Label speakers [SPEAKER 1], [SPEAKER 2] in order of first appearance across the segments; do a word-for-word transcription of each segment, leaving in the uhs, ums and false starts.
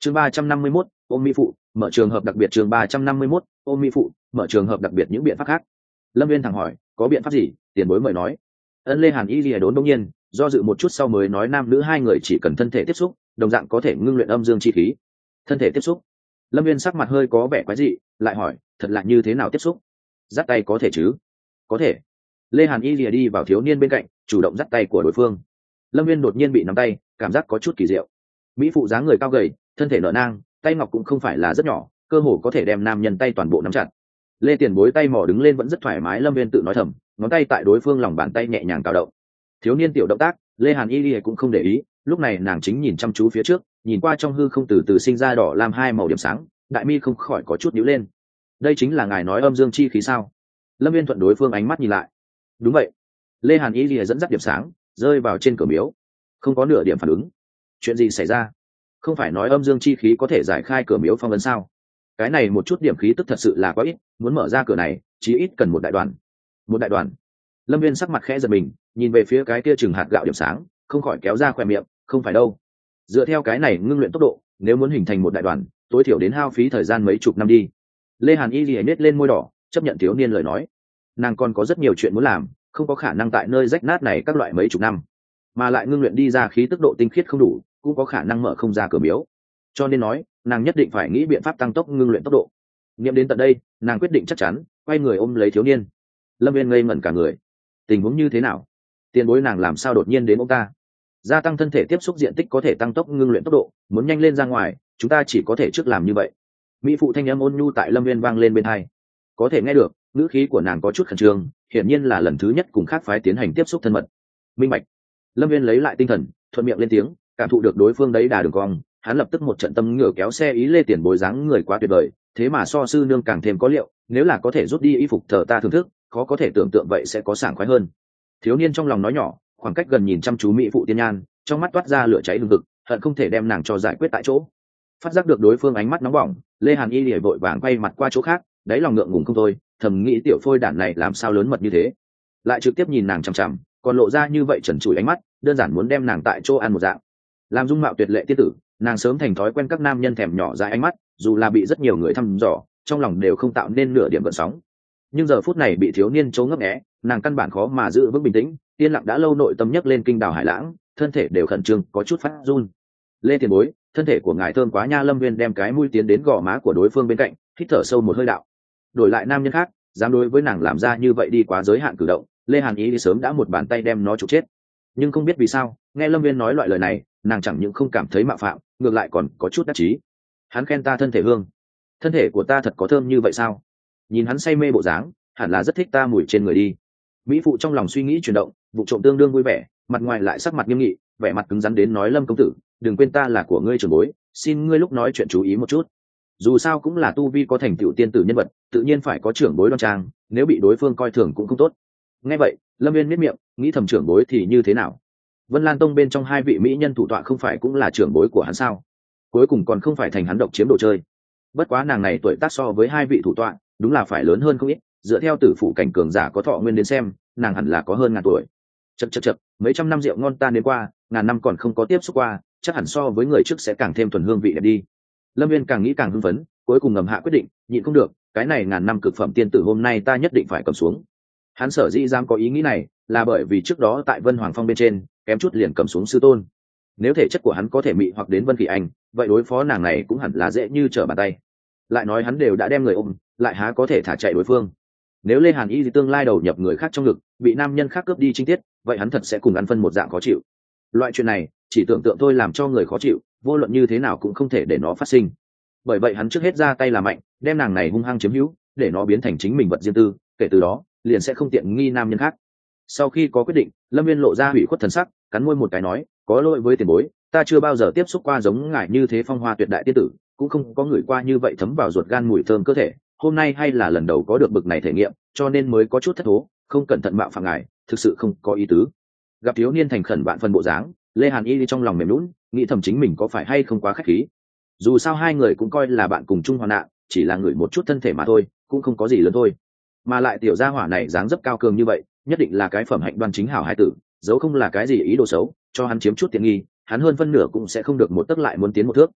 [SPEAKER 1] chương ba trăm năm mươi mốt ôm mỹ phụ mở trường hợp đặc biệt chương ba trăm năm mươi mốt ôm mỹ phụ mở trường hợp đặc biệt những biện pháp khác. Lâm Viên thẳng hỏi có biện pháp gì, tiền bối mời nói. Ân Lê Hàn Y lìa đốn đông nhiên do dự một chút sau mới nói nam nữ hai người chỉ cần thân thể tiếp xúc đồng dạng có thể ngưng luyện âm dương chi khí. Thân thể tiếp xúc? Lâm Viên sắc mặt hơi có vẻ quái dị, lại hỏi thật là như thế nào tiếp xúc? Dắt tay có thể chứ? Có thể. Lê Hàn Y lìa đi vào thiếu niên bên cạnh chủ động dắt tay của đối phương. Lâm Viên đột nhiên bị nắm tay, cảm giác có chút kỳ diệu. Mỹ phụ dáng người cao gầy, thân thể nở nang, tay ngọc cũng không phải là rất nhỏ, cơ hồ có thể đem nam nhân tay toàn bộ nắm chặt. Lê tiền bối tay mỏ đứng lên vẫn rất thoải mái. Lâm Viên tự nói thầm, ngón tay tại đối phương lòng bàn tay nhẹ nhàng cào động. Thiếu niên tiểu động tác Lê Hàn Y lìa cũng không để ý, lúc này nàng chính nhìn chăm chú phía trước, nhìn qua trong hư không từ từ sinh ra đỏ lam hai màu điểm sáng, đại mi không khỏi có chút nhíu lên. Đây chính là ngài nói âm dương chi khí sao? Lâm Viên thuận đối phương ánh mắt nhìn lại. Đúng vậy. Lê Hàn Y lìa dẫn dắt điểm sáng rơi vào trên cửa miếu, không có nửa điểm phản ứng. Chuyện gì xảy ra? Không phải nói âm dương chi khí có thể giải khai cửa miếu phong ấn sao? Cái này một chút điểm khí tức thật sự là quá ít, muốn mở ra cửa này chí ít cần một đại đoàn. Một đại đoàn? Lâm Viên sắc mặt khẽ giật mình, nhìn về phía cái kia chừng hạt gạo điểm sáng, không khỏi kéo ra khỏe miệng. Không phải đâu, dựa theo cái này ngưng luyện tốc độ, nếu muốn hình thành một đại đoàn tối thiểu đến hao phí thời gian mấy chục năm đi. Lê Hàn Y lìa nết lên môi đỏ, chấp nhận thiếu niên lời nói. Nàng còn có rất nhiều chuyện muốn làm, không có khả năng tại nơi rách nát này các loại mấy chục năm, mà lại ngưng luyện đi ra khí tức độ tinh khiết không đủ, cũng có khả năng mở không ra cửa miếu. Cho nên nói nàng nhất định phải nghĩ biện pháp tăng tốc ngưng luyện tốc độ. Nghiệm đến tận đây, nàng quyết định chắc chắn, quay người ôm lấy thiếu niên. Lâm Viên ngây ngẩn cả người. Tình huống như thế nào? Tiền bối nàng làm sao đột nhiên đến ông ta? Gia tăng thân thể tiếp xúc diện tích có thể tăng tốc ngưng luyện tốc độ, muốn nhanh lên ra ngoài chúng ta chỉ có thể trước làm như vậy. Mỹ phụ thanh âm ôn nhu tại Lâm Viên vang lên bên tai. Có thể nghe được ngữ khí của nàng có chút khẩn trương, hiển nhiên là lần thứ nhất cùng khác phái tiến hành tiếp xúc thân mật. Minh bạch. Lâm Viên lấy lại tinh thần, thuận miệng lên tiếng, cảm thụ được đối phương đấy đà đường cong, hắn lập tức một trận tâm ngựa kéo xe ý. Lê tiền bối dáng người quá tuyệt vời, thế mà so sư nương càng thêm có liệu, nếu là có thể rút đi y phục thờ ta thưởng thức, khó có thể tưởng tượng vậy sẽ có sảng khoái hơn. Thiếu niên trong lòng nói nhỏ, khoảng cách gần nhìn chăm chú mỹ phụ tiên nhan, trong mắt toát ra lửa cháy hừng hực, hận không thể đem nàng cho giải quyết tại chỗ. Phát giác được đối phương ánh mắt nóng bỏng, Lê Hàn Y lìa vội vàng quay mặt qua chỗ khác, đáy lòng ngượng ngùng không thôi, thầm nghĩ tiểu phôi đản này làm sao lớn mật như thế, lại trực tiếp nhìn nàng chằm chằm, còn lộ ra như vậy trần trụi ánh mắt, đơn giản muốn đem nàng tại chỗ ăn một dạng. Làm dung mạo tuyệt lệ tiên tử, nàng sớm thành thói quen các nam nhân thèm nhỏ dãi ánh mắt, dù là bị rất nhiều người thăm dò, trong lòng đều không tạo nên nửa điểm gợn sóng. Nhưng giờ phút này bị thiếu niên chố ngấp nghé, nàng căn bản khó mà giữ vững bình tĩnh, yên lặng đã lâu nội tâm nhấc lên kinh đào hải lãng, thân thể đều khẩn trương có chút phát run. Lê tiền bối, thân thể của ngài thơm quá nha. Lâm Viên đem cái mũi tiến đến gò má của đối phương bên cạnh, hít thở sâu một hơi đạo. Đổi lại nam nhân khác dám đối với nàng làm ra như vậy đi quá giới hạn cử động, Lê Hàn Ý sớm đã một bàn tay đem nó trục chết. Nhưng không biết vì sao, nghe Lâm Viên nói loại lời này, nàng chẳng những không cảm thấy mạo phạm, ngược lại còn có chút đắc chí. Hắn khen ta thân thể hương, thân thể của ta thật có thơm như vậy sao? Nhìn hắn say mê bộ dáng, hẳn là rất thích ta mùi trên người đi. Mỹ phụ trong lòng suy nghĩ chuyển động, vụ trộm tương đương vui vẻ, mặt ngoài lại sắc mặt nghiêm nghị, vẻ mặt cứng rắn đến nói Lâm công tử, đừng quên ta là của ngươi trưởng bối, xin ngươi lúc nói chuyện chú ý một chút. Dù sao cũng là tu vi có thành tựu tiên tử nhân vật, tự nhiên phải có trưởng bối đoan trang, nếu bị đối phương coi thường cũng không tốt. Nghe vậy, Lâm Viên miết miệng, nghĩ thầm trưởng bối thì như thế nào? Vân Lan Tông bên trong hai vị mỹ nhân thủ tọa không phải cũng là trưởng bối của hắn sao? Cuối cùng còn không phải thành hắn độc chiếm đồ chơi. Bất quá nàng này tuổi tác so với hai vị thủ tọa, đúng là phải lớn hơn không ít, dựa theo tử phụ cảnh cường giả có thọ nguyên đến xem, nàng hẳn là có hơn ngàn tuổi. Chậc chậc chậc, mấy trăm năm rượu ngon ta đến qua, ngàn năm còn không có tiếp xúc qua, chắc hẳn so với người trước sẽ càng thêm thuần hương vị đẹp đi. Lâm Viên càng nghĩ càng hưng phấn, cuối cùng ngầm hạ quyết định, nhịn không được, cái này ngàn năm cực phẩm tiên tử hôm nay ta nhất định phải cầm xuống. Hắn sở dĩ dám có ý nghĩ này, là bởi vì trước đó tại Vân Hoàng Phong bên trên, kém chút liền cầm xuống sư tôn. Nếu thể chất của hắn có thể mị hoặc đến Vân Kỳ Anh, vậy đối phó nàng này cũng hẳn là dễ như trở bàn tay. Lại nói hắn đều đã đem người ôm, lại há có thể thả chạy đối phương. Nếu Lê Hàn Y tương lai đầu nhập người khác trong ngực, bị nam nhân khác cướp đi trinh tiết, vậy hắn thật sẽ cùng ăn phân một dạng khó chịu. Loại chuyện này, chỉ tưởng tượng thôi làm cho người khó chịu, vô luận như thế nào cũng không thể để nó phát sinh. Bởi vậy hắn trước hết ra tay là mạnh, đem nàng này hung hăng chiếm hữu, để nó biến thành chính mình vật riêng tư, kể từ đó liền sẽ không tiện nghi nam nhân khác. Sau khi có quyết định, Lâm Viên lộ ra hủy khuất thần sắc, cắn môi một cái nói, có lỗi với tiền bối, ta chưa bao giờ tiếp xúc qua giống ngài như thế phong hoa tuyệt đại tiên tử, cũng không có người qua như vậy thấm vào ruột gan mùi thơm cơ thể, hôm nay hay là lần đầu có được bực này thể nghiệm, cho nên mới có chút thất thố, không cẩn thận mạo phạm ngài, thực sự không có ý tứ. Gặp thiếu niên thành khẩn bạn phần bộ dáng, Lê Hàn Y trong lòng mềm nhũn, nghĩ thầm chính mình có phải hay không quá khách khí. Dù sao hai người cũng coi là bạn cùng chung hoạn nạn, chỉ là người một chút thân thể mà thôi, cũng không có gì lớn thôi. Mà lại tiểu gia hỏa này dáng dấp cao cường như vậy, nhất định là cái phẩm hạnh đoan chính hảo hai tử, dấu không là cái gì ý đồ xấu, cho hắn chiếm chút tiện nghi, hắn hơn phân nửa cũng sẽ không được một tấc lại muốn tiến một thước.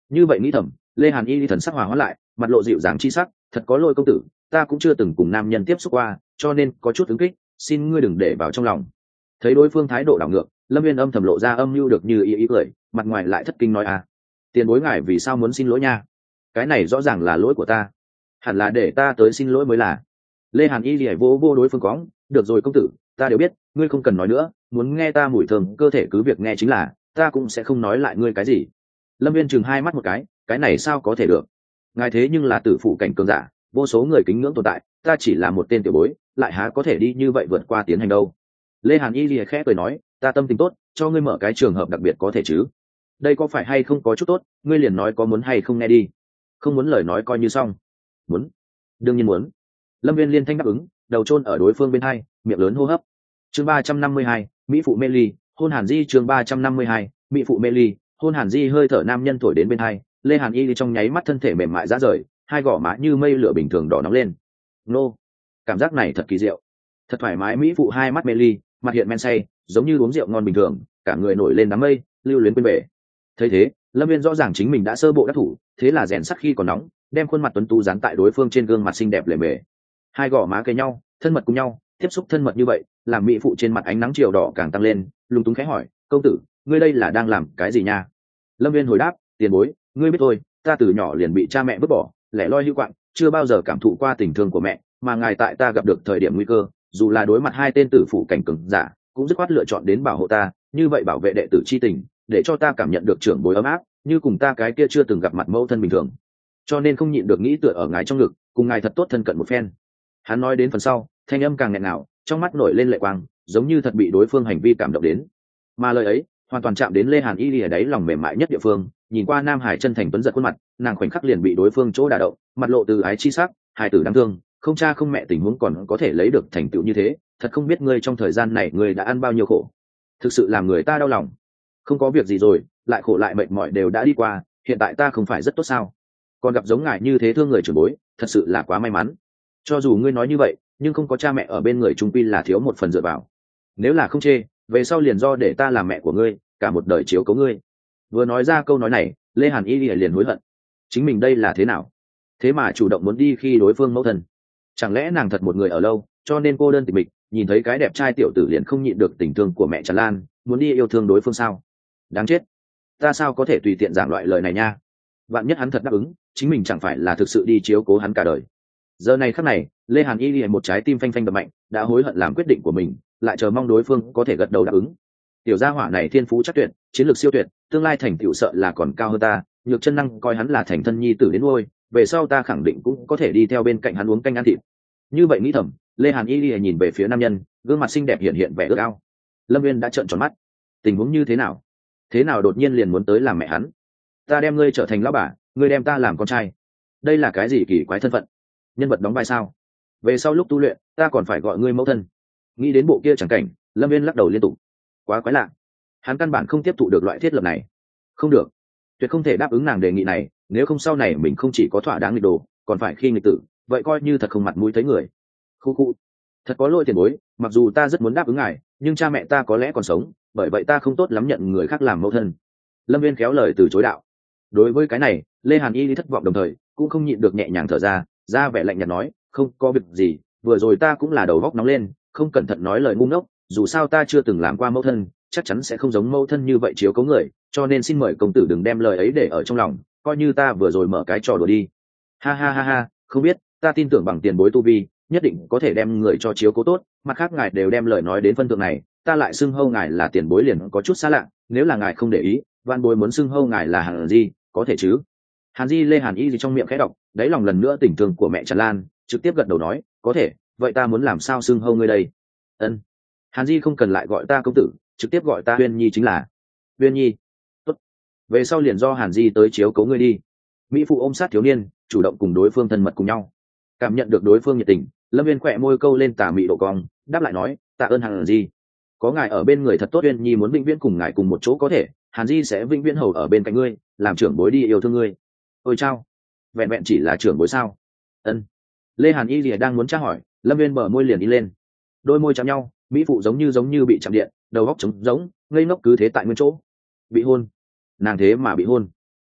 [SPEAKER 1] Như vậy nghĩ thầm, Lê Hàn Y thần sắc hòa hóa lại, mặt lộ dịu dàng chi sắc, thật có lỗi công tử, ta cũng chưa từng cùng nam nhân tiếp xúc qua, cho nên có chút ứng kích, xin ngươi đừng để vào trong lòng. Thấy đối phương thái độ đảo ngược, Lâm Viên âm thầm lộ ra âm mưu được như ý ý cười, mặt ngoài lại thất kinh nói à, tiền bối ngài vì sao muốn xin lỗi nha? Cái này rõ ràng là lỗi của ta, hẳn là để ta tới xin lỗi mới là. Lê Hàn Y lìa vô vô đối phương cóng, được rồi công tử, ta đều biết, ngươi không cần nói nữa, muốn nghe ta mùi thơm cơ thể cứ việc nghe chính là, ta cũng sẽ không nói lại ngươi cái gì. Lâm Viên chừng hai mắt một cái, cái này sao có thể được? Ngài thế nhưng là tử phụ cảnh cường giả, vô số người kính ngưỡng tồn tại, ta chỉ là một tên tiểu bối, lại há có thể đi như vậy vượt qua tiến hành đâu. Lê Hàn Y lìa khẽ cười nói, ta tâm tình tốt, cho ngươi mở cái trường hợp đặc biệt có thể chứ? Đây có phải hay không có chút tốt, ngươi liền nói có muốn hay không nghe đi. Không muốn lời nói coi như xong. Muốn, đương nhiên muốn. Lâm Viên liên thanh đáp ứng, đầu chôn ở đối phương bên hai, miệng lớn hô hấp. Chương ba trăm năm mươi hai, mỹ phụ mê ly, hôn Hàn Di. Chương ba trăm năm mươi hai, mỹ phụ mê ly, hôn Hàn Di. Hơi thở nam nhân thổi đến bên hai, Lê Hàn Y trong nháy mắt thân thể mềm mại ra rời, hai gò má như mây lửa bình thường đỏ nóng lên. Nô, cảm giác này thật kỳ diệu, thật thoải mái. Mỹ phụ hai mắt mê ly, mặt hiện men say, giống như uống rượu ngon bình thường, cả người nổi lên đám mây, lưu luyến quên bể. Thấy thế, Lâm Viên rõ ràng chính mình đã sơ bộ đắc thủ, thế là rèn sắt khi còn nóng, đem khuôn mặt tuấn tú dán tại đối phương trên gương mặt xinh đẹp lề mề. Hai gò má kề nhau, thân mật cùng nhau, tiếp xúc thân mật như vậy, làm mỹ phụ trên mặt ánh nắng chiều đỏ càng tăng lên, lúng túng khẽ hỏi, công tử, ngươi đây là đang làm cái gì nha? Lâm Viên hồi đáp, tiền bối, ngươi biết thôi, ta từ nhỏ liền bị cha mẹ vứt bỏ, lẻ loi hữu quạng, chưa bao giờ cảm thụ qua tình thương của mẹ, mà ngài tại ta gặp được thời điểm nguy cơ, dù là đối mặt hai tên tử phụ cảnh cường giả, cũng dứt khoát lựa chọn đến bảo hộ ta, như vậy bảo vệ đệ tử chi tình, để cho ta cảm nhận được trưởng bối ấm áp, như cùng ta cái kia chưa từng gặp mặt mẫu thân bình thường, cho nên không nhịn được nghĩ tựa ở ngài trong ngực, cùng ngài thật tốt thân cận một phen. Hắn nói đến phần sau, thanh âm càng nghẹn ngào, trong mắt nổi lên lệ quang, giống như thật bị đối phương hành vi cảm động đến, mà lời ấy hoàn toàn chạm đến Lê Hàn Y ở đáy lòng mềm mại nhất địa phương. Nhìn qua Nam Hải chân thành tuấn giật khuôn mặt, nàng khoảnh khắc liền bị đối phương chỗ đả động, mặt lộ từ ái chi sắc, hài tử đáng thương, không cha không mẹ tình huống còn có thể lấy được thành tựu như thế, thật không biết ngươi trong thời gian này ngươi đã ăn bao nhiêu khổ, thực sự làm người ta đau lòng. Không có việc gì rồi, lại khổ lại mệt mỏi đều đã đi qua, hiện tại ta không phải rất tốt sao? Còn gặp giống ngài như thế thương người trưởng bối, thật sự là quá may mắn. Cho dù ngươi nói như vậy, nhưng không có cha mẹ ở bên người trung quy là thiếu một phần dựa vào. Nếu là không chê, về sau liền do để ta làm mẹ của ngươi, cả một đời chiếu cố ngươi. Vừa nói ra câu nói này, Lê Hàn Y liền hối hận, chính mình đây là thế nào? Thế mà chủ động muốn đi khi đối phương mẫu thân, chẳng lẽ nàng thật một người ở lâu, cho nên cô đơn tịch mịch, nhìn thấy cái đẹp trai tiểu tử liền không nhịn được tình thương của mẹ tràn lan, muốn đi yêu thương đối phương sao? Đáng chết, ta sao có thể tùy tiện giảng loại lời này nha? Vạn nhất hắn thật đáp ứng, chính mình chẳng phải là thực sự đi chiếu cố hắn cả đời. Giờ này khắc này, Lê Hàn Y một trái tim phanh phanh đập mạnh, đã hối hận làm quyết định của mình, lại chờ mong đối phương có thể gật đầu đáp ứng. Tiểu gia hỏa này thiên phú chắc tuyệt, chiến lược siêu tuyệt, tương lai thành tựu sợ là còn cao hơn ta, nhược chân năng coi hắn là thành thân nhi tử đến nuôi, về sau ta khẳng định cũng có thể đi theo bên cạnh hắn uống canh ăn thịt. Như vậy nghĩ thầm, Lê Hàn Y nhìn về phía nam nhân, gương mặt xinh đẹp hiện hiện vẻ ước ao. Lâm Viên đã trợn tròn mắt, tình huống như thế nào? Thế nào đột nhiên liền muốn tới làm mẹ hắn? Ta đem ngươi trở thành lão bà, ngươi đem ta làm con trai, đây là cái gì kỳ quái thân phận? Nhân vật đóng vai sao? Về sau lúc tu luyện, ta còn phải gọi ngươi mẫu thân. Nghĩ đến bộ kia chẳng cảnh, Lâm Viên lắc đầu liên tục, quá quái lạ, hắn căn bản không tiếp thụ được loại thiết lập này. Không được, tuyệt không thể đáp ứng nàng đề nghị này, nếu không sau này mình không chỉ có thỏa đáng nghịch đồ, còn phải khi nghịch tử, vậy coi như thật không mặt mũi thấy người. Khu khu, thật có lỗi tiền bối, mặc dù ta rất muốn đáp ứng ngài, nhưng cha mẹ ta có lẽ còn sống, bởi vậy ta không tốt lắm nhận người khác làm mẫu thân. Lâm Viên khéo lời từ chối đạo. Đối với cái này, Lê Hàn Y thất vọng đồng thời cũng không nhịn được nhẹ nhàng thở ra, ra vẻ lạnh nhạt nói, không có việc gì, vừa rồi ta cũng là đầu góc nóng lên, không cẩn thận nói lời ngu ngốc, dù sao ta chưa từng làm qua mẫu thân, chắc chắn sẽ không giống mẫu thân như vậy chiếu cố người, cho nên xin mời công tử đừng đem lời ấy để ở trong lòng, coi như ta vừa rồi mở cái trò đùa đi. Ha ha ha ha, không biết, ta tin tưởng bằng tiền bối tu vi, nhất định có thể đem người cho chiếu cố tốt, mặt khác ngài đều đem lời nói đến phân thượng này, ta lại xưng hô ngài là tiền bối liền có chút xa lạ, nếu là ngài không để ý, van bối muốn xưng hô ngài là Hàn Di, có thể chứ? Hàn Di Lê Hàn Y gì trong miệng khẽ đọc, đáy lòng lần nữa tình thương của mẹ tràn lan, trực tiếp gật đầu nói, có thể, vậy ta muốn làm sao xưng hô ngươi đây? Ân. Hàn Di không cần lại gọi ta công tử, trực tiếp gọi ta Uyên Nhi chính là. Uyên Nhi. Tốt. Về sau liền do Hàn Di tới chiếu cố ngươi đi. Mỹ phụ ôm sát thiếu niên, chủ động cùng đối phương thân mật cùng nhau. Cảm nhận được đối phương nhiệt tình, Lâm Viên khỏe môi câu lên tà mị độ cong, đáp lại nói, tạ ơn Hàn Di. Có ngài ở bên người thật tốt, Uyên Nhi muốn vĩnh viễn cùng ngài cùng một chỗ có thể, Hàn Di sẽ vĩnh viễn hầu ở bên cạnh ngươi, làm trưởng bối đi yêu thương ngươi. Ôi chao, vẹn vẹn chỉ là trưởng bối sao? Ân. Lê Hàn Y lìa đang muốn tra hỏi, Lâm Viên bờ môi liền đi lên, đôi môi chạm nhau, mỹ phụ giống như giống như bị chạm điện, đầu góc trống giống, ngây ngốc cứ thế tại nguyên chỗ. Bị hôn, nàng thế mà bị hôn.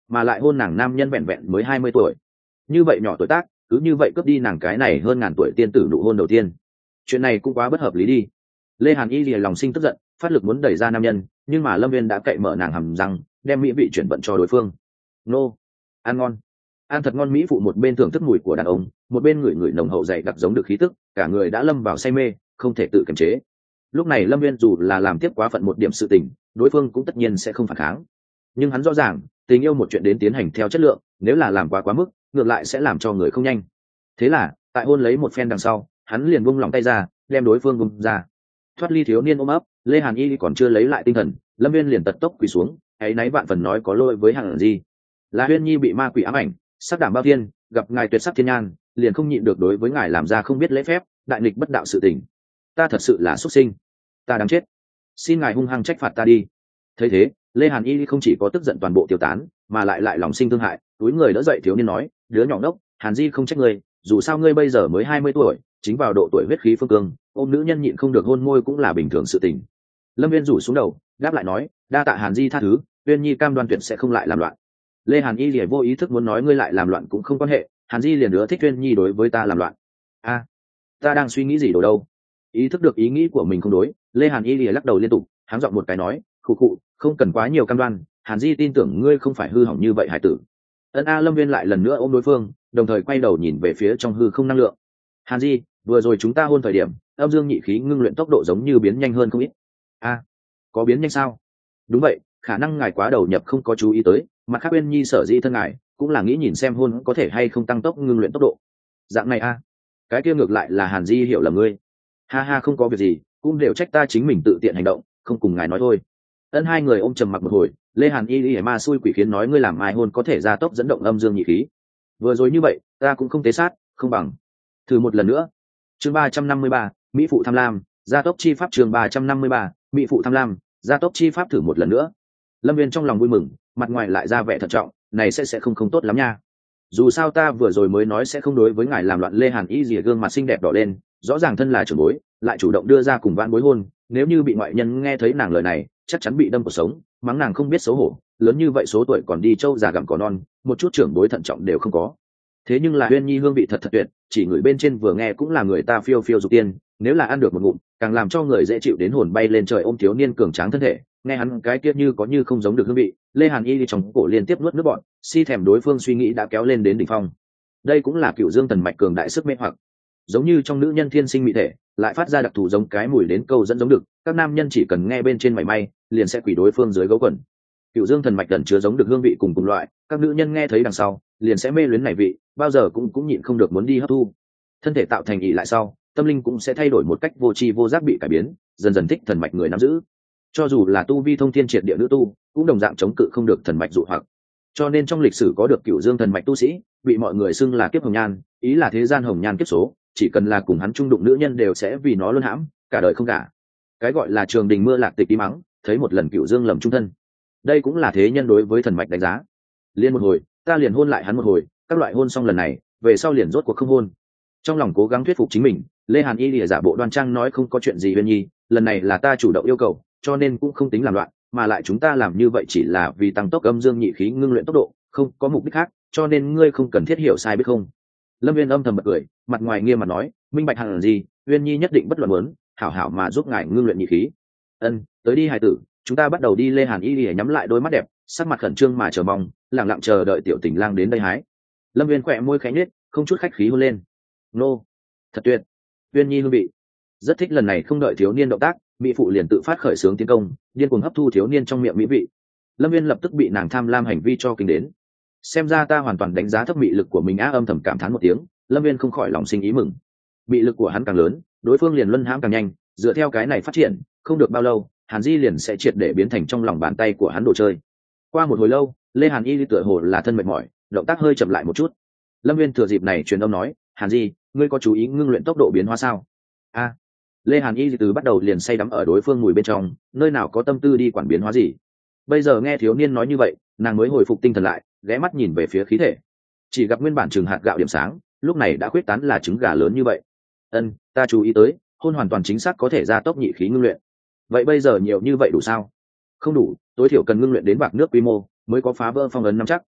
[SPEAKER 1] mà lại hôn nàng nam nhân vẹn vẹn mới hai mươi tuổi, như vậy nhỏ tuổi tác cứ như vậy cướp đi nàng cái này hơn ngàn tuổi tiên tử nụ hôn đầu tiên, chuyện này cũng quá bất hợp lý đi. Lê Hàn Y lìa lòng sinh tức giận, phát lực muốn đẩy ra nam nhân, nhưng mà Lâm Viên đã cậy mở nàng hầm răng, đem mỹ vị chuyển vận cho đối phương. Nô, ăn ngon, ăn thật ngon. Mỹ phụ một bên thưởng thức mùi của đàn ông, một bên ngửi ngửi nồng hậu dày đặc giống được khí tức, cả người đã lâm vào say mê, không thể tự kiềm chế. Lúc này Lâm Viên dù là làm tiếp quá phận một điểm sự tình, đối phương cũng tất nhiên sẽ không phản kháng, nhưng hắn rõ ràng tình yêu một chuyện đến tiến hành theo chất lượng, nếu là làm quá quá mức ngược lại sẽ làm cho người không nhanh. Thế là tại hôn lấy một phen đằng sau, hắn liền buông lỏng tay ra, đem đối phương bung ra, thoát ly thiếu niên ôm ấp. Lê Hàn Y còn chưa lấy lại tinh thần, Lâm Viên liền tật tốc quỳ xuống, ấy náy vạn phần nói có lỗi với Hàn Di, là Huyên Nhi bị ma quỷ ám ảnh, sắc đảm bao thiên, gặp ngài tuyệt sắc thiên nhan, liền không nhịn được đối với ngài làm ra không biết lễ phép, đại nghịch bất đạo sự tình. Ta thật sự là xuất sinh, ta đáng chết, xin ngài hung hăng trách phạt ta đi. Thấy thế, Lê Hàn Y không chỉ có tức giận toàn bộ tiêu tán, mà lại lại lòng sinh thương hại, túi người đỡ dậy thiếu niên nói, đứa nhỏ ngốc, Hàn Di không trách ngươi, dù sao ngươi bây giờ mới hai mươi tuổi, chính vào độ tuổi huyết khí phương cương, ôm nữ nhân nhịn không được hôn môi cũng là bình thường sự tình. Lâm Viên rủ xuống đầu, đáp lại nói, đa tạ Hàn Di tha thứ, Uyên Nhi cam đoan tuyệt sẽ không lại làm loạn. Lê Hàn Y liền vô ý thức muốn nói ngươi lại làm loạn cũng không quan hệ, Hàn Di liền nữa thích Uyên Nhi đối với ta làm loạn. A, à, ta đang suy nghĩ gì đồ đâu? Ý thức được ý nghĩ của mình không đối, Lê Hàn Y liền lắc đầu liên tục, háng giọng một cái nói, khụ khụ, không cần quá nhiều cam đoan, Hàn Di tin tưởng ngươi không phải hư hỏng như vậy hải tử. Ân a. Lâm Viên lại lần nữa ôm đối phương, đồng thời quay đầu nhìn về phía trong hư không năng lượng. Hàn Di, vừa rồi chúng ta hôn thời điểm, âm dương nhị khí ngưng luyện tốc độ giống như biến nhanh hơn không ít. A, à, có biến nhanh sao? Đúng vậy, khả năng ngài quá đầu nhập không có chú ý tới, mặt khác Uyên Nhi sở dĩ thân ngài cũng là nghĩ nhìn xem hôn có thể hay không tăng tốc ngưng luyện tốc độ. Dạng này a, à? Cái kia ngược lại là Hàn Di hiểu lầm ngươi. Ha ha, không có việc gì, cũng đều trách ta chính mình tự tiện hành động, không cùng ngài nói thôi. Ân. Hai người ôm trầm mặc một hồi, Lê Hàn Y y ma xui quỷ khiến nói ngươi làm ai hôn có thể gia tốc dẫn động âm dương nhị khí. Vừa rồi như vậy, ta cũng không tế sát, không bằng thử một lần nữa. Chương ba trăm năm mươi ba, Mỹ phụ tham lam, gia tốc chi pháp. Chương ba trăm năm mươi ba, Mỹ phụ tham lam, gia tốc chi pháp. Thử một lần nữa. Lâm Viên trong lòng vui mừng, mặt ngoài lại ra vẻ thận trọng, này sẽ sẽ không không tốt lắm nha. Dù sao ta vừa rồi mới nói sẽ không đối với ngài làm loạn. Lê Hàn Y rìa gương mặt xinh đẹp đỏ lên, rõ ràng thân là trưởng bối, lại chủ động đưa ra cùng vãn bối hôn, nếu như bị ngoại nhân nghe thấy nàng lời này, chắc chắn bị đâm cuộc sống, mắng nàng không biết xấu hổ, lớn như vậy số tuổi còn đi trâu già gặm cỏ non, một chút trưởng bối thận trọng đều không có. Thế nhưng là Uyên Nhi hương vị thật thật tuyệt, chỉ người bên trên vừa nghe cũng là người ta phiêu phiêu dục tiên, nếu là ăn được một ngụm, càng làm cho người dễ chịu đến hồn bay lên trời. Ôm thiếu niên cường tráng thân thể, nghe hắn cái kia như có như không giống được hương vị, Lê Hàn Y đi trong cổ liên tiếp nuốt nước bọt, si thèm đối phương suy nghĩ đã kéo lên đến đỉnh phong. Đây cũng là cựu dương thần mạch cường đại sức mê hoặc, giống như trong nữ nhân thiên sinh mỹ thể, lại phát ra đặc thù giống cái mùi đến câu dẫn giống được, các nam nhân chỉ cần nghe bên trên mảy may, liền sẽ quỷ đối phương dưới gấu quần. Cựu dương thần mạch ẩn chứa giống được hương vị cùng cùng loại, các nữ nhân nghe thấy đằng sau, liền sẽ mê luyến này vị, bao giờ cũng cũng nhịn không được muốn đi hấp thu. Thân thể tạo thành ỷ lại sau, tâm linh cũng sẽ thay đổi một cách vô tri vô giác bị cải biến, dần dần thích thần mạch người nắm giữ. Cho dù là tu vi thông thiên triệt địa nữ tu, cũng đồng dạng chống cự không được thần mạch dụ hoặc. Cho nên trong lịch sử có được cựu dương thần mạch tu sĩ, bị mọi người xưng là kiếp hồng nhan, ý là thế gian hồng nhan kiếp số, chỉ cần là cùng hắn chung đụng nữ nhân đều sẽ vì nó luân hãm, cả đời không cả. Cái gọi là trường đình mưa lạc tịch tí mắng, thấy một lần cựu dương lầm trung thân. Đây cũng là thế nhân đối với thần mạch đánh giá. Liên một hồi, ta liền hôn lại hắn một hồi, các loại hôn xong lần này, về sau liền rốt cuộc không hôn. Trong lòng cố gắng thuyết phục chính mình, Lê Hàn Y lìa giả bộ đoan trang nói không có chuyện gì. Uyên Nhi, lần này là ta chủ động yêu cầu, cho nên cũng không tính làm loạn, mà lại chúng ta làm như vậy chỉ là vì tăng tốc âm dương nhị khí ngưng luyện tốc độ, không có mục đích khác, cho nên ngươi không cần thiết hiểu sai biết không. Lâm Viên âm thầm bật cười, mặt ngoài nghiêm mặt nói, minh bạch hẳn là gì, Uyên Nhi nhất định bất luận muốn hảo hảo mà giúp ngài ngưng luyện nhị khí. Ân, tới đi hài tử, chúng ta bắt đầu đi. Lê Hàn Y lìa nhắm lại đôi mắt đẹp, sắc mặt khẩn trương mà chờ mong, lặng lặng chờ đợi tiểu tình lang đến đây hái. Lâm Viên khỏe môi khẽ nhếch, không chút khách khí hôn lên. Nô, thật tuyệt. Uyên Nhi hương vị rất thích. Lần này không đợi thiếu niên động tác, mỹ phụ liền tự phát khởi xướng tiến công, điên cuồng hấp thu thiếu niên trong miệng mỹ vị. Lâm Viên lập tức bị nàng tham lam hành vi cho kinh đến. Xem ra ta hoàn toàn đánh giá thấp mị lực của mình á. Âm thầm cảm thán một tiếng, Lâm Viên không khỏi lòng sinh ý mừng. Mị lực của hắn càng lớn, đối phương liền luân hãm càng nhanh, dựa theo cái này phát triển, không được bao lâu, Hàn Di liền sẽ triệt để biến thành trong lòng bàn tay của hắn đồ chơi. Qua một hồi lâu, Lê Hàn Y tựa hồ là thân mệt mỏi, động tác hơi chậm lại một chút. Lâm Viên thừa dịp này truyền âm nói, Hàn Di, ngươi có chú ý ngưng luyện tốc độ biến hóa sao? A, à, Lê Hàn Y từ bắt đầu liền say đắm ở đối phương mùi bên trong, nơi nào có tâm tư đi quản biến hóa gì. Bây giờ nghe thiếu niên nói như vậy, nàng mới hồi phục tinh thần lại, ghé mắt nhìn về phía khí thể, chỉ gặp nguyên bản chừng hạt gạo điểm sáng, lúc này đã khuyết tán là trứng gà lớn như vậy. Ân, ta chú ý tới, hôn hoàn toàn chính xác có thể gia tốc nhị khí ngưng luyện. Vậy bây giờ nhiều như vậy đủ sao? Không đủ, tối thiểu cần ngưng luyện đến bạc nước quy mô mới có phá vỡ phong ấn nắm chắc.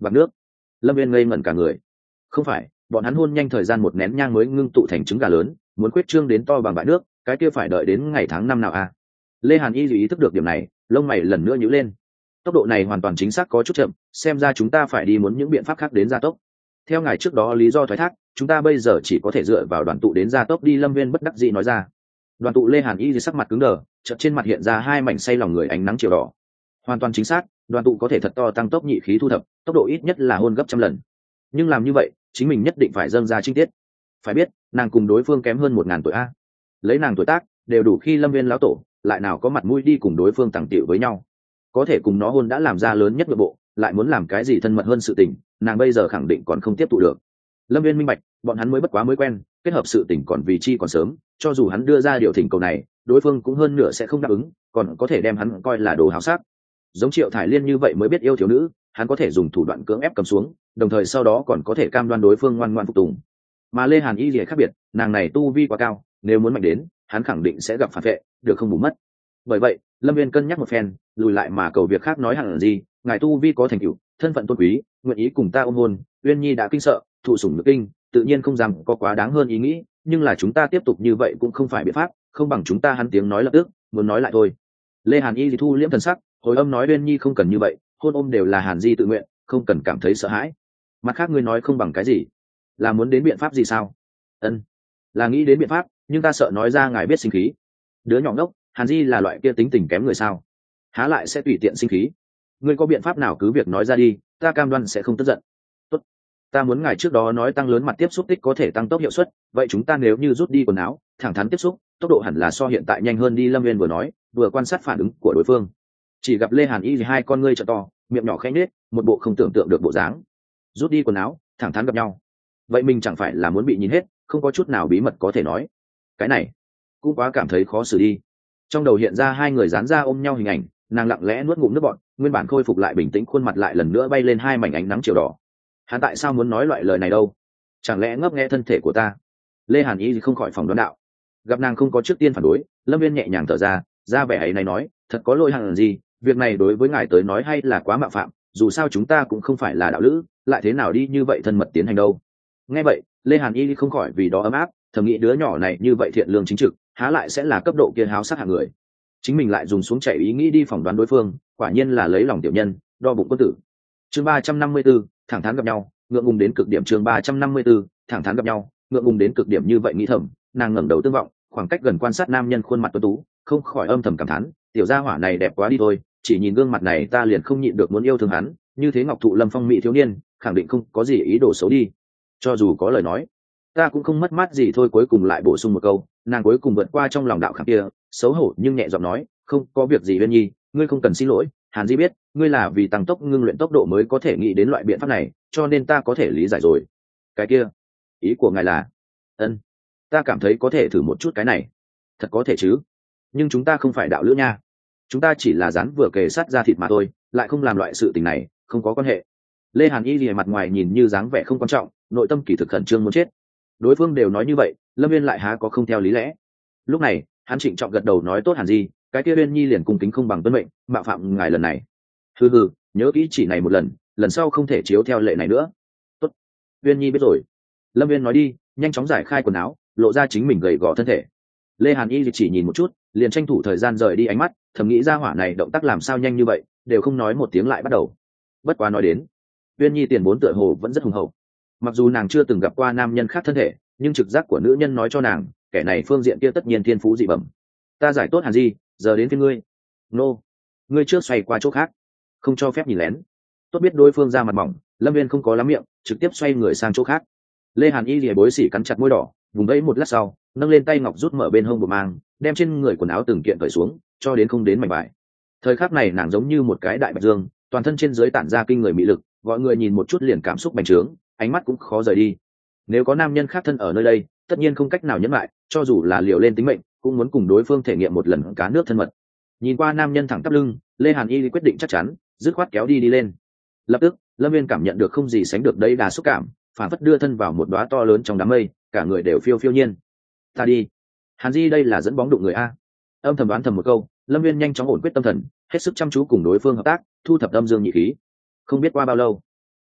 [SPEAKER 1] Bạc nước. Lâm viên ngây ngẩn cả người. Không phải, bọn hắn hôn nhanh thời gian một nén nhang mới ngưng tụ thành trứng gà lớn, muốn quyết trương đến to bằng bãi nước, cái kia phải đợi đến ngày tháng năm nào à? Lê Hàn Y ý thức được điểm này, lông mày lần nữa nhíu lên. Tốc độ này hoàn toàn chính xác có chút chậm, xem ra chúng ta phải đi muốn những biện pháp khác đến gia tốc. Theo ngài trước đó lý do thoái thác, chúng ta bây giờ chỉ có thể dựa vào đoàn tụ đến gia tốc đi. Lâm viên bất đắc dĩ nói ra. Đoàn tụ. Lê Hàn Y sắc mặt cứng đờ, chợt trên mặt hiện ra hai mảnh say lòng người ánh nắng chiều đỏ. Hoàn toàn chính xác, đoàn tụ có thể thật to tăng tốc nhị khí thu thập, tốc độ ít nhất là hôn gấp trăm lần. Nhưng làm như vậy, chính mình nhất định phải dâng ra chi tiết. Phải biết, nàng cùng đối phương kém hơn một ngàn tuổi a. Lấy nàng tuổi tác, đều đủ khi Lâm viên lão tổ, lại nào có mặt mũi đi cùng đối phương tàng tiệu với nhau. Có thể cùng nó hôn đã làm ra lớn nhất nội bộ, lại muốn làm cái gì thân mật hơn sự tình, nàng bây giờ khẳng định còn không tiếp thụ được. Lâm viên minh bạch, bọn hắn mới bất quá mới quen, kết hợp sự tình còn vì chi còn sớm, cho dù hắn đưa ra điều thỉnh cầu này, đối phương cũng hơn nửa sẽ không đáp ứng, còn có thể đem hắn coi là đồ háo sắc. Giống Triệu Thải Liên như vậy mới biết yêu thiếu nữ, hắn có thể dùng thủ đoạn cưỡng ép cầm xuống, đồng thời sau đó còn có thể cam đoan đối phương ngoan ngoãn phục tùng. Mà Lê Hàn Y gì khác biệt, nàng này tu vi quá cao, nếu muốn mạnh đến, hắn khẳng định sẽ gặp phản vệ, được không bù mất. Bởi vậy, Lâm viên cân nhắc một phen, lùi lại mà cầu việc khác. Nói hẳn là gì, ngài tu vi có thành tựu, thân phận tôn quý, nguyện ý cùng ta ôm hôn. Uyên Nhi đã kinh sợ, thụ sủng nhược kinh, tự nhiên không dám có quá đáng hơn ý nghĩ, nhưng là chúng ta tiếp tục như vậy cũng không phải biện pháp, không bằng chúng ta. Hắn tiếng nói lập tức, muốn nói lại thôi. Lê Hàn Y thì thu liễm thần sắc, hồi âm nói Uyên Nhi không cần như vậy, hôn ôm đều là Hàn Di tự nguyện, không cần cảm thấy sợ hãi. Mặt khác ngươi nói không bằng cái gì, là muốn đến biện pháp gì sao? Ân, là nghĩ đến biện pháp, nhưng ta sợ nói ra ngài biết sinh khí. Đứa nhỏ ngốc, Hàn Di là loại kia tính tình kém người sao? Há lại sẽ tùy tiện sinh khí. Ngươi có biện pháp nào cứ việc nói ra đi, ta cam đoan sẽ không tức giận. Tốt, ta muốn ngài trước đó nói tăng lớn mặt tiếp xúc tích có thể tăng tốc hiệu suất, vậy chúng ta nếu như rút đi quần áo, thẳng thắn tiếp xúc, tốc độ hẳn là so hiện tại nhanh hơn đi. Lâm viên vừa nói, vừa quan sát phản ứng của đối phương. Chỉ gặp Lê Hàn Y thì hai con ngươi trợ to, miệng nhỏ khẽ nhếch, một bộ không tưởng tượng được bộ dáng. Rút đi quần áo, thẳng thắn gặp nhau, vậy mình chẳng phải là muốn bị nhìn hết, không có chút nào bí mật có thể nói. Cái này cũng quá cảm thấy khó xử đi. Trong đầu hiện ra hai người dán ra ôm nhau hình ảnh, nàng lặng lẽ nuốt ngụm nước bọt, nguyên bản khôi phục lại bình tĩnh khuôn mặt lại lần nữa bay lên hai mảnh ánh nắng chiều đỏ. Hắn tại sao muốn nói loại lời này đâu? Chẳng lẽ ngấp nghé thân thể của ta? Lê Hàn Y không khỏi phòng đoán đạo. Gặp nàng không có trước tiên phản đối, Lâm viên nhẹ nhàng thở ra, ra vẻ ấy này nói, thật có lỗi Hàn gì, việc này đối với ngài tới nói hay là quá mạo phạm, dù sao chúng ta cũng không phải là đạo lữ, lại thế nào đi như vậy thân mật tiến hành đâu. Nghe vậy, Lê Hàn Y không khỏi vì đó ấm áp, thầm nghĩ đứa nhỏ này như vậy thiện lương chính trực, há lại sẽ là cấp độ kia háo sắc hạng người. Chính mình lại dùng xuống chạy ý nghĩ đi phỏng đoán đối phương, quả nhiên là lấy lòng tiểu nhân, đo bụng quân tử. Chương ba trăm năm mươi 4, thẳng thắn gặp nhau, ngượng ngùng đến cực điểm. Chương ba trăm năm mươi 4, thẳng thắn gặp nhau, ngượng ngùng đến cực điểm. Như vậy nghĩ thầm, nàng ngẩng đầu tương vọng, khoảng cách gần quan sát nam nhân khuôn mặt tuấn tú, không khỏi âm thầm cảm thán, tiểu gia hỏa này đẹp quá đi thôi, chỉ nhìn gương mặt này ta liền không nhịn được muốn yêu thương hắn, như thế ngọc thụ lâm phong mỹ thiếu niên, khẳng định không có gì ý đồ xấu đi. Cho dù có lời nói, ta cũng không mất mát gì thôi. Cuối cùng lại bổ sung một câu, nàng cuối cùng vượt qua trong lòng đạo khảm kia, xấu hổ nhưng nhẹ giọng nói, không có việc gì Uyên Nhi, ngươi không cần xin lỗi. Hàn Di biết, ngươi là vì tăng tốc ngưng luyện tốc độ mới có thể nghĩ đến loại biện pháp này, cho nên ta có thể lý giải rồi. Cái kia, ý của ngài là? Ân, ta cảm thấy có thể thử một chút cái này. Thật có thể chứ? Nhưng chúng ta không phải đạo lữ nha, chúng ta chỉ là dán vừa kề sát ra thịt mà thôi, lại không làm loại sự tình này, không có quan hệ. Lê Hàn Y lìa mặt ngoài nhìn như dáng vẻ không quan trọng, nội tâm kỳ thực khẩn trương muốn chết. Đối phương đều nói như vậy, Lâm viên lại há có không theo lý lẽ. Lúc này hắn trịnh trọng gật đầu nói, tốt Hàn Di, cái kia Uyên Nhi liền cung kính không bằng tuân mệnh, mạo phạm ngài lần này. Hừ hừ, nhớ kỹ chỉ này một lần, lần sau không thể chiếu theo lệ này nữa. Tốt, Uyên Nhi biết rồi. Lâm viên nói đi, nhanh chóng giải khai quần áo, lộ ra chính mình gầy gò thân thể. Lê Hàn Y chỉ nhìn một chút, liền tranh thủ thời gian rời đi ánh mắt, thầm nghĩ ra hỏa này động tác làm sao nhanh như vậy, đều không nói một tiếng lại bắt đầu. Bất quá nói đến, Uyên Nhi tiền vốn tựa hồ vẫn rất hùng hậu. Mặc dù nàng chưa từng gặp qua nam nhân khác thân thể, nhưng trực giác của nữ nhân nói cho nàng, kẻ này phương diện kia tất nhiên thiên phú dị bẩm. Ta giải tốt Hàn Di, giờ đến phía ngươi. Nô, ngươi trước xoay qua chỗ khác, không cho phép nhìn lén. Tốt biết đối phương ra mặt mỏng, Lâm viên không có lắm miệng, trực tiếp xoay người sang chỗ khác. Lê Hàn Y lìa bối xỉ cắn chặt môi đỏ, vùng vẫy một lát sau, nâng lên tay ngọc rút mở bên hông bộ mang, đem trên người quần áo từng kiện cởi xuống, cho đến không đến mảnh vải. Thời khắc này nàng giống như một cái đại bạch dương, toàn thân trên dưới tản ra kinh người mỹ lực, gọi người nhìn một chút liền cảm xúc bành trướng, ánh mắt cũng khó rời đi. Nếu có nam nhân khác thân ở nơi đây, tất nhiên không cách nào nhẫn lại, cho dù là liều lên tính mệnh, cũng muốn cùng đối phương thể nghiệm một lần cá nước thân mật. Nhìn qua nam nhân thẳng tắp lưng, Lê Hàn Y quyết định chắc chắn, dứt khoát kéo đi đi lên. Lập tức, Lâm viên cảm nhận được không gì sánh được đây đà xúc cảm, phản phất đưa thân vào một đóa to lớn trong đám mây, cả người đều phiêu phiêu nhiên. Ta đi, Hàn Di đây là dẫn bóng đụng người a. Âm thầm đoán thầm một câu, Lâm viên nhanh chóng ổn quyết tâm thần, hết sức chăm chú cùng đối phương hợp tác, thu thập âm dương nhị khí. Không biết qua bao lâu,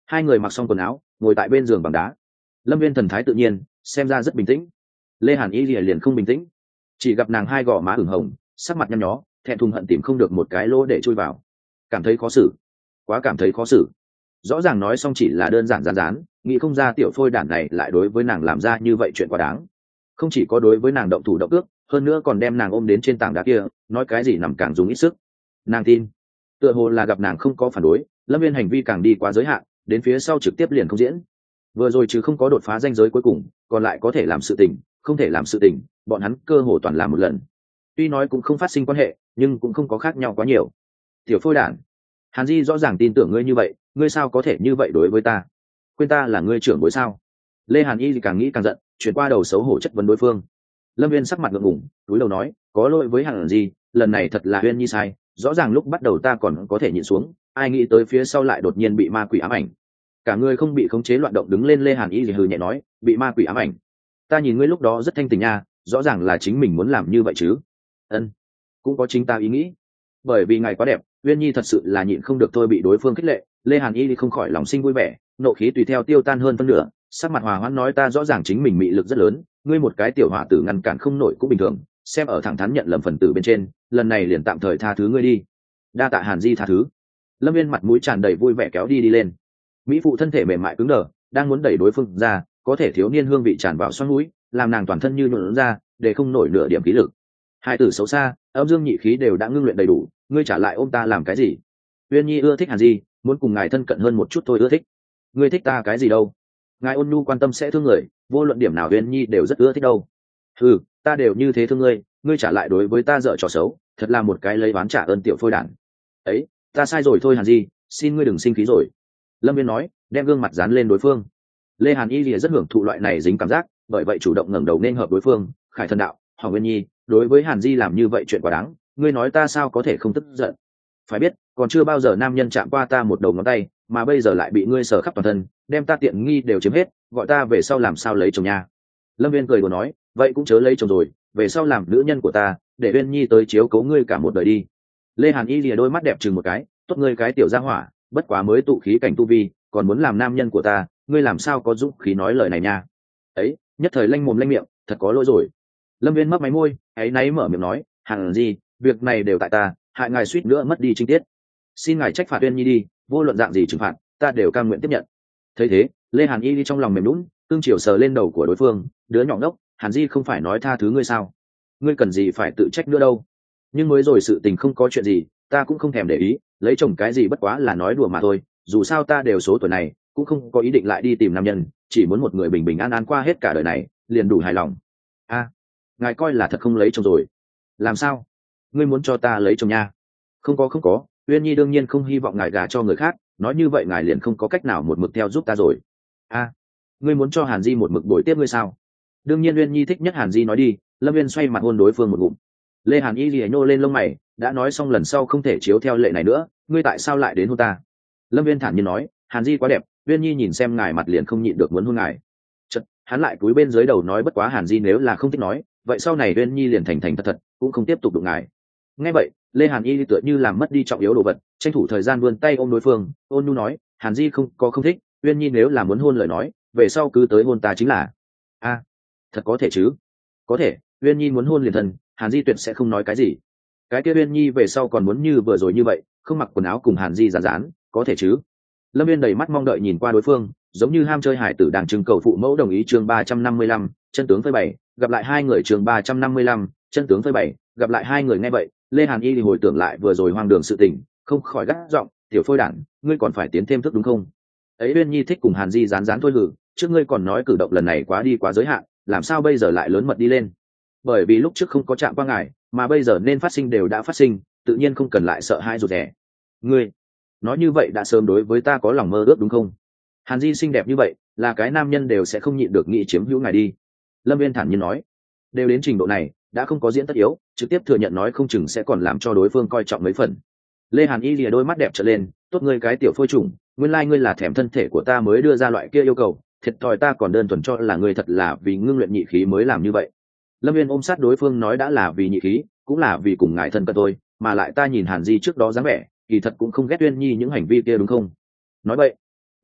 [SPEAKER 1] Hai người mặc xong quần áo ngồi tại bên giường bằng đá. Lâm viên thần thái tự nhiên, xem ra rất bình tĩnh. Lê Hàn Y liền liền không bình tĩnh, chỉ gặp nàng hai gò má ửng hồng, sắc mặt nhăn nhó, thẹn thùng hận tìm không được một cái lỗ để chui vào, cảm thấy khó xử, quá cảm thấy khó xử. Rõ ràng nói xong chỉ là đơn giản rán rán, nghĩ không ra tiểu phôi đản này lại đối với nàng làm ra như vậy chuyện quá đáng. Không chỉ có đối với nàng động thủ động ước, hơn nữa còn đem nàng ôm đến trên tảng đá kia, nói cái gì nằm càng dùng ít sức. Nàng tin, tựa hồ là gặp nàng không có phản đối, Lâm viên hành vi càng đi quá giới hạn, đến phía sau trực tiếp liền không diễn. Vừa rồi chứ không có đột phá ranh giới cuối cùng, còn lại có thể làm sự tình, không thể làm sự tình, bọn hắn cơ hồ toàn làm một lần. Tuy nói cũng không phát sinh quan hệ, nhưng cũng không có khác nhau quá nhiều. Tiểu phôi đản, Hàn Di rõ ràng tin tưởng ngươi như vậy, ngươi sao có thể như vậy đối với ta? Quên ta là ngươi trưởng bối sao? Lê Hàn Y thì càng nghĩ càng giận, chuyển qua đầu xấu hổ chất vấn đối phương. Lâm viên sắc mặt ngượng ngùng, túi đầu nói, có lỗi với Hàn Di, lần này thật là Uyên Nhi sai, rõ ràng lúc bắt đầu ta còn có thể nhịn xuống, ai nghĩ tới phía sau lại đột nhiên bị ma quỷ ám ảnh. Cả người không bị khống chế loạn động đứng lên. Lê Hàn Y thì hừ nhẹ nói, bị ma quỷ ám ảnh? Ta nhìn ngươi lúc đó rất thanh tình nha, rõ ràng là chính mình muốn làm như vậy chứ? Ân, cũng có chính ta ý nghĩ. Bởi vì ngài quá đẹp, Uyên Nhi thật sự là nhịn không được, tôi bị đối phương khích lệ. Lê Hàn Y thì không khỏi lòng sinh vui vẻ, nộ khí tùy theo tiêu tan hơn phân nửa, sắc mặt hòa hoãn nói, ta rõ ràng chính mình mị lực rất lớn, ngươi một cái tiểu hỏa tử ngăn cản không nổi cũng bình thường, xem ở thẳng thắn nhận lầm phần tử bên trên, lần này liền tạm thời tha thứ ngươi đi. Đa tạ Hàn Di tha thứ. Lâm viên mặt mũi tràn đầy vui vẻ kéo đi đi lên. Mỹ phụ thân thể mềm mại cứng đờ, đang muốn đẩy đối phương ra, có thể thiếu niên hương vị tràn vào xoắn mũi, làm nàng toàn thân như nhuộn ra, để không nổi nửa điểm khí lực. Hai tử xấu xa, âm dương nhị khí đều đã ngưng luyện đầy đủ, ngươi trả lại ôm ta làm cái gì? Uyên Nhi ưa thích Hàn Di, muốn cùng ngài thân cận hơn một chút thôi. Ưa thích? Ngươi thích ta cái gì đâu? Ngài ôn nhu quan tâm sẽ thương người, vô luận điểm nào Uyên Nhi đều rất ưa thích đâu. Ừ, ta đều như thế thương ngươi, ngươi trả lại đối với ta dở trò xấu, thật là một cái lấy oán trả ơn tiểu phôi đản. Ấy, ta sai rồi thôi Hàn Di, xin ngươi đừng sinh khí rồi. Lâm viên nói, đem gương mặt dán lên đối phương. Lê Hàn Y lìa rất hưởng thụ loại này dính cảm giác, bởi vậy chủ động ngẩng đầu nên hợp đối phương. Khải thần đạo, Hoàng Nguyên Nhi, đối với Hàn Di làm như vậy chuyện quá đáng, ngươi nói ta sao có thể không tức giận? Phải biết, còn chưa bao giờ nam nhân chạm qua ta một đầu ngón tay, mà bây giờ lại bị ngươi sờ khắp toàn thân, đem ta tiện nghi đều chiếm hết, gọi ta về sau làm sao lấy chồng nha? Lâm viên cười đùa nói, vậy cũng chớ lấy chồng rồi, về sau làm nữ nhân của ta, để Uyên Nhi tới chiếu cố ngươi cả một đời đi. Lê Hàn Y lìa đôi mắt đẹp chừng một cái, tốt ngươi cái tiểu gia hỏa, bất quá mới tụ khí cảnh tu vi, còn muốn làm nam nhân của ta, ngươi làm sao có dũng khí nói lời này nha? Ấy, nhất thời lanh mồm lanh miệng, thật có lỗi rồi. Lâm viên mấp máy môi, ấy náy mở miệng nói, Hàn Di, việc này đều tại ta, hại ngài suýt nữa mất đi trinh tiết, xin ngài trách phạt Uyên Nhi đi, vô luận dạng gì trừng phạt, ta đều cam nguyện tiếp nhận. Thấy thế, Lê Hàn Y đi trong lòng mềm lún, tương chiều sờ lên đầu của đối phương, đứa nhỏ ngốc, Hàn Di không phải nói tha thứ ngươi sao? Ngươi cần gì phải tự trách nữa đâu? Nhưng mới rồi sự tình không có chuyện gì, ta cũng không thèm để ý, lấy chồng cái gì bất quá là nói đùa mà thôi, dù sao ta đều số tuổi này, cũng không có ý định lại đi tìm nam nhân, chỉ muốn một người bình bình an an qua hết cả đời này, liền đủ hài lòng. A, à, ngài coi là thật không lấy chồng rồi? Làm sao? Ngươi muốn cho ta lấy chồng nha? Không có không có, Uyên Nhi đương nhiên không hy vọng ngài gả cho người khác, nói như vậy ngài liền không có cách nào một mực theo giúp ta rồi. A, à, ngươi muốn cho Hàn Di một mực bồi tiếp ngươi sao? Đương nhiên Uyên Nhi thích nhất Hàn Di nói đi. Lâm viên xoay mặt hôn đối phương một ngụm. Lê Hàn Y lìa nhô lên lông mày, đã nói xong lần sau không thể chiếu theo lệ này nữa, ngươi tại sao lại đến hôn ta? Lâm viên thản nhiên nói, Hàn Di quá đẹp, Uyên Nhi nhìn xem ngài mặt liền không nhịn được muốn hôn ngài. Chật, hắn lại cúi bên dưới đầu nói, bất quá Hàn Di nếu là không thích nói, vậy sau này Uyên Nhi liền thành thành thật thật, cũng không tiếp tục đụng ngài. Nghe vậy, Lê Hàn Y tựa như làm mất đi trọng yếu đồ vật, tranh thủ thời gian vươn tay ôm đối phương, ôn nhu nói, Hàn Di không có không thích, Uyên Nhi nếu là muốn hôn lời nói, về sau cứ tới hôn ta chính là. A, à, thật có thể chứ? Có thể, Uyên Nhi muốn hôn liền thân, Hàn Di tuyệt sẽ không nói cái gì. Cái kia Uyên Nhi về sau còn muốn như vừa rồi như vậy, không mặc quần áo cùng Hàn Di rán rán, có thể chứ? Lâm viên đầy mắt mong đợi nhìn qua đối phương, giống như ham chơi hải tử đang trưng cầu phụ mẫu đồng ý. Chương ba trăm năm mươi lăm, chân tướng phơi bày, gặp lại hai người. Chương ba trăm năm mươi lăm, chân tướng phơi bày, gặp lại hai người. Nghe vậy, Lê Hàn Y thì hồi tưởng lại vừa rồi hoang đường sự tình, không khỏi gắt giọng, tiểu phôi đản, ngươi còn phải tiến thêm thức đúng không? Ấy Uyên Nhi thích cùng Hàn Di rán rán thôi hử, trước ngươi còn nói cử động lần này quá đi quá giới hạn, làm sao bây giờ lại lớn mật đi lên? Bởi vì lúc trước không có chạm qua ngài, mà bây giờ nên phát sinh đều đã phát sinh, tự nhiên không cần lại sợ hãi rụt rè. Ngươi nói như vậy đã sớm đối với ta có lòng mơ ước đúng không? Hàn Di xinh đẹp như vậy, là cái nam nhân đều sẽ không nhịn được nghĩ chiếm hữu ngài đi. Lâm viên thản nhiên nói, đều đến trình độ này, đã không có diễn tất yếu, trực tiếp thừa nhận nói không chừng sẽ còn làm cho đối phương coi trọng mấy phần. Lê Hàn Y lìa đôi mắt đẹp trở lên, tốt ngươi cái tiểu phôi trùng, nguyên lai ngươi là thèm thân thể của ta mới đưa ra loại kia yêu cầu, thiệt thòi ta còn đơn thuần cho là ngươi thật là vì ngưng luyện nhị khí mới làm như vậy. Lâm viên ôm sát đối phương nói, đã là vì nhị khí, cũng là vì cùng ngài thân cận tôi, mà lại ta nhìn Hàn Di trước đó dáng vẻ, kỳ thật cũng không ghét Uyên Nhi những hành vi kia đúng không? Nói vậy,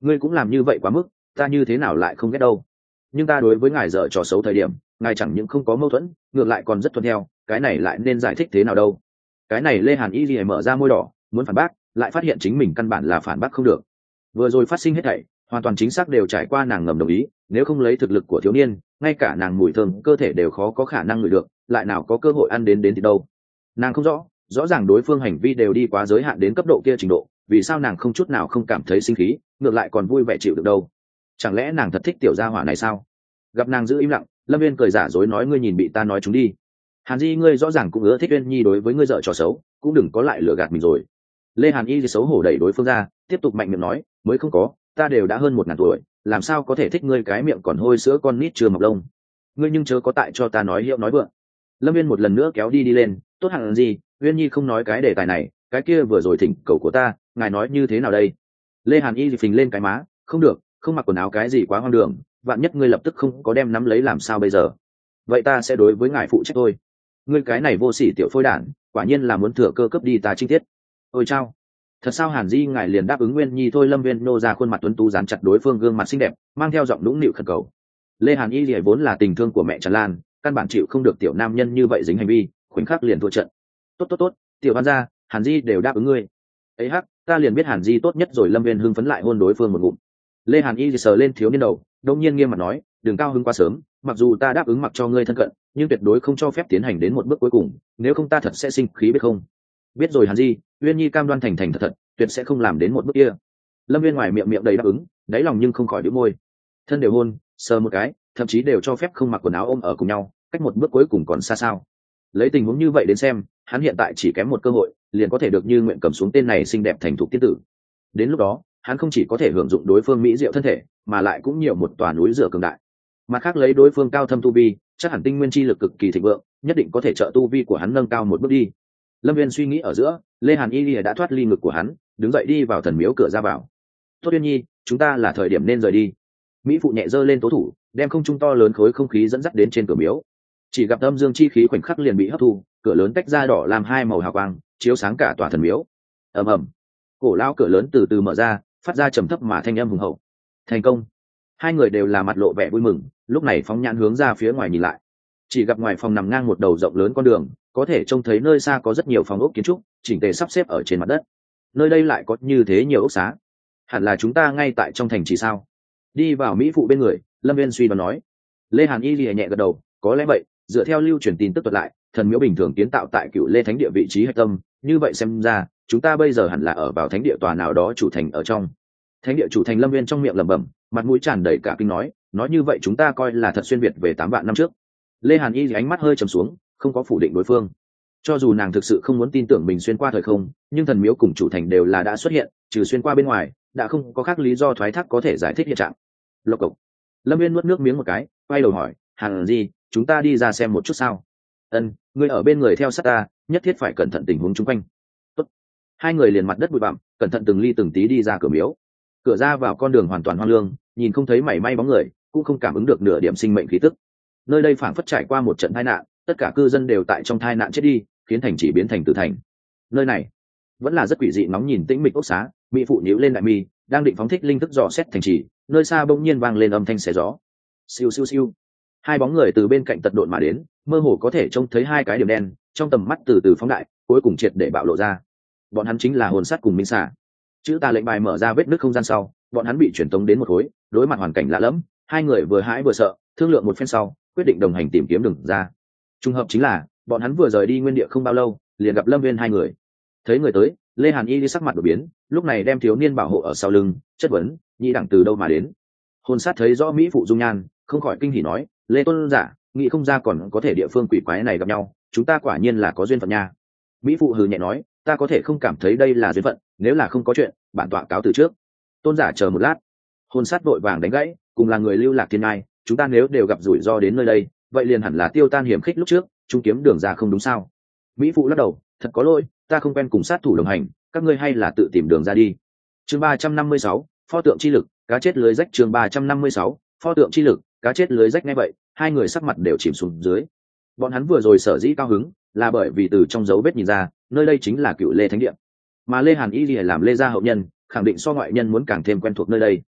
[SPEAKER 1] ngươi cũng làm như vậy quá mức, ta như thế nào lại không ghét đâu. Nhưng ta đối với ngài dở trò xấu thời điểm, ngài chẳng những không có mâu thuẫn, ngược lại còn rất thuận theo, cái này lại nên giải thích thế nào đâu. Cái này Lê Hàn Y Lìa mở ra môi đỏ, muốn phản bác, lại phát hiện chính mình căn bản là phản bác không được. Vừa rồi phát sinh hết thảy, hoàn toàn chính xác đều trải qua nàng ngầm đồng ý, nếu không lấy thực lực của thiếu niên, ngay cả nàng mùi thơm cơ thể đều khó có khả năng ngửi được, lại nào có cơ hội ăn đến đến thì đâu. Nàng không rõ, rõ ràng đối phương hành vi đều đi quá giới hạn đến cấp độ kia trình độ, vì sao nàng không chút nào không cảm thấy sinh khí, ngược lại còn vui vẻ chịu được đâu. Chẳng lẽ nàng thật thích tiểu gia hỏa này sao? Gặp nàng giữ im lặng, Lâm Viên cười giả dối nói, ngươi nhìn bị ta nói chúng đi. Hàn Di, ngươi rõ ràng cũng ưa thích Uyên Nhi đối với ngươi dở trò xấu, cũng đừng có lại lừa gạt mình rồi. Lê Hàn Y thì xấu hổ đẩy đối phương ra, tiếp tục mạnh miệng nói, mới không có, ta đều đã hơn một ngàn tuổi, làm sao có thể thích ngươi cái miệng còn hôi sữa con nít chưa mọc lông. Ngươi nhưng chớ có tại cho ta nói hiệu nói vượng. Lâm Viên một lần nữa kéo đi đi lên, tốt Hàn Di, Uyên Nhi không nói cái đề tài này, cái kia vừa rồi thỉnh cầu của ta, ngài nói như thế nào đây? Lê Hàn Y thì phình lên cái má, không được, không mặc quần áo cái gì quá hoang đường, vạn nhất ngươi lập tức không có đem nắm lấy làm sao bây giờ? Vậy ta sẽ đối với ngài phụ trách thôi. Ngươi cái này vô sỉ tiểu phôi đản, quả nhiên là muốn thừa cơ cấp đi ta chi tiết. Ôi chao, thật sao Hàn Di ngài liền đáp ứng Nguyên Nhi thôi. Lâm Viên nô ra khuôn mặt tuấn tú dán chặt đối phương gương mặt xinh đẹp, mang theo giọng nũng nịu khẩn cầu. Lê Hàn Y lìa vốn là tình thương của mẹ Trần Lan, căn bản chịu không được tiểu nam nhân như vậy dính hành vi, khoảnh khắc liền thua trận. Tốt tốt tốt, tiểu Văn gia, Hàn Di đều đáp ứng ngươi. Ấy hắc, ta liền biết Hàn Di tốt nhất rồi. Lâm Viên hưng phấn lại hôn đối phương một ngụm. Lê Hàn Y sờ lên thiếu niên đầu, đông nhiên nghiêm mặt nói, đừng cao hứng quá sớm, mặc dù ta đáp ứng mặc cho ngươi thân cận, nhưng tuyệt đối không cho phép tiến hành đến một bước cuối cùng, nếu không ta thật sẽ sinh khí biết không? Biết rồi Hàn Di, Uyên Nhi cam đoan thành thành thật thật, tuyệt sẽ không làm đến một bước kia. Lâm Viên ngoài miệng miệng đầy đáp ứng, đáy lòng nhưng không khỏi đĩu môi. Thân đều hôn, sờ một cái, thậm chí đều cho phép không mặc quần áo ôm ở cùng nhau, cách một bước cuối cùng còn xa sao? Lấy tình huống như vậy đến xem, hắn hiện tại chỉ kém một cơ hội, liền có thể được như nguyện cầm xuống tên này xinh đẹp thành thục tiên tử. Đến lúc đó, hắn không chỉ có thể hưởng dụng đối phương mỹ diệu thân thể, mà lại cũng nhiều một tòa núi dựa cường đại. Mặt khác lấy đối phương cao thâm tu vi, chắc hẳn tinh nguyên chi lực cực kỳ thịnh vượng, nhất định có thể trợ tu vi của hắn nâng cao một bước đi. Lâm Viên suy nghĩ ở giữa, Lê Hàn Y Lìa đã thoát ly ngực của hắn, đứng dậy đi vào thần miếu cửa ra vào. Tốt Uyên Nhi, chúng ta là thời điểm nên rời đi. Mỹ phụ nhẹ giơ lên tố thủ, đem không trung to lớn khối không khí dẫn dắt đến trên cửa miếu. Chỉ gặp âm dương chi khí khoảnh khắc liền bị hấp thu, cửa lớn tách ra đỏ làm hai màu hào quang, chiếu sáng cả tòa thần miếu. Ầm ầm, cổ lao cửa lớn từ từ mở ra, phát ra trầm thấp mà thanh âm hùng hậu. Thành công. Hai người đều là mặt lộ vẻ vui mừng, lúc này phóng nhãn hướng ra phía ngoài nhìn lại, chỉ gặp ngoài phòng nằm ngang một đầu rộng lớn con đường, có thể trông thấy nơi xa có rất nhiều phòng ốc kiến trúc chỉnh tề sắp xếp ở trên mặt đất. Nơi đây lại có như thế nhiều ốc xá, hẳn là chúng ta ngay tại trong thành chỉ sao? Đi vào Mỹ phụ bên người, Lâm Viên suy đoán nói. Lê Hàn Y lìa nhẹ gật đầu, có lẽ vậy, dựa theo lưu truyền tin tức thuật lại, thần miếu bình thường kiến tạo tại Cựu Lê Thánh địa vị trí hạch tâm, như vậy xem ra chúng ta bây giờ hẳn là ở vào thánh địa tòa nào đó chủ thành ở trong. Thánh địa chủ thành. Lâm Viên trong miệng lẩm bẩm, mặt mũi tràn đầy cả kinh nói, nói như vậy chúng ta coi là thật xuyên việt về tám vạn năm trước. Lê Hàn Y thì ánh mắt hơi trầm xuống, không có phủ định đối phương. Cho dù nàng thực sự không muốn tin tưởng mình xuyên qua thời không, nhưng thần miếu cùng chủ thành đều là đã xuất hiện, trừ xuyên qua bên ngoài, đã không có khác lý do thoái thác có thể giải thích hiện trạng. Lộc cộc. Lâm Viên nuốt nước miếng một cái, quay đầu hỏi, Hàn Di, chúng ta đi ra xem một chút sao? Ân, ngươi ở bên người theo sát ta, nhất thiết phải cẩn thận tình huống chung quanh. Tốt. Hai người liền mặt đất bụi bặm, cẩn thận từng ly từng tí đi ra cửa miếu. Cửa ra vào con đường hoàn toàn hoang lương, nhìn không thấy mảy may bóng người, cũng không cảm ứng được nửa điểm sinh mệnh khí tức. Nơi đây phảng phất trải qua một trận tai nạn, tất cả cư dân đều tại trong tai nạn chết đi, khiến thành chỉ biến thành tử thành. Nơi này vẫn là rất quỷ dị, nóng nhìn tĩnh mịch ốc xá. Mỹ phụ nhíu lên đại mi, đang định phóng thích linh thức dò xét thành trì, nơi xa bỗng nhiên vang lên âm thanh xé gió. Siêu siêu siêu. Hai bóng người từ bên cạnh tật độn mà đến, mơ hồ có thể trông thấy hai cái điểm đen, trong tầm mắt từ từ phóng đại, cuối cùng triệt để bạo lộ ra. Bọn hắn chính là hồn sát cùng minh xà. Chữ ta lệnh bài mở ra vết nứt không gian sau, bọn hắn bị truyền tống đến một khối, đối mặt hoàn cảnh lạ lẫm, hai người vừa hãi vừa sợ, thương lượng một phen sau, quyết định đồng hành tìm kiếm đường ra. Trùng hợp chính là, bọn hắn vừa rời đi nguyên địa không bao lâu, liền gặp Lâm Viên hai người. Thấy người tới, Lê Hàn Y đi sắc mặt đổi biến, lúc này đem thiếu niên bảo hộ ở sau lưng, chất vấn, nhị đẳng từ đâu mà đến? Hồn sát thấy rõ mỹ phụ dung nhan, không khỏi kinh hỉ nói, Lê tôn giả, nghĩ không ra còn có thể địa phương quỷ quái này gặp nhau, chúng ta quả nhiên là có duyên phận nha. Mỹ phụ hừ nhẹ nói, ta có thể không cảm thấy đây là duyên phận, nếu là không có chuyện, bản tọa cáo từ trước. Tôn giả chờ một lát. Hồn sát vội vàng đánh gãy, cùng là người lưu lạc thiên ai, chúng ta nếu đều gặp rủi ro đến nơi đây, vậy liền hẳn là tiêu tan hiểm khích lúc trước, chúng kiếm đường ra không đúng sao? Mỹ phụ lắc đầu, thật có lỗi, ta không quen cùng sát thủ đồng hành, các ngươi hay là tự tìm đường ra đi. Chương ba trăm năm mươi sáu, pho tượng chi lực, cá chết lưới rách. Chương ba trăm năm mươi sáu, pho tượng chi lực, cá chết lưới rách. Nghe vậy, hai người sắc mặt đều chìm xuống dưới. Bọn hắn vừa rồi sở dĩ cao hứng, là bởi vì từ trong dấu vết nhìn ra, nơi đây chính là Cựu Lê Thánh địa, mà Lê Hàn Y Lìa làm Lê gia hậu nhân, khẳng định so ngoại nhân muốn càng thêm quen thuộc nơi đây.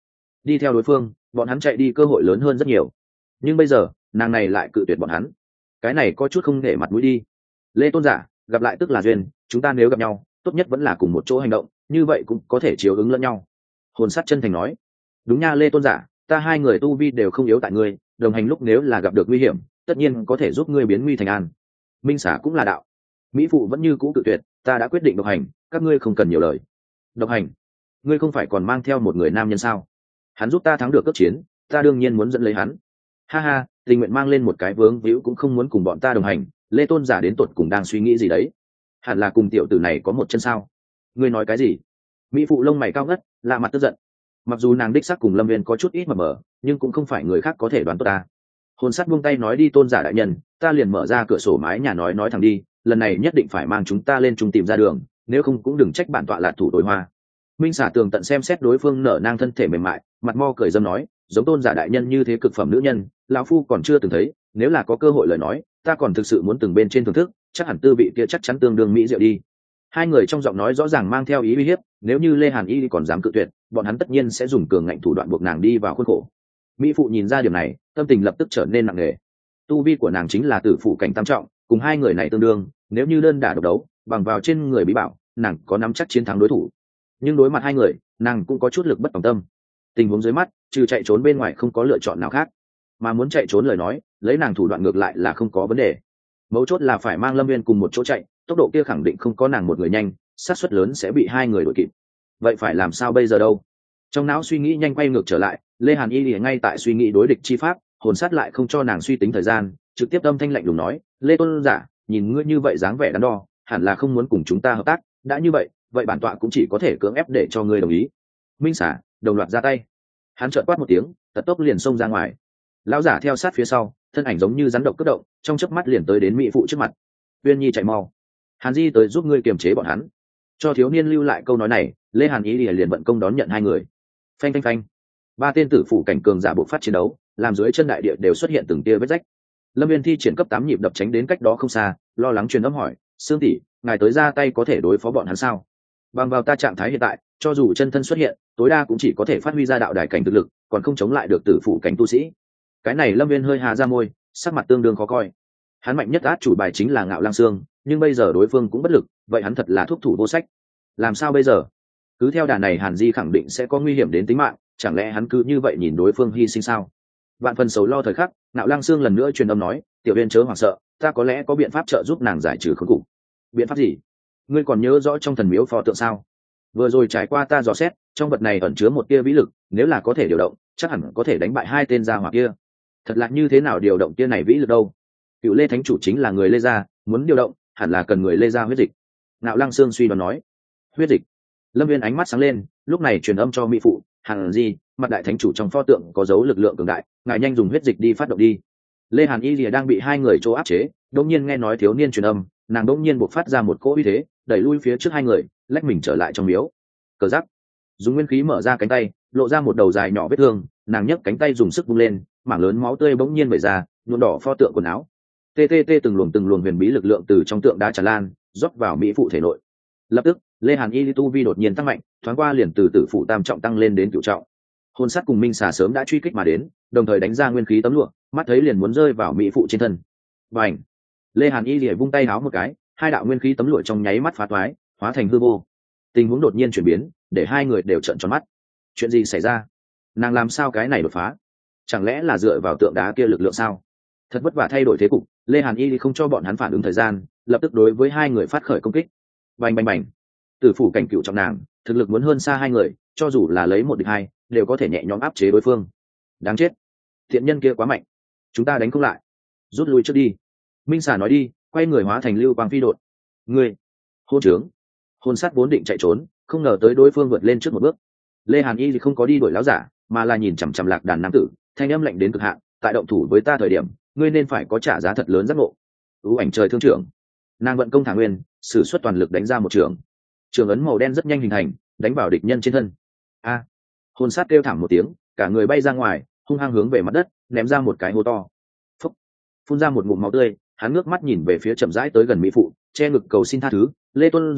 [SPEAKER 1] đi theo đối phương bọn hắn chạy đi cơ hội lớn hơn rất nhiều, nhưng bây giờ nàng này lại cự tuyệt bọn hắn, cái này có chút không để mặt mũi đi. Lê Tôn giả, gặp lại tức là duyên, chúng ta nếu gặp nhau tốt nhất vẫn là cùng một chỗ hành động, như vậy cũng có thể chiếu ứng lẫn nhau. Hồn sát chân thành nói. Đúng nha Lê Tôn giả, ta hai người tu vi đều không yếu tại ngươi, đồng hành lúc nếu là gặp được nguy hiểm tất nhiên có thể giúp ngươi biến nguy thành an. Minh xả cũng là đạo. Mỹ phụ vẫn như cũ tự tuyệt, ta đã quyết định độc hành, các ngươi không cần nhiều lời. Độc hành? Ngươi không phải còn mang theo một người nam nhân sao? Hắn giúp ta thắng được cước chiến, ta đương nhiên muốn dẫn lấy hắn. Ha ha, tình nguyện mang lên một cái vướng víu cũng không muốn cùng bọn ta đồng hành. Lê Tôn giả đến tột cùng đang suy nghĩ gì đấy? Hẳn là cùng tiểu tử này có một chân sao? Ngươi nói cái gì? Mỹ phụ lông mày cao ngất, lạ mặt tức giận. Mặc dù nàng đích xác cùng Lâm Viên có chút ít mờ mờ, nhưng cũng không phải người khác có thể đoán tốt ta. Hồn sát buông tay nói, đi Tôn giả đại nhân, ta liền mở ra cửa sổ mái nhà nói nói thẳng đi, lần này nhất định phải mang chúng ta lên trung tìm ra đường, nếu không cũng đừng trách bản tọa lạc thủ tối hoa. Minh xả tường tận xem xét đối phương nở nang thân thể mềm mại, mặt mo cười dâm nói, giống Tôn giả đại nhân như thế cực phẩm nữ nhân lão phu còn chưa từng thấy, nếu là có cơ hội lời nói ta còn thực sự muốn từng bên trên thưởng thức, chắc hẳn tư vị kia chắc chắn tương đương mỹ diệu đi. Hai người trong giọng nói rõ ràng mang theo ý uy hiếp, nếu như Lê Hàn Y còn dám cự tuyệt bọn hắn tất nhiên sẽ dùng cường ngạnh thủ đoạn buộc nàng đi vào khuôn khổ. Mỹ phụ nhìn ra điểm này, tâm tình lập tức trở nên nặng nề. Tu vi của nàng chính là tử phụ cảnh tam trọng, cùng hai người này tương đương, nếu như đơn đả độc đấu bằng vào trên người bí bảo nàng có nắm chắc chiến thắng đối thủ, nhưng đối mặt hai người nàng cũng có chút lực bất tòng tâm. Tình huống dưới mắt trừ chạy trốn bên ngoài không có lựa chọn nào khác, mà muốn chạy trốn lời nói lấy nàng thủ đoạn ngược lại là không có vấn đề. Mấu chốt là phải mang Lâm Viên cùng một chỗ chạy, tốc độ kia khẳng định không có nàng một người nhanh, xác suất lớn sẽ bị hai người đuổi kịp. Vậy phải làm sao bây giờ đâu? Trong não suy nghĩ nhanh quay ngược trở lại, Lê Hàn Y lìa ngay tại suy nghĩ đối địch chi pháp, hồn sát lại không cho nàng suy tính thời gian, trực tiếp âm thanh lạnh lùng nói, Lê Tôn giả, nhìn ngươi như vậy dáng vẻ đắn đo, hẳn là không muốn cùng chúng ta hợp tác, đã như vậy vậy bản tọa cũng chỉ có thể cưỡng ép để cho ngươi đồng ý. Minh xả đồng loạt ra tay, hắn trợn quát một tiếng, tật tốc liền xông ra ngoài. Lão giả theo sát phía sau, thân ảnh giống như rắn độc cất động, trong chớp mắt liền tới đến mỹ phụ trước mặt. Uyên Nhi chạy mau, Hàn Di tới giúp ngươi kiềm chế bọn hắn. Cho thiếu niên lưu lại câu nói này, Lê Hàn Ý liền vận công đón nhận hai người. Phanh phanh phanh, ba tên tử phủ cảnh cường giả bộ phát chiến đấu, làm dưới chân đại địa đều xuất hiện từng tia vết rách. Lâm Viên thi triển cấp tám nhịp đập tránh đến cách đó không xa, lo lắng truyền âm hỏi, Sương tỷ, ngài tới ra tay có thể đối phó bọn hắn sao? Bằng vào ta trạng thái hiện tại, cho dù chân thân xuất hiện, tối đa cũng chỉ có thể phát huy ra đạo đài cảnh thực lực, còn không chống lại được tử phủ cảnh tu sĩ. Cái này Lâm Viên hơi hà ra môi, sắc mặt tương đương khó coi. Hắn mạnh nhất át chủ bài chính là Ngạo Lang Xương, nhưng bây giờ đối phương cũng bất lực, vậy hắn thật là thuốc thủ vô sách. Làm sao bây giờ? Cứ theo đà này Hàn Di khẳng định sẽ có nguy hiểm đến tính mạng, chẳng lẽ hắn cứ như vậy nhìn đối phương hy sinh sao? Vạn phần sầu lo thời khắc, Ngạo Lang Xương lần nữa truyền âm nói, tiểu Viên chớ hoảng sợ, ta có lẽ có biện pháp trợ giúp nàng giải trừ khốn cục. Biện pháp gì? Ngươi còn nhớ rõ trong thần miếu pho tượng sao? Vừa rồi trải qua ta dò xét, trong vật này ẩn chứa một tia vĩ lực, nếu là có thể điều động, chắc hẳn có thể đánh bại hai tên gia hỏa kia. Thật là như thế nào điều động tia này vĩ lực đâu? Cựu Lê Thánh chủ chính là người Lê gia, muốn điều động, hẳn là cần người Lê gia huyết dịch. Ngạo Lang Xương suy đoán nói. Huyết dịch. Lâm Viên ánh mắt sáng lên, lúc này truyền âm cho mỹ phụ, Hàn Di, mặt đại thánh chủ trong pho tượng có dấu lực lượng cường đại, ngài nhanh dùng huyết dịch đi phát động đi. Lê Hàn Y lìa đang bị hai người chỗ áp chế, đột nhiên nghe nói thiếu niên truyền âm, nàng đột nhiên buộc phát ra một cỗ uy thế, đẩy lui phía trước hai người, lách mình trở lại trong miếu. Cờ giắc, dùng nguyên khí mở ra cánh tay, lộ ra một đầu dài nhỏ vết thương, nàng nhấc cánh tay dùng sức vung lên, mảng lớn máu tươi bỗng nhiên vẩy ra, nhuộm đỏ pho tượng quần áo. Tê tê tê, từng luồng từng luồng huyền bí lực lượng từ trong tượng đá tràn lan, rót vào mỹ phụ thể nội. Lập tức, Lê Hàn Y tu vi đột nhiên tăng mạnh, thoáng qua liền từ tử phụ tam trọng tăng lên đến cửu trọng. Hồn sát cùng Minh xà sớm đã truy kích mà đến, đồng thời đánh ra nguyên khí tấm lụa, mắt thấy liền muốn rơi vào mỹ phụ trên thân. Bành! Lê Hàn Y liền vung tay háo một cái, hai đạo nguyên khí tấm lụa trong nháy mắt phá toái, hóa thành hư vô. Tình huống đột nhiên chuyển biến, để hai người đều trợn tròn mắt. Chuyện gì xảy ra? Nàng làm sao cái này đột phá? Chẳng lẽ là dựa vào tượng đá kia lực lượng sao? Thật vất vả thay đổi thế cục, Lê Hàn Y không cho bọn hắn phản ứng thời gian, lập tức đối với hai người phát khởi công kích. Bành bành bành! Tử phủ cảnh cựu trọng nàng, thực lực muốn hơn xa hai người, cho dù là lấy một địch hai, đều có thể nhẹ nhõm áp chế đối phương. Đáng chết! Thiện nhân kia quá mạnh, chúng ta đánh không lại, rút lui trước đi. Minh xà nói đi, quay người hóa thành lưu quang phi đột. Ngươi! Hôn trướng! Hồn sát vốn định chạy trốn, không ngờ tới đối phương vượt lên trước một bước. Lê Hàn Y thì không có đi đuổi láo giả, mà là nhìn chằm chằm lạc đàn nam tử, thanh âm lạnh đến cực hạn, tại động thủ với ta thời điểm, ngươi nên phải có trả giá thật lớn giác ngộ. Ưu ảnh trời thương trưởng, nàng vận công thả nguyên, sử xuất toàn lực đánh ra một trường. Trường ấn màu đen rất nhanh hình thành, đánh vào địch nhân trên thân. A! Hồn sát kêu thảm một tiếng, cả người bay ra ngoài, hung hăng hướng về mặt đất, ném ra một cái hố to. Phúc! Phun ra một ngụm máu tươi, hắn ngước mắt nhìn về phía chậm rãi tới gần mỹ phụ, che ngực cầu xin tha thứ, Lê Tôn giả,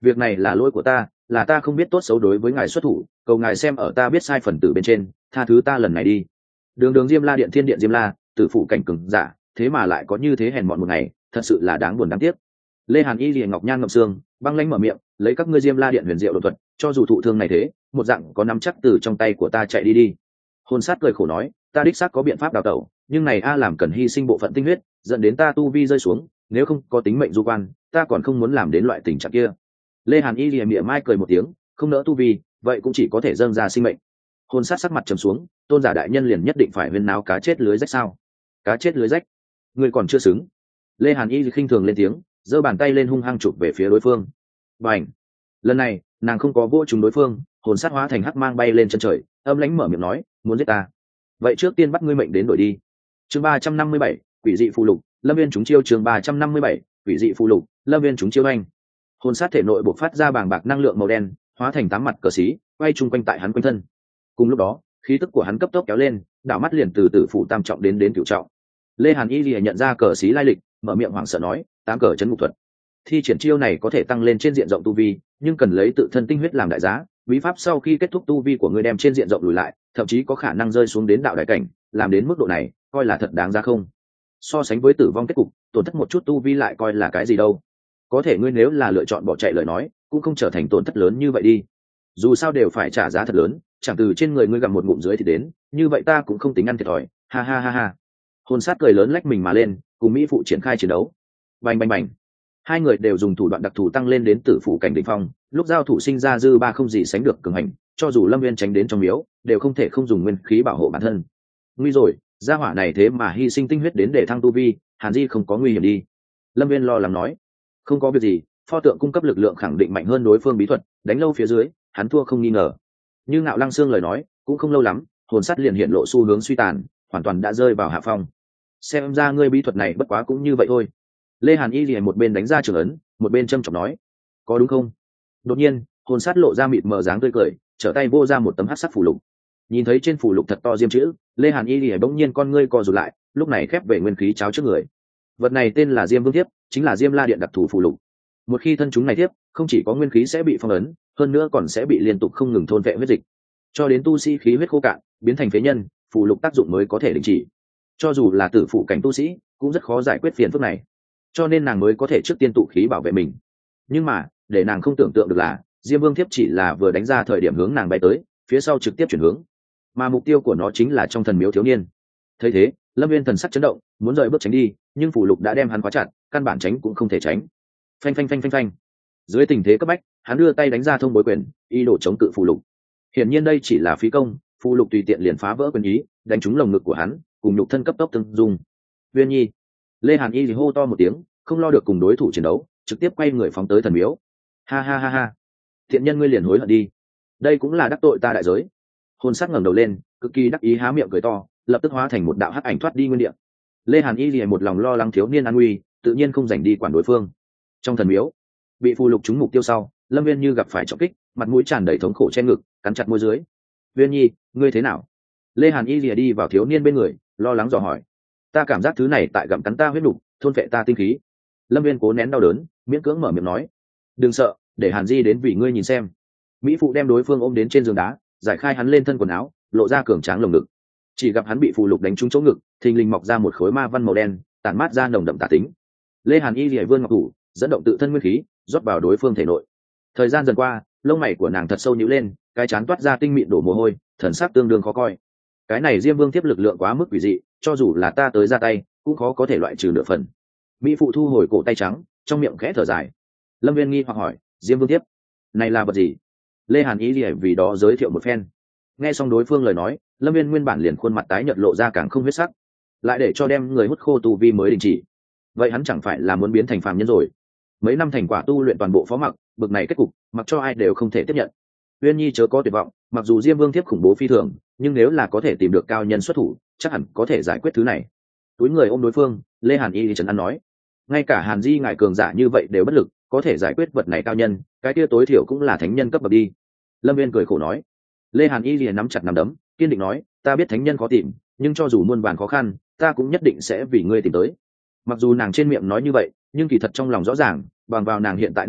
[SPEAKER 1] việc này là lỗi của ta, là ta không biết tốt xấu đối với ngài xuất thủ, cầu ngài xem ở ta biết sai phần tử bên trên, tha thứ ta lần này đi. Đường đường Diêm La điện thiên điện Diêm La, tử phụ cảnh cường giả, thế mà lại có như thế hèn mọn một ngày, thật sự là đáng buồn đáng tiếc. Lê Hàn Y liền ngọc nhan ngậm xương, băng lãnh mở miệng, lấy các ngươi Diêm La điện huyền diệu đột thuật, cho dù thụ thương này thế, một dạng có nắm chắc từ trong tay của ta chạy đi đi. Hồn sát cười khổ nói, ta đích xác có biện pháp đào tẩu, nhưng này a làm cần hy sinh bộ phận tinh huyết, dẫn đến ta tu vi rơi xuống, nếu không có tính mệnh du quan, ta còn không muốn làm đến loại tình trạng kia. Lê Hàn Y liền miệng mai cười một tiếng, không nỡ tu vi, vậy cũng chỉ có thể dâng ra sinh mệnh. Hồn sát sắc mặt trầm xuống, tôn giả đại nhân liền nhất định phải huyên náo cá chết lưới rách sao? Cá chết lưới rách, ngươi còn chưa xứng. Lê Hàn Y khinh thường lên tiếng, giơ bàn tay lên hung hăng chụp về phía đối phương. Bành! Lần này nàng không có vô trùng đối phương, hồn sát hóa thành hắc mang bay lên chân trời, âm lãnh mở miệng nói, muốn giết ta, vậy trước tiên bắt ngươi mệnh đến đổi đi. Chương ba trăm năm mươi bảy, quỷ dị phù lục, Lâm Viên chúng chiêu. Chương ba trăm năm mươi bảy, quỷ dị phù lục, Lâm Viên chúng chiêu. Anh hồn sát thể nội bộc phát ra bàng bạc năng lượng màu đen, hóa thành tám mặt cờ xí, quay chung quanh tại hắn quanh thân. Cùng lúc đó, khí tức của hắn cấp tốc kéo lên, đảo mắt liền từ tử phụ tam trọng đến đến cửu trọng. Lê Hàn Y lìa nhận ra cờ xí lai lịch, mở miệng hoảng sợ nói, tám cờ chấn ngục thuật. Thi triển chiêu này có thể tăng lên trên diện rộng tu vi, nhưng cần lấy tự thân tinh huyết làm đại giá. Bí pháp sau khi kết thúc tu vi của người đem trên diện rộng lùi lại, thậm chí có khả năng rơi xuống đến đạo đại cảnh, làm đến mức độ này, coi là thật đáng giá không? So sánh với tử vong kết cục, tổn thất một chút tu vi lại coi là cái gì đâu? Có thể ngươi nếu là lựa chọn bỏ chạy lời nói, cũng không trở thành tổn thất lớn như vậy đi. Dù sao đều phải trả giá thật lớn, chẳng từ trên người ngươi gặm một ngụm dưới thì đến, như vậy ta cũng không tính ăn thiệt thòi. Ha ha ha ha. Hồn sát cười lớn lách mình mà lên, cùng mỹ phụ triển khai chiến đấu. Bành bành bành. Hai người đều dùng thủ đoạn đặc thù tăng lên đến tử phụ cảnh đỉnh phong, lúc giao thủ sinh ra dư ba không gì sánh được cường hành, cho dù Lâm Viên tránh đến trong miếu, đều không thể không dùng nguyên khí bảo hộ bản thân. Nguy rồi, gia hỏa này thế mà hy sinh tinh huyết đến để thăng tu vi, Hàn Di không có nguy hiểm đi. Lâm Viên lo lắng nói, không có việc gì, pho tượng cung cấp lực lượng khẳng định mạnh hơn đối phương bí thuật, đánh lâu phía dưới, hắn thua không nghi ngờ. Như Ngạo Lăng Xương lời nói, cũng không lâu lắm, hồn sắt liền hiện lộ xu hướng suy tàn, hoàn toàn đã rơi vào hạ phong. Xem ra ngươi bí thuật này bất quá cũng như vậy thôi. Lê Hàn Y liền một bên đánh ra trường ấn, một bên châm chọc nói, có đúng không? Đột nhiên, hồn sát lộ ra mịt mờ dáng tươi cười, trở tay vô ra một tấm hắc sắc phù lục. Nhìn thấy trên phù lục thật to diêm chữ, Lê Hàn Y liền bỗng nhiên con ngươi co rụt lại, lúc này khép về nguyên khí cháo trước người. Vật này tên là Diêm Vương Thiếp, chính là Diêm La Điện đặc thù phù lục. Một khi thân chúng này thiếp, không chỉ có nguyên khí sẽ bị phong ấn, hơn nữa còn sẽ bị liên tục không ngừng thôn vệ huyết dịch, cho đến tu sĩ khí huyết khô cạn, biến thành phế nhân, phù lục tác dụng mới có thể đình chỉ. Cho dù là tử phụ cảnh tu sĩ, cũng rất khó giải quyết phiền phức này. Cho nên nàng mới có thể trước tiên tụ khí bảo vệ mình. Nhưng mà để nàng không tưởng tượng được là Diêm Vương Thiếp chỉ là vừa đánh ra thời điểm hướng nàng bay tới, phía sau trực tiếp chuyển hướng, mà mục tiêu của nó chính là trong thần miếu thiếu niên. Thấy thế, Lâm Viên thần sắc chấn động, muốn rời bước tránh đi, nhưng phù lục đã đem hắn khóa chặt, căn bản tránh cũng không thể tránh. Phanh phanh phanh phanh phanh. Dưới tình thế cấp bách, hắn đưa tay đánh ra thông bối quyền, ý đồ chống cự phù lục. Hiển nhiên đây chỉ là phí công, phù lục tùy tiện liền phá vỡ quyền ý, đánh trúng lồng ngực của hắn, cùng nhục thân cấp tốc tương dung. Viên Nhi. Lê Hàn Y thì hô to một tiếng, không lo được cùng đối thủ chiến đấu, trực tiếp quay người phóng tới thần miếu. Ha ha ha ha. Thiện nhân ngươi liền hối hận đi. Đây cũng là đắc tội ta đại giới. Hồn sắc ngẩng đầu lên, cực kỳ đắc ý há miệng cười to, lập tức hóa thành một đạo hắc ảnh thoát đi nguyên địa. Lê Hàn Y liền một lòng lo lắng thiếu niên an nguy, tự nhiên không dành đi quản đối phương. Trong thần miếu, bị phù lục trúng mục tiêu sau, Lâm Viên như gặp phải trọng kích, mặt mũi tràn đầy thống khổ che ngực, cắn chặt môi dưới. Viên Nhi, ngươi thế nào? Lê Hàn Y lìa đi vào thiếu niên bên người, lo lắng dò hỏi. Ta cảm giác thứ này tại gặm cắn ta huyết nục, thôn vệ ta tinh khí. Lâm Viên cố nén đau đớn, miễn cưỡng mở miệng nói. Đừng sợ, để Hàn Di đến vì ngươi nhìn xem. Mỹ phụ đem đối phương ôm đến trên giường đá, giải khai hắn lên thân quần áo, lộ ra cường tráng lồng ngực. Chỉ gặp hắn bị phù lục đánh trúng chỗ ngực, thình lình mọc ra một khối ma văn màu đen, tản mát ra nồng đậm tà tính. Lê Hàn Y lìa vươn ngọc thủ, dẫn động tự thân nguyên khí, rót vào đối phương thể nội. Thời gian dần qua, lông mày của nàng thật sâu nhíu lên, cái chán toát ra tinh mịn đổ mồ hôi, thần sắc tương đương khó coi. Cái này Diêm Vương Thiếp lực lượng quá mức quỷ dị, cho dù là ta tới ra tay, cũng khó có thể loại trừ nửa phần. Mỹ phụ thu hồi cổ tay trắng, trong miệng khẽ thở dài. Lâm Viên nghi hoặc hỏi, Diêm Vương Thiếp này là vật gì? Lê Hàn Y lìa vì đó giới thiệu một phen. Nghe xong đối phương lời nói, Lâm Viên nguyên bản liền khuôn mặt tái nhợt lộ ra càng không huyết sắc, lại để cho đem người hút khô tu vi mới đình chỉ. Vậy hắn chẳng phải là muốn biến thành phàm nhân rồi? Mấy năm thành quả tu luyện toàn bộ phó mặc, bực này kết cục, mặc cho ai đều không thể tiếp nhận. Uyên Nhi chớ có tuyệt vọng, mặc dù Diêm Vương Thiếp khủng bố phi thường, nhưng nếu là có thể tìm được cao nhân xuất thủ, chắc hẳn có thể giải quyết thứ này. Túi người ôm đối phương, Lê Hàn Y thì trấn an nói, ngay cả Hàn Di ngài cường giả như vậy đều bất lực, có thể giải quyết vật này cao nhân, cái kia tối thiểu cũng là thánh nhân cấp bậc đi. Lâm Viên cười khổ nói. Lê Hàn Y liền nắm chặt nắm đấm, kiên định nói, ta biết thánh nhân khó tìm, nhưng cho dù muôn vàn khó khăn, ta cũng nhất định sẽ vì ngươi tìm tới. Mặc dù nàng trên miệng nói như vậy, nhưng kỳ thật trong lòng rõ ràng, bằng vào nàng hiện tại năng lượng,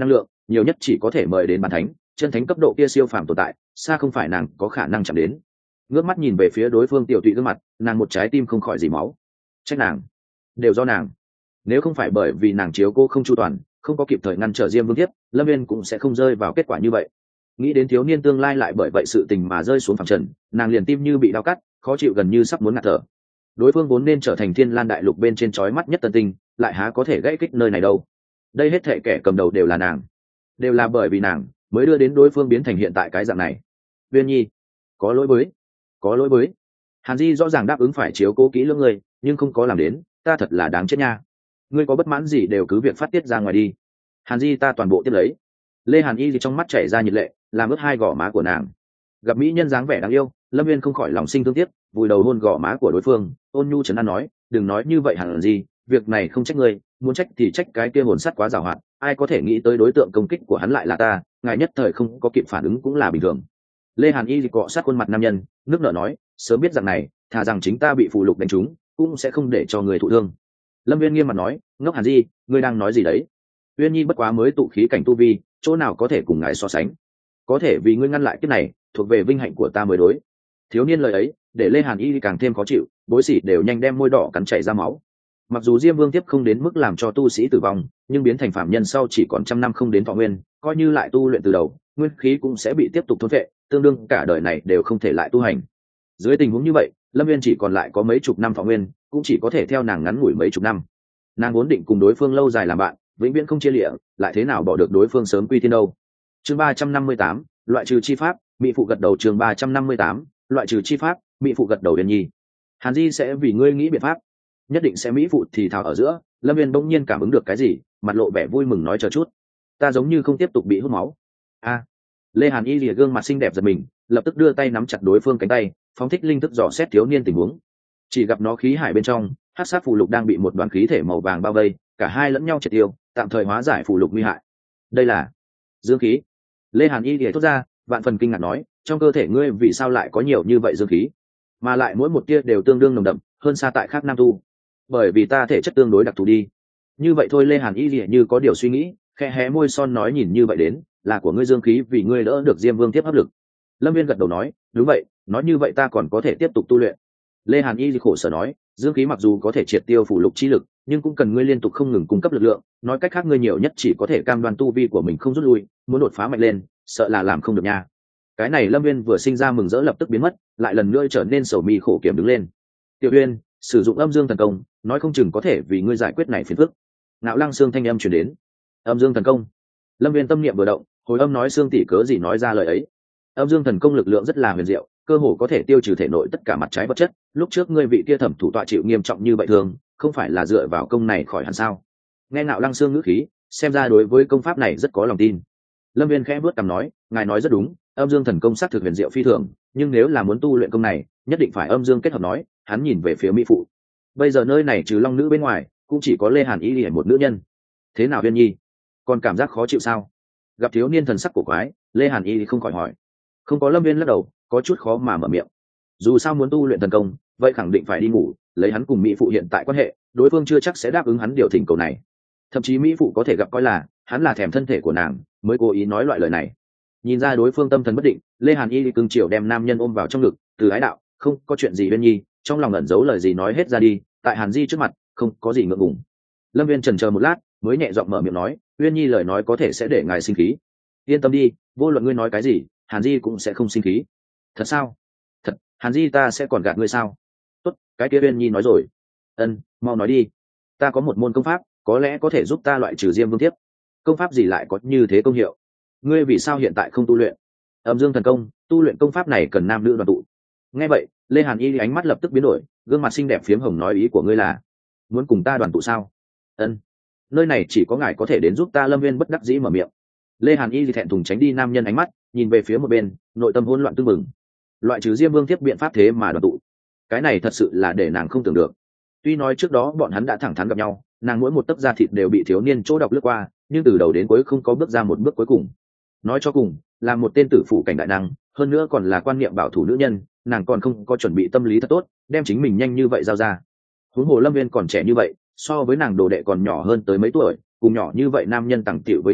[SPEAKER 1] nhiều nhất chỉ có thể mời đến bàn thánh, chân thánh cấp độ kia siêu phàm tồn tại xa không phải nàng có khả năng chạm đến. Ngước mắt nhìn về phía đối phương tiểu tụy gương mặt, nàng một trái tim không khỏi dì máu. Trách nàng, đều do nàng. Nếu không phải bởi vì nàng chiếu cô không chu toàn, không có kịp thời ngăn trở Diêm Vương Thiếp, Lâm Viên cũng sẽ không rơi vào kết quả như vậy. Nghĩ đến thiếu niên tương lai lại bởi vậy sự tình mà rơi xuống phẳng trần, nàng liền tim như bị đau cắt, khó chịu gần như sắp muốn ngạt thở. Đối phương vốn nên trở thành Thiên Lan đại lục bên trên chói mắt nhất tân tinh, lại há có thể gãy kích nơi này đâu. Đây hết thệ kẻ cầm đầu đều là nàng, đều là bởi vì nàng mới đưa đến đối phương biến thành hiện tại cái dạng này. Viên Nhi, có lỗi với, có lỗi với. Hàn Di rõ ràng đáp ứng phải chiếu cố kỹ lưỡng ngươi, nhưng không có làm đến, ta thật là đáng chết nha. Ngươi có bất mãn gì đều cứ việc phát tiết ra ngoài đi. Hàn Di ta toàn bộ tiếp lấy. Lê Hàn Y thì trong mắt chảy ra nhiệt lệ, làm ướt hai gò má của nàng. Gặp mỹ nhân dáng vẻ đáng yêu, Lâm Viên không khỏi lòng sinh thương tiếc, vùi đầu hôn gò má của đối phương, ôn nhu trấn an nói, đừng nói như vậy Hàn Di, việc này không trách ngươi, muốn trách thì trách cái kia hồn sắt quá giàu hoạt, ai có thể nghĩ tới đối tượng công kích của hắn lại là ta, ngài nhất thời không có kịp phản ứng cũng là bình thường. Lê Hàn Y thì cọ sát khuôn mặt nam nhân, nước nở nói, sớm biết rằng này, thà rằng chính ta bị phù lục đánh trúng, cũng sẽ không để cho người thụ thương. Lâm Viên nghiêm mặt nói, ngốc Hàn Di, ngươi đang nói gì đấy? Uyên Nhi bất quá mới tụ khí cảnh tu vi, chỗ nào có thể cùng ngài so sánh? Có thể vì ngươi ngăn lại cái này, thuộc về vinh hạnh của ta mới đối. Thiếu niên lời ấy, để Lê Hàn Y càng thêm khó chịu, bối sĩ đều nhanh đem môi đỏ cắn chảy ra máu. Mặc dù Diêm Vương Tiếp không đến mức làm cho tu sĩ tử vong, nhưng biến thành phạm nhân sau chỉ còn trăm năm không đến thọ nguyên, coi như lại tu luyện từ đầu, nguyên khí cũng sẽ bị tiếp tục thôn phệ, tương đương cả đời này đều không thể lại tu hành. Dưới tình huống như vậy, Lâm Viên chỉ còn lại có mấy chục năm thọ nguyên, cũng chỉ có thể theo nàng ngắn ngủi mấy chục năm. Nàng vốn định cùng đối phương lâu dài làm bạn, vĩnh viễn không chia lịa, lại thế nào bỏ được đối phương sớm quy thiên đâu. Chương ba trăm năm mươi tám, loại trừ chi pháp, mỹ phụ gật đầu. Chương ba trăm năm mươi tám, loại trừ chi pháp, mỹ phụ gật đầu. Uyên Nhi, Hàn Di sẽ vì ngươi nghĩ biện pháp, nhất định sẽ mỹ phụ thì thào ở giữa. Lâm Viên bỗng nhiên cảm ứng được cái gì, mặt lộ vẻ vui mừng nói chờ chút, ta giống như không tiếp tục bị hút máu. A, Lê Hàn Y lìa gương mặt xinh đẹp giật mình, lập tức đưa tay nắm chặt đối phương cánh tay, phóng thích linh thức dò xét thiếu niên tình huống. Chỉ gặp nó khí hải bên trong, hắc sát phù lục đang bị một đoàn khí thể màu vàng bao vây, cả hai lẫn nhau triệt tiêu, tạm thời hóa giải phù lục nguy hại. Đây là dương khí. Lê Hàn Y lìa thốt ra, vạn phần kinh ngạc nói, trong cơ thể ngươi vì sao lại có nhiều như vậy dương khí, mà lại mỗi một tia đều tương đương nồng đậm, hơn xa tại khác nam tu. Bởi vì ta thể chất tương đối đặc thù đi. Như vậy thôi. Lê Hàn Y lìa như có điều suy nghĩ, khẽ hé môi son nói, nhìn như vậy đến là của ngươi dương khí vì ngươi đỡ được Diêm Vương Tiếp áp lực. Lâm Viên gật đầu nói, đúng vậy, nói như vậy ta còn có thể tiếp tục tu luyện. Lê Hàn Y khổ sở nói, dương khí mặc dù có thể triệt tiêu phủ lục chi lực, nhưng cũng cần ngươi liên tục không ngừng cung cấp lực lượng, nói cách khác ngươi nhiều nhất chỉ có thể cam đoan tu vi của mình không rút lui, muốn đột phá mạnh lên, sợ là làm không được nha. Cái này Lâm Viên vừa sinh ra mừng rỡ lập tức biến mất, lại lần nữa trở nên sầu mi khổ kiểm đứng lên. Tiểu Uyên, sử dụng âm dương thần công, nói không chừng có thể vì ngươi giải quyết này phiền phức. Nạo Lăng Xương thanh âm truyền đến. Âm dương thần công. Lâm Viên tâm niệm vừa động, hồi âm nói Xương tỷ cớ gì nói ra lời ấy. Âm dương thần công lực lượng rất là huyền diệu, cơ hồ có thể tiêu trừ thể nội tất cả mặt trái vật chất. Lúc trước ngươi vị kia thẩm thủ tọa chịu nghiêm trọng như vậy thường, không phải là dựa vào công này khỏi hẳn sao? Nghe Nạo Lăng Xương ngữ khí, xem ra đối với công pháp này rất có lòng tin. Lâm Viên khẽ bước cằm nói, ngài nói rất đúng, âm dương thần công xác thực huyền diệu phi thường, nhưng nếu là muốn tu luyện công này, nhất định phải âm dương kết hợp. Nói, hắn nhìn về phía mỹ phụ. Bây giờ nơi này trừ long nữ bên ngoài, cũng chỉ có Lê Hàn Y lìa một nữ nhân. Thế nào Viên Nhi, còn cảm giác khó chịu sao? Gặp thiếu niên thần sắc của quái, Lê Hàn Y không khỏi hỏi. Không có. Lâm Viên lắc đầu, có chút khó mà mở miệng. Dù sao muốn tu luyện thần công, vậy khẳng định phải đi ngủ, lấy hắn cùng mỹ phụ hiện tại quan hệ, đối phương chưa chắc sẽ đáp ứng hắn điều thỉnh cầu này. Thậm chí mỹ phụ có thể gặp coi là hắn là thèm thân thể của nàng, mới cố ý nói loại lời này. Nhìn ra đối phương tâm thần bất định, Lê Hàn Y cưng chiều đem nam nhân ôm vào trong ngực, từ ái đạo, không có chuyện gì Viên Nhi, trong lòng ẩn giấu lời gì nói hết ra đi, tại Hàn Di trước mặt không có gì ngượng ngùng. Lâm Viên chần chờ một lát, mới nhẹ giọng mở miệng nói, Uyên Nhi lời nói có thể sẽ để ngài sinh khí. Yên tâm đi, vô luận ngươi nói cái gì, Hàn Di cũng sẽ không sinh khí. Thật sao? Thật. Hàn Di ta sẽ còn gạt ngươi sao? Tốt, cái kia Uyên Nhi nói rồi. Ân, mau nói đi. Ta có một môn công pháp, có lẽ có thể giúp ta loại trừ Diêm Vương Tiếp. Công pháp gì lại có như thế công hiệu? Ngươi vì sao hiện tại không tu luyện? Âm dương thần công, tu luyện công pháp này cần nam nữ đoàn tụ. Nghe vậy, Lê Hàn Y ánh mắt lập tức biến đổi, gương mặt xinh đẹp phiếm hồng nói, ý của ngươi là muốn cùng ta đoàn tụ sao? Ân, nơi này chỉ có ngài có thể đến giúp ta. Lâm Viên bất đắc dĩ mở miệng. Lê Hàn Y thẹn thùng tránh đi nam nhân ánh mắt, nhìn về phía một bên, nội tâm hỗn loạn tương mừng. Loại trừ Diêm Vương Tiếp biện pháp thế mà đoàn tụ, cái này thật sự là để nàng không tưởng được. Tuy nói trước đó bọn hắn đã thẳng thắn gặp nhau, nàng mỗi một tấc da thịt đều bị thiếu niên chỗ độc lướt qua, nhưng từ đầu đến cuối không có bước ra một bước cuối cùng. Nói cho cùng, là một tên tử phụ cảnh đại năng, hơn nữa còn là quan niệm bảo thủ nữ nhân, nàng còn không có chuẩn bị tâm lý thật tốt, đem chính mình nhanh như vậy giao ra. Huống hồ Lâm Viên còn trẻ như vậy, so với nàng đồ đệ còn nhỏ hơn tới mấy tuổi, cùng nhỏ như vậy nam nhân tàng tiệu với nhau,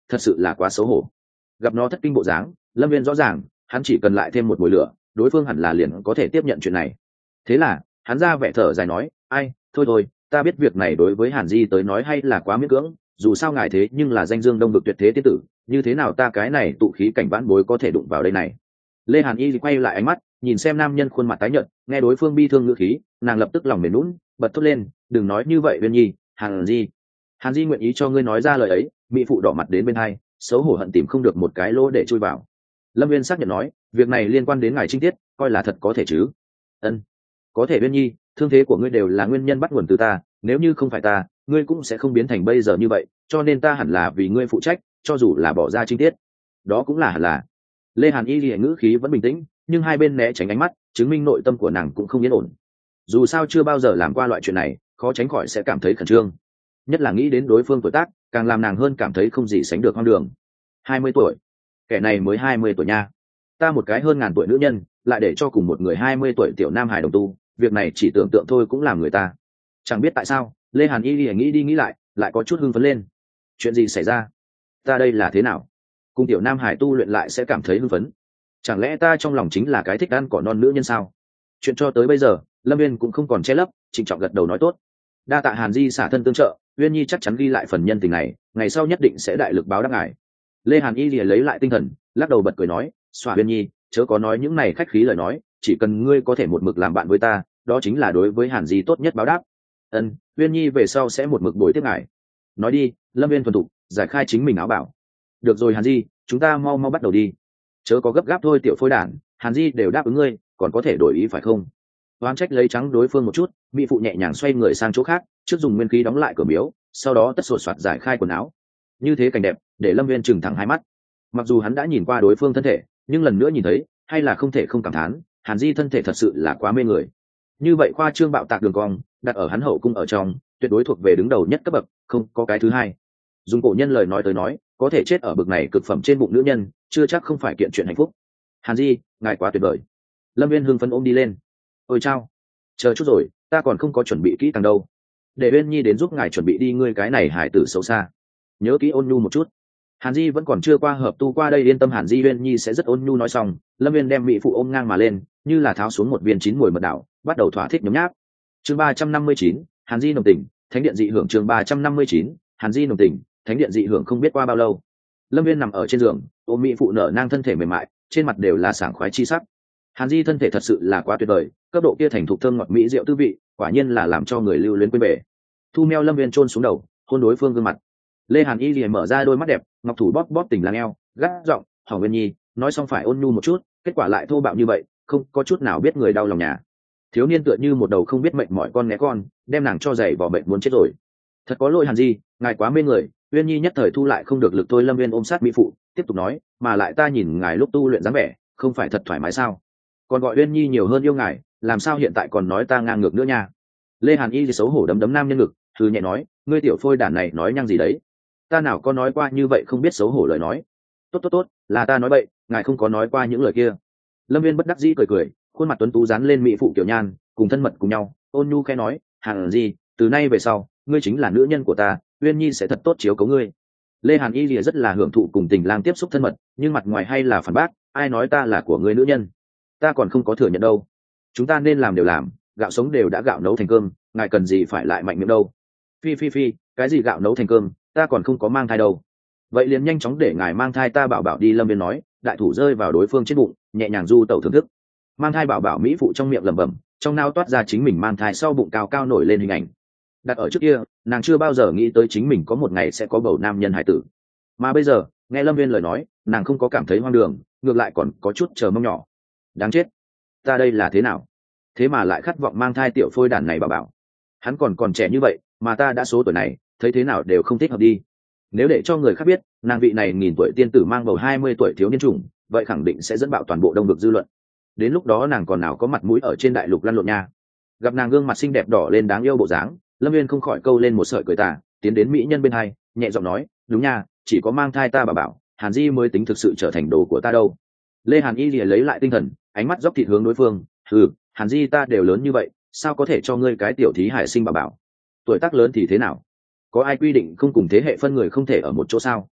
[SPEAKER 1] thật sự là quá xấu hổ. Gặp nó thất kinh bộ dáng, Lâm Viên rõ ràng hắn chỉ cần lại thêm một mùi lửa, đối phương hẳn là liền có thể tiếp nhận chuyện này. Thế là hắn ra vẻ thở dài nói, ai thôi thôi, ta biết việc này đối với Hàn Di tới nói hay là quá miễn cưỡng, dù sao ngài thế nhưng là danh dương đông vực tuyệt thế tiên tử, như thế nào ta cái này tụ khí cảnh vãn bối có thể đụng vào đây này. Lê Hàn Y quay lại ánh mắt nhìn xem nam nhân khuôn mặt tái nhợt, nghe đối phương bi thương ngữ khí, nàng lập tức lòng mềm nhũn, bật thốt lên, đừng nói như vậy Uyên Nhi. Hàn Di, Hàn Di nguyện ý cho ngươi nói ra lời ấy. Mỹ phụ đỏ mặt đến bên hai, xấu hổ hận tìm không được một cái lỗ để chui vào. Lâm Viên xác nhận nói, việc này liên quan đến ngài trinh tiết, coi là thật có thể chứ? Ân, có thể Uyên Nhi, thương thế của ngươi đều là nguyên nhân bắt nguồn từ ta, nếu như không phải ta, ngươi cũng sẽ không biến thành bây giờ như vậy, cho nên ta hẳn là vì ngươi phụ trách, cho dù là bỏ ra trinh tiết, đó cũng là hẳn là. Lê Hàn Y lìa ngữ khí vẫn bình tĩnh, nhưng hai bên né tránh ánh mắt, chứng minh nội tâm của nàng cũng không yên ổn. Dù sao chưa bao giờ làm qua loại chuyện này, khó tránh khỏi sẽ cảm thấy khẩn trương, nhất là nghĩ đến đối phương tuổi tác, càng làm nàng hơn cảm thấy không gì sánh được hoang đường. Hai mươi tuổi, kẻ này mới hai mươi tuổi nha, ta một cái hơn ngàn tuổi nữ nhân lại để cho cùng một người hai mươi tuổi tiểu nam hài đồng tu, việc này chỉ tưởng tượng thôi cũng làm người ta. Chẳng biết tại sao Lê Hàn Y lìa nghĩ đi nghĩ lại, lại có chút hưng phấn lên. Chuyện gì xảy ra? Ta đây là thế nào? Cùng tiểu nam hải tu luyện lại sẽ cảm thấy hưng phấn? Chẳng lẽ ta trong lòng chính là cái thích ăn cỏ non nữ nhân sao? Chuyện cho tới bây giờ, Lâm Viên cũng không còn che lấp, trịnh trọng gật đầu nói tốt. Đa tạ Hàn Di xả thân tương trợ, Uyên Nhi chắc chắn ghi lại phần nhân tình này, ngày sau nhất định sẽ đại lực báo đáp ngài. Lê Hàn Y lìa lấy lại tinh thần, lắc đầu bật cười nói, xòa Uyên Nhi, chớ có nói những này khách khí lời nói, chỉ cần ngươi có thể một mực làm bạn với ta, đó chính là đối với Hàn Di tốt nhất báo đáp. Ân, Uyên Nhi về sau sẽ một mực bồi tiếp ngài. Nói đi. Lâm Viên thuần thục giải khai chính mình áo bảo. Được rồi Hàn Di, chúng ta mau mau bắt đầu đi. Chớ có gấp gáp thôi tiểu phôi đản, Hàn Di đều đáp ứng ngươi, còn có thể đổi ý phải không? Oán trách lấy trắng đối phương một chút, mỹ phụ nhẹ nhàng xoay người sang chỗ khác, trước dùng nguyên khí đóng lại cửa miếu, sau đó tất sột soạt giải khai quần áo. Như thế cảnh đẹp, để Lâm Viên trừng thẳng hai mắt. Mặc dù hắn đã nhìn qua đối phương thân thể, nhưng lần nữa nhìn thấy, hay là không thể không cảm thán, Hàn Di thân thể thật sự là quá mê người. Như vậy khoa trương bạo tạc đường cong, đặt ở hắn hậu cung ở trong, tuyệt đối thuộc về đứng đầu nhất cấp bậc, không có cái thứ hai. Dùng cổ nhân lời nói tới nói, có thể chết ở bậc này cực phẩm trên bụng nữ nhân, chưa chắc không phải kiện chuyện hạnh phúc. Hàn Di, ngài quá tuyệt vời. Lâm Viên hưng phấn ôm đi lên. Ôi chao, chờ chút rồi, ta còn không có chuẩn bị kỹ càng đâu. Để Uyên Nhi đến giúp ngài chuẩn bị đi, ngươi cái này hải tử xấu xa. Nhớ kỹ ôn nhu một chút. Hàn Di vẫn còn chưa qua hợp tu qua đây, yên tâm Hàn Di, Uyên Nhi sẽ rất ôn nhu. Nói xong, Lâm Viên đem mỹ phụ ôm ngang mà lên, như là tháo xuống một viên chín mùi mật đảo, bắt đầu thỏa thích nhấm nháp. Chương ba trăm năm mươi chín, Hàn Di nồng tình, thánh điện dị hưởng. Chương ba trăm năm mươi chín, Hàn Di nồng tình, thánh điện dị hưởng. Không biết qua bao lâu, Lâm Viên nằm ở trên giường, ôm mỹ phụ nở nang thân thể mềm mại, trên mặt đều là sảng khoái chi sắc. Hàn Di thân thể thật sự là quá tuyệt vời, cấp độ kia thành thục thơm ngọt mỹ rượu tư vị, quả nhiên là làm cho người lưu luyến quên bể. Thu meo Lâm Viên chôn xuống đầu, hôn đối phương gương mặt. Lê Hàn Y liền mở ra đôi mắt đẹp, ngọc thủ bóp bóp tỉnh lang eo, gắt giọng, "Hỏng Viên Nhi, nói xong phải ôn nhu một chút, kết quả lại thô bạo như vậy, không có chút nào biết người đau lòng nhà." Thiếu niên tựa như một đầu không biết mệnh mỏi con né con, đem nàng cho giày vò bệnh muốn chết rồi. Thật có lỗi Hàn Di, ngài quá mê người. Uyên Nhi nhất thời thu lại không được lực thôi. Lâm Viên ôm sát mỹ phụ, tiếp tục nói, mà lại ta nhìn ngài lúc tu luyện dáng vẻ, không phải thật thoải mái sao? Còn gọi Uyên Nhi nhiều hơn yêu ngài, làm sao hiện tại còn nói ta ngang ngược nữa nha? Lê Hàn Y thì xấu hổ đấm đấm nam nhân ngực, thư nhẹ nói, ngươi tiểu phôi đản này nói nhăng gì đấy? Ta nào có nói qua như vậy không biết xấu hổ lời nói. Tốt tốt tốt, là ta nói bậy, ngài không có nói qua những lời kia. Lâm Viên bất đắc dĩ cười cười, khuôn mặt tuấn tú dán lên mỹ phụ kiểu nhan, cùng thân mật cùng nhau, ôn nhu khẽ nói, Hàn Di, từ nay về sau, ngươi chính là nữ nhân của ta, Uyên Nhi sẽ thật tốt chiếu cố ngươi. Lê Hàn Y lìa rất là hưởng thụ cùng tình lang tiếp xúc thân mật, nhưng mặt ngoài hay là phản bác, ai nói ta là của ngươi nữ nhân? Ta còn không có thừa nhận đâu. Chúng ta nên làm đều làm, gạo sống đều đã gạo nấu thành cơm, ngài cần gì phải lại mạnh miệng đâu? Phi phi phi, cái gì gạo nấu thành cơm, ta còn không có mang thai đâu. Vậy liền nhanh chóng để ngài mang thai ta bảo bảo đi. Lâm Viên nói, đại thủ rơi vào đối phương trên bụng, nhẹ nhàng du tẩu thưởng thức. Mang thai bảo bảo mỹ phụ trong miệng lẩm bẩm, trong nao toát ra chính mình mang thai sau bụng cao cao nổi lên hình ảnh. Đặt ở trước kia, nàng chưa bao giờ nghĩ tới chính mình có một ngày sẽ có bầu nam nhân hải tử, mà bây giờ nghe Lâm Viên lời nói, nàng không có cảm thấy hoang đường, ngược lại còn có chút chờ mong nhỏ. Đáng chết, ta đây là thế nào, thế mà lại khát vọng mang thai tiểu phôi đản này bảo bảo. Hắn còn còn trẻ như vậy, mà ta đã số tuổi này, thấy thế nào đều không thích hợp đi. Nếu để cho người khác biết nàng vị này nghìn tuổi tiên tử mang bầu hai mươi tuổi thiếu niên chủng, vậy khẳng định sẽ dẫn bạo toàn bộ đông vực dư luận. Đến lúc đó nàng còn nào có mặt mũi ở trên đại lục lăn lộn nha. Gặp nàng gương mặt xinh đẹp đỏ lên đáng yêu bộ dáng, Lâm Viên không khỏi câu lên một sợi cười tà, tiến đến mỹ nhân bên hai, nhẹ giọng nói, đúng nha, chỉ có mang thai ta bảo bảo, Hàn Di mới tính thực sự trở thành đồ của ta đâu. Lê Hàn Y lìa lấy lại tinh thần, ánh mắt dốc thịt hướng đối phương, ừ, Hàn Di ta đều lớn như vậy, sao có thể cho ngươi cái tiểu thí hải sinh bảo bảo? Tuổi tác lớn thì thế nào? Có ai quy định không cùng thế hệ phân người không thể ở một chỗ sao?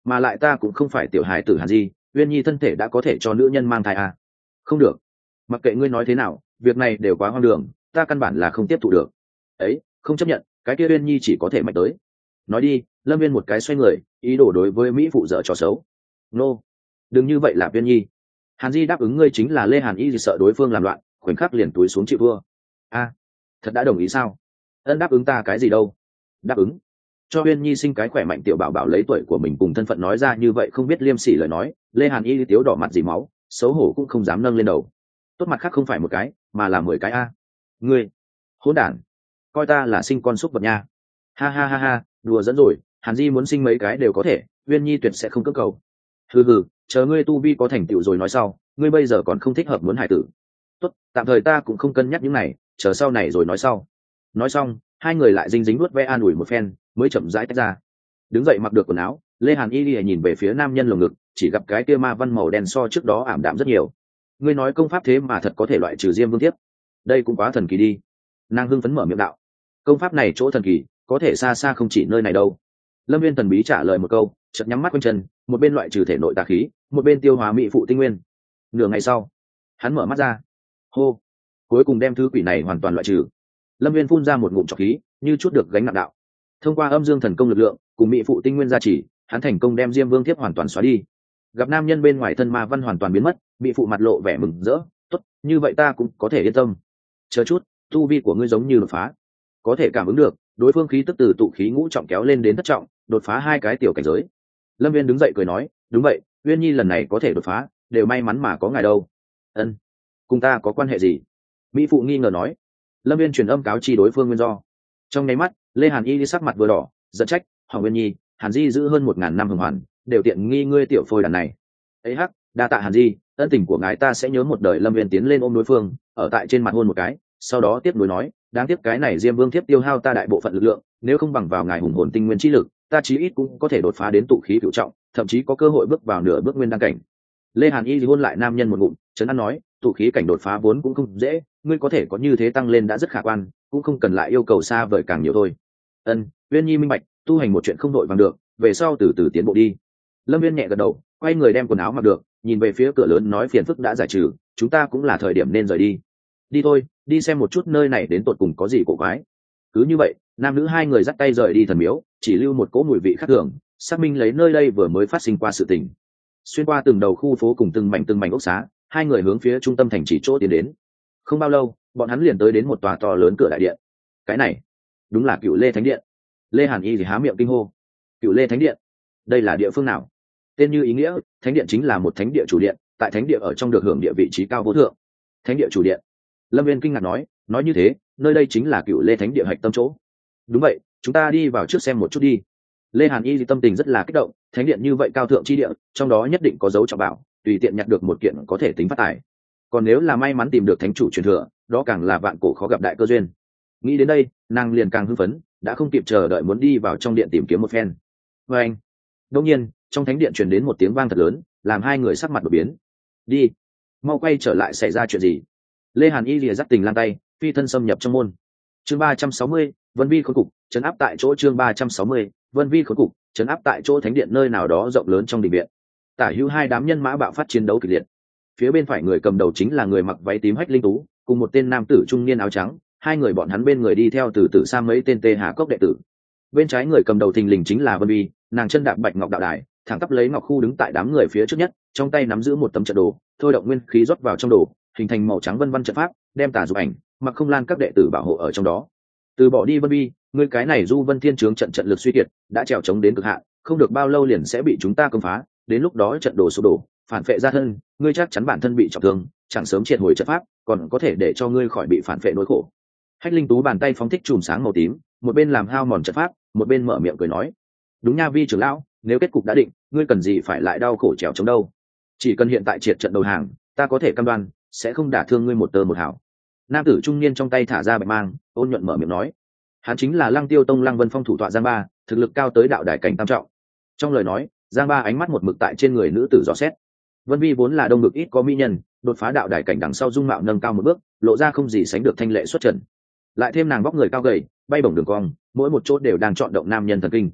[SPEAKER 1] mà lại ta cũng không phải tiểu hài tử Hàn Di, Uyên Nhi thân thể đã có thể cho nữ nhân mang thai à. Không được, mặc kệ ngươi nói thế nào, việc này đều quá hoang đường, ta căn bản là không tiếp thụ được. Ấy, không chấp nhận, cái kia Uyên Nhi chỉ có thể mạnh tới. Nói đi, Lâm Viên một cái xoay người, ý đồ đối với Mỹ phụ dở trò xấu. Nô, đừng như vậy là Uyên Nhi. Hàn Di đáp ứng ngươi chính là Lê Hàn Y, gì sợ đối phương làm loạn, khoảnh khắc liền túi xuống chịu thua. A, thật đã đồng ý sao? Ân đáp ứng ta cái gì đâu? Đáp ứng cho Uyên Nhi sinh cái khỏe mạnh tiểu bảo bảo, lấy tuổi của mình cùng thân phận nói ra như vậy không biết liêm sỉ lời nói, Lê Hàn Y tiếu đỏ mặt dì máu, xấu hổ cũng không dám nâng lên đầu. Tốt mặt khác không phải một cái, mà là mười cái a. Ngươi, hỗn đản, coi ta là sinh con súc vật nha. Ha ha ha ha, đùa dẫn rồi, Hàn Di muốn sinh mấy cái đều có thể, Uyên Nhi tuyệt sẽ không cưỡng cầu. Hừ hừ, chờ ngươi tu vi có thành tựu rồi nói sau, ngươi bây giờ còn không thích hợp muốn hải tử. Tốt, tạm thời ta cũng không cân nhắc những này, chờ sau này rồi nói sau. Nói xong, hai người lại dính dính nuốt ve an ủi một phen, mới chậm rãi tách ra. Đứng dậy mặc được quần áo, Lê Hàn Y lìa nhìn về phía nam nhân lồng ngực, chỉ gặp cái kia ma văn màu đen so trước đó ảm đạm rất nhiều. Ngươi nói công pháp thế mà thật có thể loại trừ Diêm Vương Thiếp, đây cũng quá thần kỳ đi. Nàng hưng phấn mở miệng đạo, công pháp này chỗ thần kỳ, có thể xa xa không chỉ nơi này đâu. Lâm Viên thần bí trả lời một câu, chợt nhắm mắt quanh chân, một bên loại trừ thể nội tà khí, một bên tiêu hóa mỹ phụ tinh nguyên. Nửa ngày sau, hắn mở mắt ra, hô, cuối cùng đem thứ quỷ này hoàn toàn loại trừ. Lâm Viên phun ra một ngụm trọc khí, như chút được gánh nặng đạo. Thông qua âm dương thần công lực lượng cùng mỹ phụ tinh nguyên gia trì, hắn thành công đem Diêm Vương Thiếp hoàn toàn xóa đi. Gặp nam nhân bên ngoài thân ma văn hoàn toàn biến mất, mỹ phụ mặt lộ vẻ mừng rỡ, tốt, như vậy ta cũng có thể yên tâm. Chờ chút, tu vi của ngươi giống như đột phá, có thể cảm ứng được đối phương khí tức từ tụ khí ngũ trọng kéo lên đến thất trọng, đột phá hai cái tiểu cảnh giới. Lâm Viên đứng dậy cười nói, đúng vậy, Uyên Nhi lần này có thể đột phá, đều may mắn mà có ngài đâu. Ân, cùng ta có quan hệ gì? Mỹ phụ nghi ngờ nói. Lâm Viên truyền âm cáo chi đối phương nguyên do. Trong nháy mắt, Lê Hàn Y sắc mặt vừa đỏ, giận trách, Hoàng Uyên Nhi, Hàn Di giữ hơn một ngàn năm hồng hoàn, đều tiện nghi ngươi tiểu phôi đàn này. Ấy hắc, đa tạ Hàn Di, ân tình của ngài ta sẽ nhớ một đời. Lâm Viên tiến lên ôm đối phương, ở tại trên mặt hôn một cái, sau đó tiếp nối nói, đáng tiếc cái này Diêm Vương Thiếp tiêu hao ta đại bộ phận lực lượng, nếu không bằng vào ngài hùng hồn tinh nguyên chi lực, ta chí ít cũng có thể đột phá đến tụ khí cửu trọng, thậm chí có cơ hội bước vào nửa bước nguyên đăng cảnh. Lê Hàn Y hôn lại nam nhân một ngụm, trấn an nói, tụ khí cảnh đột phá vốn cũng không dễ, ngươi có thể có như thế tăng lên đã rất khả quan, cũng không cần lại yêu cầu xa vời càng nhiều thôi. Ân, Uyên Nhi minh bạch, tu hành một chuyện không đội vàng được, về sau từ từ tiến bộ đi. Lâm Viên nhẹ gật đầu, quay người đem quần áo mặc được, nhìn về phía cửa lớn nói, phiền phức đã giải trừ, chúng ta cũng là thời điểm nên rời đi. Đi thôi, đi xem một chút nơi này đến tột cùng có gì cổ quái. Cứ như vậy, nam nữ hai người dắt tay rời đi thần miếu, chỉ lưu một cỗ mùi vị khác thường, xác minh lấy nơi đây vừa mới phát sinh qua sự tình. Xuyên qua từng đầu khu phố cùng từng mảnh từng mảnh ốc xá, hai người hướng phía trung tâm thành chỉ chỗ tiến đến. Không bao lâu, bọn hắn liền tới đến một tòa to lớn cửa đại điện. Cái này, đúng là Cựu Lê Thánh Điện. Lê Hàn Y thì há miệng kinh hô. Cựu Lê Thánh Điện, đây là địa phương nào? Tên như ý nghĩa, thánh điện chính là một thánh địa chủ điện, tại thánh địa ở trong được hưởng địa vị trí cao vô thượng. Thánh địa chủ điện. Lâm Viên kinh ngạc nói, nói như thế, nơi đây chính là Cựu Lê Thánh Địa hạch tâm chỗ. Đúng vậy, chúng ta đi vào trước xem một chút đi. Lê Hàn Y thì tâm tình rất là kích động, thánh điện như vậy cao thượng chi địa, trong đó nhất định có dấu trọng bảo, tùy tiện nhặt được một kiện có thể tính phát tài. Còn nếu là may mắn tìm được thánh chủ truyền thừa, đó càng là vạn cổ khó gặp đại cơ duyên. Nghĩ đến đây, nàng liền càng hưng phấn, đã không kịp chờ đợi muốn đi vào trong điện tìm kiếm một phen. Và anh, đột nhiên, trong thánh điện truyền đến một tiếng vang thật lớn, làm hai người sắc mặt đổi biến. Đi, mau quay trở lại, xảy ra chuyện gì? Lê Hàn Y lìa dắt tình lang tay, phi thân xâm nhập trong môn. Chương ba trăm sáu mươi, Vân Vi khốn cục, trấn áp tại chỗ. Chương ba trăm sáu mươi, Vân Vi khốn cục, trấn áp tại chỗ thánh điện nơi nào đó rộng lớn trong đình viện. Tả hữu hai đám nhân mã bạo phát chiến đấu kịch liệt. Phía bên phải người cầm đầu chính là người mặc váy tím Hách Linh Tú, cùng một tên nam tử trung niên áo trắng, hai người bọn hắn bên người đi theo từ từ xa mấy tên Tê Hà Cốc đệ tử. Bên trái người cầm đầu thình lình chính là Vân Vi, nàng chân đạp bạch ngọc đạo đài, thẳng tắp lấy ngọc khu đứng tại đám người phía trước nhất, trong tay nắm giữ một tấm trận đồ, thôi động nguyên khí rót vào trong đồ, hình thành màu trắng vân vân trận pháp, đem tà dục ảnh, mặc không lan các đệ tử bảo hộ ở trong đó. Từ bỏ đi Vân Vi, ngươi cái này du vân thiên trướng trận trận lực suy kiệt, đã trèo chống đến cực hạn, không được bao lâu liền sẽ bị chúng ta công phá, đến lúc đó trận đồ sụp đổ, phản phệ ra thân, ngươi chắc chắn bản thân bị trọng thương, chẳng sớm triệt hồi trận pháp, còn có thể để cho ngươi khỏi bị phản phệ nỗi khổ. Hách Linh Tú bàn tay phóng thích chùm sáng màu tím, một bên làm hao mòn trận pháp, một bên mở miệng cười nói, đúng nha Vi trưởng lão, nếu kết cục đã định, ngươi cần gì phải lại đau khổ trèo chống đâu? Chỉ cần hiện tại triệt trận đầu hàng, ta có thể cam đoan sẽ không đả thương ngươi một tơ một hào. Nam tử trung niên trong tay thả ra bạch mang, ôn nhuận mở miệng nói, hắn chính là Lăng Tiêu Tông Lăng Vân Phong thủ tọa Giang Ba, thực lực cao tới đạo đài cảnh tam trọng. Trong lời nói, Giang Ba ánh mắt một mực tại trên người nữ tử dò xét. Vân Vi vốn là đông ngực ít có mỹ nhân, đột phá đạo đài cảnh đằng sau dung mạo nâng cao một bước, lộ ra không gì sánh được thanh lệ xuất trần. Lại thêm nàng vóc người cao gầy, bay bổng đường cong, mỗi một chỗ đều đang chọn động nam nhân thần kinh.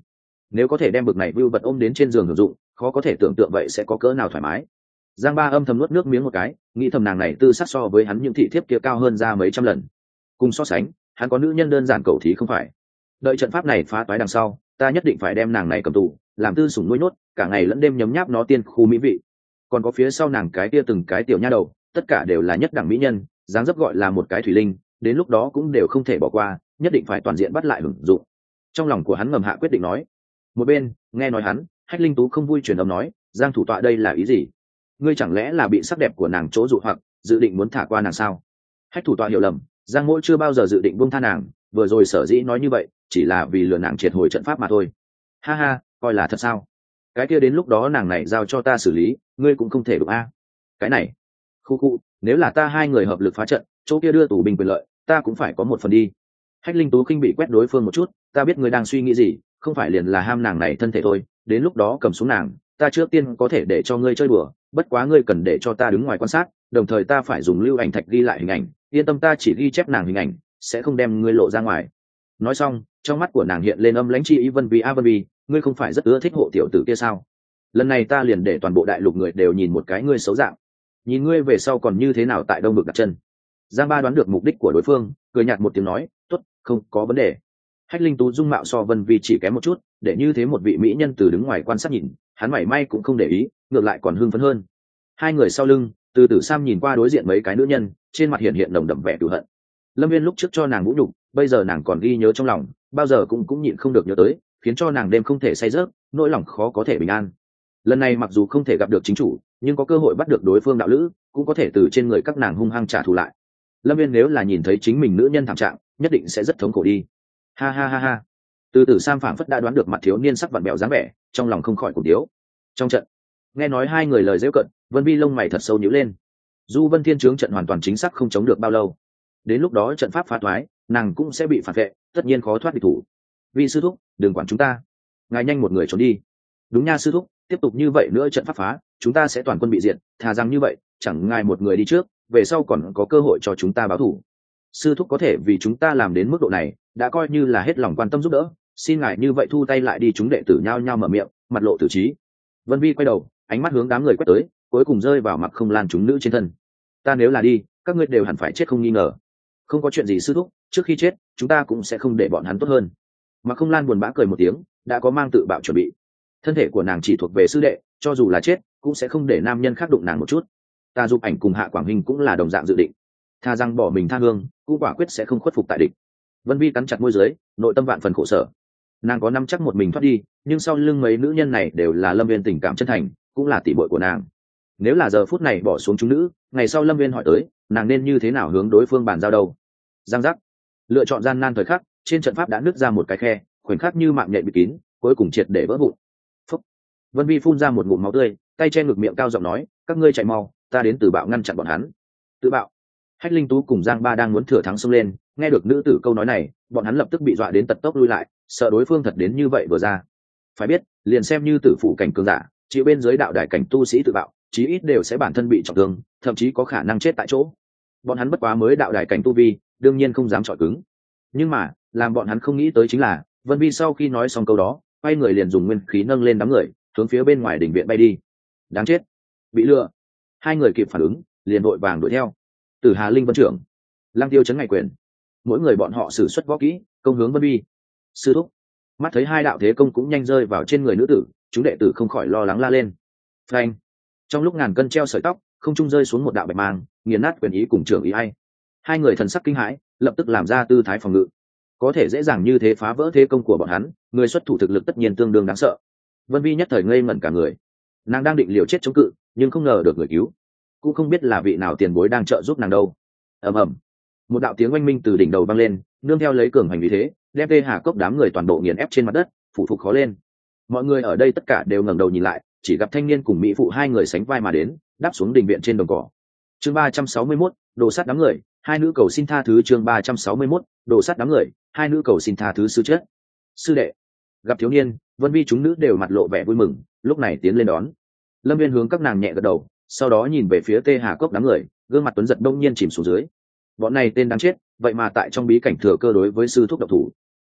[SPEAKER 1] nếu có thể đem bực này vưu vật ôm đến trên giường hưởng dụng, khó có thể tưởng tượng vậy sẽ có cỡ nào thoải mái. Giang Ba âm thầm nuốt nước miếng một cái, nghĩ thầm nàng này tư sắc so với hắn những thị thiếp kia cao hơn ra mấy trăm lần. Cùng so sánh, hắn có nữ nhân đơn giản cầu thí không phải. Đợi trận pháp này phá toái đằng sau, ta nhất định phải đem nàng này cầm tù, làm tư sủng nuôi nhốt, cả ngày lẫn đêm nhấm nháp nó tiên khu mỹ vị. Còn có phía sau nàng cái kia từng cái tiểu nha đầu, tất cả đều là nhất đẳng mỹ nhân, dáng dấp gọi là một cái thủy linh, đến lúc đó cũng đều không thể bỏ qua, nhất định phải toàn diện bắt lại hưởng dụng. Trong lòng của hắn ngầm hạ quyết định nói. Một bên, nghe nói hắn, Hách Linh Tú không vui truyền âm nói, Giang thủ tọa đây là ý gì? Ngươi chẳng lẽ là bị sắc đẹp của nàng chỗ dụ hoặc, dự định muốn thả qua nàng sao? Hách thủ tọa hiểu lầm, Giang Mỗ chưa bao giờ dự định buông tha nàng, vừa rồi sở dĩ nói như vậy, chỉ là vì lừa nàng triệt hồi trận pháp mà thôi. Ha ha, coi là thật sao? Cái kia đến lúc đó nàng này giao cho ta xử lý, ngươi cũng không thể được a. Cái này, khu khu, nếu là ta hai người hợp lực phá trận, chỗ kia đưa tù binh quyền lợi, ta cũng phải có một phần đi. Hách Linh Tú khinh bị quét đối phương một chút, ta biết ngươi đang suy nghĩ gì, không phải liền là ham nàng này thân thể thôi, đến lúc đó cầm xuống nàng, ta trước tiên có thể để cho ngươi chơi đùa, bất quá ngươi cần để cho ta đứng ngoài quan sát, đồng thời ta phải dùng lưu ảnh thạch ghi lại hình ảnh, yên tâm ta chỉ ghi chép nàng hình ảnh, sẽ không đem ngươi lộ ra ngoài. Nói xong, trong mắt của nàng hiện lên âm lãnh chi ý. Vân Vi a Vân Vi, ngươi không phải rất ưa thích hộ tiểu tử kia sao? Lần này ta liền để toàn bộ đại lục người đều nhìn một cái ngươi xấu dạng, nhìn ngươi về sau còn như thế nào tại đông vực đặt chân. Giang Ba đoán được mục đích của đối phương, cười nhạt một tiếng nói, tốt, không có vấn đề. Hách Linh Tú dung mạo so Vân Vi chỉ kém một chút, để như thế một vị mỹ nhân từ đứng ngoài quan sát nhìn, hắn mảy may cũng không để ý, ngược lại còn hưng phấn hơn. Hai người sau lưng, từ Tử Sam nhìn qua đối diện mấy cái nữ nhân, trên mặt hiện hiện nồng đậm vẻ cừu hận. Lâm Viên lúc trước cho nàng vũ nhục, bây giờ nàng còn ghi nhớ trong lòng, bao giờ cũng cũng nhịn không được nhớ tới, khiến cho nàng đêm không thể say giấc, nỗi lòng khó có thể bình an. Lần này mặc dù không thể gặp được chính chủ, nhưng có cơ hội bắt được đối phương đạo lữ, cũng có thể từ trên người các nàng hung hăng trả thù lại. Lâm Viên nếu là nhìn thấy chính mình nữ nhân thảm trạng, nhất định sẽ rất thống khổ đi. Ha ha ha ha. Từ Tử Sam phảng phất đã đoán được mặt thiếu niên sắc vặn bẹo dáng vẻ, trong lòng không khỏi cùng tiếu. Trong trận, nghe nói hai người lời giễu cận, Vân Vi lông mày thật sâu nhíu lên. Du Vân Thiên trướng trận hoàn toàn chính xác không chống được bao lâu, đến lúc đó trận pháp phá thoái, nàng cũng sẽ bị phản vệ, tất nhiên khó thoát địch thủ. Vi sư thúc, đừng quản chúng ta, ngài nhanh một người trốn đi. Đúng nha sư thúc, tiếp tục như vậy nữa trận pháp phá, chúng ta sẽ toàn quân bị diệt, thà rằng như vậy, chẳng ngài một người đi trước, về sau còn có cơ hội cho chúng ta báo thù. Sư thúc có thể vì chúng ta làm đến mức độ này, đã coi như là hết lòng quan tâm giúp đỡ, xin ngài như vậy thu tay lại đi. Chúng đệ tử nhao nhao mở miệng, mặt lộ tử trí. Vân Vi quay đầu, ánh mắt hướng đám người quét tới, cuối cùng rơi vào Mặc Không Lan chúng nữ trên thân. Ta nếu là đi, các ngươi đều hẳn phải chết không nghi ngờ. Không có chuyện gì sư thúc, trước khi chết, chúng ta cũng sẽ không để bọn hắn tốt hơn. Mặc Không Lan buồn bã cười một tiếng, đã có mang tự bạo chuẩn bị. Thân thể của nàng chỉ thuộc về sư đệ, cho dù là chết, cũng sẽ không để nam nhân khác đụng nàng một chút. Ta Dục Ảnh cùng Hạ Quảng Hình cũng là đồng dạng dự định. Tha rằng bỏ mình tha hương, cũng quả quyết sẽ không khuất phục tại địch. Vân Vi cắn chặt môi dưới, nội tâm vạn phần khổ sở. Nàng có nắm chắc một mình thoát đi, nhưng sau lưng mấy nữ nhân này đều là Lâm Viên tình cảm chân thành, cũng là tỷ muội của nàng. Nếu là giờ phút này bỏ xuống chúng nữ, ngày sau Lâm Viên hỏi tới, nàng nên như thế nào hướng đối phương bàn giao đâu? Giang giác, lựa chọn gian nan thời khắc, trên trận pháp đã nứt ra một cái khe, khoảnh khắc như mạng nhện bị kín, cuối cùng triệt để vỡ vụn. Phúc. Vân Vi phun ra một ngụm máu tươi, tay che ngực miệng cao giọng nói, các ngươi chạy mau, ta đến Từ Bạo ngăn chặn bọn hắn. Tự bạo. Hách Linh Tú cùng Giang Ba đang muốn thừa thắng xông lên, nghe được nữ tử câu nói này, bọn hắn lập tức bị dọa đến tật tốc lui lại, sợ đối phương thật đến như vậy vừa ra. Phải biết, liền xem như tử phụ cảnh cường giả, chịu bên dưới đạo đài cảnh tu sĩ tự bạo, chí ít đều sẽ bản thân bị trọng thương, thậm chí có khả năng chết tại chỗ. Bọn hắn bất quá mới đạo đài cảnh tu vi, đương nhiên không dám chọi cứng. Nhưng mà, làm bọn hắn không nghĩ tới chính là, Vân Vi sau khi nói xong câu đó, quay người liền dùng nguyên khí nâng lên đám người, hướng phía bên ngoài đỉnh viện bay đi. Đáng chết, bị lừa. Hai người kịp phản ứng, liền vội vàng đuổi theo. Tử Hà Linh Vân trưởng, Lăng Tiêu chấn ngày quyền, mỗi người bọn họ sử xuất võ kỹ, công hướng Vân Vi. Sư thúc, mắt thấy hai đạo thế công cũng nhanh rơi vào trên người nữ tử, chúng đệ tử không khỏi lo lắng la lên. Phanh! Trong lúc ngàn cân treo sợi tóc, không trung rơi xuống một đạo bạch mang, nghiền nát quyền ý cùng trưởng ý ai. Hai người thần sắc kinh hãi, lập tức làm ra tư thái phòng ngự. Có thể dễ dàng như thế phá vỡ thế công của bọn hắn, người xuất thủ thực lực tất nhiên tương đương đáng sợ. Vân Vi nhất thời ngây ngẩn cả người. Nàng đang định liều chết chống cự, nhưng không ngờ được người cứu, cũng không biết là vị nào tiền bối đang trợ giúp nàng đâu. Ầm ầm, một đạo tiếng oanh minh từ đỉnh đầu vang lên, nương theo lấy cường hành vì thế, đem Tê Hà Cốc đám người toàn bộ nghiền ép trên mặt đất, phủ phục khó lên. Mọi người ở đây tất cả đều ngẩng đầu nhìn lại, chỉ gặp thanh niên cùng mỹ phụ hai người sánh vai mà đến, đáp xuống đình viện trên đồng cỏ. Chương ba trăm sáu mươi mốt, đồ sát đám người, hai nữ cầu xin tha thứ. Chương ba trăm sáu mươi mốt, đồ sát đám người, hai nữ cầu xin tha thứ. Sư chết, sư đệ. Gặp thiếu niên, Vân Vi chúng nữ đều mặt lộ vẻ vui mừng, lúc này tiến lên đón. Lâm Viên hướng các nàng nhẹ gật đầu, sau đó nhìn về phía Tê Hà Cốc đám người, gương mặt tuấn giật đông nhiên chìm xuống dưới. Bọn này tên đáng chết, vậy mà tại trong bí cảnh thừa cơ đối với sư thúc độc thủ.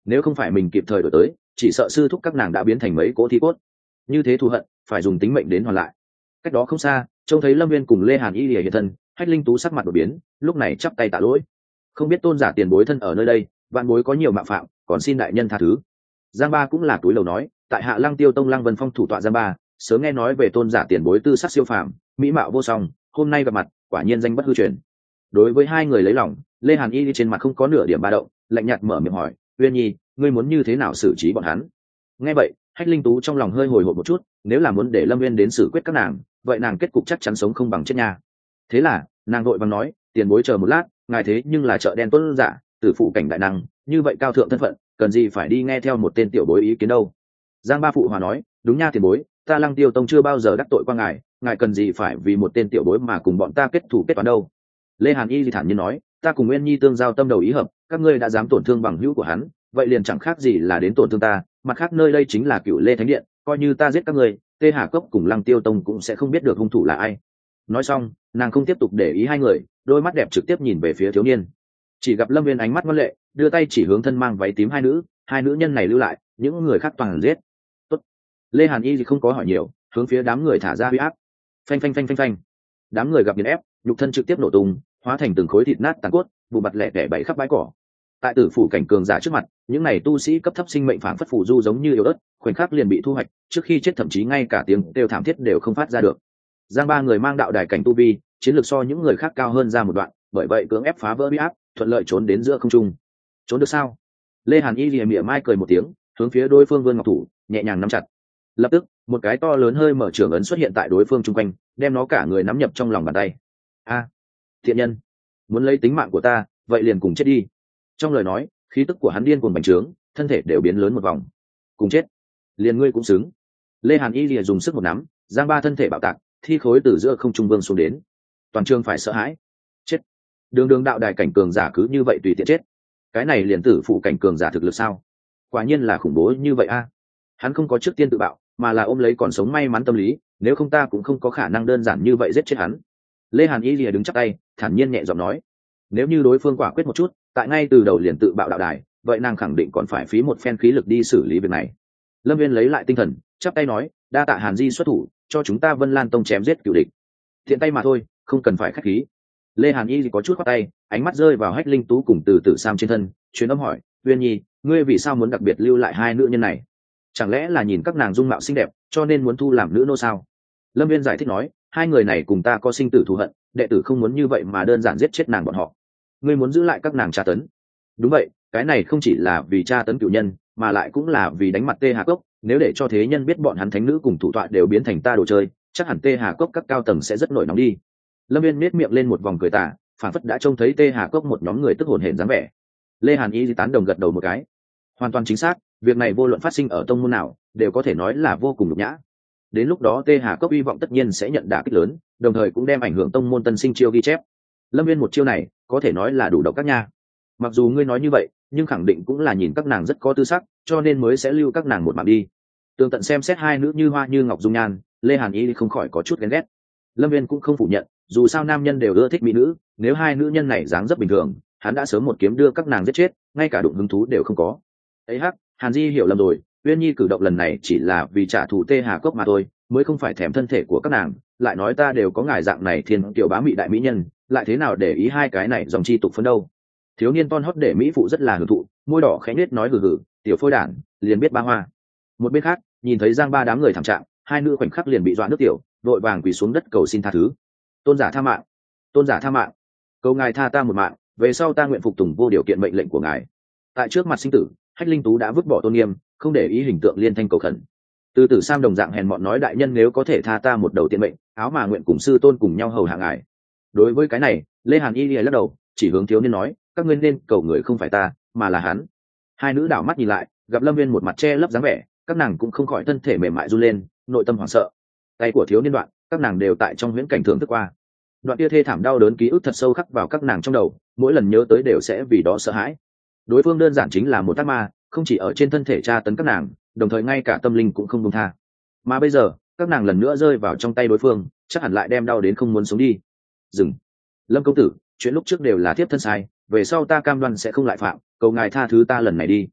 [SPEAKER 1] nếu không phải mình kịp thời đổi tới chỉ sợ sư thúc các nàng đã biến thành mấy cỗ thi cốt. Như thế thù hận phải dùng tính mệnh đến hoàn lại. Cách đó không xa trông thấy Lâm Viên cùng Lê Hàn Y lìa hiện thân, Hách Linh Tú sắc mặt đột biến, lúc này chắp tay tạ lỗi, không biết tôn giả tiền bối thân ở nơi đây, vạn bối có nhiều mạo phạm, còn xin đại nhân tha thứ. Giang Ba cũng là túi lầu nói, tại Hạ Lăng Tiêu Tông Lăng Vân Phong thủ tọa Giang Ba, sớm nghe nói về tôn giả tiền bối tư sắc siêu phàm, mỹ mạo vô song, hôm nay gặp mặt quả nhiên danh bất hư truyền. Đối với hai người lấy lòng, Lê Hàn Y trên mặt không có nửa điểm ba động, lạnh nhạt mở miệng hỏi, Uyên Nhi, ngươi muốn như thế nào xử trí bọn hắn? Nghe vậy Hách Linh Tú trong lòng hơi hồi hộp một chút, nếu là muốn để Lâm Viên đến xử quyết các nàng, vậy nàng kết cục chắc chắn sống không bằng chết nha. Thế là nàng vội vàng nói, tiền bối chờ một lát, ngài thế nhưng là chợ đen tuấn giả, tử phụ cảnh đại năng, như vậy cao thượng thân phận, cần gì phải đi nghe theo một tên tiểu bối ý kiến đâu. Giang Ba phụ hòa nói, đúng nha tiền bối, ta Lăng Tiêu Tông chưa bao giờ đắc tội qua ngài, ngài cần gì phải vì một tên tiểu bối mà cùng bọn ta kết thù kết toán đâu. Lê Hàn Y thì thản nhiên nói, ta cùng Nguyên Nhi tương giao tâm đầu ý hợp, các ngươi đã dám tổn thương bằng hữu của hắn, vậy liền chẳng khác gì là đến tổn thương ta, mặt khác nơi đây chính là Cửu Lê Thánh Điện, coi như ta giết các ngươi, Tê Hà Cốc cùng Lăng Tiêu Tông cũng sẽ không biết được hung thủ là ai. Nói xong nàng không tiếp tục để ý hai người, đôi mắt đẹp trực tiếp nhìn về phía thiếu niên. Chỉ gặp Lâm Viên ánh mắt ngoan lệ, đưa tay chỉ hướng thân mang váy tím hai nữ, hai nữ nhân này lưu lại, những người khác toàn giết. Tốt. Lê Hàn Y thì không có hỏi nhiều, hướng phía đám người thả ra huy áp. Phanh phanh phanh phanh phanh. Đám người gặp nghiền ép, nhục thân trực tiếp nổ tung, hóa thành từng khối thịt nát tàn cốt, bù bặt lẻ tẻ bày khắp bãi cỏ. Tại tử phủ cảnh cường giả trước mặt, những này tu sĩ cấp thấp sinh mệnh phản phất phù du giống như yếu ớt, khoảnh khắc liền bị thu hoạch, trước khi chết thậm chí ngay cả tiếng kêu thảm thiết đều không phát ra được. Giang Ba người mang đạo đài cảnh tu vi, chiến lược so những người khác cao hơn ra một đoạn, bởi vậy cưỡng ép phá vỡ uy áp, thuận lợi trốn đến giữa không trung. Trốn được sao? Lê Hàn Y lìa mỉa mai cười một tiếng, hướng phía đối phương vươn ngọc thủ, nhẹ nhàng nắm chặt. Lập tức một cái to lớn hơi mở trường ấn xuất hiện tại đối phương chung quanh, đem nó cả người nắm nhập trong lòng bàn tay. A, thiện nhân, muốn lấy tính mạng của ta, vậy liền cùng chết đi. Trong lời nói khí tức của hắn điên cuồng bành trướng, thân thể đều biến lớn một vòng. Cùng chết, liền ngươi cũng xứng. Lê Hàn Y lìa dùng sức một nắm, Giang Ba thân thể bạo tạc, thi khối từ giữa không trung vương xuống đến. Toàn trường phải sợ hãi. Chết. Đường đường đạo đài cảnh cường giả cứ như vậy tùy tiện chết, cái này liền tử phụ cảnh cường giả thực lực sao? Quả nhiên là khủng bố như vậy a. Hắn không có trước tiên tự bạo, mà là ôm lấy còn sống may mắn tâm lý, nếu không ta cũng không có khả năng đơn giản như vậy giết chết hắn. Lê Hàn Y lìa đứng chắp tay, thản nhiên nhẹ giọng nói, nếu như đối phương quả quyết một chút, tại ngay từ đầu liền tự bạo đạo đài, vậy nàng khẳng định còn phải phí một phen khí lực đi xử lý việc này. Lâm Viên lấy lại tinh thần, chắp tay nói, đa tạ Hàn Di xuất thủ, cho chúng ta Vân Lan Tông chém giết cửu địch. Thiện tay mà thôi, không cần phải khách khí. Lê Hàn Y có chút khoát tay, ánh mắt rơi vào Hách Linh Tú cùng Từ Tử Sam trên thân, truyền âm hỏi, Uyên Nhi, ngươi vì sao muốn đặc biệt lưu lại hai nữ nhân này? Chẳng lẽ là nhìn các nàng dung mạo xinh đẹp, cho nên muốn thu làm nữ nô sao? Lâm Viên giải thích nói, hai người này cùng ta có sinh tử thù hận, đệ tử không muốn như vậy mà đơn giản giết chết nàng bọn họ. Ngươi muốn giữ lại các nàng tra tấn? Đúng vậy, cái này không chỉ là vì tra tấn cửu nhân, mà lại cũng là vì đánh mặt Tê Hà Cốc. Nếu để cho thế nhân biết bọn hắn thánh nữ cùng thủ tọa đều biến thành ta đồ chơi, chắc hẳn Tê Hà Cốc các cao tầng sẽ rất nổi nóng đi. Lâm Viên nét miệng lên một vòng cười tà, phản phất đã trông thấy Tê Hà Cốc một nhóm người tức hồn hển dáng vẻ. Lê Hàn Y tán đồng gật đầu một cái, hoàn toàn chính xác, việc này vô luận phát sinh ở tông môn nào đều có thể nói là vô cùng nhục nhã. Đến lúc đó Tê Hà Cốc hy vọng tất nhiên sẽ nhận đả kích lớn, đồng thời cũng đem ảnh hưởng tông môn tân sinh chiêu ghi chép. Lâm Viên một chiêu này có thể nói là đủ độc các nha. Mặc dù ngươi nói như vậy, nhưng khẳng định cũng là nhìn các nàng rất có tư sắc, cho nên mới sẽ lưu các nàng một mạng đi. Tường tận xem xét hai nữ như hoa như ngọc dung nhan, Lê Hàn Y không khỏi có chút ghen ghét. Lâm Viên cũng không phủ nhận, dù sao nam nhân đều ưa thích mỹ nữ, nếu hai nữ nhân này dáng dấp bình thường, hắn đã sớm một kiếm đưa các nàng giết chết, ngay cả đụng hứng thú đều không có. Ấy hắc, Hàn Di hiểu lầm rồi, Uyên Nhi cử động lần này chỉ là vì trả thù Tê Hà Cốc mà thôi, mới không phải thèm thân thể của các nàng. Lại nói ta đều có ngài dạng này thiên tiểu bá mỹ đại mỹ nhân, lại thế nào để ý hai cái này dòng chi tục phấn đâu. Thiếu niên ton hót để mỹ phụ rất là hưởng thụ, môi đỏ khẽ nết nói hừ hừ, tiểu phôi đản, liền biết ba hoa. Một bên khác, nhìn thấy Giang Ba đám người thảm trạng, hai nữ khoảnh khắc liền bị dọa nước tiểu, vội vàng quỳ xuống đất cầu xin tha thứ. Tôn giả tha mạng, tôn giả tha mạng, cầu ngài tha ta một mạng, về sau ta nguyện phục tùng vô điều kiện mệnh lệnh của ngài. Tại trước mặt sinh tử, Hách Linh Tú đã vứt bỏ tôn nghiêm, không để ý hình tượng liên thanh cầu khẩn. Từ Tử Sam đồng dạng hèn mọn nói, đại nhân nếu có thể tha ta một đầu tiện mệnh, áo mà nguyện cùng sư tôn cùng nhau hầu hạ ngài. Đối với cái này, Lê Hàn Y lắc đầu, chỉ hướng thiếu niên nói, các ngươi nên cầu người không phải ta, mà là hắn. Hai nữ đảo mắt nhìn lại, gặp Lâm Viên một mặt che lấp dáng vẻ, các nàng cũng không khỏi thân thể mềm mại run lên, nội tâm hoảng sợ. Tay của thiếu niên đoạn, các nàng đều tại trong huyễn cảnh thưởng thức qua. Đoạn kia thê thảm đau đớn ký ức thật sâu khắc vào các nàng trong đầu, mỗi lần nhớ tới đều sẽ vì đó sợ hãi. Đối phương đơn giản chính là một ác ma, không chỉ ở trên thân thể tra tấn các nàng, đồng thời ngay cả tâm linh cũng không buông tha. Mà bây giờ, các nàng lần nữa rơi vào trong tay đối phương, chắc hẳn lại đem đau đến không muốn sống đi. Dừng, Lâm công tử, chuyện lúc trước đều là thiếp thân sai, về sau ta cam đoan sẽ không lại phạm, cầu ngài tha thứ ta lần này đi.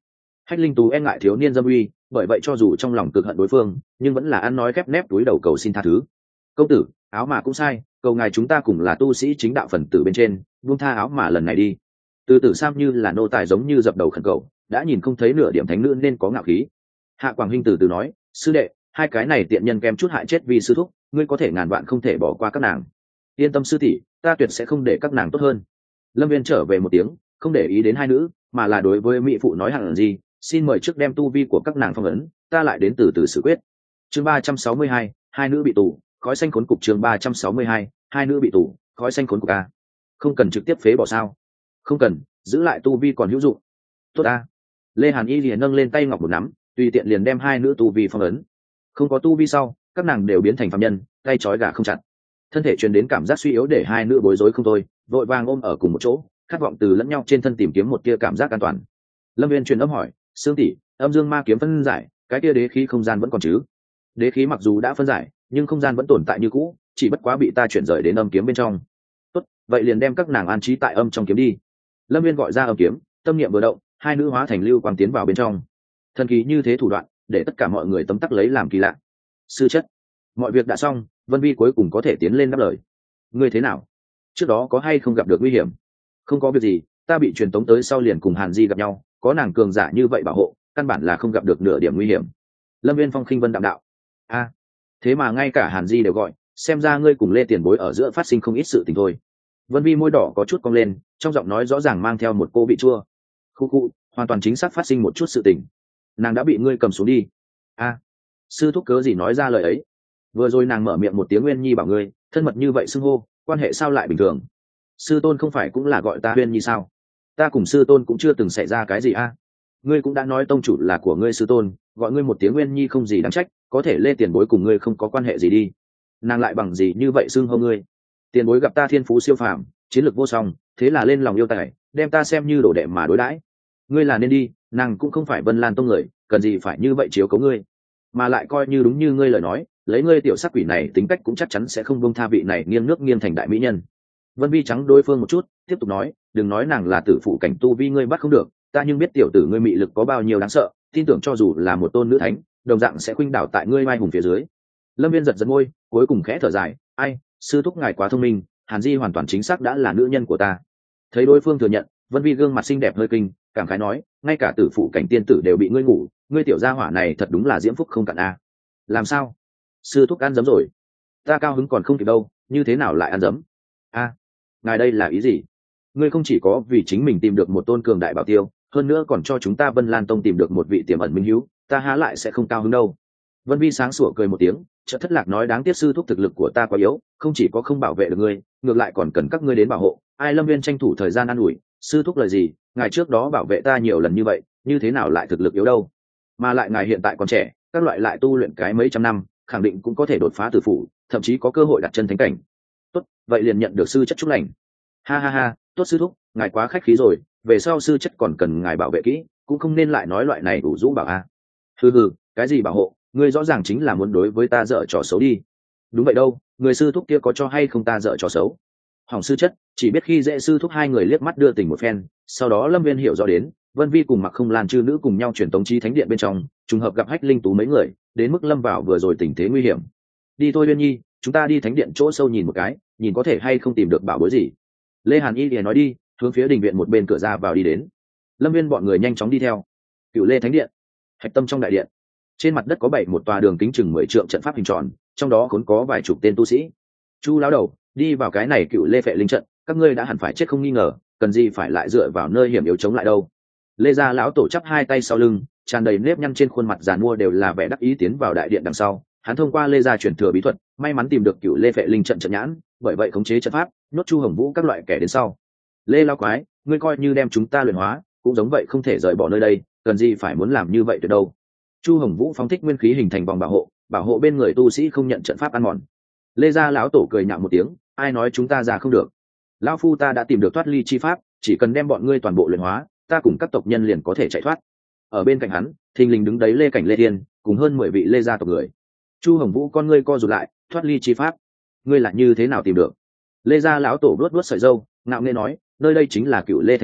[SPEAKER 1] Hách Linh Tú e ngại thiếu niên dâm uy, bởi vậy cho dù trong lòng cực hận đối phương, nhưng vẫn là ăn nói khép nép túi đầu cầu xin tha thứ. Công tử, áo mà cũng sai, cầu ngài chúng ta cùng là tu sĩ chính đạo phần tử bên trên, buông tha áo mà lần này đi. Từ tử Sam như là nô tài giống như dập đầu khẩn cầu, đã nhìn không thấy nửa điểm thánh nữ nên có ngạo khí. Hạ Quảng Hinh từ từ nói, sư đệ, hai cái này tiện nhân kem chút hại chết vì sư thúc, ngươi có thể ngàn vạn không thể bỏ qua các nàng. Yên tâm sư tỷ, ta tuyệt sẽ không để các nàng tốt hơn. Lâm Viên trở về một tiếng, không để ý đến hai nữ, mà là đối với mỹ phụ nói hẳn gì, xin mời trước đem tu vi của các nàng phong ấn, ta lại đến từ từ xử quyết. Chương ba trăm sáu mươi hai, hai nữ bị tù, khói xanh khốn cục. Chương ba trăm sáu mươi hai, hai nữ bị tù, khói xanh khốn cục a. Không cần trực tiếp phế bỏ sao? Không cần, giữ lại tu vi còn hữu dụng. Tốt a. Lê Hàn Y liền nâng lên tay ngọc một nắm, tùy tiện liền đem hai nữ tu vi phong ấn. Không có tu vi sau, các nàng đều biến thành phàm nhân, tay trói gà không chặt. Thân thể truyền đến cảm giác suy yếu để hai nữ bối rối không thôi, vội vàng ôm ở cùng một chỗ, khát vọng từ lẫn nhau trên thân tìm kiếm một tia cảm giác an toàn. Lâm Viên truyền âm hỏi, Sương tỷ, âm dương ma kiếm phân giải, cái tia đế khí không gian vẫn còn chứ? Đế khí mặc dù đã phân giải, nhưng không gian vẫn tồn tại như cũ, chỉ bất quá bị ta chuyển rời đến âm kiếm bên trong. Tốt, vậy liền đem các nàng an trí tại âm trong kiếm đi. Lâm Viên gọi ra âm kiếm, tâm niệm vừa động, hai nữ hóa thành lưu quang tiến vào bên trong. Thần kỳ như thế thủ đoạn, để tất cả mọi người tấm tắc lấy làm kỳ lạ. Sư chất, mọi việc đã xong, Vân Vi cuối cùng có thể tiến lên đáp lời. Ngươi thế nào? Trước đó có hay không gặp được nguy hiểm? Không có việc gì, ta bị truyền tống tới sau liền cùng Hàn Di gặp nhau, có nàng cường giả như vậy bảo hộ, căn bản là không gặp được nửa điểm nguy hiểm. Lâm Viên Phong khinh vân đạm đạo. A, à, thế mà ngay cả Hàn Di đều gọi, xem ra ngươi cùng Lê Tiền Bối ở giữa phát sinh không ít sự tình thôi. Vân Vi môi đỏ có chút cong lên, trong giọng nói rõ ràng mang theo một cô vị chua. Khu khu, hoàn toàn chính xác phát sinh một chút sự tình. Nàng đã bị ngươi cầm xuống đi. A, à, sư thúc cớ gì nói ra lời ấy? Vừa rồi nàng mở miệng một tiếng Nguyên Nhi bảo ngươi, thân mật như vậy xưng hô, quan hệ sao lại bình thường? Sư tôn không phải cũng là gọi ta Nguyên Nhi sao? Ta cùng sư tôn cũng chưa từng xảy ra cái gì a. À? Ngươi cũng đã nói tông chủ là của ngươi sư tôn, gọi ngươi một tiếng Nguyên Nhi không gì đáng trách, có thể Lê Tiền Bối cùng ngươi không có quan hệ gì đi. Nàng lại bằng gì như vậy xưng hô ngươi? Tiền Bối gặp ta thiên phú siêu phàm, chiến lược vô song, thế là lên lòng yêu tài, đem ta xem như đồ đệ mà đối đãi. Ngươi là nên đi, nàng cũng không phải Vân Lan tông người, cần gì phải như vậy chiếu cố ngươi? Mà lại coi như đúng như ngươi lời nói, lấy ngươi tiểu sắc quỷ này tính cách cũng chắc chắn sẽ không buông tha vị này nghiêng nước nghiêng thành đại mỹ nhân. Vân Vi trắng đối phương một chút, tiếp tục nói, đừng nói nàng là tử phụ cảnh tu vi ngươi bắt không được, ta nhưng biết tiểu tử ngươi mị lực có bao nhiêu đáng sợ, tin tưởng cho dù là một tôn nữ thánh, đồng dạng sẽ khuynh đảo tại ngươi mai hùng phía dưới. Lâm Viên giật giật môi, cuối cùng khẽ thở dài, ai, sư thúc ngài quá thông minh, Hàn Di hoàn toàn chính xác đã là nữ nhân của ta. Thấy đối phương thừa nhận, Vân Vi gương mặt xinh đẹp hơi kinh, cảm khái nói, ngay cả tử phụ cảnh tiên tử đều bị ngươi ngủ, ngươi tiểu gia hỏa này thật đúng là diễm phúc không cạn a. Làm sao? Sư thúc ăn dấm rồi? Ta cao hứng còn không kịp đâu, như thế nào lại ăn dấm? A, ngài đây là ý gì? Ngươi không chỉ có vì chính mình tìm được một tôn cường đại bảo tiêu, hơn nữa còn cho chúng ta Vân Lan tông tìm được một vị tiềm ẩn minh hữu, ta há lại sẽ không cao hứng đâu. Vân Vi sáng sủa cười một tiếng, chợt thất lạc nói, đáng tiếc sư thúc thực lực của ta quá yếu, không chỉ có không bảo vệ được ngươi, ngược lại còn cần các ngươi đến bảo hộ. Ai Lâm Viên tranh thủ thời gian an ủi, sư thúc lời gì, ngài trước đó bảo vệ ta nhiều lần như vậy, như thế nào lại thực lực yếu đâu? Mà lại ngài hiện tại còn trẻ, các loại lại tu luyện cái mấy trăm năm, khẳng định cũng có thể đột phá tử phủ, thậm chí có cơ hội đặt chân thánh cảnh. Tốt, vậy liền nhận được sư chất chúc lành. Ha ha ha, tốt sư thúc, ngài quá khách khí rồi, về sau sư chất còn cần ngài bảo vệ kỹ, cũng không nên lại nói loại này đủ rũ bảo a. À. Hừ hừ, cái gì bảo hộ, ngươi rõ ràng chính là muốn đối với ta dở trò xấu đi. Đúng vậy đâu, người sư thúc kia có cho hay không ta dở trò xấu? Hỏng sư chất, chỉ biết khi dễ sư thúc hai người liếc mắt đưa tình một phen, sau đó Lâm Viên hiểu rõ đến, Vân Vi cùng Mặc Không Lan chư nữ cùng nhau chuyển tống chi thánh điện bên trong, trùng hợp gặp Hách Linh Tú mấy người, đến mức lâm vào vừa rồi tình thế nguy hiểm. Đi thôi Uyên Nhi, chúng ta đi thánh điện chỗ sâu nhìn một cái, nhìn có thể hay không tìm được bảo bối gì. Lê Hàn Y liền nói đi, hướng phía đình viện một bên cửa ra vào đi đến. Lâm Viên bọn người nhanh chóng đi theo. Cựu Lê thánh điện, hạch tâm trong đại điện, trên mặt đất có bảy một tòa đường kính chừng mười trượng trận pháp hình tròn, trong đó khốn có vài chục tên tu sĩ. Chu lão đầu, đi vào cái này Cựu Lê phệ linh trận, các ngươi đã hẳn phải chết không nghi ngờ, cần gì phải lại dựa vào nơi hiểm yếu chống lại đâu. Lê gia lão tổ chắp hai tay sau lưng, tràn đầy nếp nhăn trên khuôn mặt giàn mua đều là vẻ đắc ý tiến vào đại điện đằng sau. Hắn thông qua Lê gia truyền thừa bí thuật, may mắn tìm được Cựu Lê phệ linh trận trận nhãn, bởi vậy khống chế trận pháp, nhốt Chu Hồng Vũ các loại kẻ đến sau. Lê lão quái, ngươi coi như đem chúng ta luyện hóa, cũng giống vậy không thể rời bỏ nơi đây, cần gì phải muốn làm như vậy tuyệt đâu. Chu Hồng Vũ phóng thích nguyên khí hình thành vòng bảo hộ, bảo hộ bên người tu sĩ không nhận trận pháp ăn mòn. Lê gia lão tổ cười nhạo một tiếng, ai nói chúng ta ra không được? Lão phu ta đã tìm được thoát ly chi pháp, chỉ cần đem bọn ngươi toàn bộ luyện hóa, ta cùng các tộc nhân liền có thể chạy thoát. Ở bên cạnh hắn, thình lình đứng đấy Lê Cảnh Lê Thiên, cùng hơn mười vị Lê gia tộc người. Chu Hồng Vũ con ngươi co rụt lại, thoát ly chi pháp, ngươi là như thế nào tìm được? Lê gia lão tổ vuốt vuốt sợi râu, ngạo nghễ nói, nơi đây chính là Cựu Lê thánh điện,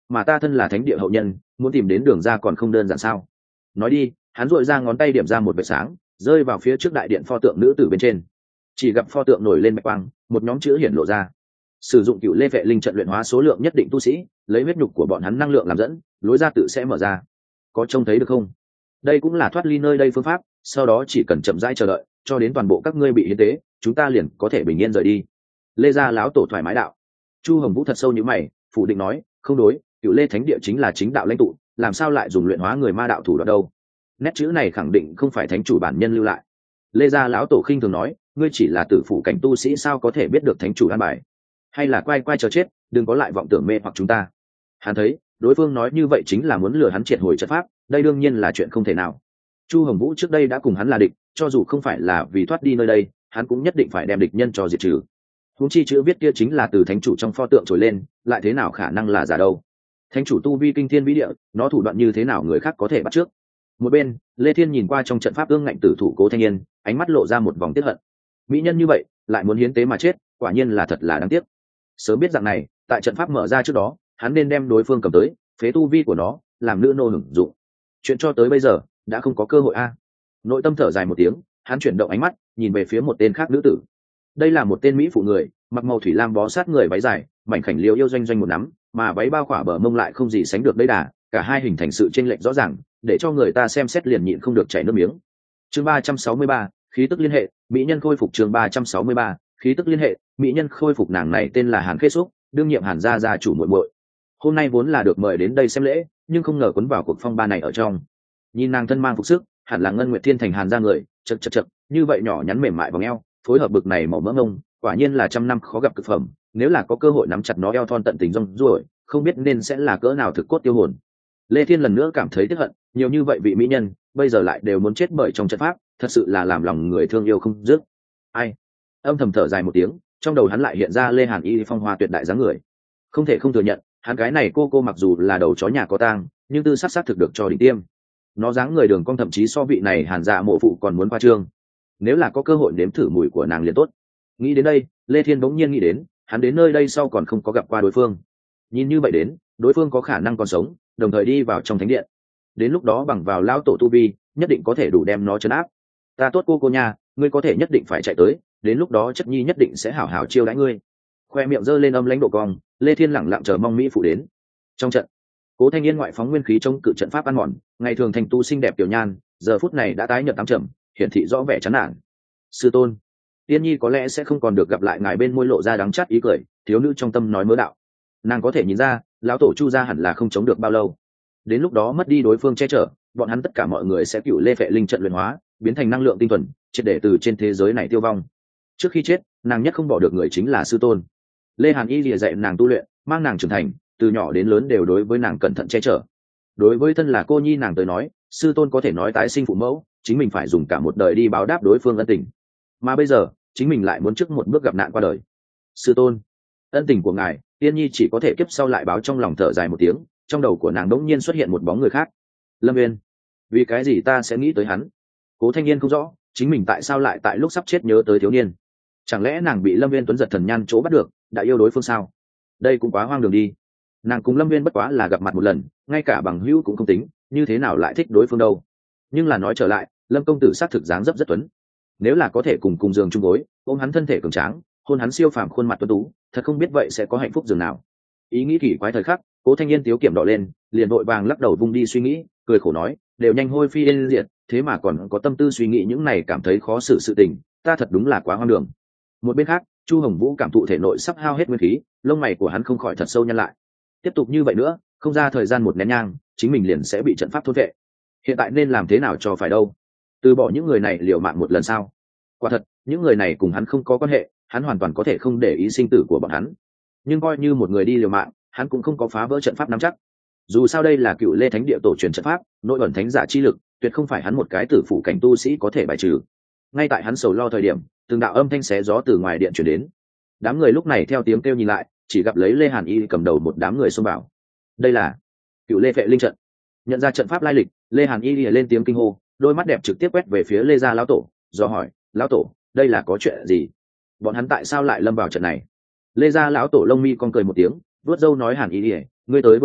[SPEAKER 1] mà ta thân là thánh địa hậu nhân, muốn tìm đến đường ra còn không đơn giản sao? Nói đi, hắn dội ra ngón tay điểm ra một vệt sáng, rơi vào phía trước đại điện pho tượng nữ tử bên trên. Chỉ gặp pho tượng nổi lên bạch quang, một nhóm chữ hiển lộ ra. Sử dụng cựu lê vệ linh trận luyện hóa số lượng nhất định tu sĩ, lấy huyết nhục của bọn hắn năng lượng làm dẫn, lối ra tự sẽ mở ra. Có trông thấy được không? Đây cũng là thoát ly nơi đây phương pháp, sau đó chỉ cần chậm rãi chờ đợi, cho đến toàn bộ các ngươi bị hiến tế, chúng ta liền có thể bình yên rời đi. Lê gia lão tổ thoải mái đạo. Chu Hồng Vũ thật sâu như mày, phủ định nói, không đối, cựu lê thánh địa chính là chính đạo lãnh tụ, làm sao lại dùng luyện hóa người ma đạo thủ đoạn đâu? Nét chữ này khẳng định không phải thánh chủ bản nhân lưu lại. Lê gia lão tổ khinh thường nói, ngươi chỉ là tử phụ cảnh tu sĩ sao có thể biết được thánh chủ an bài? Hay là quay quay chờ chết, đừng có lại vọng tưởng mê hoặc chúng ta. Hắn thấy đối phương nói như vậy chính là muốn lừa hắn triệt hồi trận pháp, đây đương nhiên là chuyện không thể nào. Chu Hồng Vũ trước đây đã cùng hắn là địch, cho dù không phải là vì thoát đi nơi đây, hắn cũng nhất định phải đem địch nhân cho diệt trừ. Huống chi chữ viết kia chính là từ thánh chủ trong pho tượng trồi lên, lại thế nào khả năng là giả đâu? Thánh chủ tu vi kinh thiên vĩ địa, nó thủ đoạn như thế nào người khác có thể bắt trước? Một bên, Lê Thiên nhìn qua trong trận pháp ương ngạnh tử thủ Cố Thanh Yên, ánh mắt lộ ra một vòng tiếc hận. Mỹ nhân như vậy, lại muốn hiến tế mà chết, quả nhiên là thật là đáng tiếc. Sớm biết rằng này, tại trận pháp mở ra trước đó, hắn nên đem đối phương cầm tới, phế tu vi của nó, làm nữ nô hưởng dụng. Chuyện cho tới bây giờ, đã không có cơ hội a. Nội tâm thở dài một tiếng, hắn chuyển động ánh mắt, nhìn về phía một tên khác nữ tử. Đây là một tên mỹ phụ người, mặc màu thủy lam bó sát người váy dài, mảnh khảnh liều yêu doanh doanh một nắm, mà váy bao khỏa bờ mông lại không gì sánh được đấy đà, cả hai hình thành sự chênh lệch rõ ràng, để cho người ta xem xét liền nhịn không được chảy nước miếng. Chương ba trăm sáu mươi ba, khí tức liên hệ, mỹ nhân khôi phục. Chương ba trăm sáu mươi ba, khí tức liên hệ, mỹ nhân khôi phục. Nàng này tên là Hàn Khê Xúc, đương nhiệm Hàn gia gia chủ muội muội. Hôm nay vốn là được mời đến đây xem lễ, nhưng không ngờ cuốn vào cuộc phong ba này ở trong. Nhìn nàng thân mang phục sức, hẳn là Ngân Nguyệt Thiên thành Hàn gia người, chậc chậc chậc, như vậy nhỏ nhắn mềm mại vòng eo, phối hợp bực này màu mỡ ngông, quả nhiên là trăm năm khó gặp cực phẩm, nếu là có cơ hội nắm chặt nó eo thon tận tình rong ruổi, không biết nên sẽ là cỡ nào thực cốt tiêu hồn. Lê Thiên lần nữa cảm thấy tiếc hận, nhiều như vậy vị mỹ nhân, bây giờ lại đều muốn chết bởi trong trận pháp, thật sự là làm lòng người thương yêu không dứt. Ai? Âm thầm thở dài một tiếng, trong đầu hắn lại hiện ra Lê Hàn Y phong hoa tuyệt đại dáng người. Không thể không thừa nhận, hắn cái này cô cô mặc dù là đầu chó nhà có tang, nhưng tư sắc sắc thực được cho đỉnh tiêm. Nó dáng người đường cong thậm chí so vị này Hàn Dạ mộ phụ còn muốn qua trương. Nếu là có cơ hội nếm thử mùi của nàng liền tốt. Nghĩ đến đây, Lê Thiên bỗng nhiên nghĩ đến, hắn đến nơi đây sau còn không có gặp qua đối phương. Nhìn như vậy đến, đối phương có khả năng còn sống, đồng thời đi vào trong thánh điện. Đến lúc đó bằng vào lão tổ tu vi, nhất định có thể đủ đem nó trấn áp. Ta tốt cô cô nha, ngươi có thể nhất định phải chạy tới, đến lúc đó chất nhi nhất định sẽ hảo hảo chiêu đãi ngươi. Khoe miệng giơ lên âm lãnh độ cong, Lê Thiên lẳng lặng chờ mong mỹ phụ đến. Trong trận, Cố Thanh Yên ngoại phóng nguyên khí chống cự trận pháp ăn mòn, ngày thường thành tu xinh đẹp tiểu nhan, giờ phút này đã tái nhợt tám trầm, hiển thị rõ vẻ chán nản. Sư tôn, Tiên Nhi có lẽ sẽ không còn được gặp lại ngài. Bên môi lộ ra đắng chát ý cười, thiếu nữ trong tâm nói mớ đạo. Nàng có thể nhìn ra, lão tổ Chu gia hẳn là không chống được bao lâu. Đến lúc đó mất đi đối phương che chở, bọn hắn tất cả mọi người sẽ cựu lê phệ linh trận luyện hóa, biến thành năng lượng tinh thuần, triệt để từ trên thế giới này tiêu vong. Trước khi chết, nàng nhất không bỏ được người chính là sư tôn. Lê Hàn Y lìa dạy nàng tu luyện, mang nàng trưởng thành, từ nhỏ đến lớn đều đối với nàng cẩn thận che chở. Đối với thân là cô nhi nàng tới nói, sư tôn có thể nói tái sinh phụ mẫu, chính mình phải dùng cả một đời đi báo đáp đối phương ân tình. Mà bây giờ, chính mình lại muốn trước một bước gặp nạn qua đời. Sư tôn, ân tình của ngài, Tiên Nhi chỉ có thể kiếp sau lại báo. Trong lòng thở dài một tiếng, trong đầu của nàng đỗng nhiên xuất hiện một bóng người khác. Lâm Viên. Vì cái gì ta sẽ nghĩ tới hắn? Cố Thanh Niên không rõ, chính mình tại sao lại tại lúc sắp chết nhớ tới thiếu niên. Chẳng lẽ nàng bị Lâm Viên tuấn giật thần nhan chỗ bắt được, đã yêu đối phương sao? Đây cũng quá hoang đường đi. Nàng cùng Lâm Viên bất quá là gặp mặt một lần, ngay cả bằng hữu cũng không tính, như thế nào lại thích đối phương đâu? Nhưng là nói trở lại, Lâm công tử xác thực dáng dấp rất tuấn. Nếu là có thể cùng cùng giường chung gối, ôm hắn thân thể cường tráng, hôn hắn siêu phàm khuôn mặt tuấn tú, thật không biết vậy sẽ có hạnh phúc dường nào. Ý nghĩ kỳ quái thời khắc, Cố Thanh Niên tiếu kiểm đỏ lên, liền vội vàng lắc đầu vung đi suy nghĩ, cười khổ nói, đều nhanh hôi phi yên diệt, thế mà còn có tâm tư suy nghĩ những này, cảm thấy khó xử sự tình, ta thật đúng là quá hoang đường. Một bên khác, Chu Hồng Vũ cảm thụ thể nội sắp hao hết nguyên khí, lông mày của hắn không khỏi thật sâu nhăn lại. Tiếp tục như vậy nữa, không ra thời gian một nén nhang, chính mình liền sẽ bị trận pháp thôn vệ. Hiện tại nên làm thế nào cho phải đâu? Từ bỏ những người này liều mạng một lần sao? Quả thật, những người này cùng hắn không có quan hệ, hắn hoàn toàn có thể không để ý sinh tử của bọn hắn. Nhưng coi như một người đi liều mạng, hắn cũng không có phá vỡ trận pháp nắm chắc. Dù sao đây là cựu lê thánh địa tổ truyền trận pháp, nội ẩn thánh giả chi lực, tuyệt không phải hắn một cái tử phủ cảnh tu sĩ có thể bài trừ. Ngay tại hắn sầu lo thời điểm, từng đạo âm thanh xé gió từ ngoài điện truyền đến. Đám người lúc này theo tiếng kêu nhìn lại, chỉ gặp lấy Lê Hàn Y cầm đầu một đám người xông vào. Đây là cựu lê phệ linh trận. Nhận ra trận pháp lai lịch, Lê Hàn Y lên tiếng kinh hô, đôi mắt đẹp trực tiếp quét về phía Lê gia lão tổ, do hỏi, lão tổ, đây là có chuyện gì? Bọn hắn tại sao lại lâm vào trận này? Lê gia lão tổ lông mi con cười một tiếng, vuốt râu nói, Hàn Y, ngươi tới vừa vặn,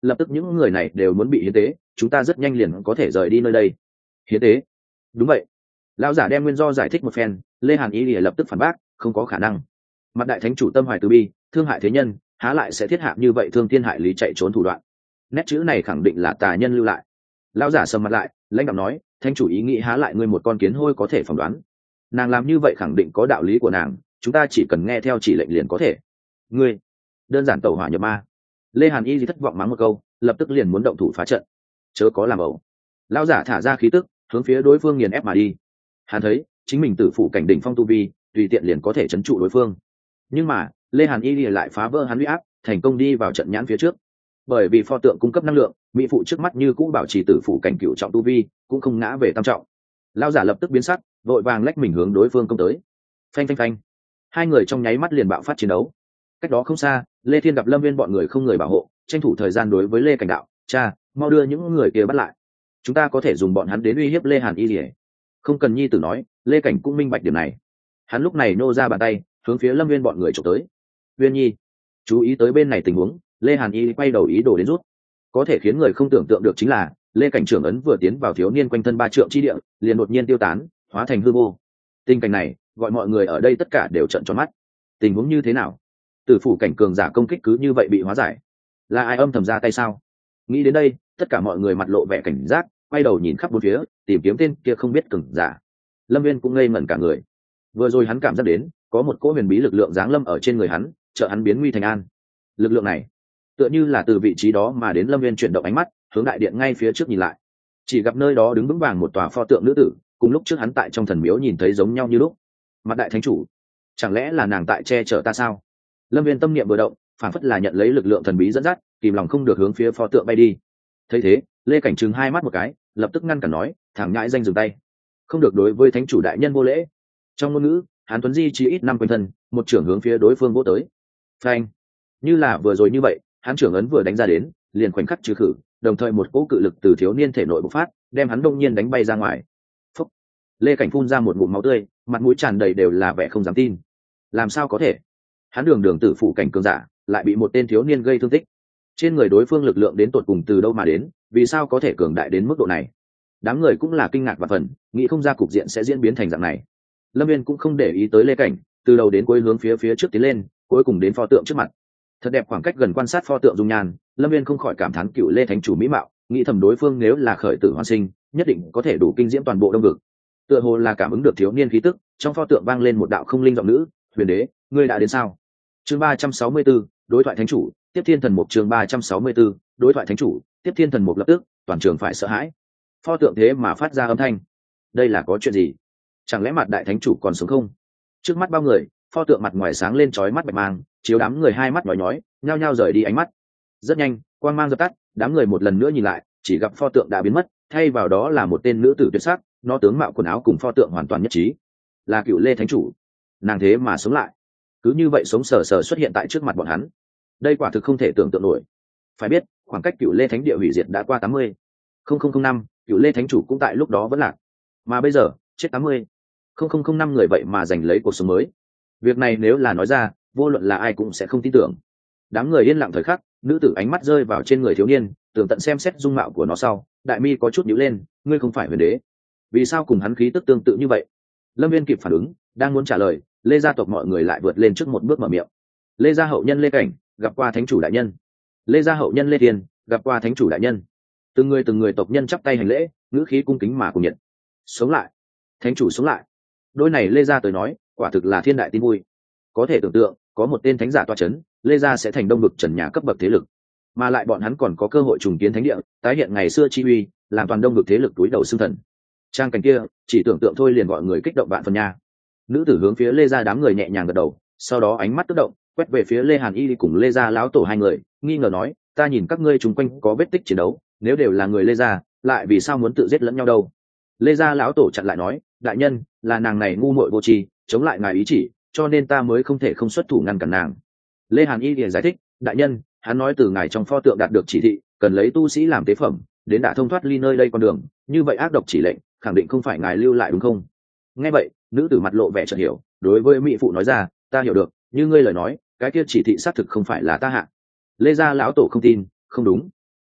[SPEAKER 1] lập tức những người này đều muốn bị hiến tế, chúng ta rất nhanh liền có thể rời đi nơi đây. Hiến tế? Đúng vậy. Lão giả đem nguyên do giải thích một phen, Lê Hàn Y lìa lập tức phản bác, không có khả năng. Mặt đại thánh chủ tâm hoài từ bi, thương hại thế nhân, há lại sẽ thiết hạ như vậy thương thiên hại lý chạy trốn thủ đoạn. Nét chữ này khẳng định là tà nhân lưu lại. Lão giả sầm mặt lại, lãnh đạo nói, thánh chủ ý nghĩ há lại ngươi một con kiến hôi có thể phỏng đoán. Nàng làm như vậy khẳng định có đạo lý của nàng, chúng ta chỉ cần nghe theo chỉ lệnh liền có thể. Ngươi đơn giản tẩu hỏa nhập ma. Lê Hàn Y thì thất vọng mắng một câu, lập tức liền muốn động thủ phá trận. Chớ có làm ẩu. Lão giả thả ra khí tức, hướng phía đối phương nghiền ép mà đi. Hắn thấy chính mình tử phụ cảnh đỉnh phong tu vi, tùy tiện liền có thể trấn trụ đối phương. Nhưng mà Lê Hàn Y lại phá vỡ hắn uy áp, thành công đi vào trận nhãn phía trước. Bởi vì pho tượng cung cấp năng lượng, mỹ phụ trước mắt như cũ bảo trì tử phụ cảnh cựu trọng tu vi, cũng không ngã về tam trọng. Lão giả lập tức biến sắc, vội vàng lách mình hướng đối phương công tới. Phanh phanh phanh, hai người trong nháy mắt liền bạo phát chiến đấu. Cách đó không xa, Lê Thiên gặp Lâm Viên bọn người không người bảo hộ, tranh thủ thời gian đối với Lê Cảnh đạo, cha, mau đưa những người kia bắt lại. Chúng ta có thể dùng bọn hắn đến uy hiếp Lê Hàn Y lìa. Không cần nhi tử nói, Lê Cảnh cũng minh bạch điểm này. Hắn lúc này nô ra bàn tay, hướng phía Lâm Viên bọn người chụp tới. Viên nhi, chú ý tới bên này tình huống, Lê Hàn Y quay đầu ý đồ đến rút. Có thể khiến người không tưởng tượng được chính là, Lê Cảnh trưởng ấn vừa tiến vào thiếu niên quanh thân ba trượng chi địa, liền đột nhiên tiêu tán, hóa thành hư vô. Tình cảnh này, gọi mọi người ở đây tất cả đều trợn tròn mắt. Tình huống như thế nào? Tử phủ cảnh cường giả công kích cứ như vậy bị hóa giải, là ai âm thầm ra tay sao? Nghĩ đến đây, tất cả mọi người mặt lộ vẻ cảnh giác, quay đầu nhìn khắp bốn phía, tìm kiếm tên kia không biết cường giả. Lâm Viên cũng ngây ngẩn cả người. Vừa rồi hắn cảm giác đến có một cỗ huyền bí lực lượng giáng lâm ở trên người hắn, trợ hắn biến nguy thành an. Lực lượng này tựa như là từ vị trí đó mà đến. Lâm Viên chuyển động ánh mắt, hướng đại điện ngay phía trước nhìn lại, chỉ gặp nơi đó đứng vững vàng một tòa pho tượng nữ tử, cùng lúc trước hắn tại trong thần miếu nhìn thấy giống nhau như lúc. Mặt đại thánh chủ, chẳng lẽ là nàng tại che chở ta sao? Lâm Viên tâm niệm vừa động, phản phất là nhận lấy lực lượng thần bí dẫn dắt, kìm lòng không được hướng phía pho tượng bay đi. Thấy thế, Lê Cảnh trừng hai mắt một cái, lập tức ngăn cản nói, thẳng nhãi danh dừng tay, không được đối với thánh chủ đại nhân vô lễ. Trong ngôn ngữ, Hán Tuấn Di chỉ ít năm quanh thân, một trưởng hướng phía đối phương vỗ tới. Phanh, như là vừa rồi như vậy, Hán trưởng ấn vừa đánh ra đến, liền khoảnh khắc trừ khử, đồng thời một cỗ cự lực từ thiếu niên thể nội bộc phát, đem hắn đông nhiên đánh bay ra ngoài. Phúc. Lê Cảnh phun ra một ngụm máu tươi, mặt mũi tràn đầy đều là vẻ không dám tin. Làm sao có thể? Hắn đường đường tử phụ cảnh cường giả, lại bị một tên thiếu niên gây thương tích. Trên người đối phương lực lượng đến tột cùng từ đâu mà đến, vì sao có thể cường đại đến mức độ này? Đám người cũng là kinh ngạc và phần, nghĩ không ra cục diện sẽ diễn biến thành dạng này. Lâm Viên cũng không để ý tới Lê Cảnh, từ đầu đến cuối hướng phía phía trước tiến lên, cuối cùng đến pho tượng trước mặt. Thật đẹp khoảng cách gần quan sát pho tượng dung nhan, Lâm Viên không khỏi cảm thán cựu Lê thánh chủ mỹ mạo, nghĩ thầm đối phương nếu là khởi tử hoàn sinh, nhất định có thể đủ kinh diễm toàn bộ đông vực. Tựa hồ là cảm ứng được thiếu niên khí tức, trong pho tượng vang lên một đạo không linh giọng nữ, "Huyền đế, ngươi đã đến sao?" Chương ba trăm sáu mươi 364, đối thoại thánh chủ, tiếp thiên thần mục. Chương ba trăm sáu mươi 364, đối thoại thánh chủ, tiếp thiên thần mục. Lập tức, toàn trường phải sợ hãi. Pho tượng thế mà phát ra âm thanh. Đây là có chuyện gì? Chẳng lẽ mặt đại thánh chủ còn sống không? Trước mắt bao người, pho tượng mặt ngoài sáng lên chói mắt bạch mang, chiếu đám người hai mắt nhói nhói, nhao nhao rời đi ánh mắt. Rất nhanh, quang mang dập tắt, đám người một lần nữa nhìn lại, chỉ gặp pho tượng đã biến mất, thay vào đó là một tên nữ tử tuyệt sắc, nó tướng mạo quần áo cùng pho tượng hoàn toàn nhất trí, là cựu Lê thánh chủ. Nàng thế mà sống lại, cứ như vậy sống sờ sờ xuất hiện tại trước mặt bọn hắn. Đây quả thực không thể tưởng tượng nổi. Phải biết, khoảng cách cựu Lê thánh địa hủy diệt đã qua tám mươi không không không năm, cựu Lê thánh chủ cũng tại lúc đó vẫn lạc, mà bây giờ chết tám mươi không không không năm người vậy mà giành lấy cuộc sống mới. Việc này nếu là nói ra, vô luận là ai cũng sẽ không tin tưởng. Đám người yên lặng thời khắc, nữ tử ánh mắt rơi vào trên người thiếu niên, tường tận xem xét dung mạo của nó sau, đại mi có chút nhíu lên, ngươi không phải huyền đế, vì sao cùng hắn khí tức tương tự như vậy? Lâm Viên kịp phản ứng, đang muốn trả lời, Lê gia tộc mọi người lại vượt lên trước một bước mở miệng. Lê gia hậu nhân Lê Cảnh gặp qua thánh chủ đại nhân. Lê gia hậu nhân Lê Thiên gặp qua thánh chủ đại nhân. Từng người từng người tộc nhân chắp tay hành lễ, ngữ khí cung kính mà cùng nhiệt. Sống lại, thánh chủ sống lại. Đôi này Lê gia tới nói, quả thực là thiên đại tin vui. Có thể tưởng tượng, có một tên thánh giả toa chấn, Lê gia sẽ thành đông vực trần nhà cấp bậc thế lực, mà lại bọn hắn còn có cơ hội trùng kiến thánh địa, tái hiện ngày xưa chi uy, làm toàn đông vực thế lực túi đầu xương thần. Trang cảnh kia, chỉ tưởng tượng thôi liền gọi người kích động vạn phần nha. Nữ tử hướng phía Lê gia đám người nhẹ nhàng gật đầu, sau đó ánh mắt tức động, quét về phía Lê Hàn Y cùng Lê gia lão tổ hai người, nghi ngờ nói, ta nhìn các ngươi chung quanh có vết tích chiến đấu, nếu đều là người Lê gia, lại vì sao muốn tự giết lẫn nhau đâu? Lê gia lão tổ chặn lại nói, đại nhân, là nàng này ngu muội vô tri, chống lại ngài ý chỉ, cho nên ta mới không thể không xuất thủ ngăn cản nàng. Lê Hàn Y liền giải thích, đại nhân, hắn nói từ ngài trong pho tượng đạt được chỉ thị, cần lấy tu sĩ làm tế phẩm, đến đã thông thoát ly nơi đây con đường, như vậy ác độc chỉ lệnh, khẳng định không phải ngài lưu lại đúng không? Nghe vậy, nữ tử mặt lộ vẻ chợt hiểu, đối với mỹ phụ nói ra, ta hiểu được, như ngươi lời nói, cái kia chỉ thị xác thực không phải là ta hạ. Lê gia lão tổ không tin, không đúng,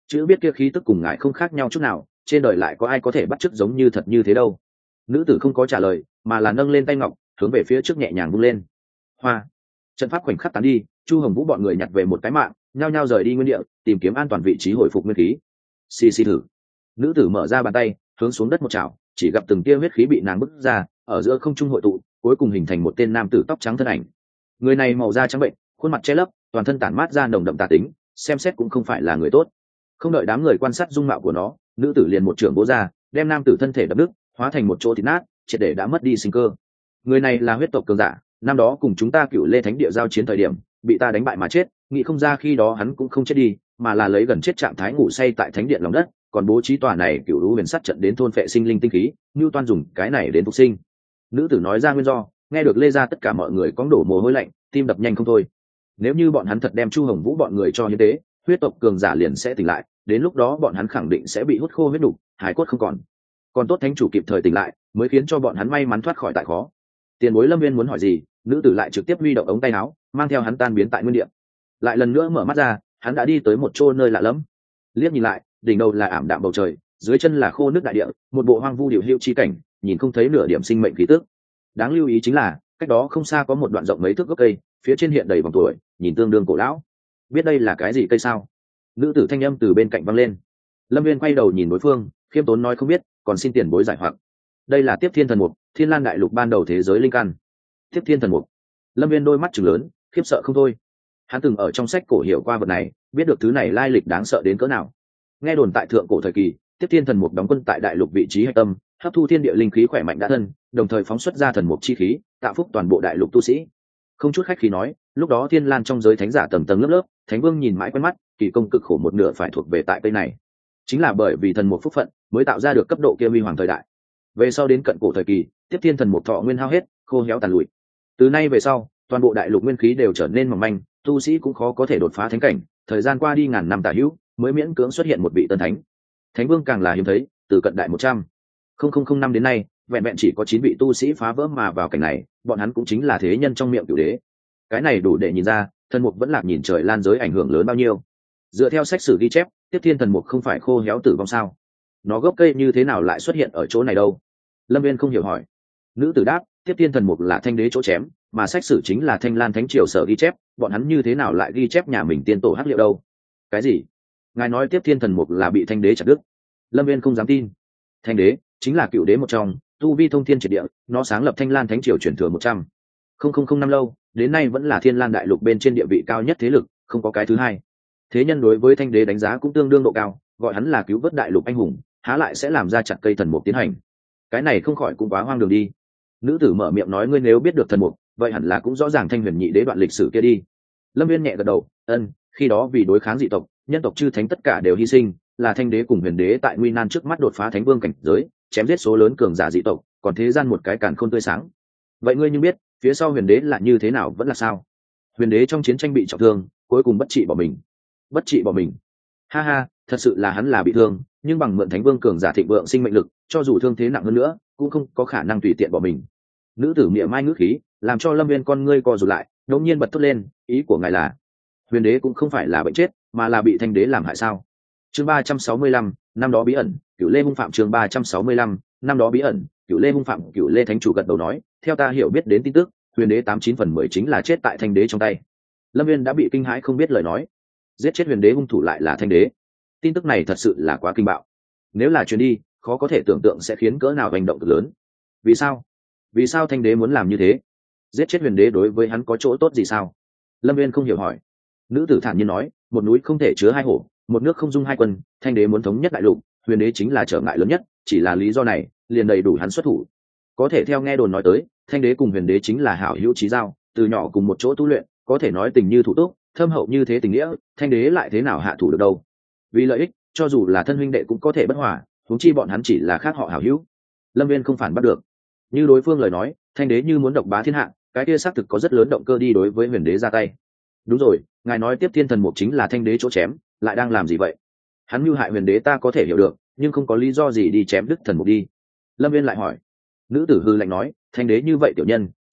[SPEAKER 1] chữ biết kia khí tức cùng ngài không khác nhau chút nào, trên đời lại có ai có thể bắt chước giống như thật như thế đâu. Nữ tử không có trả lời, mà là nâng lên tay ngọc hướng về phía trước nhẹ nhàng vung lên. Hoa, trận pháp khoảnh khắc tán đi, Chu Hồng Vũ bọn người nhặt về một cái mạng, nhao nhao rời đi nguyên địa, tìm kiếm an toàn vị trí hồi phục nguyên khí. Xì xì thử. Nữ tử mở ra bàn tay, hướng xuống đất một chảo, chỉ gặp từng tia huyết khí bị nàng bứt ra, ở giữa không trung hội tụ, cuối cùng hình thành một tên nam tử tóc trắng thân ảnh. Người này màu da trắng bệnh, khuôn mặt che lấp, toàn thân tản mát ra nồng đậm tà tính, xem xét cũng không phải là người tốt. Không đợi đám người quan sát dung mạo của nó, nữ tử liền một trường vỗ ra, đem nam tử thân thể đập nứt, hóa thành một chỗ thịt nát, triệt để đã mất đi sinh cơ. Người này là huyết tộc cường giả, năm đó cùng chúng ta Cựu Lê Thánh Địa giao chiến thời điểm, bị ta đánh bại mà chết, nghĩ không ra khi đó hắn cũng không chết đi, mà là lấy gần chết trạng thái ngủ say tại thánh điện lòng đất, còn bố trí tòa này Cựu Lũ Huyền Sắt trận đến thôn phệ sinh linh tinh khí, như toan dùng cái này đến phục sinh. Nữ tử nói ra nguyên do, nghe được Lê gia tất cả mọi người có đổ mồ hôi lạnh, tim đập nhanh không thôi. Nếu như bọn hắn thật đem Chu Hồng Vũ bọn người cho như thế, huyết tộc cường giả liền sẽ tỉnh lại, đến lúc đó bọn hắn khẳng định sẽ bị hút khô huyết đủ, hải cốt không còn. Còn tốt thánh chủ kịp thời tỉnh lại, mới khiến cho bọn hắn may mắn thoát khỏi tại khó. Tiền bối Lâm Viên muốn hỏi gì, nữ tử lại trực tiếp huy động ống tay áo, mang theo hắn tan biến tại nguyên địa. Lại lần nữa mở mắt ra, hắn đã đi tới một chỗ nơi lạ lẫm. Liếc nhìn lại, đỉnh đầu là ảm đạm bầu trời, dưới chân là khô nước đại địa, một bộ hoang vu điều hưu chi cảnh, nhìn không thấy nửa điểm sinh mệnh khí tức. Đáng lưu ý chính là, cách đó không xa có một đoạn rộng mấy thước gốc cây, phía trên hiện đầy vòng tuổi, nhìn tương đương cổ lão. Biết đây là cái gì cây sao? Nữ tử thanh âm từ bên cạnh vang lên. Lâm Viên quay đầu nhìn đối phương, khiêm tốn nói không biết, còn xin tiền bối giải hoặc. Đây là Tiếp Thiên Thần Mục, Thiên Lan Đại Lục ban đầu thế giới linh căn. Tiếp Thiên Thần Mục. Lâm Viên đôi mắt trừng lớn, khiếp sợ không thôi. Hắn từng ở trong sách cổ hiểu qua vật này, biết được thứ này lai lịch đáng sợ đến cỡ nào. Nghe đồn tại thượng cổ thời kỳ, Tiếp Thiên Thần Mục đóng quân tại đại lục vị trí hạch tâm, hấp thu thiên địa linh khí khỏe mạnh đã thân, đồng thời phóng xuất ra thần mục chi khí, tạo phúc toàn bộ đại lục tu sĩ. Không chút khách khí nói, lúc đó Thiên Lan trong giới thánh giả tầng tầng lớp lớp, Thánh Vương nhìn mãi quen mắt, kỳ công cực khổ một nửa phải thuộc về tại cây này. Chính là bởi vì thần mục phúc phận, mới tạo ra được cấp độ kia huy hoàng thời đại. Về sau đến cận cổ thời kỳ, Tiếp Thiên Thần Mục thọ nguyên hao hết, khô héo tàn lụi. Từ nay về sau, toàn bộ đại lục nguyên khí đều trở nên mỏng manh, tu sĩ cũng khó có thể đột phá thánh cảnh. Thời gian qua đi ngàn năm tả hữu, mới miễn cưỡng xuất hiện một vị tân thánh. Thánh Vương càng là hiếm thấy, từ cận đại một trăm linh năm đến nay, vẹn vẹn chỉ có chín vị tu sĩ phá vỡ mà vào cảnh này, bọn hắn cũng chính là thế nhân trong miệng cửu đế. Cái này đủ để nhìn ra, thần mục vẫn lạc nhìn trời lan giới ảnh hưởng lớn bao nhiêu. Dựa theo sách sử ghi chép, Tiếp Thiên Thần Mục không phải khô héo tử vong sao? Nó gốc cây như thế nào lại xuất hiện ở chỗ này đâu? Lâm Viên không hiểu hỏi. Nữ tử đáp, Tiếp Thiên Thần Mục là thanh đế chỗ chém, mà sách sử chính là Thanh Lan Thánh Triều sở ghi chép, bọn hắn như thế nào lại ghi chép nhà mình tiên tổ hắc liệu đâu? Cái gì? Ngài nói Tiếp Thiên Thần Mục là bị thanh đế chặt đứt? Lâm Viên không dám tin. Thanh đế chính là cựu đế một trong, tu vi thông thiên triệt địa, nó sáng lập Thanh Lan Thánh Triều truyền thừa một trăm linh năm lâu, đến nay vẫn là Thiên Lan đại lục bên trên địa vị cao nhất thế lực, không có cái thứ hai. Thế nhân đối với thanh đế đánh giá cũng tương đương độ cao, gọi hắn là cứu vớt đại lục anh hùng, há lại sẽ làm ra chặt cây thần mục tiến hành. Cái này không khỏi cũng quá hoang đường đi. Nữ tử mở miệng nói, ngươi nếu biết được thần mục, vậy hẳn là cũng rõ ràng Thanh Huyền nhị đế đoạn lịch sử kia đi. Lâm Viên nhẹ gật đầu, ân, khi đó vì đối kháng dị tộc, nhân tộc chư thánh tất cả đều hy sinh, là thanh đế cùng huyền đế tại nguy nan trước mắt đột phá thánh vương cảnh giới, chém giết số lớn cường giả dị tộc, còn thế gian một cái càn khôn tươi sáng. Vậy ngươi nhưng biết phía sau huyền đế là như thế nào vẫn là sao? Huyền đế trong chiến tranh bị trọng thương, cuối cùng bất trị bỏ mình. Bất trị bỏ mình? Ha ha, thật sự là hắn là bị thương, nhưng bằng mượn thánh vương cường giả thịnh vượng sinh mệnh lực, cho dù thương thế nặng hơn nữa, cũng không có khả năng tùy tiện bỏ mình. Nữ tử miệng mai ngữ khí, làm cho Lâm Viên con ngươi co rụt lại, đột nhiên bật thốt lên, ý của ngài là huyền đế cũng không phải là bệnh chết, mà là bị thanh đế làm hại sao? Chương ba trăm sáu mươi lăm, năm đó bí ẩn, Cửu Lê hung phạm. Chương ba trăm sáu mươi lăm, năm đó bí ẩn, Cửu Lê hung phạm. Cửu Lê thánh chủ gật đầu nói, theo ta hiểu biết đến tin tức, huyền đế tám chín phần mười chính là chết tại thanh đế trong tay. Lâm Viên đã bị kinh hãi không biết lời nói. Giết chết huyền đế hung thủ lại là thanh đế, tin tức này thật sự là quá kinh bạo. Nếu là truyền đi, khó có thể tưởng tượng sẽ khiến cỡ nào hành động cực lớn. Vì sao? Vì sao thanh đế muốn làm như thế? Giết chết huyền đế đối với hắn có chỗ tốt gì sao? Lâm Viên không hiểu hỏi. Nữ tử thản nhiên nói, một núi không thể chứa hai hổ, một nước không dung hai quân, thanh đế muốn thống nhất đại lục, huyền đế chính là trở ngại lớn nhất, chỉ là lý do này liền đầy đủ hắn xuất thủ. Có thể theo nghe đồn nói tới, thanh đế cùng huyền đế chính là hảo hữu chí giao, từ nhỏ cùng một chỗ tu luyện, có thể nói tình như thủ túc, thâm hậu như thế tình nghĩa, thanh đế lại thế nào hạ thủ được đâu? Vì lợi ích, cho dù là thân huynh đệ cũng có thể bất hòa, huống chi bọn hắn chỉ là khác họ hảo hữu. Lâm Viên không phản bắt được. Như đối phương lời nói, thanh đế như muốn độc bá thiên hạ, cái kia xác thực có rất lớn động cơ đi đối với huyền đế ra tay. Đúng rồi, ngài nói Tiếp Thiên Thần Mục chính là thanh đế chỗ chém, lại đang làm gì vậy? Hắn mưu hại huyền đế ta có thể hiểu được, nhưng không có lý do gì đi chém đứt thần mục đi. Lâm Viên lại hỏi. Nữ tử hư lạnh nói, thanh đế như vậy tiểu nhân,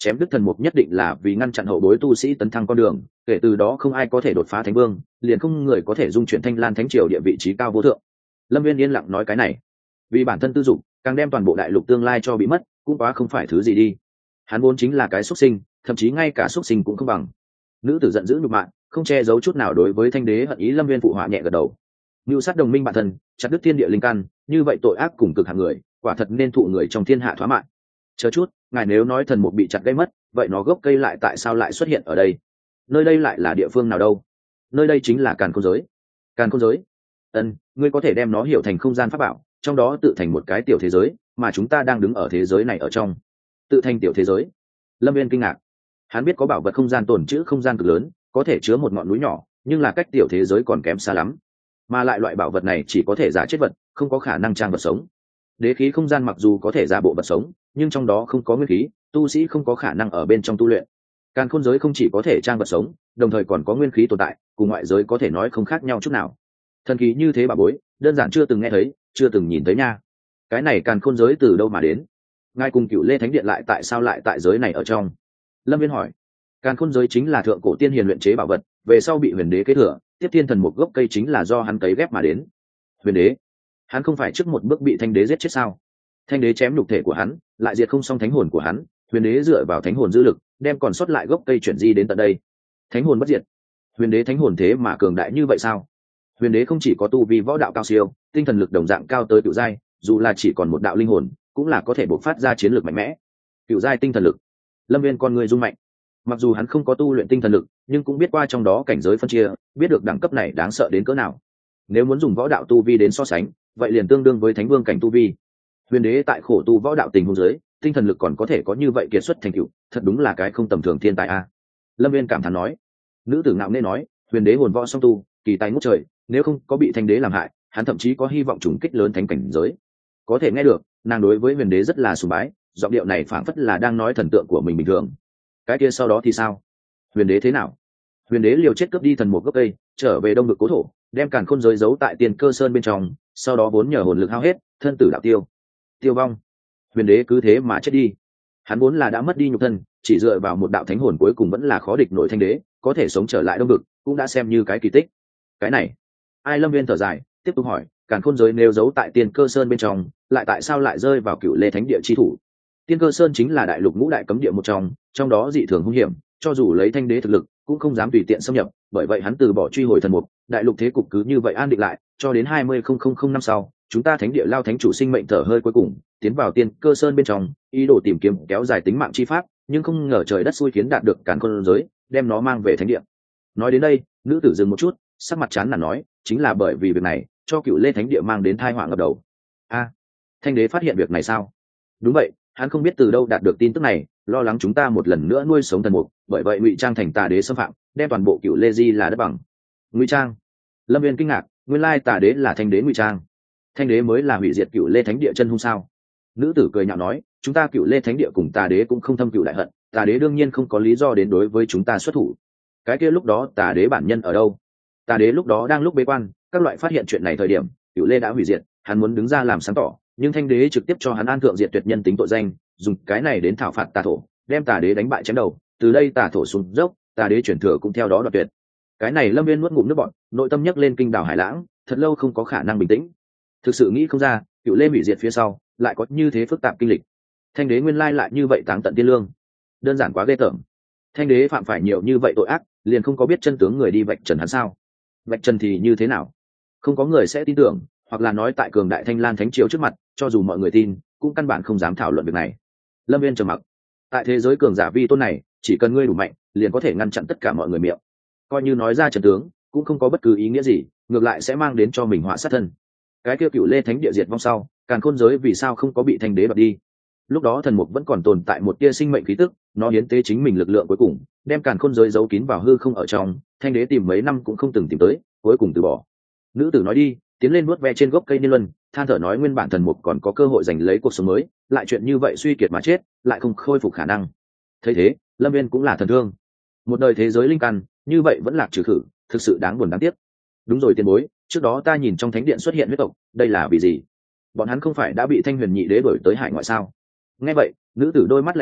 [SPEAKER 1] chém đứt thần mục nhất định là vì ngăn chặn hậu bối tu sĩ tấn thăng con đường, kể từ đó không ai có thể đột phá thánh vương, liền không người có thể dung chuyển Thanh Lan thánh triều địa vị trí cao vô thượng. Lâm Viên yên lặng nói cái này vì bản thân tư dụng, càng đem toàn bộ đại lục tương lai cho bị mất, cũng quá không phải thứ gì đi. Hắn vốn chính là cái xuất sinh, thậm chí ngay cả xuất sinh cũng không bằng. Nữ tử giận dữ nhục mạ, không che giấu chút nào đối với Thanh đế hận ý. Lâm Viên phụ họa nhẹ gật đầu. Mưu sát đồng minh bản thân, chặt đứt thiên địa linh căn, như vậy tội ác cùng cực hạng người, quả thật nên thụ người trong thiên hạ thoá mạng. Chờ chút, ngài nếu nói thần mục bị chặt gây mất, vậy nó gốc cây lại tại sao lại xuất hiện ở đây? Nơi đây lại là địa phương nào đâu? Nơi đây chính là Càn Khôn giới. Càn Khôn giới? Ân, ngươi có thể đem nó hiểu thành không gian pháp bảo, trong đó tự thành một cái tiểu thế giới, mà chúng ta đang đứng ở thế giới này ở trong. Tự thành tiểu thế giới? Lâm Viên kinh ngạc. Hắn biết có bảo vật không gian tồn trữ không gian cực lớn, có thể chứa một ngọn núi nhỏ, nhưng là cách tiểu thế giới còn kém xa lắm. Mà lại loại bảo vật này chỉ có thể giả chết vật, không có khả năng trang vật sống. Đế khí không gian mặc dù có thể giả bộ vật sống, nhưng trong đó không có nguyên khí, tu sĩ không có khả năng ở bên trong tu luyện. Càn Khôn giới không chỉ có thể trang vật sống, đồng thời còn có nguyên khí tồn tại, cùng ngoại giới có thể nói không khác nhau chút nào. Thần kỳ như thế bà bối, đơn giản chưa từng nghe thấy, chưa từng nhìn thấy nha. Cái này Càn Khôn giới từ đâu mà đến? Ngài cùng Cửu Lê Thánh Điện lại tại sao lại tại giới này ở trong? Lâm Viên hỏi. Càn Khôn giới chính là thượng cổ tiên hiền luyện chế bảo vật, về sau bị Huyền Đế kế thừa, tiếp thiên thần một gốc cây chính là do hắn cấy ghép mà đến. Huyền Đế? Hắn không phải trước một bước bị Thanh Đế giết chết sao? Thanh Đế chém nhục thể của hắn, lại diệt không xong thánh hồn của hắn, Huyền Đế dựa vào thánh hồn dư lực, đem còn sót lại gốc cây chuyển di đến tận đây. Thánh hồn bất diệt. Huyền Đế thánh hồn thế mà cường đại như vậy sao? Huyền Đế không chỉ có tu vi võ đạo cao siêu, tinh thần lực đồng dạng cao tới cựu giai, dù là chỉ còn một đạo linh hồn, cũng là có thể bộc phát ra chiến lược mạnh mẽ. Cựu giai tinh thần lực. Lâm Viên con người rung mạnh. Mặc dù hắn không có tu luyện tinh thần lực, nhưng cũng biết qua trong đó cảnh giới phân chia, biết được đẳng cấp này đáng sợ đến cỡ nào. Nếu muốn dùng võ đạo tu vi đến so sánh, vậy liền tương đương với thánh vương cảnh tu vi. Huyền Đế tại khổ tu võ đạo tình huống dưới, tinh thần lực còn có thể có như vậy kiệt xuất thành tựu, thật đúng là cái không tầm thường thiên tài a. Lâm Viên cảm thán nói. Nữ tử ngạo nghễ nói, Huyền Đế hồn võ song tu, kỳ tài ngút trời, nếu không có bị Thanh Đế làm hại, hắn thậm chí có hy vọng trùng kích lớn thánh cảnh giới. Có thể nghe được, nàng đối với Huyền Đế rất là sùng bái, giọng điệu này phảng phất là đang nói thần tượng của mình bình thường. Cái kia sau đó thì sao? Huyền Đế thế nào? Huyền Đế liều chết cướp đi thần một gốc cây, trở về Đông Vực cố thổ, đem Càn Khôn giới giấu tại Tiên Cơ Sơn bên trong, sau đó vốn nhờ hồn lực hao hết, thân tử đạo tiêu. Tiêu vong. Huyền Đế cứ thế mà chết đi. Hắn vốn là đã mất đi nhục thân, chỉ dựa vào một đạo thánh hồn cuối cùng vẫn là khó địch nổi Thanh Đế, có thể sống trở lại Đông Vực, cũng đã xem như cái kỳ tích. Cái này, Ai Lâm Viên thở dài, tiếp tục hỏi, Càn Khôn giới nếu giấu tại Tiên Cơ Sơn bên trong, lại tại sao lại rơi vào Cựu Lê Thánh Địa chi thủ? Tiên Cơ Sơn chính là đại lục ngũ đại cấm địa một trong, trong đó dị thường hung hiểm, cho dù lấy Thanh Đế thực lực, cũng không dám tùy tiện xâm nhập, bởi vậy hắn từ bỏ truy hồi thần mục, đại lục thế cục cứ như vậy an định lại, cho đến hai mươi năm sau, chúng ta Thánh Địa Lao Thánh chủ sinh mệnh thở hơi cuối cùng, tiến vào Tiên Cơ Sơn bên trong, ý đồ tìm kiếm kéo dài tính mạng chi pháp, nhưng không ngờ trời đất xui khiến đạt được Càn Khôn giới, đem nó mang về Thánh Địa. Nói đến đây, nữ tử dừng một chút, sắc mặt chán nản nói, chính là bởi vì việc này, cho Cựu Lê Thánh Địa mang đến tai họa ngập đầu. A, Thanh Đế phát hiện việc này sao? Đúng vậy, hắn không biết từ đâu đạt được tin tức này, lo lắng chúng ta một lần nữa nuôi sống thần mục, bởi vậy ngụy trang thành Tà Đế xâm phạm, đem toàn bộ Cựu Lê di là đất bằng. Ngụy trang? Lâm Viên kinh ngạc, nguyên lai Tà Đế là Thanh Đế ngụy trang. Thanh Đế mới là hủy diệt Cựu Lê Thánh Địa chân hung sao? Nữ tử cười nhạo nói, chúng ta Cựu Lê Thánh Địa cùng Tà Đế cũng không thâm cựu đại hận, Tà Đế đương nhiên không có lý do đến đối với chúng ta xuất thủ. Cái kia lúc đó Tà Đế bản nhân ở đâu? Tà Đế lúc đó đang lúc bế quan, các loại phát hiện chuyện này thời điểm, Cựu Lê đã hủy diệt, hắn muốn đứng ra làm sáng tỏ, nhưng Thanh Đế trực tiếp cho hắn an thượng diệt tuyệt nhân tính tội danh, dùng cái này đến thảo phạt Tà Thổ, đem Tà Đế đánh bại chém đầu, từ đây Tà Thổ xuống dốc, Tà Đế chuyển thừa cũng theo đó đoạt tuyệt. Cái này Lâm Viên nuốt ngụm nước bọt, nội tâm nhấc lên kinh đảo hải lãng, thật lâu không có khả năng bình tĩnh. Thực sự nghĩ không ra, Cựu Lê hủy diệt phía sau, lại có như thế phức tạp kinh lịch. Thanh Đế nguyên lai lại như vậy táng tận tiên lương, đơn giản quá ghê tởm. Thanh Đế phạm phải nhiều như vậy tội ác, liền không có biết chân tướng người đi vạch trần hắn sao? Vạch trần thì như thế nào? Không có người sẽ tin tưởng, hoặc là nói tại cường đại Thanh Lan Thánh triều trước mặt, cho dù mọi người tin, cũng căn bản không dám thảo luận việc này. Lâm Viên trầm mặc. Tại thế giới cường giả vi tôn này, chỉ cần ngươi đủ mạnh, liền có thể ngăn chặn tất cả mọi người miệng. Coi như nói ra chân tướng, cũng không có bất cứ ý nghĩa gì, ngược lại sẽ mang đến cho mình họa sát thân. Cái kia Cựu Lê Thánh Địa diệt vong sau, Càn Khôn giới vì sao không có bị Thanh Đế đoạt đi? Lúc đó thần mục vẫn còn tồn tại một tia sinh mệnh khí tức, nó hiến tế chính mình lực lượng cuối cùng, đem Càn Khôn giới giấu kín vào hư không ở trong, Thanh Đế tìm mấy năm cũng không từng tìm tới, cuối cùng từ bỏ. Nữ tử nói đi, tiến lên vuốt ve trên gốc cây niên luân, than thở nói nguyên bản thần mục còn có cơ hội giành lấy cuộc sống mới, lại chuyện như vậy suy kiệt mà chết, lại không khôi phục khả năng. Thấy thế, Lâm Viên cũng là thần thương. Một đời thế giới linh căn, như vậy vẫn lạc trừ khử, thực sự đáng buồn đáng tiếc. Đúng rồi tiền bối, trước đó ta nhìn trong thánh điện xuất hiện huyết tộc, đây là vì gì? Bọn hắn không phải đã bị Thanh Huyền Nhị Đế đuổi tới hải ngoại sao? Nghe vậy, nữ tử đôi mắt lạnh lẽo,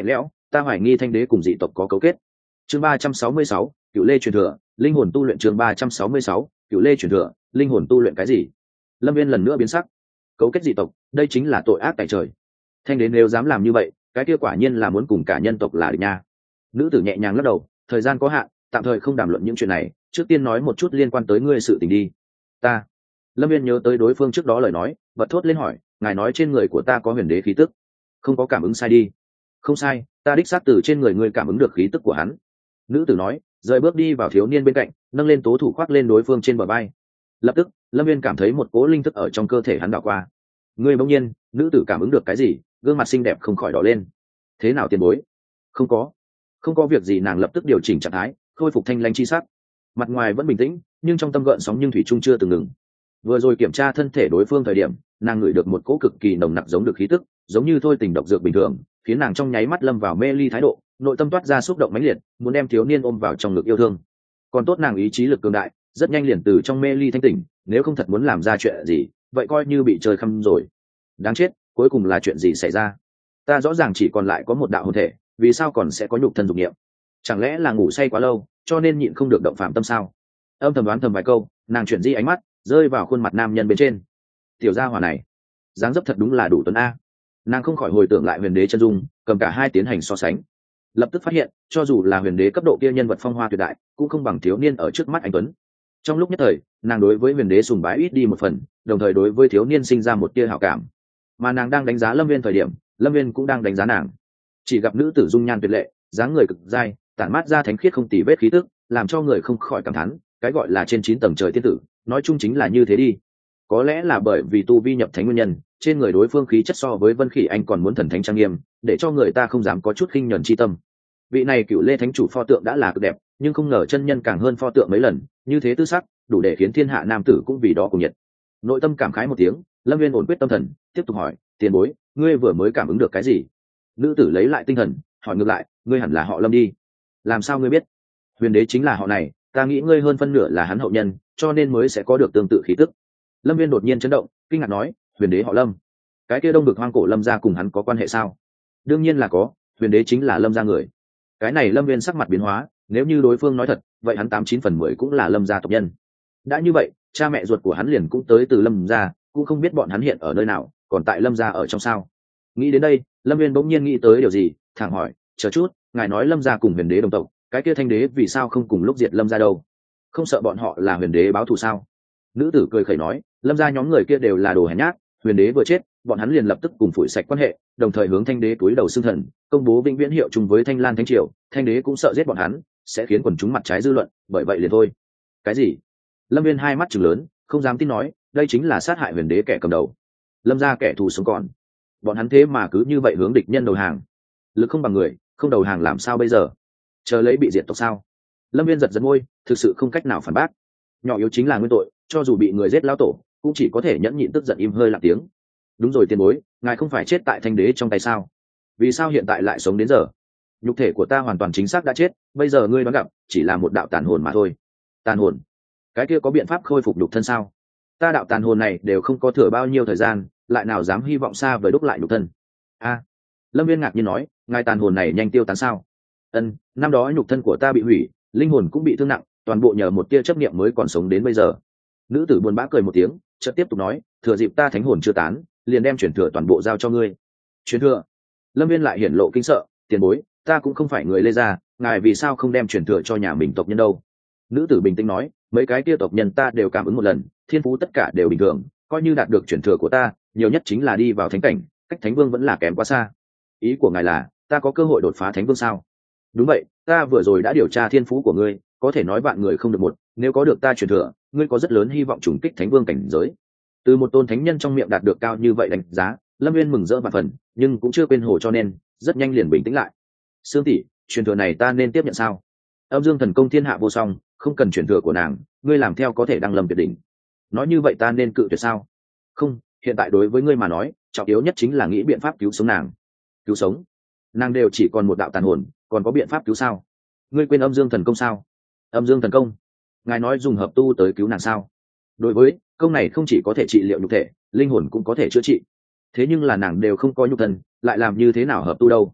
[SPEAKER 1] ta hoài nghi thanh đế cùng dị tộc có cấu kết. Chương ba trăm sáu mươi sáu, cựu lê truyền thừa, linh hồn tu luyện. Chương ba trăm sáu mươi sáu, cựu lê truyền thừa, linh hồn tu luyện. Cái gì? Lâm Viên lần nữa biến sắc. Cấu kết dị tộc, đây chính là tội ác tại trời. Thanh đế nếu dám làm như vậy, cái kia quả nhiên là muốn cùng cả nhân tộc là địch nha. Nữ tử nhẹ nhàng lắc đầu, thời gian có hạn, tạm thời không đàm luận những chuyện này, trước tiên nói một chút liên quan tới ngươi sự tình đi. Ta. Lâm Viên nhớ tới đối phương trước đó lời nói, bật thốt lên hỏi, ngài nói trên người của ta có huyền đế khí tức, không có cảm ứng sai đi? Không sai, ta đích xác từ trên người ngươi cảm ứng được khí tức của hắn. Nữ tử nói, rời bước đi vào thiếu niên bên cạnh, nâng lên tố thủ khoác lên đối phương trên bờ vai. Lập tức Lâm Viên cảm thấy một cỗ linh thức ở trong cơ thể hắn đảo qua. Ngươi bỗng nhiên, nữ tử cảm ứng được cái gì, gương mặt xinh đẹp không khỏi đỏ lên. Thế nào tiền bối? Không có không có việc gì. Nàng lập tức điều chỉnh trạng thái, khôi phục thanh lanh chi sắc, mặt ngoài vẫn bình tĩnh nhưng trong tâm gợn sóng nhưng thủy trung chưa từng ngừng. Vừa rồi kiểm tra thân thể đối phương thời điểm, nàng ngửi được một cỗ cực kỳ nồng nặc giống được khí tức, giống như thôi tình độc dược bình thường, khiến nàng trong nháy mắt lâm vào mê ly thái độ, nội tâm toát ra xúc động mãnh liệt, muốn đem thiếu niên ôm vào trong ngực yêu thương. Còn tốt nàng ý chí lực cường đại, rất nhanh liền từ trong mê ly thanh tỉnh, nếu không thật muốn làm ra chuyện gì, vậy coi như bị trời khăm rồi. Đáng chết, cuối cùng là chuyện gì xảy ra? Ta rõ ràng chỉ còn lại có một đạo hồn thể, vì sao còn sẽ có nhục thân dục niệm? Chẳng lẽ là ngủ say quá lâu, cho nên nhịn không được động phạm tâm sao? Âm thầm đoán thầm vài câu, nàng chuyển di ánh mắt, rơi vào khuôn mặt nam nhân bên trên. Tiểu gia hỏa này, dáng dấp thật đúng là đủ tuấn a. Nàng không khỏi hồi tưởng lại huyền đế chân dung, cầm cả hai tiến hành so sánh, lập tức phát hiện cho dù là huyền đế cấp độ kia nhân vật phong hoa tuyệt đại, cũng không bằng thiếu niên ở trước mắt anh tuấn. Trong lúc nhất thời, nàng đối với huyền đế sùng bái ít đi một phần, đồng thời đối với thiếu niên sinh ra một tia hảo cảm. Mà nàng đang đánh giá Lâm Viên thời điểm, Lâm Viên cũng đang đánh giá nàng. Chỉ gặp nữ tử dung nhan tuyệt lệ, dáng người cực dai, tản mát ra thánh khiết không tì vết khí tức, làm cho người không khỏi cảm thán, cái gọi là trên chín tầng trời tiên tử, nói chung chính là như thế đi. Có lẽ là bởi vì tu vi nhập thánh nguyên nhân, trên người đối phương khí chất so với Vân Khỉ Anh còn muốn thần thánh trang nghiêm, để cho người ta không dám có chút khinh nhẫn chi tâm. Vị này Cựu Lê Thánh chủ pho tượng đã là cực đẹp, nhưng không ngờ chân nhân càng hơn pho tượng mấy lần, như thế tư sắc, đủ để khiến thiên hạ nam tử cũng vì đó cùng nhiệt. Nội tâm cảm khái một tiếng, Lâm Viên ổn quyết tâm thần, tiếp tục hỏi, tiền bối, ngươi vừa mới cảm ứng được cái gì? Nữ tử lấy lại tinh thần, hỏi ngược lại, ngươi hẳn là họ Lâm đi. Làm sao ngươi biết? Huyền đế chính là họ này, ta nghĩ ngươi hơn phân nửa là hắn hậu nhân, cho nên mới sẽ có được tương tự khí tức. Lâm Viên đột nhiên chấn động, kinh ngạc nói, huyền đế họ Lâm? Cái kia đông vực hoang cổ Lâm gia cùng hắn có quan hệ sao? Đương nhiên là có, huyền đế chính là Lâm gia người. Cái này Lâm Viên sắc mặt biến hóa, nếu như đối phương nói thật, vậy hắn tám chín phần mười cũng là Lâm gia tộc nhân. Đã như vậy, cha mẹ ruột của hắn liền cũng tới từ Lâm gia, cũng không biết bọn hắn hiện ở nơi nào, còn tại Lâm gia ở trong sao? Nghĩ đến đây, Lâm Viên bỗng nhiên nghĩ tới điều gì, thẳng hỏi, chờ chút, ngài nói Lâm gia cùng huyền đế đồng tộc, cái kia thanh đế vì sao không cùng lúc diệt Lâm gia đâu? Không sợ bọn họ là huyền đế báo thù sao? Nữ tử cười khẩy nói, Lâm gia nhóm người kia đều là đồ hèn nhát, huyền đế vừa chết, bọn hắn liền lập tức cùng phủi sạch quan hệ, đồng thời hướng thanh đế túi đầu xưng thần, công bố vĩnh viễn hiệu chung với Thanh Lan Thánh Triều. Thanh đế cũng sợ giết bọn hắn, sẽ khiến quần chúng mặt trái dư luận, bởi vậy liền thôi. Cái gì? Lâm Viên hai mắt trừng lớn, không dám tin nói, đây chính là sát hại huyền đế kẻ cầm đầu. Lâm gia kẻ thù sống còn, bọn hắn thế mà cứ như vậy hướng địch nhân đầu hàng. Lực không bằng người, không đầu hàng làm sao bây giờ? Chờ lấy bị diệt tộc sao? Lâm Viên giật giật môi, thực sự không cách nào phản bác. Nhỏ yếu chính là nguyên tội, cho dù bị người giết lão tổ, cũng chỉ có thể nhẫn nhịn tức giận im hơi lặng tiếng. Đúng rồi tiền bối, ngài không phải chết tại thanh đế trong tay sao? Vì sao hiện tại lại sống đến giờ? Nhục thể của ta hoàn toàn chính xác đã chết, bây giờ ngươi đoán gặp chỉ là một đạo tàn hồn mà thôi. Tàn hồn? Cái kia có biện pháp khôi phục nhục thân sao? Ta đạo tàn hồn này đều không có thừa bao nhiêu thời gian, lại nào dám hy vọng xa vời đúc lại nhục thân? A, Lâm Viên ngạc nhiên nói, ngài tàn hồn này nhanh tiêu tán sao? Ân, năm đó nhục thân của ta bị hủy, linh hồn cũng bị thương nặng, toàn bộ nhờ một tia chấp niệm mới còn sống đến bây giờ. Nữ tử buồn bã cười một tiếng, chợt tiếp tục nói, thừa dịp ta thánh hồn chưa tán, liền đem chuyển thừa toàn bộ giao cho ngươi. Chuyển thừa? Lâm Viên lại hiển lộ kinh sợ, tiền bối, ta cũng không phải người Lê gia, ngài vì sao không đem chuyển thừa cho nhà mình tộc nhân đâu? Nữ tử bình tĩnh nói, mấy cái kia tộc nhân ta đều cảm ứng một lần, thiên phú tất cả đều bình thường, coi như đạt được chuyển thừa của ta, nhiều nhất chính là đi vào thánh cảnh, cách thánh vương vẫn là kém quá xa. Ý của ngài là ta có cơ hội đột phá thánh vương sao? Đúng vậy, ta vừa rồi đã điều tra thiên phú của ngươi, có thể nói bạn người không được một, nếu có được ta chuyển thừa, ngươi có rất lớn hy vọng trùng kích thánh vương cảnh giới. Từ một tôn thánh nhân trong miệng đạt được cao như vậy đánh giá, Lâm Viên mừng rỡ vạn phần, nhưng cũng chưa quên hồ, cho nên rất nhanh liền bình tĩnh lại. Sương tỷ, truyền thừa này ta nên tiếp nhận sao? Âm Dương thần công thiên hạ vô song, không cần truyền thừa của nàng, ngươi làm theo có thể đăng lâm tuyệt đỉnh. Nói như vậy ta nên cự tuyệt sao? Không, hiện tại đối với ngươi mà nói, trọng yếu nhất chính là nghĩ biện pháp cứu sống nàng. Cứu sống? Nàng đều chỉ còn một đạo tàn hồn, còn có biện pháp cứu sao? Ngươi quên Âm Dương thần công sao? Âm Dương thần công? Ngài nói dùng hợp tu tới cứu nàng sao? Đối với công này không chỉ có thể trị liệu nhục thể, linh hồn cũng có thể chữa trị. Thế nhưng là nàng đều không có nhục thân, lại làm như thế nào hợp tu đâu?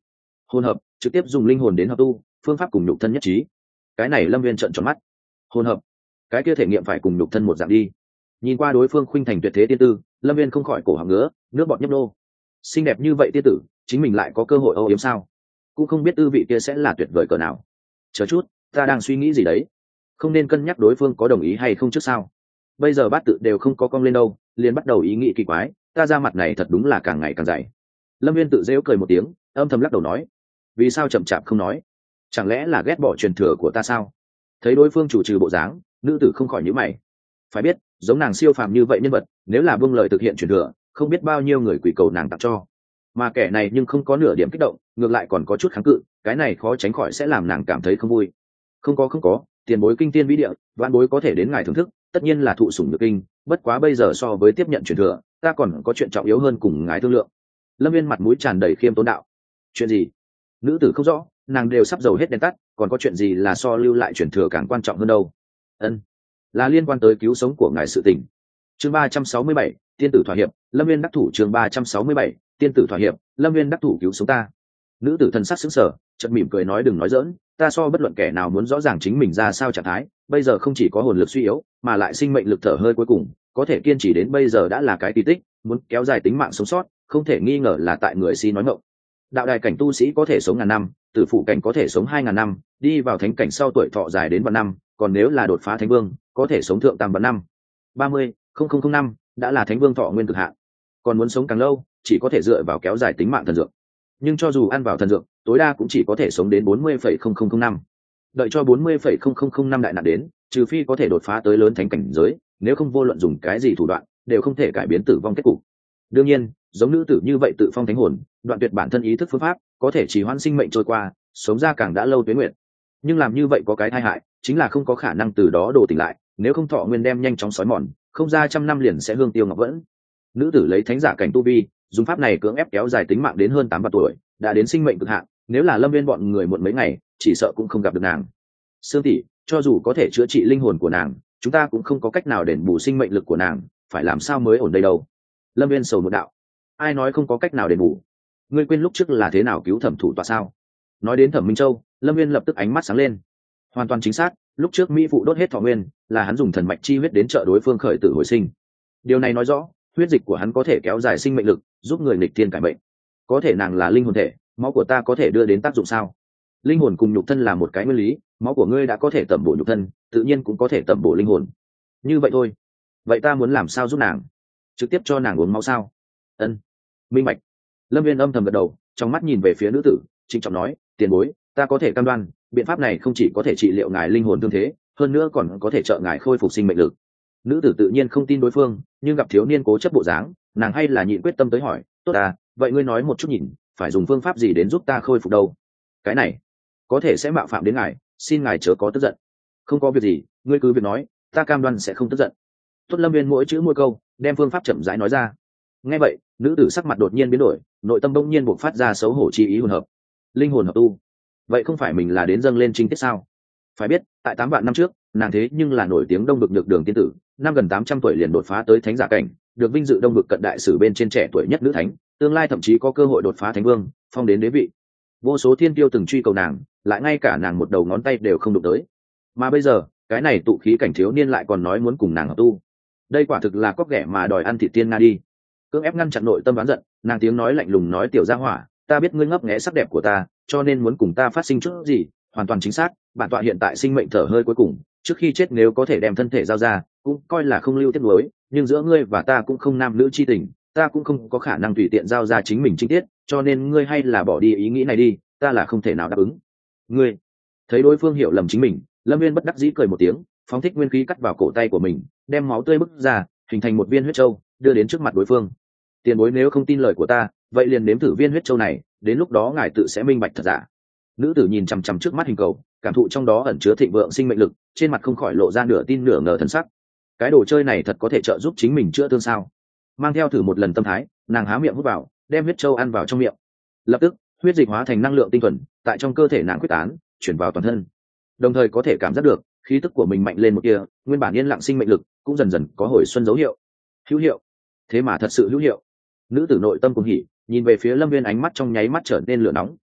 [SPEAKER 1] hôn hợp trực tiếp dùng linh hồn đến hợp tu, phương pháp cùng nhục thân nhất trí. Cái này Lâm Viên trợn tròn mắt. Hôn hợp, cái kia thể nghiệm phải cùng nhục thân một dạng đi. Nhìn qua đối phương khuynh thành tuyệt thế tiên tư, Lâm Viên không khỏi cổ họng ngứa, nước bọt nhấp nô. Xinh đẹp như vậy tiên tử, chính mình lại có cơ hội âu yếm sao? Cũng không biết tư vị kia sẽ là tuyệt vời cỡ nào. Chờ chút, ta đang suy nghĩ gì đấy? Không nên cân nhắc đối phương có đồng ý hay không trước sao? Bây giờ bát tự đều không có cong lên đâu, liền bắt đầu ý nghĩ kỳ quái, ta ra mặt này thật đúng là càng ngày càng dày. Lâm Viên tự rêu cười một tiếng, âm thầm lắc đầu nói, vì sao chậm chạp không nói? Chẳng lẽ là ghét bỏ truyền thừa của ta sao? Thấy đối phương chủ trừ bộ dáng, nữ tử không khỏi nhíu mày. Phải biết, giống nàng siêu phàm như vậy nhân vật, nếu là buông lời thực hiện truyền thừa, không biết bao nhiêu người quỷ cầu nàng tặng cho. Mà kẻ này nhưng không có nửa điểm kích động, ngược lại còn có chút kháng cự, cái này khó tránh khỏi sẽ làm nàng cảm thấy không vui. Không có không có, tiền bối kinh tiên vĩ địa, vạn bối có thể đến ngài thưởng thức, tất nhiên là thụ sủng nhược kinh, bất quá bây giờ so với tiếp nhận truyền thừa, ta còn có chuyện trọng yếu hơn cùng ngài thương lượng. Lâm Viên mặt mũi tràn đầy khiêm tốn đạo. Chuyện gì? Nữ tử không rõ, nàng đều sắp dầu hết đèn tắt, còn có chuyện gì là so lưu lại truyền thừa càng quan trọng hơn đâu? Ân, là liên quan tới cứu sống của ngài sự tình. Chương ba trăm sáu mươi bảy, tiên tử thỏa hiệp, Lâm Viên đắc thủ. Chương ba trăm sáu mươi bảy, tiên tử thỏa hiệp, Lâm Viên đắc thủ cứu sống ta. Nữ tử thần sắc sững sờ, chợt mỉm cười nói, đừng nói giỡn, ta so bất luận kẻ nào muốn rõ ràng chính mình ra sao trạng thái, bây giờ không chỉ có hồn lực suy yếu, mà lại sinh mệnh lực thở hơi cuối cùng, có thể kiên trì đến bây giờ đã là cái kỳ tích, muốn kéo dài tính mạng sống sót, không thể nghi ngờ là tại người si nói ngọng. Đạo đài cảnh tu sĩ có thể sống ngàn năm, tử phụ cảnh có thể sống hai ngàn năm, đi vào thánh cảnh sau tuổi thọ dài đến vạn năm, còn nếu là đột phá thánh vương, có thể sống thượng tam vạn năm. ba mươi nghìn năm đã là thánh vương thọ nguyên cực hạn. Còn muốn sống càng lâu, chỉ có thể dựa vào kéo dài tính mạng thần dược. Nhưng cho dù ăn vào thần dược, tối đa cũng chỉ có thể sống đến bốn mươi nghìn năm. Đợi cho bốn mươi nghìn năm đại nạn đến, trừ phi có thể đột phá tới lớn thánh cảnh giới, nếu không vô luận dùng cái gì thủ đoạn, đều không thể cải biến tử vong kết cục. Đương nhiên, giống nữ tử như vậy tự phong thánh hồn, đoạn tuyệt bản thân ý thức phương pháp, có thể chỉ hoãn sinh mệnh trôi qua, sống ra càng đã lâu tuế nguyện. Nhưng làm như vậy có cái tai hại, chính là không có khả năng từ đó đổ tỉnh lại, nếu không thọ nguyên đem nhanh chóng sói mòn, không ra trăm năm liền sẽ hương tiêu ngọc vẫn. Nữ tử lấy thánh giả cảnh tu vi, dùng pháp này cưỡng ép kéo dài tính mạng đến hơn tám vạn tuổi, đã đến sinh mệnh cực hạn, nếu là Lâm Viên bọn người muộn mấy ngày, chỉ sợ cũng không gặp được nàng. Sương tỷ, cho dù có thể chữa trị linh hồn của nàng, chúng ta cũng không có cách nào đền bù sinh mệnh lực của nàng, phải làm sao mới ổn đây đâu? Lâm Viên sầu một đạo. Ai nói không có cách nào đền bù? Ngươi quên lúc trước là thế nào cứu Thẩm thủ tọa sao? Nói đến Thẩm Minh Châu, Lâm Viên lập tức ánh mắt sáng lên. Hoàn toàn chính xác, lúc trước mỹ phụ đốt hết thọ nguyên, là hắn dùng thần mạch chi huyết đến trợ đối phương khởi tử hồi sinh. Điều này nói rõ, huyết dịch của hắn có thể kéo dài sinh mệnh lực, giúp người nghịch thiên cải mệnh. Có thể nàng là linh hồn thể, máu của ta có thể đưa đến tác dụng sao? Linh hồn cùng nhục thân là một cái nguyên lý, máu của ngươi đã có thể tẩm bổ nhục thân, tự nhiên cũng có thể tẩm bổ linh hồn. Như vậy thôi. Vậy ta muốn làm sao giúp nàng? Trực tiếp cho nàng uống máu sao? Ân, minh bạch. Lâm Viên âm thầm gật đầu, trong mắt nhìn về phía nữ tử, trịnh trọng nói, tiền bối, ta có thể cam đoan, biện pháp này không chỉ có thể trị liệu ngài linh hồn thương thế, hơn nữa còn có thể trợ ngài khôi phục sinh mệnh lực. Nữ tử tự nhiên không tin đối phương, nhưng gặp thiếu niên cố chấp bộ dáng, nàng hay là nhịn quyết tâm tới hỏi, tốt à, vậy ngươi nói một chút nhìn, phải dùng phương pháp gì đến giúp ta khôi phục đâu? Cái này có thể sẽ mạo phạm đến ngài, xin ngài chớ có tức giận. Không có việc gì, ngươi cứ việc nói, ta cam đoan sẽ không tức giận. Tốt. Lâm Viên mỗi chữ mỗi câu đem phương pháp chậm rãi nói ra. Nghe vậy, nữ tử sắc mặt đột nhiên biến đổi, nội tâm bỗng nhiên bộc phát ra xấu hổ chi ý hồn hợp. Linh hồn hợp tu, vậy không phải mình là đến dâng lên trinh tiết sao? Phải biết, tại tám vạn năm trước, nàng thế nhưng là nổi tiếng đông vực được đường tiên tử, năm gần tám trăm tuổi liền đột phá tới thánh giả cảnh, được vinh dự đông vực cận đại sử bên trên trẻ tuổi nhất nữ thánh, tương lai thậm chí có cơ hội đột phá thánh vương, phong đến đế vị. Vô số thiên kiêu từng truy cầu nàng, lại ngay cả nàng một đầu ngón tay đều không đụng tới. Mà bây giờ, cái này tụ khí cảnh thiếu niên lại còn nói muốn cùng nàng hợp tu. Đây quả thực là cóc ghẻ mà đòi ăn thịt tiên nga đi. Cưỡng ép ngăn chặn nội tâm oán giận, nàng tiếng nói lạnh lùng nói, tiểu gia hỏa, ta biết ngươi ngấp nghé sắc đẹp của ta, cho nên muốn cùng ta phát sinh chút gì, hoàn toàn chính xác, bản tọa hiện tại sinh mệnh thở hơi cuối cùng, trước khi chết nếu có thể đem thân thể giao ra, cũng coi là không lưu tiếc nuối, nhưng giữa ngươi và ta cũng không nam nữ chi tình, ta cũng không có khả năng tùy tiện giao ra chính mình chi tiết, cho nên ngươi hay là bỏ đi ý nghĩ này đi, ta là không thể nào đáp ứng. Ngươi thấy đối phương hiểu lầm chính mình, Lâm Viên bất đắc dĩ cười một tiếng, phóng thích nguyên khí cắt vào cổ tay của mình, đem máu tươi bức ra, hình thành một viên huyết châu, đưa đến trước mặt đối phương. Tiền bối nếu không tin lời của ta, vậy liền nếm thử viên huyết châu này, đến lúc đó ngài tự sẽ minh bạch thật giả. Nữ tử nhìn chằm chằm trước mắt hình cầu, cảm thụ trong đó ẩn chứa thịnh vượng sinh mệnh lực, trên mặt không khỏi lộ ra nửa tin nửa ngờ thần sắc. Cái đồ chơi này thật có thể trợ giúp chính mình chữa thương sao? Mang theo thử một lần tâm thái, nàng há miệng hút vào, đem huyết châu ăn vào trong miệng. Lập tức, huyết dịch hóa thành năng lượng tinh thuần, tại trong cơ thể nàng quyết tán, chuyển vào toàn thân. Đồng thời có thể cảm giác được, khí tức của mình mạnh lên một kia, nguyên bản yên lặng sinh mệnh lực cũng dần dần có hồi xuân dấu hiệu. Hữu hiệu, thế mà thật sự hữu hiệu. Nữ tử nội tâm cuồng hỉ, nhìn về phía Lâm Viên, ánh mắt trong nháy mắt trở nên lửa nóng.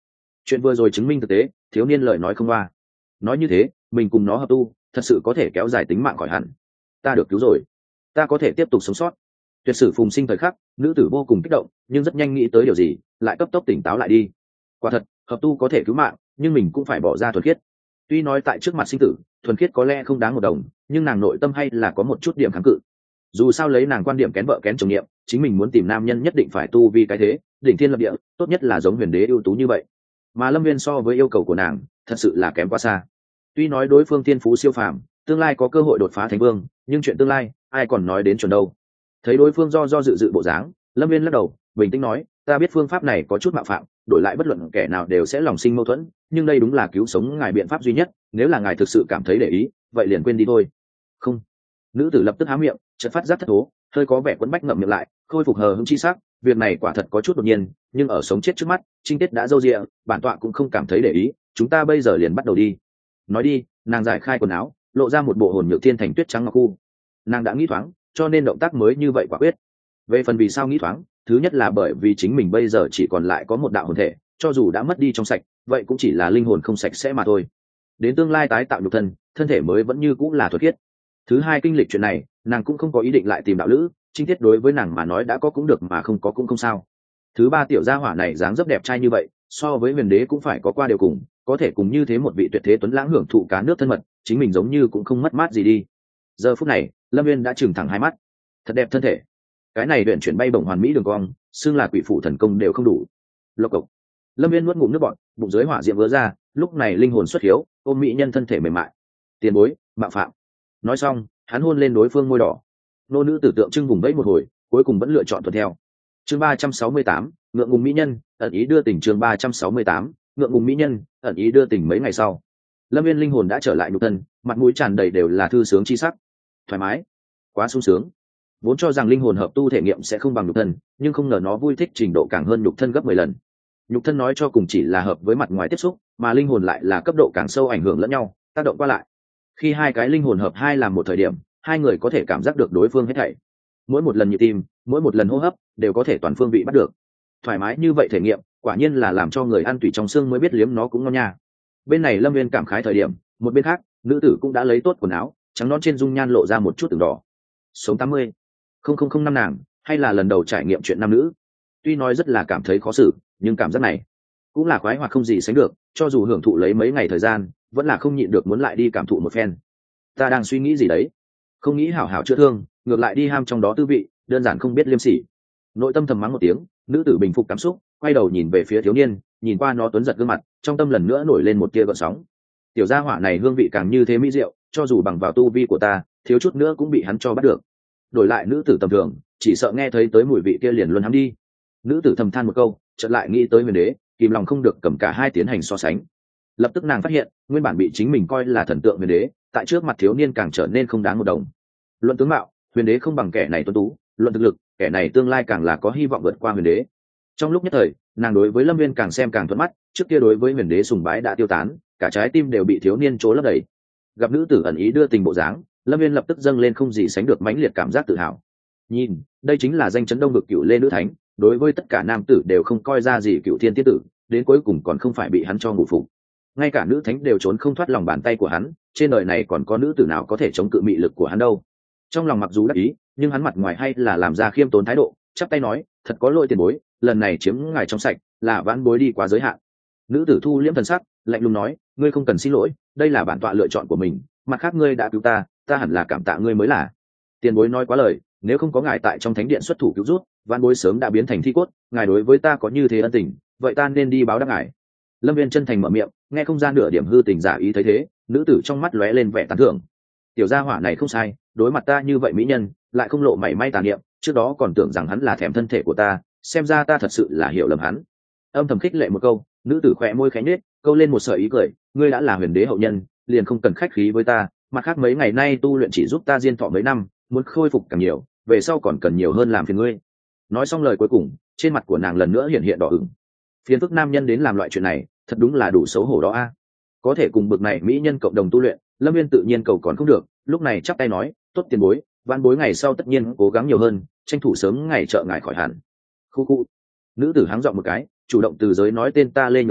[SPEAKER 1] Chuyện vừa rồi chứng minh thực tế, thiếu niên lời nói không qua. Nói như thế, mình cùng nó hợp tu thật sự có thể kéo dài tính mạng khỏi hẳn. Ta được cứu rồi, ta có thể tiếp tục sống sót. Tuyệt sử phùng sinh thời khắc, nữ tử vô cùng kích động, nhưng rất nhanh nghĩ tới điều gì, lại cấp tốc tỉnh táo lại đi. Quả thật, hợp tu có thể cứu mạng, nhưng mình cũng phải bỏ ra thuần khiết. Tuy nói tại trước mặt sinh tử, thuần khiết có lẽ không đáng một đồng, nhưng nàng nội tâm hay là có một chút điểm kháng cự. Dù sao lấy nàng quan điểm kén vợ kén chồng nghiệm, chính mình muốn tìm nam nhân nhất định phải tu vi cái thế, đỉnh thiên lập địa, tốt nhất là giống huyền đế ưu tú như vậy. Mà Lâm Viên so với yêu cầu của nàng, thật sự là kém quá xa. Tuy nói đối phương tiên phú siêu phàm, tương lai có cơ hội đột phá thánh vương, nhưng chuyện tương lai, ai còn nói đến chuẩn đâu. Thấy đối phương do do dự dự bộ dáng, Lâm Viên lắc đầu, bình tĩnh nói, ta biết phương pháp này có chút mạo phạm, đổi lại bất luận kẻ nào đều sẽ lòng sinh mâu thuẫn, nhưng đây đúng là cứu sống ngài biện pháp duy nhất, nếu là ngài thực sự cảm thấy để ý, vậy liền quên đi thôi. Không. Nữ tử lập tức há miệng, chợt phát giác thất thố, hơi có vẻ quấn bách ngậm miệng lại, khôi phục hờ hững chi sắc, việc này quả thật có chút đột nhiên, nhưng ở sống chết trước mắt, trinh tiết đã dâu dịa, bản tọa cũng không cảm thấy để ý, chúng ta bây giờ liền bắt đầu đi. Nói đi, nàng giải khai quần áo, lộ ra một bộ hồn nhược thiên thành tuyết trắng ngọc khu. Nàng đã nghĩ thoáng, cho nên động tác mới như vậy quả quyết. Về phần vì sao nghĩ thoáng, thứ nhất là bởi vì chính mình bây giờ chỉ còn lại có một đạo hồn thể, cho dù đã mất đi trong sạch, vậy cũng chỉ là linh hồn không sạch sẽ mà thôi. Đến tương lai tái tạo nhục thân, thân thể mới vẫn như cũng là thuật khiết. Thứ hai, kinh lịch chuyện này, nàng cũng không có ý định lại tìm đạo lữ, chính tiết đối với nàng mà nói đã có cũng được mà không có cũng không sao. Thứ ba, tiểu gia hỏa này dáng dấp đẹp trai như vậy, so với huyền đế cũng phải có qua điều cùng, có thể cùng như thế một vị tuyệt thế tuấn lãng hưởng thụ cá nước thân mật, chính mình giống như cũng không mất mát gì đi. Giờ phút này, Lâm Viên đã trừng thẳng hai mắt. Thật đẹp thân thể. Cái này luyện chuyển bay bổng hoàn mỹ đường cong, xương là quỷ phủ thần công đều không đủ. Lộc cộc. Lâm Viên nuốt ngụm nước bọt, bụng dưới hỏa diệm vỡ ra, lúc này linh hồn xuất hiếu, ôm mỹ nhân thân thể mềm mại. Tiền bối, mạo phạm. Nói xong, hắn hôn lên đối phương môi đỏ. Nô nữ tử tượng trưng vùng vẫy một hồi, cuối cùng vẫn lựa chọn tuân theo. Chương ba trăm sáu mươi tám, ngượng ngùng mỹ nhân, ẩn ý đưa tình. Chương ba trăm sáu mươi tám, ngượng ngùng mỹ nhân, ẩn ý đưa tình. Mấy ngày sau, Lâm Viên linh hồn đã trở lại nhục thân, mặt mũi tràn đầy đều là thư sướng chi sắc. Thoải mái, quá sung sướng. Vốn cho rằng linh hồn hợp tu thể nghiệm sẽ không bằng nhục thân, nhưng không ngờ nó vui thích trình độ càng hơn nhục thân gấp mười lần. Nhục thân nói cho cùng chỉ là hợp với mặt ngoài tiếp xúc, mà linh hồn lại là cấp độ càng sâu ảnh hưởng lẫn nhau, tác động qua lại. Khi hai cái linh hồn hợp hai làm một thời điểm, hai người có thể cảm giác được đối phương hết thảy. Mỗi một lần nhịp tim, mỗi một lần hô hấp đều có thể toàn phương vị bắt được. Thoải mái như vậy thể nghiệm, quả nhiên là làm cho người ăn tủy trong xương mới biết liếm nó cũng ngon nha. Bên này Lâm Viên cảm khái thời điểm, một bên khác, nữ tử cũng đã lấy tốt quần áo, trắng nõn trên dung nhan lộ ra một chút từng đỏ. Sống tám mươi, không không không năm nàng, hay là lần đầu trải nghiệm chuyện nam nữ. Tuy nói rất là cảm thấy khó xử, nhưng cảm giác này cũng là khoái hoạt không gì sánh được, cho dù hưởng thụ lấy mấy ngày thời gian, vẫn là không nhịn được muốn lại đi cảm thụ một phen. Ta đang suy nghĩ gì đấy? Không nghĩ hảo hảo chữa thương, ngược lại đi ham trong đó tư vị, đơn giản không biết liêm sỉ. Nội tâm thầm mắng một tiếng, nữ tử bình phục cảm xúc, quay đầu nhìn về phía thiếu niên, nhìn qua nó tuấn giật gương mặt, trong tâm lần nữa nổi lên một tia gợn sóng. Tiểu gia hỏa này hương vị càng như thế mỹ diệu, cho dù bằng vào tu vi của ta, thiếu chút nữa cũng bị hắn cho bắt được. Đổi lại nữ tử tầm thường, chỉ sợ nghe thấy tới mùi vị kia liền luôn hắn đi. Nữ tử thầm than một câu, chợt lại nghĩ tới huyền đế, kìm lòng không được cầm cả hai tiến hành so sánh. Lập tức nàng phát hiện, nguyên bản bị chính mình coi là thần tượng huyền đế, tại trước mặt thiếu niên càng trở nên không đáng một đồng. Luận tướng mạo, huyền đế không bằng kẻ này tuấn tú, luận thực lực, kẻ này tương lai càng là có hy vọng vượt qua huyền đế. Trong lúc nhất thời, nàng đối với Lâm Viên càng xem càng thuận mắt, trước kia đối với huyền đế sùng bái đã tiêu tán, cả trái tim đều bị thiếu niên trố lấp đầy. Gặp nữ tử ẩn ý đưa tình bộ dáng, Lâm Viên lập tức dâng lên không gì sánh được mãnh liệt cảm giác tự hào. Nhìn, đây chính là danh chấn đông vực cựu lê nữ thánh, đối với tất cả nam tử đều không coi ra gì cựu thiên tiết tử, đến cuối cùng còn không phải bị hắn cho ngủ phục. Ngay cả nữ thánh đều trốn không thoát lòng bàn tay của hắn, trên đời này còn có nữ tử nào có thể chống cự mị lực của hắn đâu. Trong lòng mặc dù đắc ý, nhưng hắn mặt ngoài hay là làm ra khiêm tốn thái độ, chắp tay nói, thật có lỗi tiền bối, lần này chiếm ngài trong sạch, là vãn bối đi quá giới hạn. Nữ tử thu liễm thần sắc, lạnh lùng nói, ngươi không cần xin lỗi, đây là bản tọa lựa chọn của mình, mặt khác ngươi đã cứu ta, ta hẳn là cảm tạ ngươi mới là. Tiền bối nói quá lời, nếu không có ngài tại trong thánh điện xuất thủ cứu rút, vãn bối sớm đã biến thành thi cốt, ngài đối với ta có như thế ân tình, vậy ta nên đi báo đáp ngài. Lâm Viên chân thành mở miệng, nghe không ra nửa điểm hư tình giả ý thấy thế, nữ tử trong mắt lóe lên vẻ tán thưởng. Tiểu gia hỏa này không sai, đối mặt ta như vậy mỹ nhân, lại không lộ mảy may tà niệm, trước đó còn tưởng rằng hắn là thèm thân thể của ta, xem ra ta thật sự là hiểu lầm hắn. Âm thầm khích lệ một câu, nữ tử khẽ môi khẽ nhếch, câu lên một sợi ý cười, ngươi đã là huyền đế hậu nhân, liền không cần khách khí với ta, mặt khác mấy ngày nay tu luyện chỉ giúp ta diên thọ mấy năm, muốn khôi phục càng nhiều, về sau còn cần nhiều hơn làm phiền ngươi. Nói xong lời cuối cùng, trên mặt của nàng lần nữa hiện hiện đỏ ửng. Phiền phức nam nhân đến làm loại chuyện này, thật đúng là đủ xấu hổ đó a. Có thể cùng bực này mỹ nhân cộng đồng tu luyện, Lâm Viên tự nhiên cầu còn không được, lúc này chắp tay nói, tốt tiền bối, vãn bối ngày sau tất nhiên cố gắng nhiều hơn, tranh thủ sớm ngày trợ ngài khỏi hẳn. Khu khu. Nữ tử háng giọng một cái, chủ động từ giới nói tên ta lên ngược đường,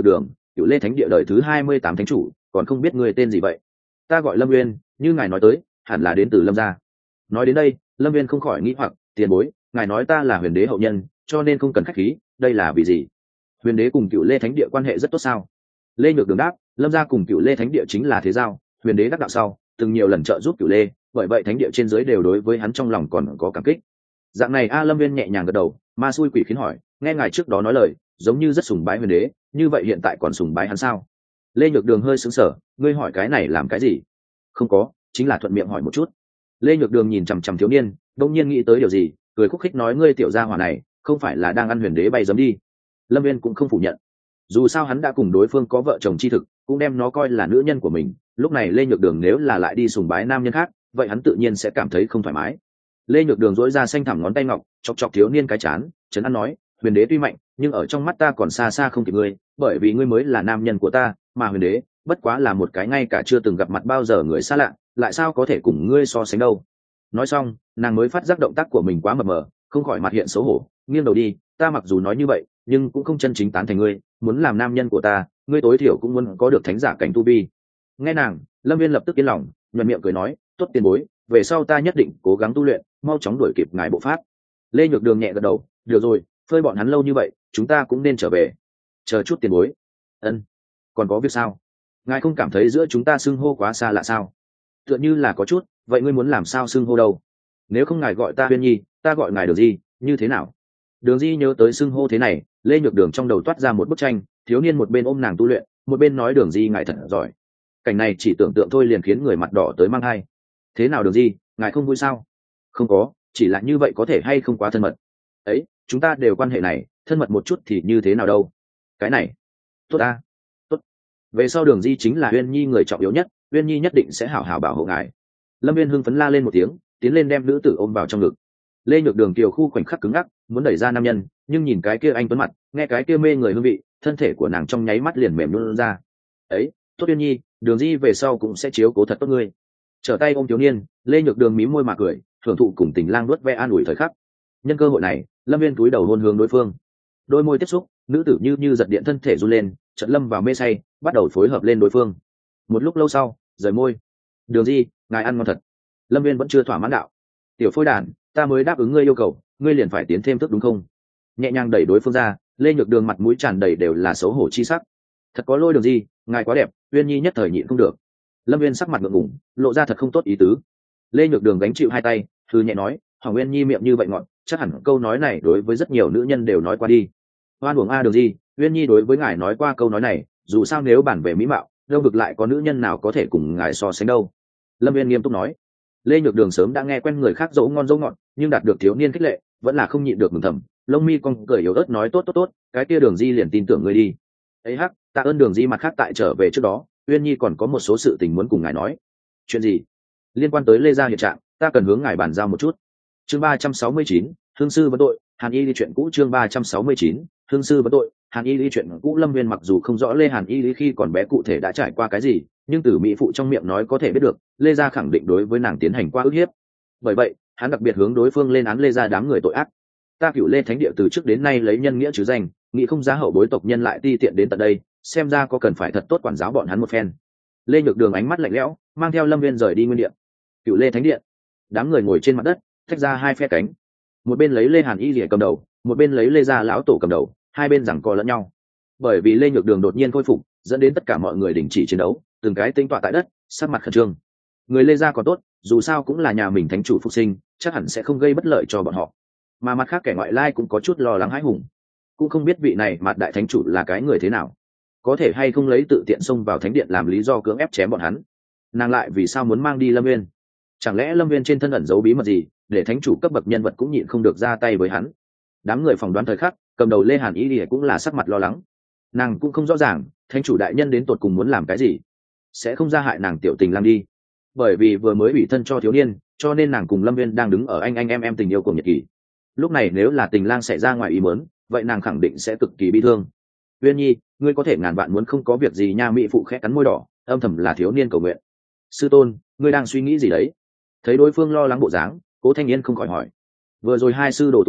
[SPEAKER 1] Cựu Lê Thánh Địa đời thứ hai mươi tám thánh chủ, còn không biết người tên gì vậy? Ta gọi Lâm Nguyên, như ngài nói tới, hẳn là đến từ Lâm gia. Nói đến đây, Lâm Nguyên không khỏi nghĩ hoặc, tiền bối, ngài nói ta là huyền đế hậu nhân, cho nên không cần khách khí, đây là vì gì? Huyền đế cùng Cựu Lê Thánh Địa quan hệ rất tốt sao? Lê Nhược Đường đáp, Lâm gia cùng Cựu Lê Thánh Địa chính là thế giao, huyền đế đắc đạo sau, từng nhiều lần trợ giúp Cựu Lê, bởi vậy Thánh Địa trên dưới đều đối với hắn trong lòng còn có cảm kích. Dạng này a Lâm Viên nhẹ nhàng gật đầu, ma xui quỷ khiến hỏi, nghe ngài trước đó nói lời, giống như rất sùng bái huyền đế, như vậy hiện tại còn sùng bái hắn sao? Lê Nhược Đường hơi sững sờ, ngươi hỏi cái này làm cái gì? Không có, chính là thuận miệng hỏi một chút. Lê Nhược Đường nhìn chằm chằm thiếu niên, đông nhiên nghĩ tới điều gì, cười khúc khích nói, ngươi tiểu gia hỏa này không phải là đang ăn huyền đế bay giấm đi? Lâm Viên cũng không phủ nhận, dù sao hắn đã cùng đối phương có vợ chồng chi thực, cũng đem nó coi là nữ nhân của mình. Lúc này Lê Nhược Đường nếu là lại đi sùng bái nam nhân khác, vậy hắn tự nhiên sẽ cảm thấy không thoải mái. Lê Nhược Đường dỗi ra xanh thẳm ngón tay ngọc, chọc chọc thiếu niên cái chán, trấn an nói, huyền đế tuy mạnh, nhưng ở trong mắt ta còn xa xa không kịp ngươi, bởi vì ngươi mới là nam nhân của ta, mà huyền đế bất quá là một cái ngay cả chưa từng gặp mặt bao giờ người xa lạ, lại sao có thể cùng ngươi so sánh đâu. Nói xong, nàng mới phát giác động tác của mình quá mập mờ, không khỏi mặt hiện xấu hổ, nghiêng đầu đi, ta mặc dù nói như vậy, nhưng cũng không chân chính tán thành ngươi, muốn làm nam nhân của ta, ngươi tối thiểu cũng muốn có được thánh giả cảnh tu vi. Nghe nàng, Lâm Viên lập tức yên lòng, nhuận miệng cười nói, tốt tiền bối, về sau ta nhất định cố gắng tu luyện, mau chóng đuổi kịp ngài bộ pháp. Lê Nhược Đường nhẹ gật đầu, được rồi, phơi bọn hắn lâu như vậy, chúng ta cũng nên trở về. Chờ chút tiền bối. Ân, còn có việc sao? Ngài không cảm thấy giữa chúng ta xưng hô quá xa lạ sao? Tựa như là có chút, vậy ngươi muốn làm sao xưng hô đâu? Nếu không ngài gọi ta Huyên Nhi, ta gọi ngài Đường Di, như thế nào? Đường Di nhớ tới xưng hô thế này, Lê Nhược Đường trong đầu toát ra một bức tranh, thiếu niên một bên ôm nàng tu luyện, một bên nói Đường Di ngài thật giỏi. Cảnh này chỉ tưởng tượng thôi liền khiến người mặt đỏ tới mang hai. Thế nào Đường Di, ngài không vui sao? Không có, chỉ là như vậy có thể hay không quá thân mật. Ấy, chúng ta đều quan hệ này, thân mật một chút thì như thế nào đâu? Cái này, tốt ta, tốt. Về sau Đường Di chính là Uyên Nhi người trọng yếu nhất, Uyên Nhi nhất định sẽ hảo hảo bảo hộ ngài. Lâm Viên hưng phấn la lên một tiếng, tiến lên đem nữ tử ôm vào trong ngực. Lê Nhược Đường kiều khu khoảnh khắc cứng ngắc, muốn đẩy ra nam nhân, nhưng nhìn cái kia anh tuấn mặt, nghe cái kia mê người hương vị, thân thể của nàng trong nháy mắt liền mềm luôn ra. Ấy, tốt Uyên Nhi, Đường Di về sau cũng sẽ chiếu cố thật tốt ngươi. Trở tay ôm thiếu niên, Lê Nhược Đường mím môi mà cười, thưởng thụ cùng tình lang nuốt ve an ủi thời khắc. Nhân cơ hội này, Lâm Viên cúi đầu hôn hướng đối phương, đôi môi tiếp xúc, nữ tử như như giật điện, thân thể run lên, chợt lâm vào mê say, bắt đầu phối hợp lên đối phương. Một lúc lâu sau, rời môi. Đường Di, ngài ăn ngon thật. Lâm Viên vẫn chưa thỏa mãn đạo, tiểu phôi đàn, ta mới đáp ứng ngươi yêu cầu, ngươi liền phải tiến thêm thức đúng không? Nhẹ nhàng đẩy đối phương ra, Lê Nhược Đường mặt mũi tràn đầy đều là xấu hổ chi sắc. Thật có lỗi Đường Di, ngài quá đẹp, Uyên Nhi nhất thời nhịn không được. Lâm Viên sắc mặt ngượng ngùng, lộ ra thật không tốt ý tứ. Lê Nhược Đường gánh chịu hai tay, thư nhẹ nói, Hoàng Uyên Nhi miệng như vậy ngọt, chắc hẳn câu nói này đối với rất nhiều nữ nhân đều nói qua đi. Hoan uổng a Đường Di, Uyên Nhi đối với ngài nói qua câu nói này, dù sao nếu bản về mỹ mạo, đâu vực lại có nữ nhân nào có thể cùng ngài so sánh đâu. Lâm Viên nghiêm túc nói. Lê Nhược Đường sớm đã nghe quen người khác dỗ ngon dỗ ngọt, nhưng đạt được thiếu niên khích lệ, vẫn là không nhịn được mừng thầm, lông mi cong cười yếu ớt nói, tốt tốt tốt, cái kia Đường Di liền tin tưởng ngươi đi. Ấy hắc, tạ ơn Đường Di. Mặt khác tại trở về trước đó, Uyên Nhi còn có một số sự tình muốn cùng ngài nói. Chuyện gì? Liên quan tới Lê gia hiện trạng, ta cần hướng ngài bàn giao một chút. Chương ba trăm sáu mươi chín, Hương sư vấn tội, Hàn Y Lý chuyện cũ. Chương ba trăm sáu mươi chín, Hương sư vấn tội, Hàn Y Lý chuyện cũ. Lâm Viên mặc dù không rõ Lê Hàn Y Lý khi còn bé cụ thể đã trải qua cái gì, nhưng từ mỹ phụ trong miệng nói có thể biết được, Lê gia khẳng định đối với nàng tiến hành qua ức hiếp. Bởi vậy, hắn đặc biệt hướng đối phương lên án Lê gia đám người tội ác. Ta Cửu Lê Thánh Địa từ trước đến nay lấy nhân nghĩa chứ danh, nghĩ không giá hậu bối tộc nhân lại ti tiện đến tận đây, xem ra có cần phải thật tốt quản giáo bọn hắn một phen. Lê Nhược Đường ánh mắt lạnh lẽo, mang theo Lâm Viên rời đi nguyên điện. Cửu Lê Thánh Điện, đám người ngồi trên mặt đất, tách ra hai phe cánh, một bên lấy Lê Hàn Y Lìa cầm đầu, một bên lấy Lê gia lão tổ cầm đầu, hai bên giằng co lẫn nhau. Bởi vì Lê Nhược Đường đột nhiên khôi phục, dẫn đến tất cả mọi người đình chỉ chiến đấu, từng cái tinh tọa tại đất, sắc mặt khẩn trương. Người Lê gia còn tốt, dù sao cũng là nhà mình thánh chủ phục sinh, chắc hẳn sẽ không gây bất lợi cho bọn họ. Mà mặt khác kẻ ngoại lai cũng có chút lo lắng hãi hùng, cũng không biết vị này mặt đại thánh chủ là cái người thế nào, có thể hay không lấy tự tiện xông vào thánh điện làm lý do cưỡng ép chém bọn hắn. Nàng lại vì sao muốn mang đi Lâm Viên? Chẳng lẽ Lâm Viên trên thân ẩn giấu bí mật gì, để thánh chủ cấp bậc nhân vật cũng nhịn không được ra tay với hắn? Đám người phỏng đoán thời khắc, cầm đầu Lê Hàn Y Lìa cũng là sắc mặt lo lắng. Nàng cũng không rõ ràng thánh chủ đại nhân đến tột cùng muốn làm cái gì, sẽ không ra hại nàng tiểu tình làm đi. Bởi vì vừa mới bị thân cho thiếu niên, cho nên nàng cùng Lâm Viên đang đứng ở anh anh em em tình yêu cùng nhật kỳ. Lúc này nếu là tình lang xảy ra ngoài ý muốn, vậy nàng khẳng định sẽ cực kỳ bi thương. Uyên Nhi, ngươi có thể ngàn vạn muốn không có việc gì nha. Mỹ phụ khẽ cắn môi đỏ, âm thầm là thiếu niên cầu nguyện. Sư tôn, ngươi đang suy nghĩ gì đấy? Thấy đối phương lo lắng bộ dáng, Cố Thanh Yên không khỏi hỏi. Vừa rồi hai sư đồ tụ hợp,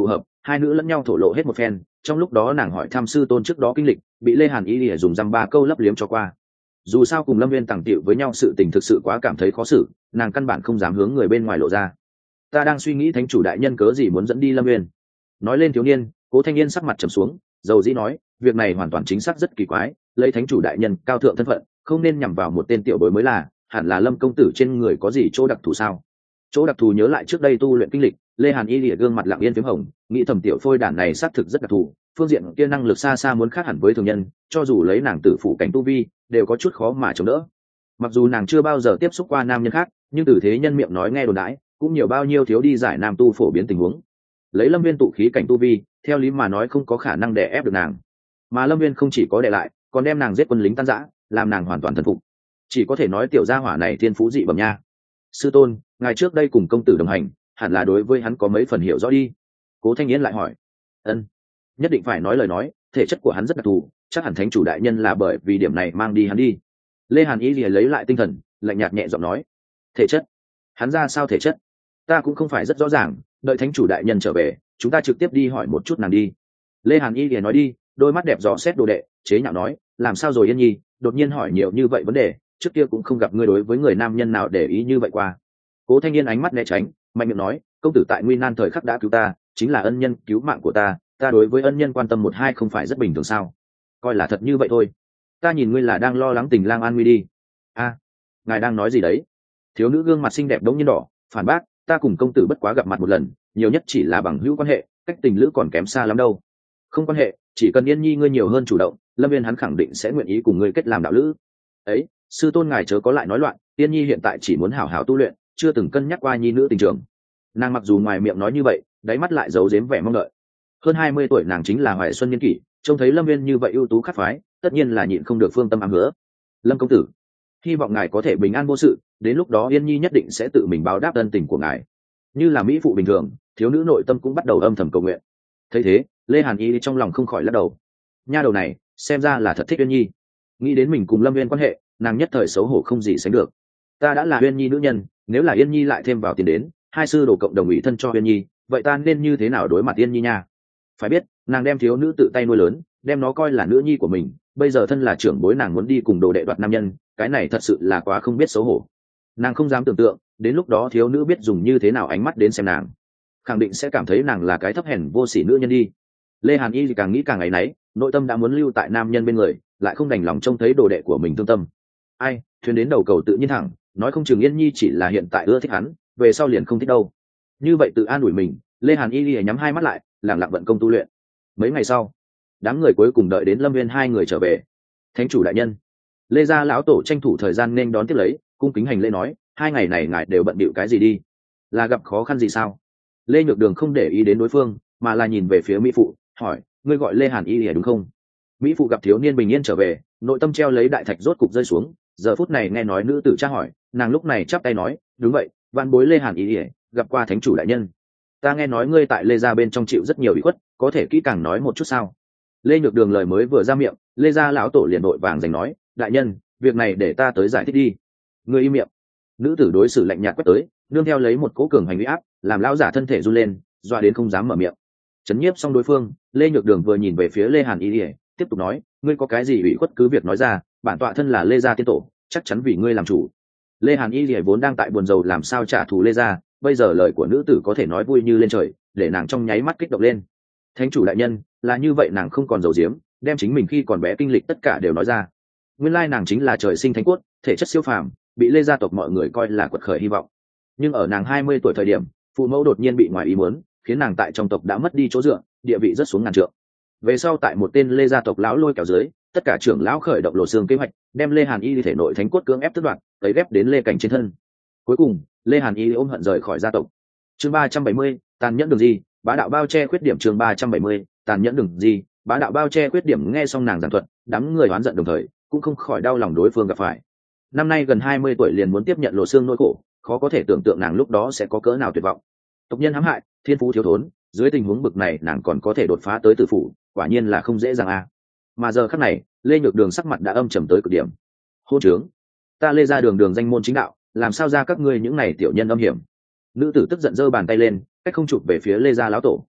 [SPEAKER 1] hai nữ lẫn nhau thổ lộ hết một phen. Trong lúc đó nàng hỏi thăm sư tôn trước đó kinh lịch, bị Lê Hàn Y lìa dùng dăm ba câu lấp liếm cho qua. Dù sao cùng Lâm Viên tàng tiệu với nhau sự tình thực sự quá cảm thấy khó xử, nàng căn bản không dám hướng người bên ngoài lộ ra. Ta đang suy nghĩ thánh chủ đại nhân cớ gì muốn dẫn đi Lâm Viên. Nói lên thiếu niên, Cố Thanh Yên sắc mặt trầm xuống, dầu dĩ nói, việc này hoàn toàn chính xác rất kỳ quái, lấy thánh chủ đại nhân cao thượng thân phận, không nên nhằm vào một tên tiểu bối mới là, hẳn là Lâm công tử trên người có gì chỗ đặc thù sao? Chỗ đặc thù nhớ lại trước đây tu luyện kinh lịch, Lê Hàn Y lìa gương mặt lặng yên phím hồng, nghĩ thầm tiểu phôi đản này xác thực rất đặc thù, phương diện kia năng lực xa xa muốn khác hẳn với thường nhân, cho dù lấy nàng tử phụ cảnh tu vi, đều có chút khó mà chống đỡ. Mặc dù nàng chưa bao giờ tiếp xúc qua nam nhân khác, nhưng từ thế nhân miệng nói nghe đồn đãi, cũng nhiều bao nhiêu thiếu đi giải nam tu phổ biến tình huống. Lấy Lâm Viên tụ khí cảnh tu vi, theo lý mà nói không có khả năng đè ép được nàng, mà Lâm Viên không chỉ có đè lại, còn đem nàng giết quân lính tan rã, làm nàng hoàn toàn thần phục. Chỉ có thể nói tiểu gia hỏa này thiên phú dị bẩm nha. Sư tôn, ngài trước đây cùng công tử đồng hành, hẳn là đối với hắn có mấy phần hiểu rõ đi. Cố Thanh Yến lại hỏi. Ân, nhất định phải nói lời nói, thể chất của hắn rất đặc thù, chắc hẳn thánh chủ đại nhân là bởi vì điểm này mang đi hắn đi. Lê Hàn Y lìa lấy lại tinh thần, lạnh nhạt nhẹ giọng nói. Thể chất? Hắn ra sao thể chất? Ta cũng không phải rất rõ ràng, đợi thánh chủ đại nhân trở về, chúng ta trực tiếp đi hỏi một chút nàng đi. Lê Hàn Y lìa nói đi, đôi mắt đẹp dò xét đồ đệ, chế nhạo nói, làm sao rồi Yên Nhi, đột nhiên hỏi nhiều như vậy vấn đề, trước kia cũng không gặp ngươi đối với người nam nhân nào để ý như vậy qua. Cố Thanh Yên ánh mắt né tránh, mạnh miệng nói, công tử tại nguy nan thời khắc đã cứu ta, chính là ân nhân cứu mạng của ta, ta đối với ân nhân quan tâm một hai không phải rất bình thường sao? Coi là thật như vậy thôi. Ta nhìn ngươi là đang lo lắng tình lang an nguy đi. A, ngài đang nói gì đấy? Thiếu nữ gương mặt xinh đẹp đống nhiên đỏ, phản bác, ta cùng công tử bất quá gặp mặt một lần, nhiều nhất chỉ là bằng hữu quan hệ, cách tình lữ còn kém xa lắm đâu. Không quan hệ, chỉ cần Yên Nhi ngươi nhiều hơn chủ động, Lâm Viên hắn khẳng định sẽ nguyện ý cùng ngươi kết làm đạo lữ. Ấy, sư tôn ngài chớ có lại nói loạn, Yên Nhi hiện tại chỉ muốn hảo hảo tu luyện, chưa từng cân nhắc qua nhi nữ tình trường. Nàng mặc dù ngoài miệng nói như vậy, đáy mắt lại giấu giếm vẻ mong đợi. Hơn hai mươi tuổi nàng chính là hoài xuân niên kỷ, trông thấy Lâm Viên như vậy ưu tú khắc phái, tất nhiên là nhịn không được phương tâm ám hứa. Lâm công tử, hy vọng ngài có thể bình an vô sự, đến lúc đó Yên Nhi nhất định sẽ tự mình báo đáp ân tình của ngài. Như là mỹ phụ bình thường, thiếu nữ nội tâm cũng bắt đầu âm thầm cầu nguyện. Thấy thế, Lê Hàn Y trong lòng không khỏi lắc đầu. Nha đầu này, xem ra là thật thích Uyên Nhi. Nghĩ đến mình cùng Lâm Viên quan hệ, nàng nhất thời xấu hổ không gì sánh được. Ta đã là Uyên Nhi nữ nhân, nếu là Yên Nhi lại thêm vào tiền đến, hai sư đồ cộng đồng ủy thân cho Uyên Nhi, vậy ta nên như thế nào đối mặt Yên Nhi nha? Phải biết, nàng đem thiếu nữ tự tay nuôi lớn, đem nó coi là nữ nhi của mình, bây giờ thân là trưởng bối nàng muốn đi cùng đồ đệ đoạt nam nhân, cái này thật sự là quá không biết xấu hổ. Nàng không dám tưởng tượng, đến lúc đó thiếu nữ biết dùng như thế nào ánh mắt đến xem nàng, khẳng định sẽ cảm thấy nàng là cái thấp hèn vô sỉ nữ nhân đi. Lê Hàn Y thì càng nghĩ càng áy náy, nội tâm đã muốn lưu tại nam nhân bên người, lại không đành lòng trông thấy đồ đệ của mình thương tâm. Ai, thuyền đến đầu cầu tự nhiên thẳng, nói không chừng Yên Nhi chỉ là hiện tại ưa thích hắn, về sau liền không thích đâu. Như vậy tự an ủi mình, Lê Hàn Y thì nhắm hai mắt lại, lặng lặng vận công tu luyện. Mấy ngày sau, đám người cuối cùng đợi đến Lâm Viên hai người trở về. Thánh chủ đại nhân, Lê gia lão tổ tranh thủ thời gian nên đón tiếp lấy, cung kính hành lễ nói, hai ngày này ngài đều bận bịu cái gì đi? Là gặp khó khăn gì sao? Lê Nhược Đường không để ý đến đối phương, mà là nhìn về phía mỹ phụ, hỏi, ngươi gọi Lê Hàn Y lìa đúng không? Mỹ phụ gặp thiếu niên bình yên trở về, nội tâm treo lấy đại thạch rốt cục rơi xuống, giờ phút này nghe nói nữ tử tra hỏi, nàng lúc này chắp tay nói, đúng vậy, vạn bối Lê Hàn Y lìa gặp qua thánh chủ đại nhân. Ta nghe nói ngươi tại Lê gia bên trong chịu rất nhiều ủy khuất, có thể kỹ càng nói một chút sao? Lê Nhược Đường lời mới vừa ra miệng, Lê gia lão tổ liền đội vàng giành nói, đại nhân, việc này để ta tới giải thích đi. Ngươi im miệng. Nữ tử đối xử lạnh nhạt quét tới, nương theo lấy một cỗ cường hành uy áp, làm lão giả thân thể run lên, doa đến không dám mở miệng. Chấn nhiếp xong đối phương, Lê Nhược Đường vừa nhìn về phía Lê Hàn Y lìa, tiếp tục nói, ngươi có cái gì ủy khuất cứ việc nói ra, bản tọa thân là Lê gia tiên tổ, chắc chắn vì ngươi làm chủ. Lê Hàn Y lìa vốn đang tại buồn rầu làm sao trả thù Lê gia, bây giờ lời của nữ tử có thể nói vui như lên trời, để nàng trong nháy mắt kích động lên. Thánh chủ đại nhân, là như vậy nàng không còn giấu giếm, đem chính mình khi còn bé kinh lịch tất cả đều nói ra. Nguyên lai nàng chính là trời sinh thánh cốt, thể chất siêu phàm, bị Lê gia tộc mọi người coi là quật khởi hy vọng. Nhưng ở nàng hai mươi tuổi thời điểm, phụ mẫu đột nhiên bị ngoài ý muốn, khiến nàng tại trong tộc đã mất đi chỗ dựa, địa vị rất xuống ngàn trượng. Về sau tại một tên Lê gia tộc lão lôi kéo dưới, tất cả trưởng lão khởi động lộ xương kế hoạch, đem Lê Hàn Y thể nội thánh cốt cưỡng ép tước đoạt, lấy ghép đến Lê Cảnh trên thân. Cuối cùng, Lê Hàn Y ôm hận rời khỏi gia tộc. Chương ba trăm bảy mươi, tàn nhẫn đường gì, bá đạo bao che khuyết điểm. Chương ba trăm bảy mươi, tàn nhẫn đường gì, bá đạo bao che khuyết điểm. Nghe xong nàng giảng thuật, đám người oán giận đồng thời, cũng không khỏi đau lòng đối phương gặp phải. Năm nay gần hai mươi tuổi liền muốn tiếp nhận lộ xương nỗi khổ, khó có thể tưởng tượng nàng lúc đó sẽ có cỡ nào tuyệt vọng. Tộc nhân hãm hại, thiên phú thiếu thốn, dưới tình huống bực này nàng còn có thể đột phá tới tử phủ, quả nhiên là không dễ dàng a. À. Mà giờ khắc này, Lê Nhược Đường sắc mặt đã âm trầm tới cực điểm. Hôn trướng, ta Lê gia đường đường danh môn chính đạo, làm sao ra các ngươi những này tiểu nhân âm hiểm? Nữ tử tức giận giơ bàn tay lên, cách không chụp về phía Lê gia lão tổ.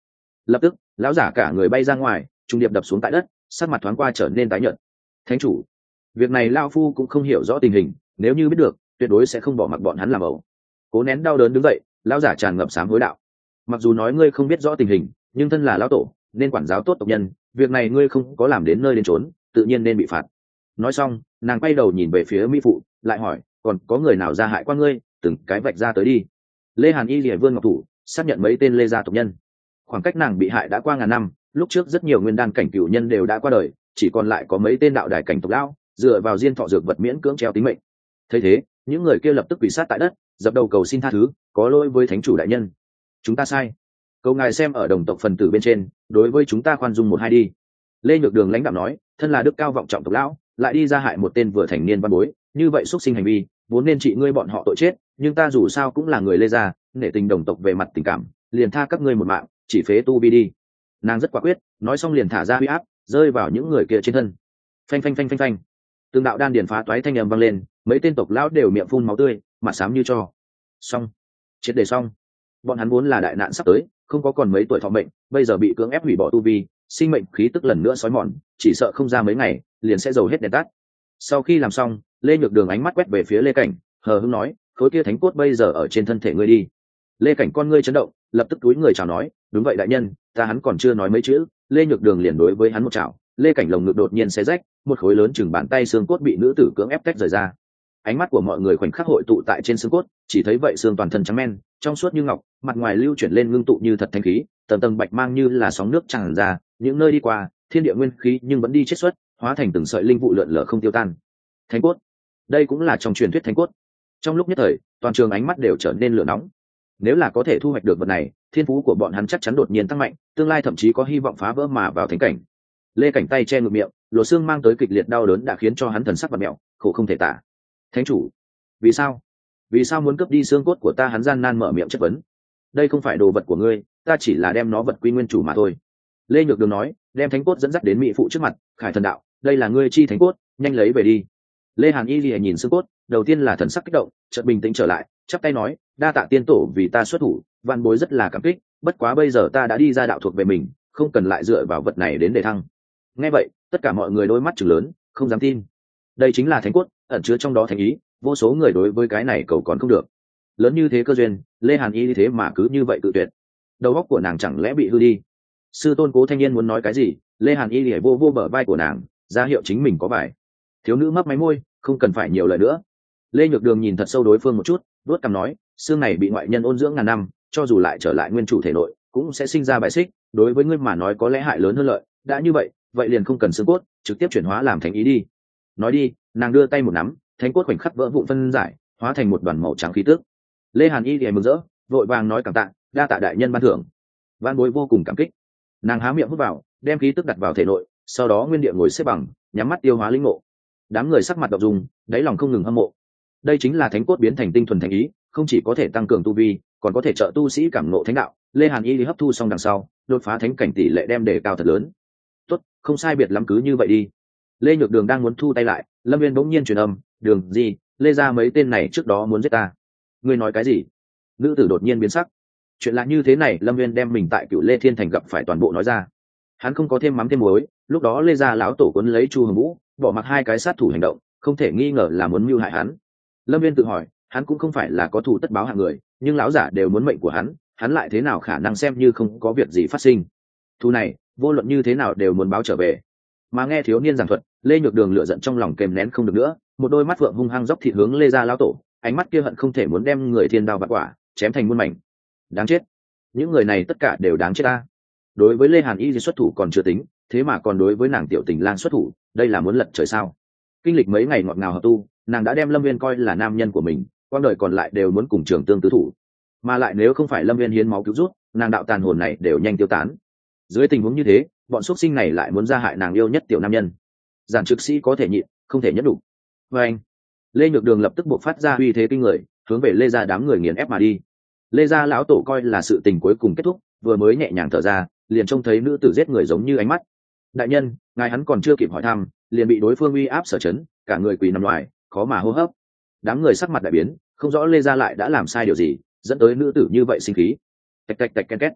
[SPEAKER 1] Lập tức lão giả cả người bay ra ngoài, trung điệp đập xuống tại đất, sắc mặt thoáng qua trở nên tái nhợt. Thánh chủ, việc này lao phu cũng không hiểu rõ tình hình, nếu như biết được tuyệt đối sẽ không bỏ mặc bọn hắn làm ẩu. Cố nén đau đớn đứng dậy, lão giả tràn ngập sám hối đạo. Mặc dù nói ngươi không biết rõ tình hình, nhưng thân là lão tổ nên quản giáo tốt tộc nhân, việc này ngươi không có làm đến nơi đến trốn, tự nhiên nên bị phạt. Nói xong nàng quay đầu nhìn về phía mỹ phụ, lại hỏi còn có người nào ra hại qua ngươi, từng cái vạch ra tới đi. Lê Hàn Y lìa vươn ngọc thủ xác nhận mấy tên lê gia tộc nhân. Khoảng cách nàng bị hại đã qua ngàn năm, lúc trước rất nhiều nguyên đan cảnh cửu nhân đều đã qua đời, chỉ còn lại có mấy tên đạo đài cảnh tộc lão dựa vào diên thọ dược vật miễn cưỡng treo tính mệnh. Thấy thế những người kia lập tức quỳ sát tại đất, dập đầu cầu xin tha thứ, có lỗi với thánh chủ đại nhân, chúng ta sai, cầu ngài xem ở đồng tộc phần tử bên trên, đối với chúng ta khoan dung một hai đi. Lê Nhược Đường lãnh đạo nói, thân là đức cao vọng trọng tộc lão lại đi ra hại một tên vừa thành niên văn bối, như vậy xuất sinh hành vi vốn nên trị ngươi bọn họ tội chết, nhưng ta dù sao cũng là người Lê gia, nể tình đồng tộc về mặt tình cảm, liền tha các ngươi một mạng, chỉ phế tu vi đi. Nàng rất quả quyết, nói xong liền thả ra huy áp rơi vào những người kia trên thân. Phanh phanh phanh phanh phanh, tương đạo đan điền phá toái thanh âm vang lên, mấy tên tộc lão đều miệng phun máu tươi, mặt xám như tro. Xong, triệt để xong. Bọn hắn vốn là đại nạn sắp tới, không có còn mấy tuổi thọ mệnh, bây giờ bị cưỡng ép hủy bỏ tu vi, sinh mệnh khí tức lần nữa sói mòn, chỉ sợ không ra mấy ngày liền sẽ dầu hết đèn tắt. Sau khi làm xong, Lê Nhược Đường ánh mắt quét về phía Lê Cảnh, hờ hững nói, khối kia thánh cốt bây giờ ở trên thân thể ngươi đi. Lê Cảnh con ngươi chấn động, lập tức túi người chào nói, đúng vậy đại nhân. Ta hắn còn chưa nói mấy chữ, Lê Nhược Đường liền đối với hắn một chảo, Lê Cảnh lồng ngực đột nhiên xé rách, một khối lớn chừng bàn tay xương cốt bị nữ tử cưỡng ép tách rời ra. Ánh mắt của mọi người khoảnh khắc hội tụ tại trên xương cốt, chỉ thấy vậy xương toàn thân trắng men, trong suốt như ngọc, mặt ngoài lưu chuyển lên ngưng tụ như thật thanh khí, tầng tầng bạch mang như là sóng nước tràn ra, những nơi đi qua, thiên địa nguyên khí nhưng vẫn đi chết xuất, hóa thành từng sợi linh vụ lượn lờ không tiêu tan. Thánh cốt, đây cũng là trong truyền thuyết thánh cốt. Trong lúc nhất thời, toàn trường ánh mắt đều trở nên lửa nóng. Nếu là có thể thu hoạch được vật này, thiên phú của bọn hắn chắc chắn đột nhiên tăng mạnh, tương lai thậm chí có hy vọng phá vỡ mà vào thánh cảnh. Lê Cảnh tay che ngực miệng, lộ xương mang tới kịch liệt đau đớn đã khiến cho hắn thần sắc bặm mẹo, khổ không thể tả. Thánh chủ, vì sao vì sao muốn cướp đi xương cốt của ta? Hắn gian nan mở miệng chất vấn. Đây không phải đồ vật của ngươi, ta chỉ là đem nó vật quy nguyên chủ mà thôi. Lê Nhược Đường nói, đem thánh cốt dẫn dắt đến mỹ phụ trước mặt. Khải thần đạo, đây là ngươi chi thánh cốt, nhanh lấy về đi. Lê Hàn Y lìa nhìn xương cốt, đầu tiên là thần sắc kích động, chợt bình tĩnh trở lại, chắp tay nói, đa tạ tiên tổ vì ta xuất thủ, vạn bối rất là cảm kích, bất quá bây giờ ta đã đi ra đạo thuộc về mình, không cần lại dựa vào vật này đến để thăng. Nghe vậy tất cả mọi người đôi mắt trừng lớn, không dám tin. Đây chính là thánh cốt, ẩn chứa trong đó thánh ý, vô số người đối với cái này cầu còn không được. Lớn như thế cơ duyên, Lê Hàn Y như thế mà cứ như vậy tự tuyệt, đầu óc của nàng chẳng lẽ bị hư đi? Sư tôn Cố Thanh Niên muốn nói cái gì, Lê Hàn Y lìa vô vô bờ vai của nàng, ra hiệu chính mình có bài. Thiếu nữ mấp máy môi, không cần phải nhiều lời nữa. Lê Nhược Đường nhìn thật sâu đối phương một chút, đuốt cằm nói, xương này bị ngoại nhân ôn dưỡng ngàn năm, cho dù lại trở lại nguyên chủ thể nội cũng sẽ sinh ra bài xích, đối với ngươi mà nói có lẽ hại lớn hơn lợi. Đã như vậy vậy liền không cần xương cốt, trực tiếp chuyển hóa làm thánh ý đi. Nói đi, nàng đưa tay một nắm, thánh cốt khoảnh khắc vỡ vụn phân giải, hóa thành một đoàn màu trắng khí tức. Lê Hàn Y thì mừng rỡ, vội vàng nói cảm tạ, đa tạ đại nhân ban thưởng. Van bối vô cùng cảm kích. Nàng há miệng hút vào, đem khí tức đặt vào thể nội, sau đó nguyên địa ngồi xếp bằng, nhắm mắt tiêu hóa linh ngộ. Đám người sắc mặt đỏ dùng, đáy lòng không ngừng hâm mộ. Đây chính là thánh cốt biến thành tinh thuần thánh ý, không chỉ có thể tăng cường tu vi, còn có thể trợ tu sĩ cảm ngộ thánh đạo. Lê Hàn Y thì hấp thu xong đằng sau, đột phá thánh cảnh tỷ lệ đem đề cao thật lớn. Tốt, không sai biệt lắm cứ như vậy đi. Lê Nhược Đường đang muốn thu tay lại, Lâm Viên bỗng nhiên truyền âm, Đường gì, Lê ra mấy tên này trước đó muốn giết ta. Ngươi nói cái gì? Nữ tử đột nhiên biến sắc. Chuyện là như thế này, Lâm Viên đem mình tại Cửu Lê Thiên Thành gặp phải toàn bộ nói ra. Hắn không có thêm mắm thêm muối, lúc đó Lê gia lão tổ cuốn lấy Chu Hồng Vũ, bỏ mặc hai cái sát thủ hành động, không thể nghi ngờ là muốn mưu hại hắn. Lâm Viên tự hỏi, hắn cũng không phải là có thù tất báo hạng người, nhưng lão giả đều muốn mệnh của hắn, hắn lại thế nào khả năng xem như không có việc gì phát sinh? Thù này, vô luận như thế nào đều muốn báo trở về. Mà nghe thiếu niên giảng thuật, Lê Nhược Đường lửa giận trong lòng kềm nén không được nữa, một đôi mắt phượng hung hăng dốc thịt hướng Lê gia lão tổ, ánh mắt kia hận không thể muốn đem người thiên đao vạn quả chém thành muôn mảnh. Đáng chết, những người này tất cả đều đáng chết ta. Đối với Lê Hàn Y xuất thủ còn chưa tính, thế mà còn đối với nàng tiểu tình lang xuất thủ, đây là muốn lật trời sao? Kinh lịch mấy ngày ngọt ngào hợp tu, nàng đã đem Lâm Viên coi là nam nhân của mình, quãng đời còn lại đều muốn cùng trường tương tứ thủ. Mà lại nếu không phải Lâm Viên hiến máu cứu rút, nàng đạo tàn hồn này đều nhanh tiêu tán. Dưới tình huống như thế, bọn xuất sinh này lại muốn ra hại nàng yêu nhất tiểu nam nhân. Giản trực sĩ có thể nhịn, không thể nhất đủ. Và anh, Lê Nhược Đường lập tức buộc phát ra uy thế kinh người, hướng về Lê gia đám người nghiền ép mà đi. Lê gia lão tổ coi là sự tình cuối cùng kết thúc, vừa mới nhẹ nhàng thở ra, liền trông thấy nữ tử giết người giống như ánh mắt. Đại nhân, ngài hắn còn chưa kịp hỏi thăm, liền bị đối phương uy áp sở chấn, cả người quỳ nằm ngoài, khó mà hô hấp. Đám người sắc mặt đại biến, không rõ Lê gia lại đã làm sai điều gì, dẫn tới nữ tử như vậy sinh khí. Tạch tạch tạch ken két.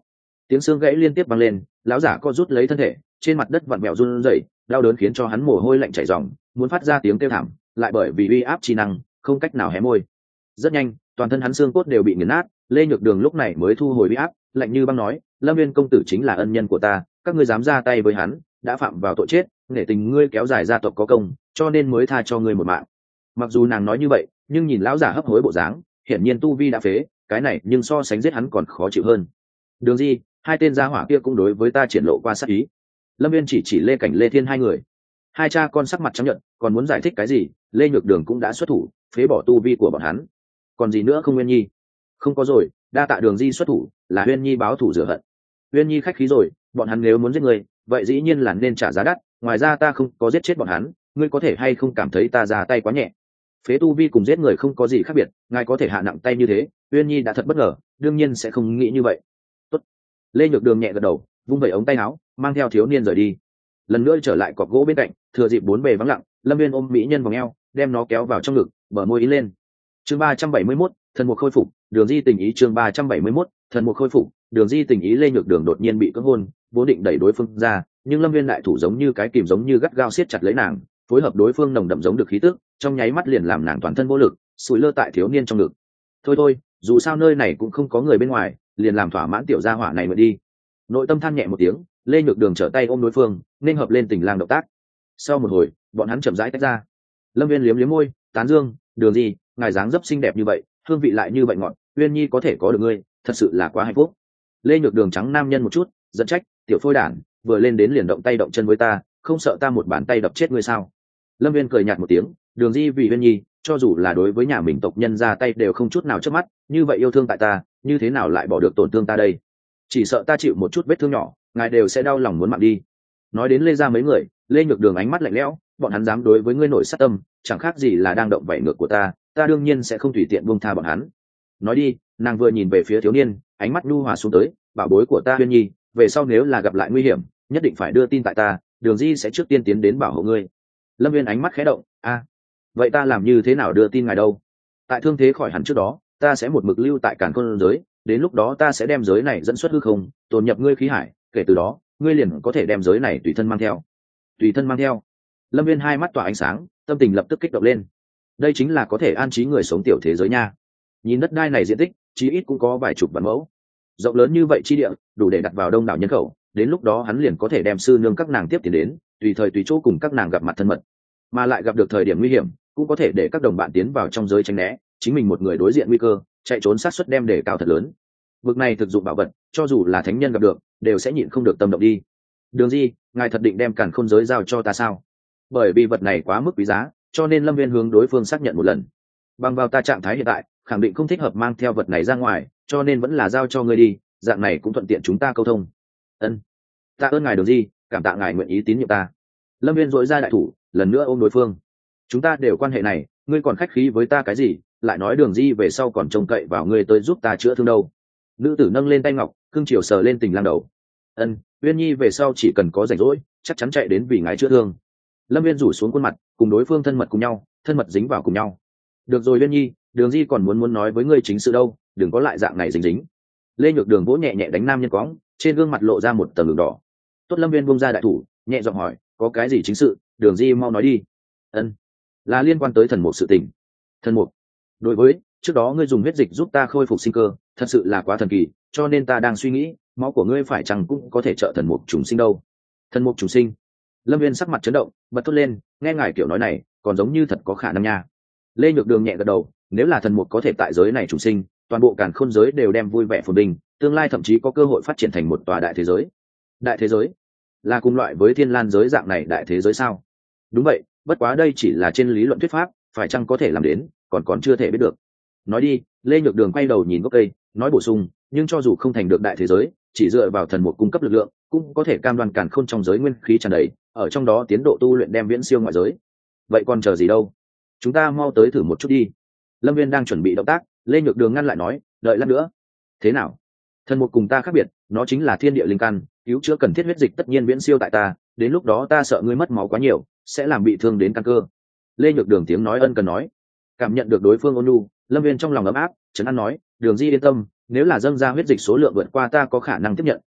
[SPEAKER 1] Tiếng xương gãy liên tiếp vang lên, lão giả co rút lấy thân thể, trên mặt đất vặn vẹo run rẩy, đau đớn khiến cho hắn mồ hôi lạnh chảy ròng, muốn phát ra tiếng kêu thảm, lại bởi vì uy áp chi năng, không cách nào hé môi. Rất nhanh, toàn thân hắn xương cốt đều bị nghiền nát, Lê Nhược Đường lúc này mới thu hồi uy áp, lạnh như băng nói, Lâm Viên công tử chính là ân nhân của ta, các ngươi dám ra tay với hắn, đã phạm vào tội chết, nể tình ngươi kéo dài gia tộc có công, cho nên mới tha cho ngươi một mạng. Mặc dù nàng nói như vậy, nhưng nhìn lão giả hấp hối bộ dáng, hiển nhiên tu vi đã phế, cái này nhưng so sánh giết hắn còn khó chịu hơn. Đường Di, hai tên gia hỏa kia cũng đối với ta triển lộ qua sát ý. Lâm Viên chỉ chỉ Lê Cảnh Lê Thiên hai người, hai cha con sắc mặt trắng nhợt, còn muốn giải thích cái gì, Lê Nhược Đường cũng đã xuất thủ, phế bỏ tu vi của bọn hắn. Còn gì nữa không Uyên Nhi? Không có rồi, đa tạ Đường Di xuất thủ, là Uyên Nhi báo thù rửa hận. Uyên Nhi khách khí rồi, bọn hắn nếu muốn giết người, vậy dĩ nhiên là nên trả giá đắt, ngoài ra ta không có giết chết bọn hắn, ngươi có thể hay không cảm thấy ta ra tay quá nhẹ? Phế tu vi cùng giết người không có gì khác biệt, ngài có thể hạ nặng tay như thế, Uyên Nhi đã thật bất ngờ, đương nhiên sẽ không nghĩ như vậy. Tốt. Lê Nhược Đường nhẹ gật đầu, vung vẩy ống tay áo, mang theo thiếu niên rời đi. Lần nữa trở lại cọc gỗ bên cạnh, thừa dịp bốn bề vắng lặng, Lâm Viên ôm mỹ nhân vòng eo, đem nó kéo vào trong ngực, bờ môi ý lên. Chương ba trăm bảy mươi mốt, thần mục khôi phục, Đường Di tình ý chương ba trăm bảy mươi mốt, thần mục khôi phục, Đường Di tình ý Lê Nhược Đường đột nhiên bị cưỡng hôn, vốn định đẩy đối phương ra, nhưng Lâm Viên đại thủ giống như cái kìm giống như gắt gao siết chặt lấy nàng, phối hợp đối phương nồng đậm giống được khí tức, trong nháy mắt liền làm nàng toàn thân vô lực, sủi lơ tại thiếu niên trong ngực. Thôi thôi, dù sao nơi này cũng không có người bên ngoài, liền làm thỏa mãn tiểu gia hỏa này mà đi. Nội tâm than nhẹ một tiếng, Lê Nhược Đường trở tay ôm đối phương, nên hợp lên tình lang động tác. Sau một hồi, bọn hắn chậm rãi tách ra. Lâm Viên liếm liếm môi, tán dương, Đường Di, ngài dáng dấp xinh đẹp như vậy, hương vị lại như vậy ngọt, Uyên Nhi có thể có được ngươi, thật sự là quá hạnh phúc. Lê Nhược Đường trắng nam nhân một chút, giận trách, tiểu phôi đản, vừa lên đến liền động tay động chân với ta, không sợ ta một bàn tay đập chết ngươi sao? Lâm Viên cười nhạt một tiếng, Đường Di vì Uyên Nhi, cho dù là đối với nhà mình tộc nhân ra tay đều không chút nào chớp mắt, như vậy yêu thương tại ta, như thế nào lại bỏ được tổn thương ta đây? Chỉ sợ ta chịu một chút vết thương nhỏ, ngài đều sẽ đau lòng muốn mạng đi. Nói đến Lê gia mấy người, Lê Nhược Đường ánh mắt lạnh lẽo, bọn hắn dám đối với ngươi nổi sát tâm, chẳng khác gì là đang động vảy ngược của ta, ta đương nhiên sẽ không tùy tiện buông tha bọn hắn. Nói đi, nàng vừa nhìn về phía thiếu niên, ánh mắt nhu hòa xuống tới, bảo bối của ta Uyên Nhi, về sau nếu là gặp lại nguy hiểm, nhất định phải đưa tin tại ta, Đường Di sẽ trước tiên tiến đến bảo hộ ngươi. Lâm Viên ánh mắt khẽ động, a, vậy ta làm như thế nào đưa tin ngài đâu? Tại thương thế khỏi hẳn trước đó, ta sẽ một mực lưu tại Càn Khôn giới, đến lúc đó ta sẽ đem giới này dẫn xuất hư không, tồn nhập ngươi khí hải, kể từ đó, ngươi liền có thể đem giới này tùy thân mang theo. Tùy thân mang theo. Lâm Viên hai mắt tỏa ánh sáng, tâm tình lập tức kích động lên. Đây chính là có thể an trí người sống tiểu thế giới nha. Nhìn đất đai này diện tích, chí ít cũng có vài chục vạn mẫu. Rộng lớn như vậy chi địa, đủ để đặt vào đông đảo nhân khẩu, đến lúc đó hắn liền có thể đem sư nương các nàng tiếp tiền đến, tùy thời tùy chỗ cùng các nàng gặp mặt thân mật. Mà lại gặp được thời điểm nguy hiểm, cũng có thể để các đồng bạn tiến vào trong giới tránh né, chính mình một người đối diện nguy cơ, chạy trốn sát suất đem đề cao thật lớn. Vực này thực dụng bảo vật, cho dù là thánh nhân gặp được, đều sẽ nhịn không được tâm động đi. Đường Di, ngài thật định đem Càn Khôn giới giao cho ta sao? Bởi vì vật này quá mức quý giá, cho nên Lâm Viên hướng đối phương xác nhận một lần. Bằng vào ta trạng thái hiện tại, khẳng định không thích hợp mang theo vật này ra ngoài, cho nên vẫn là giao cho ngươi đi, dạng này cũng thuận tiện chúng ta câu thông. Ân, tạ ơn ngài Đường Di, cảm tạ ngài nguyện ý tín nhiệm ta. Lâm Viên dội ra đại thủ, lần nữa ôm đối phương. Chúng ta đều quan hệ này, ngươi còn khách khí với ta cái gì? Lại nói Đường Di về sau còn trông cậy vào ngươi tới giúp ta chữa thương đâu? Nữ tử nâng lên tay ngọc, cương chiều sờ lên tình lang đầu. Ân, Uyên Nhi về sau chỉ cần có rảnh rỗi, chắc chắn chạy đến vì ngài chữa thương. Lâm Viên rủ xuống khuôn mặt, cùng đối phương thân mật cùng nhau, thân mật dính vào cùng nhau. Được rồi Uyên Nhi, Đường Di còn muốn muốn nói với ngươi chính sự đâu, đừng có lại dạng này dính dính. Lê Nhược Đường vỗ nhẹ nhẹ đánh nam nhân cóng, trên gương mặt lộ ra một tầng đường đỏ. Tốt. Lâm Viên buông ra đại thủ, nhẹ giọng hỏi, có cái gì chính sự? Đường Di mau nói đi. Ân, là liên quan tới thần mục sự tình. Thần mục? Đối với trước đó ngươi dùng huyết dịch giúp ta khôi phục sinh cơ, thật sự là quá thần kỳ, cho nên ta đang suy nghĩ, máu của ngươi phải chăng cũng có thể trợ thần mục trùng sinh đâu? Thần mục trùng sinh? Lâm Viên sắc mặt chấn động, bật thốt lên, nghe ngài kiểu nói này, còn giống như thật có khả năng nha. Lê Nhược Đường nhẹ gật đầu, nếu là thần mục có thể tại giới này trùng sinh, toàn bộ Càn Khôn giới đều đem vui vẻ phồn vinh, tương lai thậm chí có cơ hội phát triển thành một tòa đại thế giới. Đại thế giới? Là cùng loại với Thiên Lan giới dạng này đại thế giới sao? Đúng vậy, bất quá đây chỉ là trên lý luận thuyết pháp, phải chăng có thể làm đến, còn còn chưa thể biết được. Nói đi. Lê Nhược Đường quay đầu nhìn gốc cây, nói bổ sung, nhưng cho dù không thành được đại thế giới, chỉ dựa vào thần mục cung cấp lực lượng, cũng có thể cam đoan Càn Khôn trong giới nguyên khí tràn đầy, ở trong đó tiến độ tu luyện đem viễn siêu ngoại giới. Vậy còn chờ gì đâu? Chúng ta mau tới thử một chút đi. Lâm Viên đang chuẩn bị động tác, Lê Nhược Đường ngăn lại nói, đợi lát nữa. Thế nào? Thần mục cùng ta khác biệt, nó chính là thiên địa linh căn, cứu chữa cần thiết huyết dịch tất nhiên viễn siêu tại ta, đến lúc đó ta sợ ngươi mất máu quá nhiều, sẽ làm bị thương đến căn cơ. Lê Nhược Đường tiếng nói ân cần nói. Cảm nhận được đối phương ôn nhu, Lâm Viên trong lòng ấm áp, trấn an nói, Đường Di yên tâm, nếu là dâng ra huyết dịch số lượng vượt qua ta có khả năng tiếp nhận,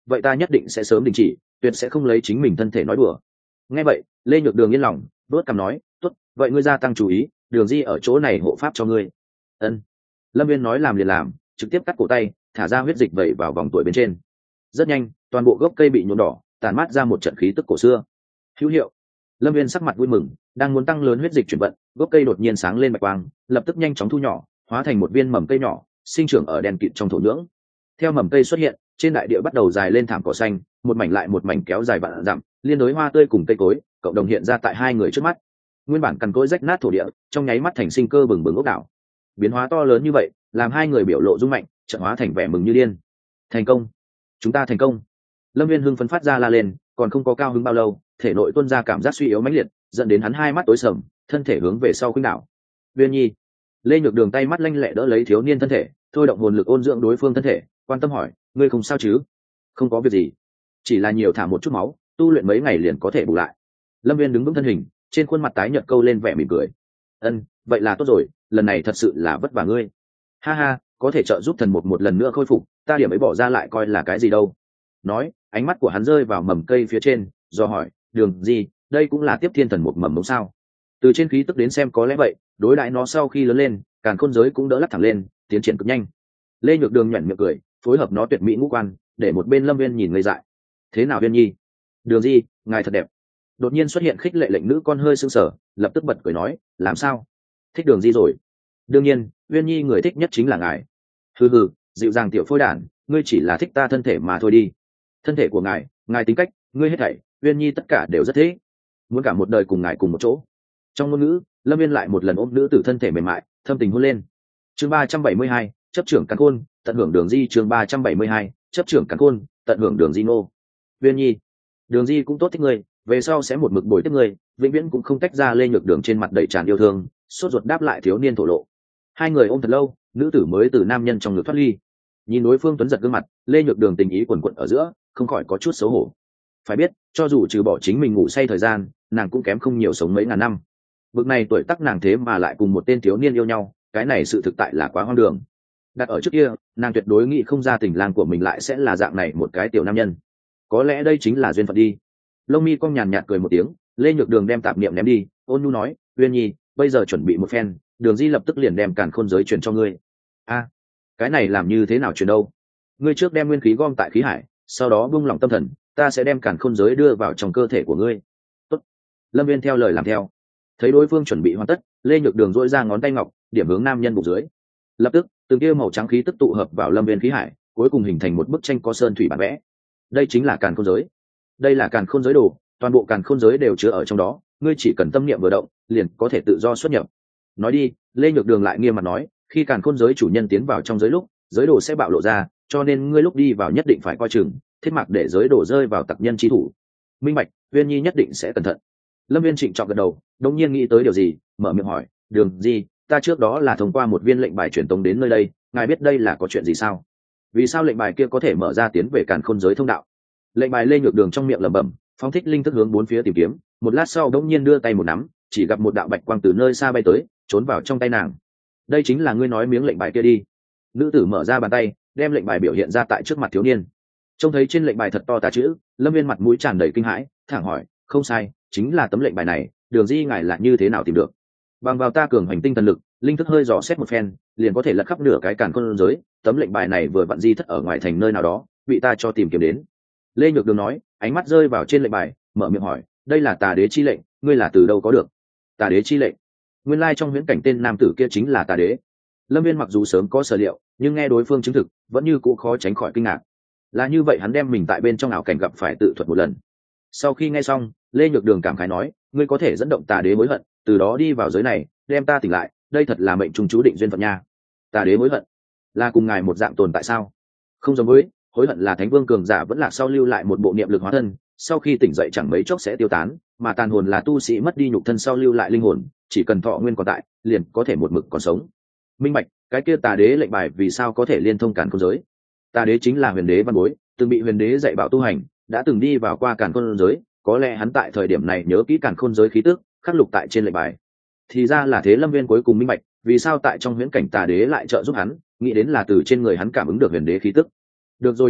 [SPEAKER 1] vậy ta nhất định sẽ sớm đình chỉ, tuyệt sẽ không lấy chính mình thân thể nói đùa. Nghe vậy Lê Nhược Đường yên lòng, đốt cằm nói, tốt, vậy ngươi gia tăng chú ý, Đường Di ở chỗ này hộ pháp cho ngươi. Ân. Lâm Viên nói làm liền làm, trực tiếp cắt cổ tay, thả ra huyết dịch vẩy vào vòng tuổi bên trên. Rất nhanh toàn bộ gốc cây bị nhuộm đỏ, tàn mát ra một trận khí tức cổ xưa. Hữu hiệu. Lâm Viên sắc mặt vui mừng, đang muốn tăng lớn huyết dịch chuyển vận, gốc cây đột nhiên sáng lên bạch quang, lập tức nhanh chóng thu nhỏ, hóa thành một viên mầm cây nhỏ, sinh trưởng ở đèn kịt trong thổ nhưỡng. Theo mầm cây xuất hiện, trên đại địa bắt đầu dài lên thảm cỏ xanh, một mảnh lại một mảnh kéo dài vạn dặm, liên đối hoa tươi cùng cây cối, cộng đồng hiện ra tại hai người trước mắt. Nguyên bản cằn cỗi rách nát thổ địa, trong nháy mắt thành sinh cơ bừng bừng ốc đảo. Biến hóa to lớn như vậy, làm hai người biểu lộ rung mạnh, chợt hóa thành vẻ mừng như điên. Thành công, chúng ta thành công. Lâm Viên hưng phấn phát ra la lên, còn không có cao hứng bao lâu, thể nội tuôn ra cảm giác suy yếu mãnh liệt, dẫn đến hắn hai mắt tối sầm, thân thể hướng về sau khuynh đảo. Viên Nhi. Lê Nhược Đường tay mắt lanh lẹ đỡ lấy thiếu niên thân thể, thôi động hồn lực ôn dưỡng đối phương thân thể, quan tâm hỏi, ngươi không sao chứ? Không có việc gì, chỉ là nhiều thả một chút máu, tu luyện mấy ngày liền có thể bù lại. Lâm Viên đứng vững thân hình, trên khuôn mặt tái nhợt câu lên vẻ mỉm cười. Ân, vậy là tốt rồi, lần này thật sự là vất vả ngươi. Ha ha, có thể trợ giúp thần mục một lần nữa khôi phục, ta điểm ấy bỏ ra lại coi là cái gì đâu. Nói, ánh mắt của hắn rơi vào mầm cây phía trên, do hỏi, Đường gì, đây cũng là tiếp thiên thần mục mầm mống sao? Từ trên khí tức đến xem có lẽ vậy, đối đãi nó sau khi lớn lên, càn khôn giới cũng đỡ lắc thẳng lên, tiến triển cực nhanh. Lê Nhược Đường nhuyễn miệng cười, phối hợp nó tuyệt mỹ ngũ quan, để một bên Lâm Viên nhìn ngây dại. Thế nào Viên Nhi? Đường Di, ngài thật đẹp. Đột nhiên xuất hiện khích lệ lệnh nữ con hơi sưng sở, lập tức bật cười nói, làm sao? Thích Đường Di rồi? Đương nhiên, Viên Nhi người thích nhất chính là ngài. Hừ hừ, dịu dàng tiểu phôi đản, ngươi chỉ là thích ta thân thể mà thôi đi. Thân thể của ngài, ngài tính cách, ngươi hết thảy, Viên Nhi tất cả đều rất thích. Muốn cả một đời cùng ngài cùng một chỗ. Trong ngôn ngữ, Lâm Viên lại một lần ôm nữ tử thân thể mềm mại, thâm tình hôn lên. Chương ba trăm bảy mươi hai, chấp trưởng càn khôn, tận hưởng Đường Di. Chương ba trăm bảy mươi hai, chấp trưởng càn khôn, tận hưởng Đường Di nô. Viên Nhi, Đường Di cũng tốt thích ngươi, về sau sẽ một mực bồi tiếp ngươi, vĩnh viễn cũng không tách ra. Lê Nhược Đường trên mặt đầy tràn yêu thương, sốt ruột đáp lại thiếu niên thổ lộ. Hai người ôm thật lâu, nữ tử mới từ nam nhân trong ngực thoát ly. Nhìn đối phương tuấn giật gương mặt, Lê Nhược Đường tình ý quần quận ở giữa, không khỏi có chút xấu hổ. Phải biết, cho dù trừ bỏ chính mình ngủ say thời gian, nàng cũng kém không nhiều sống mấy ngàn năm. Bực này tuổi tác nàng thế mà lại cùng một tên thiếu niên yêu nhau, cái này sự thực tại là quá hoang đường. Đặt ở trước kia, nàng tuyệt đối nghĩ không ra tình lang của mình lại sẽ là dạng này một cái tiểu nam nhân. Có lẽ đây chính là duyên phận đi. Lông mi cong nhàn nhạt cười một tiếng, Lê Nhược Đường đem tạp niệm ném đi, ôn nhu nói, Uyên Nhi, bây giờ chuẩn bị một phen, Đường Di lập tức liền đem càn khôn giới truyền cho ngươi. A, cái này làm như thế nào truyền đâu? Ngươi trước đem nguyên khí gom tại khí hải, sau đó buông lỏng tâm thần, ta sẽ đem càn khôn giới đưa vào trong cơ thể của ngươi. Tốt. Lâm Viên theo lời làm theo. Thấy đối phương chuẩn bị hoàn tất, Lê Nhược Đường dỗi ra ngón tay ngọc, điểm hướng nam nhân bụng dưới. Lập tức, từng tia màu trắng khí tức tụ hợp vào Lâm Viên khí hải, cuối cùng hình thành một bức tranh có sơn thủy bản vẽ. Đây chính là càn khôn giới. Đây là càn khôn giới đồ, toàn bộ càn khôn giới đều chứa ở trong đó, ngươi chỉ cần tâm niệm vừa động, liền có thể tự do xuất nhập. Nói đi, Lê Nhược Đường lại nghiêm mặt nói, khi càn khôn giới chủ nhân tiến vào trong giới lúc, giới đồ sẽ bạo lộ ra, cho nên ngươi lúc đi vào nhất định phải coi chừng, thiết mặc để giới đồ rơi vào tặc nhân chi thủ. Minh bạch, Viên Nhi nhất định sẽ cẩn thận. Lâm Viên trịnh trọng gật đầu, đột nhiên nghĩ tới điều gì, mở miệng hỏi, Đường Di, ta trước đó là thông qua một viên lệnh bài truyền tống đến nơi đây, ngài biết đây là có chuyện gì sao? Vì sao lệnh bài kia có thể mở ra tiến về càn khôn giới thông đạo? Lệnh bài Lê Nhược Đường trong miệng lẩm bẩm, phóng thích linh thức hướng bốn phía tìm kiếm, một lát sau đột nhiên đưa tay một nắm, chỉ gặp một đạo bạch quang từ nơi xa bay tới, trốn vào trong tay nàng. Đây chính là ngươi nói miếng lệnh bài kia đi. Nữ tử mở ra bàn tay, đem lệnh bài biểu hiện ra tại trước mặt thiếu niên. Trông thấy trên lệnh bài thật to tà chữ, Lâm Viên mặt mũi tràn đầy kinh hãi, thẳng hỏi, không sai, chính là tấm lệnh bài này, Đường Di ngài là như thế nào tìm được? Bằng vào ta cường hành tinh thần lực, linh thức hơi dò xét một phen, liền có thể lật khắp nửa cái càn khôn giới, tấm lệnh bài này vừa vặn di thất ở ngoài thành nơi nào đó, bị ta cho tìm kiếm đến. Lê Nhược Đường nói, ánh mắt rơi vào trên lệnh bài, mở miệng hỏi, đây là Tà Đế chi lệnh, ngươi là từ đâu có được? Tà Đế chi lệnh? Nguyên lai trong huyễn cảnh tên nam tử kia chính là Tà Đế. Lâm Viên mặc dù sớm có sở liệu, nhưng nghe đối phương chứng thực, vẫn như cũ khó tránh khỏi kinh ngạc. Là như vậy, hắn đem mình tại bên trong ảo cảnh gặp phải tự thuật một lần. Sau khi nghe xong, Lê Nhược Đường cảm khái nói, ngươi có thể dẫn động Tà Đế hối hận, từ đó đi vào giới này, đem ta tỉnh lại, đây thật là mệnh trùng chú định duyên phận nha. Tà Đế hối hận là cùng ngài một dạng tồn tại sao? Không giống với, hối hận là thánh vương cường giả vẫn lạc sau lưu lại một bộ niệm lực hóa thân, sau khi tỉnh dậy chẳng mấy chốc sẽ tiêu tán, mà tàn hồn là tu sĩ mất đi nhục thân sau lưu lại linh hồn, chỉ cần thọ nguyên còn tại, liền có thể một mực còn sống. Minh bạch, cái kia Tà Đế lệnh bài vì sao có thể liên thông càn khôn giới? Tà Đế chính là huyền đế văn bối, từng bị huyền đế dạy bảo tu hành, đã từng đi vào qua càn khôn giới, có lẽ hắn tại thời điểm này nhớ kỹ càn khôn giới khí tức khắc lục tại trên lệnh bài. Thì ra là thế. Lâm Viên cuối cùng minh bạch, vì sao tại trong huyễn cảnh Tà Đế lại trợ giúp hắn, nghĩ đến là từ trên người hắn cảm ứng được huyền đế khí tức. Được rồi Viên Nhi,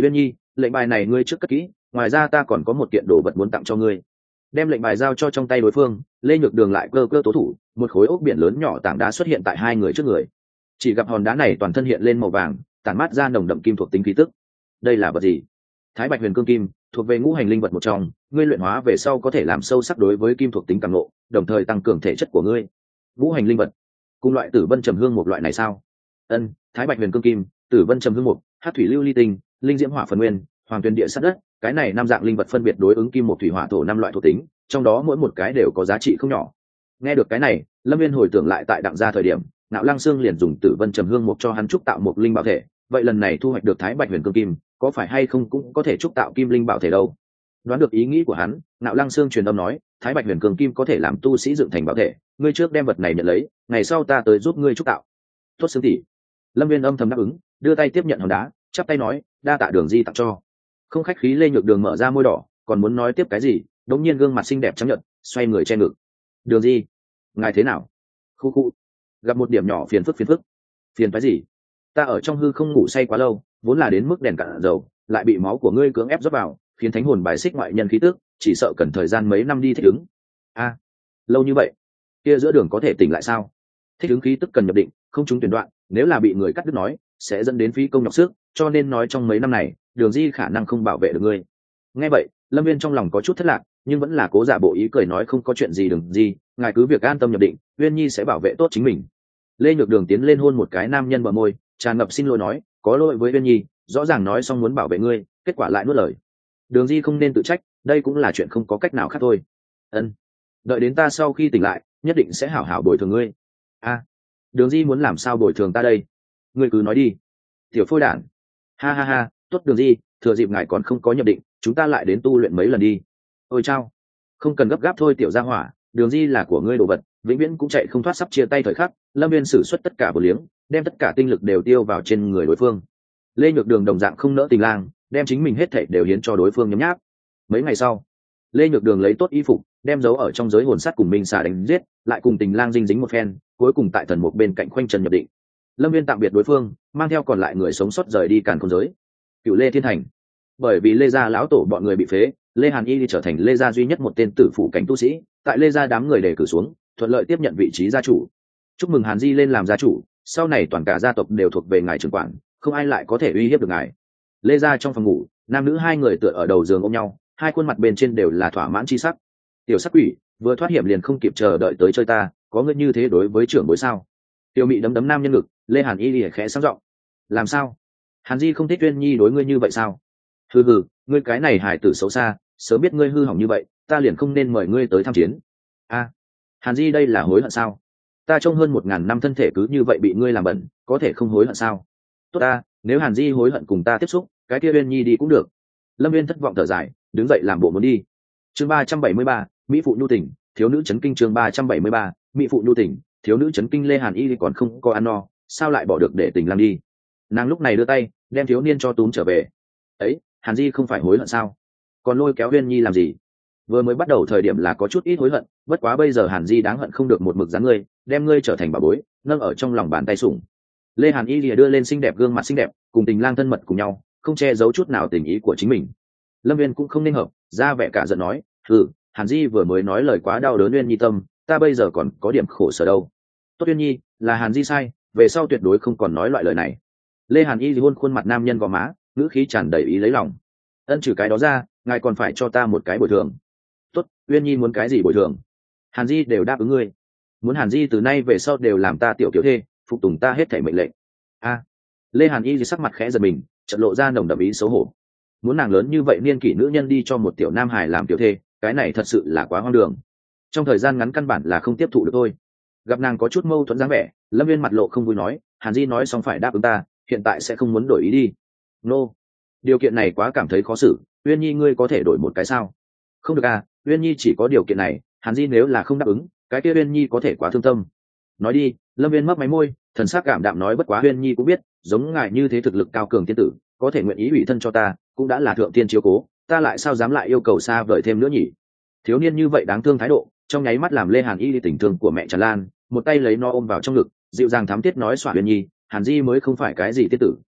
[SPEAKER 1] lệnh bài này ngươi trước cất kỹ, ngoài ra ta còn có một kiện đồ vật muốn tặng cho ngươi. Đem lệnh bài giao cho trong tay đối phương, Lê Nhược Đường lại cơ cơ tố thủ, một khối ốc biển lớn nhỏ tảng đá xuất hiện tại hai người trước người. Chỉ gặp hòn đá này toàn thân hiện lên màu vàng, tản mát ra nồng đậm kim thuộc tính khí tức. Đây là vật gì? Thái Bạch Huyền Cương Kim, thuộc về ngũ hành linh vật một trong, ngươi luyện hóa về sau có thể làm sâu sắc đối với kim thuộc tính càng ngộ, đồng thời tăng cường thể chất của ngươi. Ngũ hành linh vật, cùng loại Tử Vân Trầm Hương một loại này sao? Ân, Thái Bạch Huyền Cương Kim, Tử Vân Trầm Hương một, Hắc Thủy Lưu Ly Tinh, Linh Diễm Hỏa Phần Nguyên, Hoàng Tuyền Địa Sắt Đất, cái này năm dạng linh vật phân biệt đối ứng kim một thủy hỏa thổ năm loại thuộc tính, trong đó mỗi một cái đều có giá trị không nhỏ. Nghe được cái này, Lâm Viên hồi tưởng lại tại đặng gia thời điểm, Nạo Lăng Sương liền dùng Tử Vân Trầm Hương một cho hắn trúc tạo một linh bảo thể, vậy lần này thu hoạch được Thái Bạch Huyền Cương Kim, có phải hay không cũng có thể trúc tạo kim linh bảo thể đâu? Đoán được ý nghĩ của hắn, Nạo Lăng Sương truyền âm nói, Thái Bạch Huyền Cương Kim có thể làm tu sĩ dựng thành bảo thể, ngươi trước đem vật này nhận lấy, ngày sau ta tới giúp ngươi trúc tạo. Tốt Sương tỷ. Lâm Viên âm thầm đáp ứng, đưa tay tiếp nhận hòn đá, chắp tay nói, đa tạ Đường Di tặng cho. Không khách khí, Lê Nhược Đường mở ra môi đỏ, còn muốn nói tiếp cái gì, đống nhiên gương mặt xinh đẹp trắng nhợt, xoay người che ngực. Đường Di, ngài thế nào? Khu khu. Gặp một điểm nhỏ phiền phức phiền phức. Phiền phái gì? Ta ở trong hư không ngủ say quá lâu, vốn là đến mức đèn cạn dầu, lại bị máu của ngươi cưỡng ép rót vào, khiến thánh hồn bài xích ngoại nhân khí tức, chỉ sợ cần thời gian mấy năm đi thích ứng. A, lâu như vậy, kia giữa đường có thể tỉnh lại sao? Thích ứng khí tức cần nhập định, không trúng tuyển đoạn, nếu là bị người cắt đứt nói, sẽ dẫn đến phí công nhọc sức, cho nên nói trong mấy năm này, Đường Di khả năng không bảo vệ được ngươi. Nghe vậy, Lâm Viên trong lòng có chút thất lạc, nhưng vẫn là cố giả bộ ý cười nói không có chuyện gì. Đường Di, ngài cứ việc an tâm nhập định, Uyên Nhi sẽ bảo vệ tốt chính mình. Lê Nhược Đường tiến lên hôn một cái nam nhân bờ môi, tràn ngập xin lỗi nói, có lỗi với Uyên Nhi, rõ ràng nói xong muốn bảo vệ ngươi, kết quả lại nuốt lời. Đường Di không nên tự trách, đây cũng là chuyện không có cách nào khác thôi. Ân, đợi đến ta sau khi tỉnh lại, nhất định sẽ hảo hảo bồi thường ngươi. A, Đường Di muốn làm sao bồi thường ta đây? Ngươi cứ nói đi. Tiểu phôi đản. Ha ha ha, tốt Đường Di, thừa dịp ngài còn không có nhập định, chúng ta lại đến tu luyện mấy lần đi. Ôi chao, không cần gấp gáp thôi tiểu gia hỏa, Đường Di là của ngươi đồ vật, vĩnh viễn cũng chạy không thoát sắp chia tay thời khắc. Lâm Viên sử xuất tất cả bổ liếng, đem tất cả tinh lực đều tiêu vào trên người đối phương. Lê Nhược Đường đồng dạng không nỡ tình lang, đem chính mình hết thảy đều hiến cho đối phương nhấm nháp. Mấy ngày sau, Lê Nhược Đường lấy tốt y phục, đem giấu ở trong giới hồn sắt cùng Minh Xà đánh giết, lại cùng tình lang dinh dính một phen, cuối cùng tại thần mục bên cạnh khoanh chân nhập định. Lâm Viên tạm biệt đối phương, mang theo còn lại người sống sót rời đi càn khôn giới. Cựu Lê Thiên Thành, bởi vì Lê gia lão tổ bọn người bị phế, Lê Hàn Y đi trở thành Lê gia duy nhất một tên tử phụ cảnh tu sĩ, tại Lê gia đám người đề cử xuống, thuận lợi tiếp nhận vị trí gia chủ. Chúc mừng Hàn Di lên làm gia chủ, sau này toàn cả gia tộc đều thuộc về ngài trưởng quản, không ai lại có thể uy hiếp được ngài. Lê gia trong phòng ngủ, nam nữ hai người tựa ở đầu giường ôm nhau, hai khuôn mặt bên trên đều là thỏa mãn chi sắc. Tiểu sắc quỷ, vừa thoát hiểm liền không kịp chờ đợi tới chơi ta, có ngươi như thế đối với trưởng bối sao? Tiểu Mị đấm đấm nam nhân ngực, Lê Hàn Y lìa khẽ sáng giọng. Làm sao? Hàn Di không thích Uyên Nhi đối ngươi như vậy sao? Hừ hừ, ngươi cái này hài tử xấu xa, sớm biết ngươi hư hỏng như vậy, ta liền không nên mời ngươi tới tham chiến. A, Hàn Di đây là hối hận sao? Ta trông hơn một ngàn năm thân thể cứ như vậy bị ngươi làm bẩn, có thể không hối hận sao? Tốt ta, nếu Hàn Di hối hận cùng ta tiếp xúc, cái kia Uyên Nhi đi cũng được. Lâm Viên thất vọng thở dài, đứng dậy làm bộ muốn đi. Chương ba trăm bảy mươi ba, Mỹ phụ nhu tình, thiếu nữ chấn kinh. Chương ba trăm bảy mươi ba, Mỹ phụ nhu tình, thiếu nữ chấn kinh. Lê Hàn Y còn không có ăn no, sao lại bỏ được để tình lang đi? Nàng lúc này đưa tay, đem thiếu niên cho túm trở về. Ấy, Hàn Di không phải hối hận sao? Còn lôi kéo Uyên Nhi làm gì? Vừa mới bắt đầu thời điểm là có chút ít hối hận, bất quá bây giờ Hàn Di đáng hận không được một mực dáng ngươi, đem ngươi trở thành bà bối, nâng ở trong lòng bàn tay sủng. Lê Hàn Y lìa đưa lên xinh đẹp gương mặt xinh đẹp, cùng tình lang thân mật cùng nhau, không che giấu chút nào tình ý của chính mình. Lâm Viên cũng không nên hợp, ra vẻ cả giận nói, ừ, Hàn Di vừa mới nói lời quá đau đớn Uyên Nhi tâm, ta bây giờ còn có điểm khổ sở đâu. Tốt Uyên Nhi, là Hàn Di sai, về sau tuyệt đối không còn nói loại lời này. Lê Hàn Y hôn khuôn mặt nam nhân gò má, ngữ khí tràn đầy ý lấy lòng. Ân, trừ cái đó ra, ngài còn phải cho ta một cái bồi thường. Tốt, Uyên Nhi muốn cái gì bồi thường? Hàn Di đều đáp ứng ngươi. Muốn Hàn Di từ nay về sau đều làm ta tiểu tiểu thê, phục tùng ta hết thảy mệnh lệnh. A, Lê Hàn Y sắc mặt khẽ giật mình, chợt lộ ra nồng đậm ý xấu hổ. Muốn nàng lớn như vậy niên kỷ nữ nhân đi cho một tiểu nam hải làm tiểu thê, cái này thật sự là quá hoang đường. Trong thời gian ngắn căn bản là không tiếp thụ được thôi. Gặp nàng có chút mâu thuẫn dáng vẻ, Lâm Viên mặt lộ không vui nói, Hàn Di nói xong phải đáp ứng ta, hiện tại sẽ không muốn đổi ý đi. Nô, điều kiện này quá cảm thấy khó xử, Uyên Nhi ngươi có thể đổi một cái sao? Không được à, Uyên Nhi chỉ có điều kiện này, Hàn Di nếu là không đáp ứng, cái kia Uyên Nhi có thể quá thương tâm. Nói đi. Lâm Viên mấp máy môi, thần sắc cảm đạm nói, bất quá Uyên Nhi cũng biết, giống ngài như thế thực lực cao cường tiên tử, có thể nguyện ý ủy thân cho ta, cũng đã là thượng tiên chiếu cố, ta lại sao dám lại yêu cầu xa vời thêm nữa nhỉ? Thiếu niên như vậy đáng thương thái độ, trong nháy mắt làm Lê Hàn Y tình thương của mẹ tràn lan, một tay lấy nó ôm vào trong ngực, dịu dàng thắm thiết nói, xỏa Uyên Nhi, Hàn Di mới không phải cái gì tiên tử,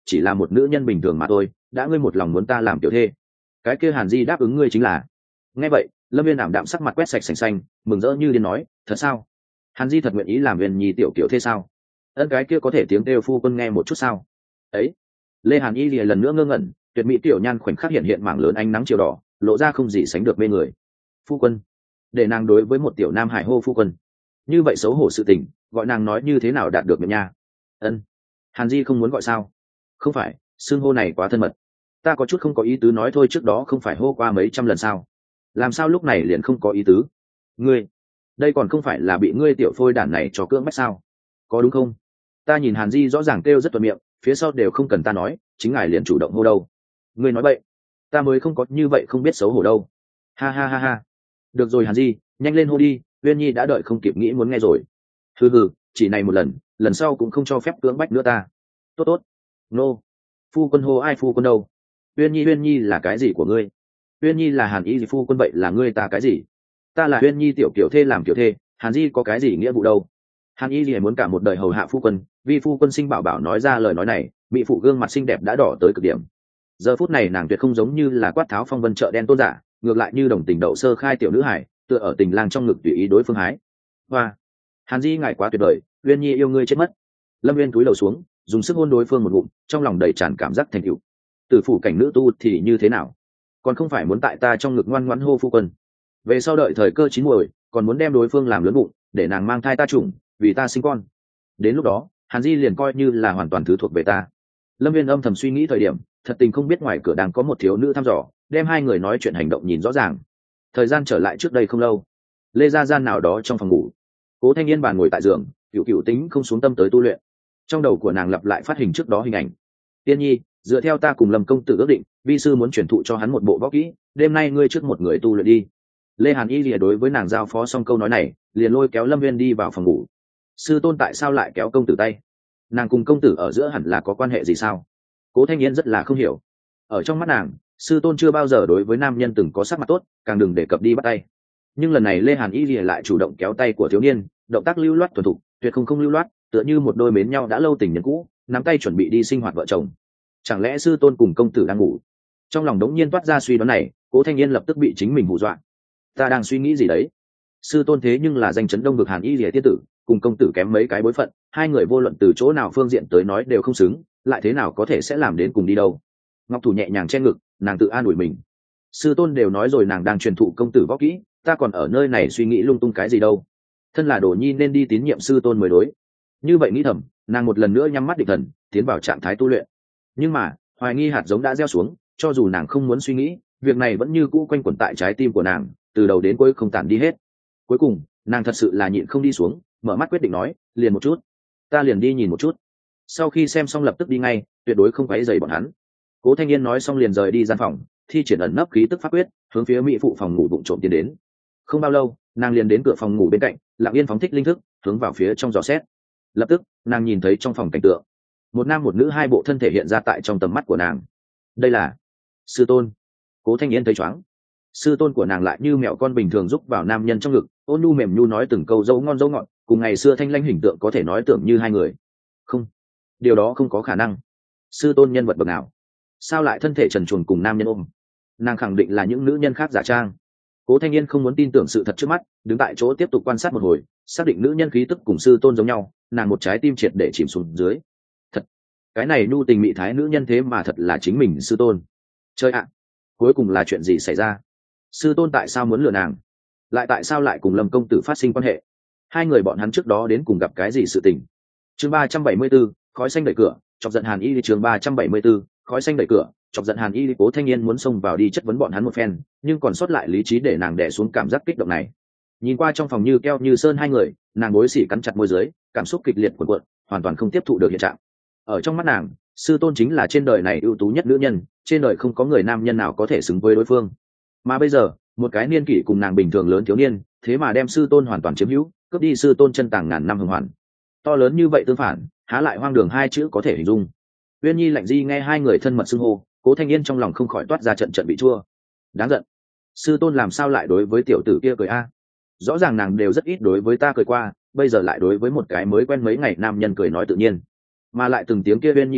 [SPEAKER 1] chỉ là một nữ nhân bình thường mà thôi, đã ngươi một lòng muốn ta làm tiểu thê, cái kia Hàn Di đáp ứng ngươi chính là. Nghe vậy Lâm Viên ảm đạm sắc mặt quét sạch sành xanh, mừng rỡ như điên nói, thật sao? Hàn Di thật nguyện ý làm Viên Nhi tiểu kiểu thế sao? Ân cái kia có thể tiếng kêu phu quân nghe một chút sao? Ấy. Lê Hàn Y lìa lần nữa ngơ ngẩn, tuyệt mỹ tiểu nhan khoảnh khắc hiện hiện mảng lớn ánh nắng chiều đỏ, lộ ra không gì sánh được mê người. Phu quân. Để nàng đối với một tiểu nam hải hô phu quân, như vậy xấu hổ sự tình, gọi nàng nói như thế nào đạt được miệng nha? Ân. Hàn Di không muốn gọi sao? Không phải, xưng hô này quá thân mật. Ta có chút không có ý tứ nói thôi, trước đó không phải hô qua mấy trăm lần sao? Làm sao lúc này liền không có ý tứ? Ngươi, đây còn không phải là bị ngươi tiểu phôi đản này cho cưỡng bách sao? Có đúng không? Ta nhìn Hàn Di rõ ràng kêu rất thuận miệng, phía sau đều không cần ta nói, chính ngài liền chủ động hô đâu. Ngươi nói vậy, ta mới không có như vậy không biết xấu hổ đâu. Ha ha ha ha. Được rồi Hàn Di, nhanh lên hô đi, Uyên Nhi đã đợi không kịp nghĩ muốn nghe rồi. Hừ hừ, chỉ này một lần, lần sau cũng không cho phép cưỡng bách nữa ta. Tốt tốt. Nô. Phu quân hô ai phu quân đâu? Uyên Nhi Uyên Nhi là cái gì của ngươi? Uyên Nhi là Hàn Y gì phu quân vậy là ngươi ta cái gì? Ta là Uyên Nhi tiểu kiểu thê làm kiểu thê, Hàn Di có cái gì nghĩa vụ đâu? Hàn Y gì muốn cả một đời hầu hạ phu quân, vì phu quân sinh bảo bảo nói ra lời nói này, mỹ phụ gương mặt xinh đẹp đã đỏ tới cực điểm. Giờ phút này nàng tuyệt không giống như là quát tháo phong vân chợ đen tôn giả, ngược lại như đồng tình đậu sơ khai tiểu nữ hải, tựa ở tình lang trong ngực tùy ý đối phương hái. Hoa, Hàn Di ngài quá tuyệt vời, Uyên Nhi yêu ngươi chết mất. Lâm Uyên cúi đầu xuống, dùng sức hôn đối phương một ngụm, trong lòng đầy tràn cảm giác thành tựu. Tử phủ cảnh nữ tu thì như thế nào? Còn không phải muốn tại ta trong ngực ngoan ngoãn hô phu quân? Về sau đợi thời cơ chín muồi, còn muốn đem đối phương làm lớn bụng, để nàng mang thai ta chủng, vì ta sinh con. Đến lúc đó, Hàn Di liền coi như là hoàn toàn thứ thuộc về ta. Lâm Viên âm thầm suy nghĩ thời điểm, thật tình không biết ngoài cửa đang có một thiếu nữ thăm dò, đem hai người nói chuyện hành động nhìn rõ ràng. Thời gian trở lại trước đây không lâu, Lê Gia gian nào đó trong phòng ngủ, Cố Thanh Yên bàn ngồi tại giường, cựu cựu tính không xuống tâm tới tu luyện. Trong đầu của nàng lặp lại phát hình trước đó hình ảnh. Tiên Nhi, dựa theo ta cùng Lâm công tử ước định, vi sư muốn truyền thụ cho hắn một bộ võ kỹ, đêm nay ngươi trước một người tu luyện đi. Lê Hàn Y lìa đối với nàng giao phó xong câu nói này, liền lôi kéo Lâm Viên đi vào phòng ngủ. Sư tôn tại sao lại kéo công tử tay? Nàng cùng công tử ở giữa hẳn là có quan hệ gì sao? Cố Thanh Yên rất là không hiểu. Ở trong mắt nàng, sư tôn chưa bao giờ đối với nam nhân từng có sắc mặt tốt, càng đừng đề cập đi bắt tay. Nhưng lần này Lê Hàn Y lìa lại chủ động kéo tay của thiếu niên, động tác lưu loát thuần thục, tuyệt không không lưu loát, tựa như một đôi mến nhau đã lâu tình nhân cũ, nắm tay chuẩn bị đi sinh hoạt vợ chồng. Chẳng lẽ sư tôn cùng công tử đang ngủ? Trong lòng đống nhiên toát ra suy đoán này, Cố Thanh Yên lập tức bị chính mình hù dọa. Ta đang suy nghĩ gì đấy? Sư tôn thế nhưng là danh chấn đông vực Hàn Y lìa tiên tử, cùng công tử kém mấy cái bối phận, hai người vô luận từ chỗ nào phương diện tới nói đều không xứng, lại thế nào có thể sẽ làm đến cùng đi đâu? Ngọc thủ nhẹ nhàng che ngực, nàng tự an ủi mình. Sư tôn đều nói rồi nàng đang truyền thụ công tử võ kỹ, ta còn ở nơi này suy nghĩ lung tung cái gì đâu? Thân là đồ nhi nên đi tín nhiệm sư tôn mới đối. Như vậy nghĩ thầm, nàng một lần nữa nhắm mắt định thần, tiến vào trạng thái tu luyện. Nhưng mà hoài nghi hạt giống đã gieo xuống, cho dù nàng không muốn suy nghĩ, việc này vẫn như cũ quanh quẩn tại trái tim của nàng, từ đầu đến cuối không tản đi hết. Cuối cùng nàng thật sự là nhịn không đi xuống, mở mắt quyết định nói, liền một chút, ta liền đi nhìn một chút. Sau khi xem xong lập tức đi ngay, tuyệt đối không quấy rầy bọn hắn. Cố Thanh Yên nói xong liền rời đi gian phòng, thi triển ẩn nấp khí tức pháp quyết, hướng phía mỹ phụ phòng ngủ vụng trộm tiến đến. Không bao lâu, nàng liền đến cửa phòng ngủ bên cạnh, lặng yên phóng thích linh thức, hướng vào phía trong dò xét. Lập tức, nàng nhìn thấy trong phòng cảnh tượng, một nam một nữ hai bộ thân thể hiện ra tại trong tầm mắt của nàng. Đây là sư tôn. Cố Thanh Yên thấy chóng. Sư tôn của nàng lại như mẹo con bình thường giúp vào nam nhân trong ngực, ôn nhu mềm nhu nói từng câu dấu ngon dấu ngọt, cùng ngày xưa thanh lãnh hình tượng có thể nói tưởng như hai người. Không, điều đó không có khả năng. Sư tôn nhân vật bậc nào? Sao lại thân thể trần truồng cùng nam nhân ôm? Nàng khẳng định là những nữ nhân khác giả trang. Cố Thanh Yên không muốn tin tưởng sự thật trước mắt, đứng tại chỗ tiếp tục quan sát một hồi, xác định nữ nhân khí tức cùng sư tôn giống nhau, nàng một trái tim triệt để chìm xuống dưới. Thật, cái này nhu tình mị thái nữ nhân thế mà thật là chính mình sư tôn. Chơi ạ, cuối cùng là chuyện gì xảy ra? Sư tôn tại sao muốn lừa nàng? Lại tại sao lại cùng Lâm công tử phát sinh quan hệ? Hai người bọn hắn trước đó đến cùng gặp cái gì sự tình? Chương ba trăm bảy mươi 74, khói xanh đẩy cửa, chọc giận Hàn Y. Chương ba trăm bảy mươi 74, khói xanh đẩy cửa, chọc giận Hàn Y. Cố Thanh Yên muốn xông vào đi chất vấn bọn hắn một phen, nhưng còn sót lại lý trí để nàng đè xuống cảm giác kích động này. Nhìn qua trong phòng như keo như sơn hai người, nàng bối xỉ cắn chặt môi dưới, cảm xúc kịch liệt cuộn cuộn, hoàn toàn không tiếp thụ được hiện trạng. Ở trong mắt nàng, sư tôn chính là trên đời này ưu tú nhất nữ nhân, trên đời không có người nam nhân nào có thể xứng với đối phương. Mà bây giờ, một cái niên kỷ cùng nàng bình thường lớn thiếu niên, thế mà đem sư tôn hoàn toàn chiếm hữu, cướp đi sư tôn chân tàng ngàn năm hồng hoàn. To lớn như vậy tương phản, há lại hoang đường hai chữ có thể hình dung. Uyên Nhi Lạnh Di nghe hai người thân mật xưng hô, Cố Thanh Yên trong lòng không khỏi toát ra trận trận bị chua. Đáng giận, sư tôn làm sao lại đối với tiểu tử kia cười a? Rõ ràng nàng đều rất ít đối với ta cười qua, bây giờ lại đối với một cái mới quen mấy ngày nam nhân cười nói tự nhiên, mà lại từng tiếng kia Uyên Nhi kêu,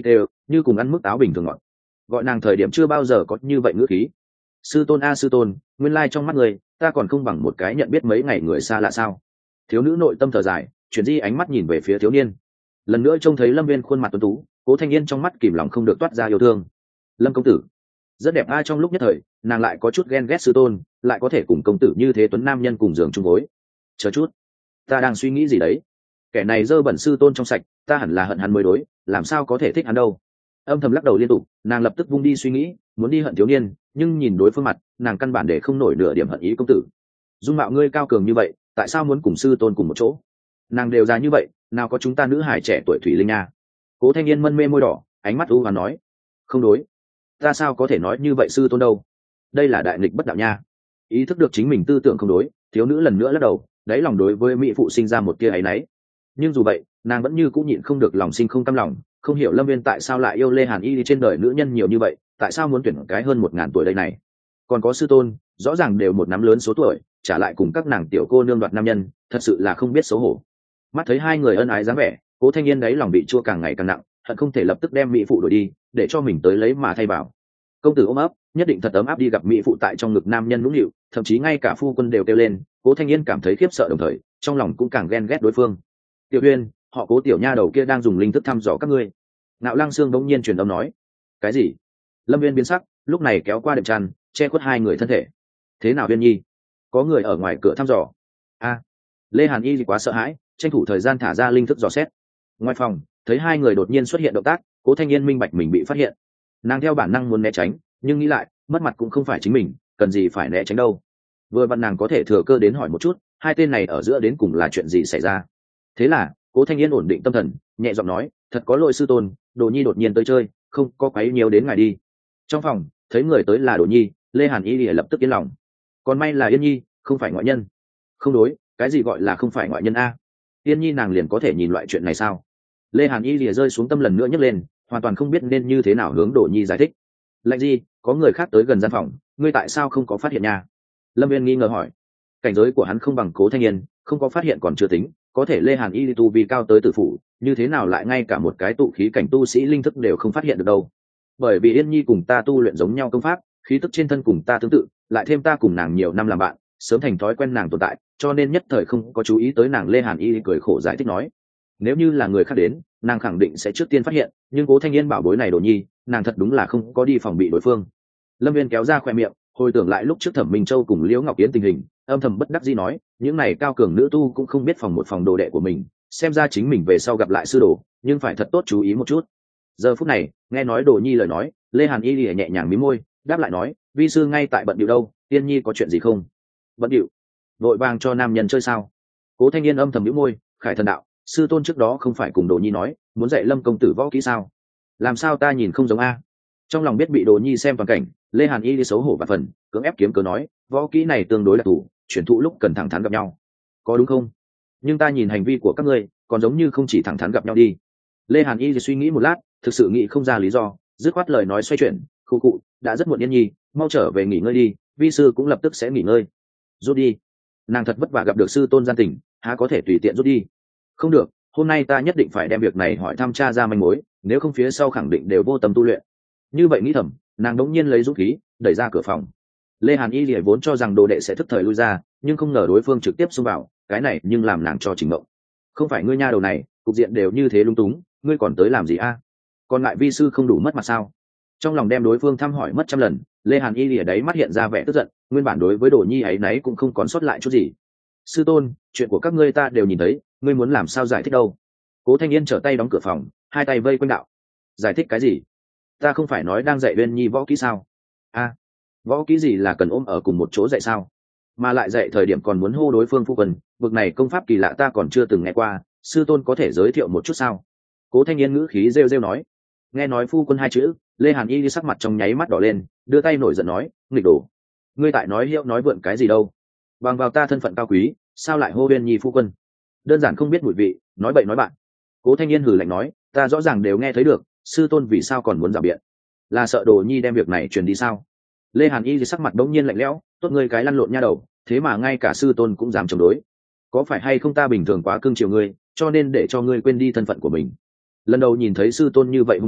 [SPEAKER 1] như cùng ăn mức táo bình thường ngọt. Gọi nàng thời điểm chưa bao giờ có như vậy ngữ khí. Sư tôn a sư tôn, nguyên lai trong mắt người ta còn không bằng một cái nhận biết mấy ngày người xa lạ sao? Thiếu nữ nội tâm thở dài, chuyển di ánh mắt nhìn về phía thiếu niên. Lần nữa trông thấy Lâm Viên khuôn mặt tuấn tú, Cố Thanh Yên trong mắt kìm lòng không được toát ra yêu thương. Lâm công tử rất đẹp a. Trong lúc nhất thời nàng lại có chút ghen ghét sư tôn lại có thể cùng công tử như thế tuấn nam nhân cùng giường chung gối. Chờ chút, ta đang suy nghĩ gì đấy? Kẻ này dơ bẩn sư tôn trong sạch, ta hẳn là hận hắn mới đối, làm sao có thể thích hắn đâu? Âm thầm lắc đầu liên tục, nàng lập tức vung đi suy nghĩ, muốn đi hận thiếu niên, nhưng nhìn đối phương mặt, nàng căn bản để không nổi nửa điểm hận ý công tử. Dung mạo ngươi cao cường như vậy, tại sao muốn cùng sư tôn cùng một chỗ? Nàng đều già như vậy, nào có chúng ta nữ hài trẻ tuổi thủy linh nha. Cố Thanh Yên mân mê môi đỏ, ánh mắt u và nói, không đối, ta sao có thể nói như vậy sư tôn đâu? Đây là đại nghịch bất đạo nha. Ý thức được chính mình tư tưởng không đối, thiếu nữ lần nữa lắc đầu, đáy lòng đối với mỹ phụ sinh ra một tia áy náy. Nhưng dù vậy, nàng vẫn như cũng nhịn không được lòng sinh không cam lòng, không hiểu Lâm Viên tại sao lại yêu Lê Hàn Y trên đời nữ nhân nhiều như vậy, tại sao muốn tuyển cái hơn một ngàn tuổi đây này? Còn có sư tôn, rõ ràng đều một năm lớn số tuổi, trả lại cùng các nàng tiểu cô nương đoạt nam nhân, thật sự là không biết xấu hổ. Mắt thấy hai người ân ái dáng vẻ, Cố Thanh Yên đáy lòng bị chua càng ngày càng nặng, hận không thể lập tức đem mỹ phụ đuổi đi, để cho mình tới lấy mà thay bảo. Công tử ôm ấp, nhất định thật ấm áp đi gặp mỹ phụ tại trong ngực nam nhân nũng nịu, thậm chí ngay cả phu quân đều kêu lên. Cố Thanh Yên cảm thấy khiếp sợ đồng thời, trong lòng cũng càng ghen ghét đối phương. Tiểu Uyên, họ Cố tiểu nha đầu kia đang dùng linh thức thăm dò các ngươi. Nạo Lăng Sương bỗng nhiên truyền âm nói. Cái gì? Lâm Viên biến sắc, lúc này kéo qua đệm chăn, che khuất hai người thân thể. Thế nào Viên Nhi? Có người ở ngoài cửa thăm dò. A, Lê Hàn Y quá sợ hãi, tranh thủ thời gian thả ra linh thức dò xét. Ngoài phòng, thấy hai người đột nhiên xuất hiện động tác, Cố Thanh Yên minh bạch mình bị phát hiện. Nàng theo bản năng muốn né tránh, nhưng nghĩ lại, mất mặt cũng không phải chính mình, cần gì phải né tránh đâu. Vừa vặn nàng có thể thừa cơ đến hỏi một chút, hai tên này ở giữa đến cùng là chuyện gì xảy ra. Thế là Cố Thanh Yên ổn định tâm thần, nhẹ giọng nói, thật có lỗi sư tôn, Đồ Nhi đột nhiên tới chơi, không có quấy nhiều đến ngài đi. Trong phòng thấy người tới là Đồ Nhi, Lê Hàn Y lập tức yên lòng. Còn may là Yên Nhi không phải ngoại nhân. Không đối, cái gì gọi là không phải ngoại nhân a? Yên Nhi nàng liền có thể nhìn loại chuyện này sao? Lê Hàn Y lìa rơi xuống tâm lần nữa nhấc lên, hoàn toàn không biết nên như thế nào hướng Đồ Nhi giải thích. Lạnh gì, có người khác tới gần gian phòng, ngươi tại sao không có phát hiện nha? Lâm Viên nghi ngờ hỏi. Cảnh giới của hắn không bằng Cố Thanh Yên, không có phát hiện còn chưa tính, có thể Lê Hàn Y tu vì cao tới tử phủ, như thế nào lại ngay cả một cái tụ khí cảnh tu sĩ linh thức đều không phát hiện được đâu? Bởi vì Yên Nhi cùng ta tu luyện giống nhau công pháp, khí tức trên thân cùng ta tương tự, lại thêm ta cùng nàng nhiều năm làm bạn, sớm thành thói quen nàng tồn tại, cho nên nhất thời không có chú ý tới nàng. Lê Hàn Y cười khổ giải thích nói, nếu như là người khác đến, nàng khẳng định sẽ trước tiên phát hiện, nhưng Cố Thanh Yên bảo bối này Đồ Nhi, nàng thật đúng là không có đi phòng bị đối phương. Lâm Viên kéo ra khoe miệng, hồi tưởng lại lúc trước Thẩm Minh Châu cùng Liễu Ngọc Yến tình hình, âm thầm bất đắc dĩ nói, những này cao cường nữ tu cũng không biết phòng một phòng đồ đệ của mình, xem ra chính mình về sau gặp lại sư đồ, nhưng phải thật tốt chú ý một chút. Giờ phút này, nghe nói Đồ Nhi lời nói, Lê Hàn Y lìa nhẹ nhàng mí môi, đáp lại nói, vi sư ngay tại bận điệu đâu, Tiên Nhi có chuyện gì không? Bận điệu? Vội vàng cho nam nhân chơi sao? Cố Thanh Yên âm thầm mí môi, khải thần đạo, sư tôn trước đó không phải cùng Đồ Nhi nói, muốn dạy Lâm công tử võ kỹ sao? Làm sao ta nhìn không giống a? Trong lòng biết bị Đồ Nhi xem toàn cảnh, Lê Hàn Y đi xấu hổ và phần, cưỡng ép kiếm cớ nói, võ kỹ này tương đối là thủ, chuyển thụ lúc cần thẳng thắn gặp nhau, có đúng không? Nhưng ta nhìn hành vi của các ngươi, còn giống như không chỉ thẳng thắn gặp nhau đi. Lê Hàn Y suy nghĩ một lát, thực sự nghĩ không ra lý do, dứt khoát lời nói xoay chuyển, khu cụ, đã rất muộn Yên Nhi, mau trở về nghỉ ngơi đi, vi sư cũng lập tức sẽ nghỉ ngơi. Rút đi. Nàng thật vất vả gặp được sư tôn gian tình, há có thể tùy tiện rút đi. Không được, hôm nay ta nhất định phải đem việc này hỏi thăm tra ra manh mối, nếu không phía sau khẳng định đều vô tâm tu luyện. Như vậy nghĩ thầm, nàng đống nhiên lấy dũng khí, đẩy ra cửa phòng. Lê Hàn Y lìa vốn cho rằng đồ đệ sẽ thức thời lui ra, nhưng không ngờ đối phương trực tiếp xông vào, cái này nhưng làm nàng cho trình mộng. Không phải ngươi nha đầu này, cục diện đều như thế lung túng, ngươi còn tới làm gì a? Còn lại vi sư không đủ mất mặt sao? Trong lòng đem đối phương thăm hỏi mất trăm lần, Lê Hàn Y lìa đấy mắt hiện ra vẻ tức giận, nguyên bản đối với Đồ Nhi ấy nấy cũng không còn sót lại chút gì. Sư tôn, chuyện của các ngươi ta đều nhìn thấy, ngươi muốn làm sao giải thích đâu? Cố Thanh Yên trở tay đóng cửa phòng, hai tay vây quanh đạo. Giải thích cái gì? Ta không phải nói đang dạy Uyên Nhi võ kỹ sao? A, võ kỹ gì là cần ôm ở cùng một chỗ dạy sao? Mà lại dạy thời điểm còn muốn hô đối phương phu quân, bực này công pháp kỳ lạ ta còn chưa từng nghe qua, sư tôn có thể giới thiệu một chút sao? Cố Thanh Yên ngữ khí rêu rêu nói. Nghe nói phu quân hai chữ, Lê Hàn Y sắc mặt trong nháy mắt đỏ lên, đưa tay nổi giận nói, nghịch đồ, ngươi tại nói hiệu nói vượn cái gì đâu? Bằng vào ta thân phận cao quý, sao lại hô Uyên Nhi phu quân? Đơn giản không biết mùi vị, nói bậy nói bạn. Cố Thanh Yên hừ lạnh nói, ta rõ ràng đều nghe thấy được, sư tôn vì sao còn muốn rảo biện? Là sợ Đồ Nhi đem việc này truyền đi sao? Lê Hàn Y sắc mặt bỗng nhiên lạnh lẽo, tốt ngươi cái lăn lộn nha đầu, thế mà ngay cả sư tôn cũng dám chống đối. Có phải hay không ta bình thường quá cưng chiều ngươi, cho nên để cho ngươi quên đi thân phận của mình? Lần đầu nhìn thấy sư tôn như vậy hung thái,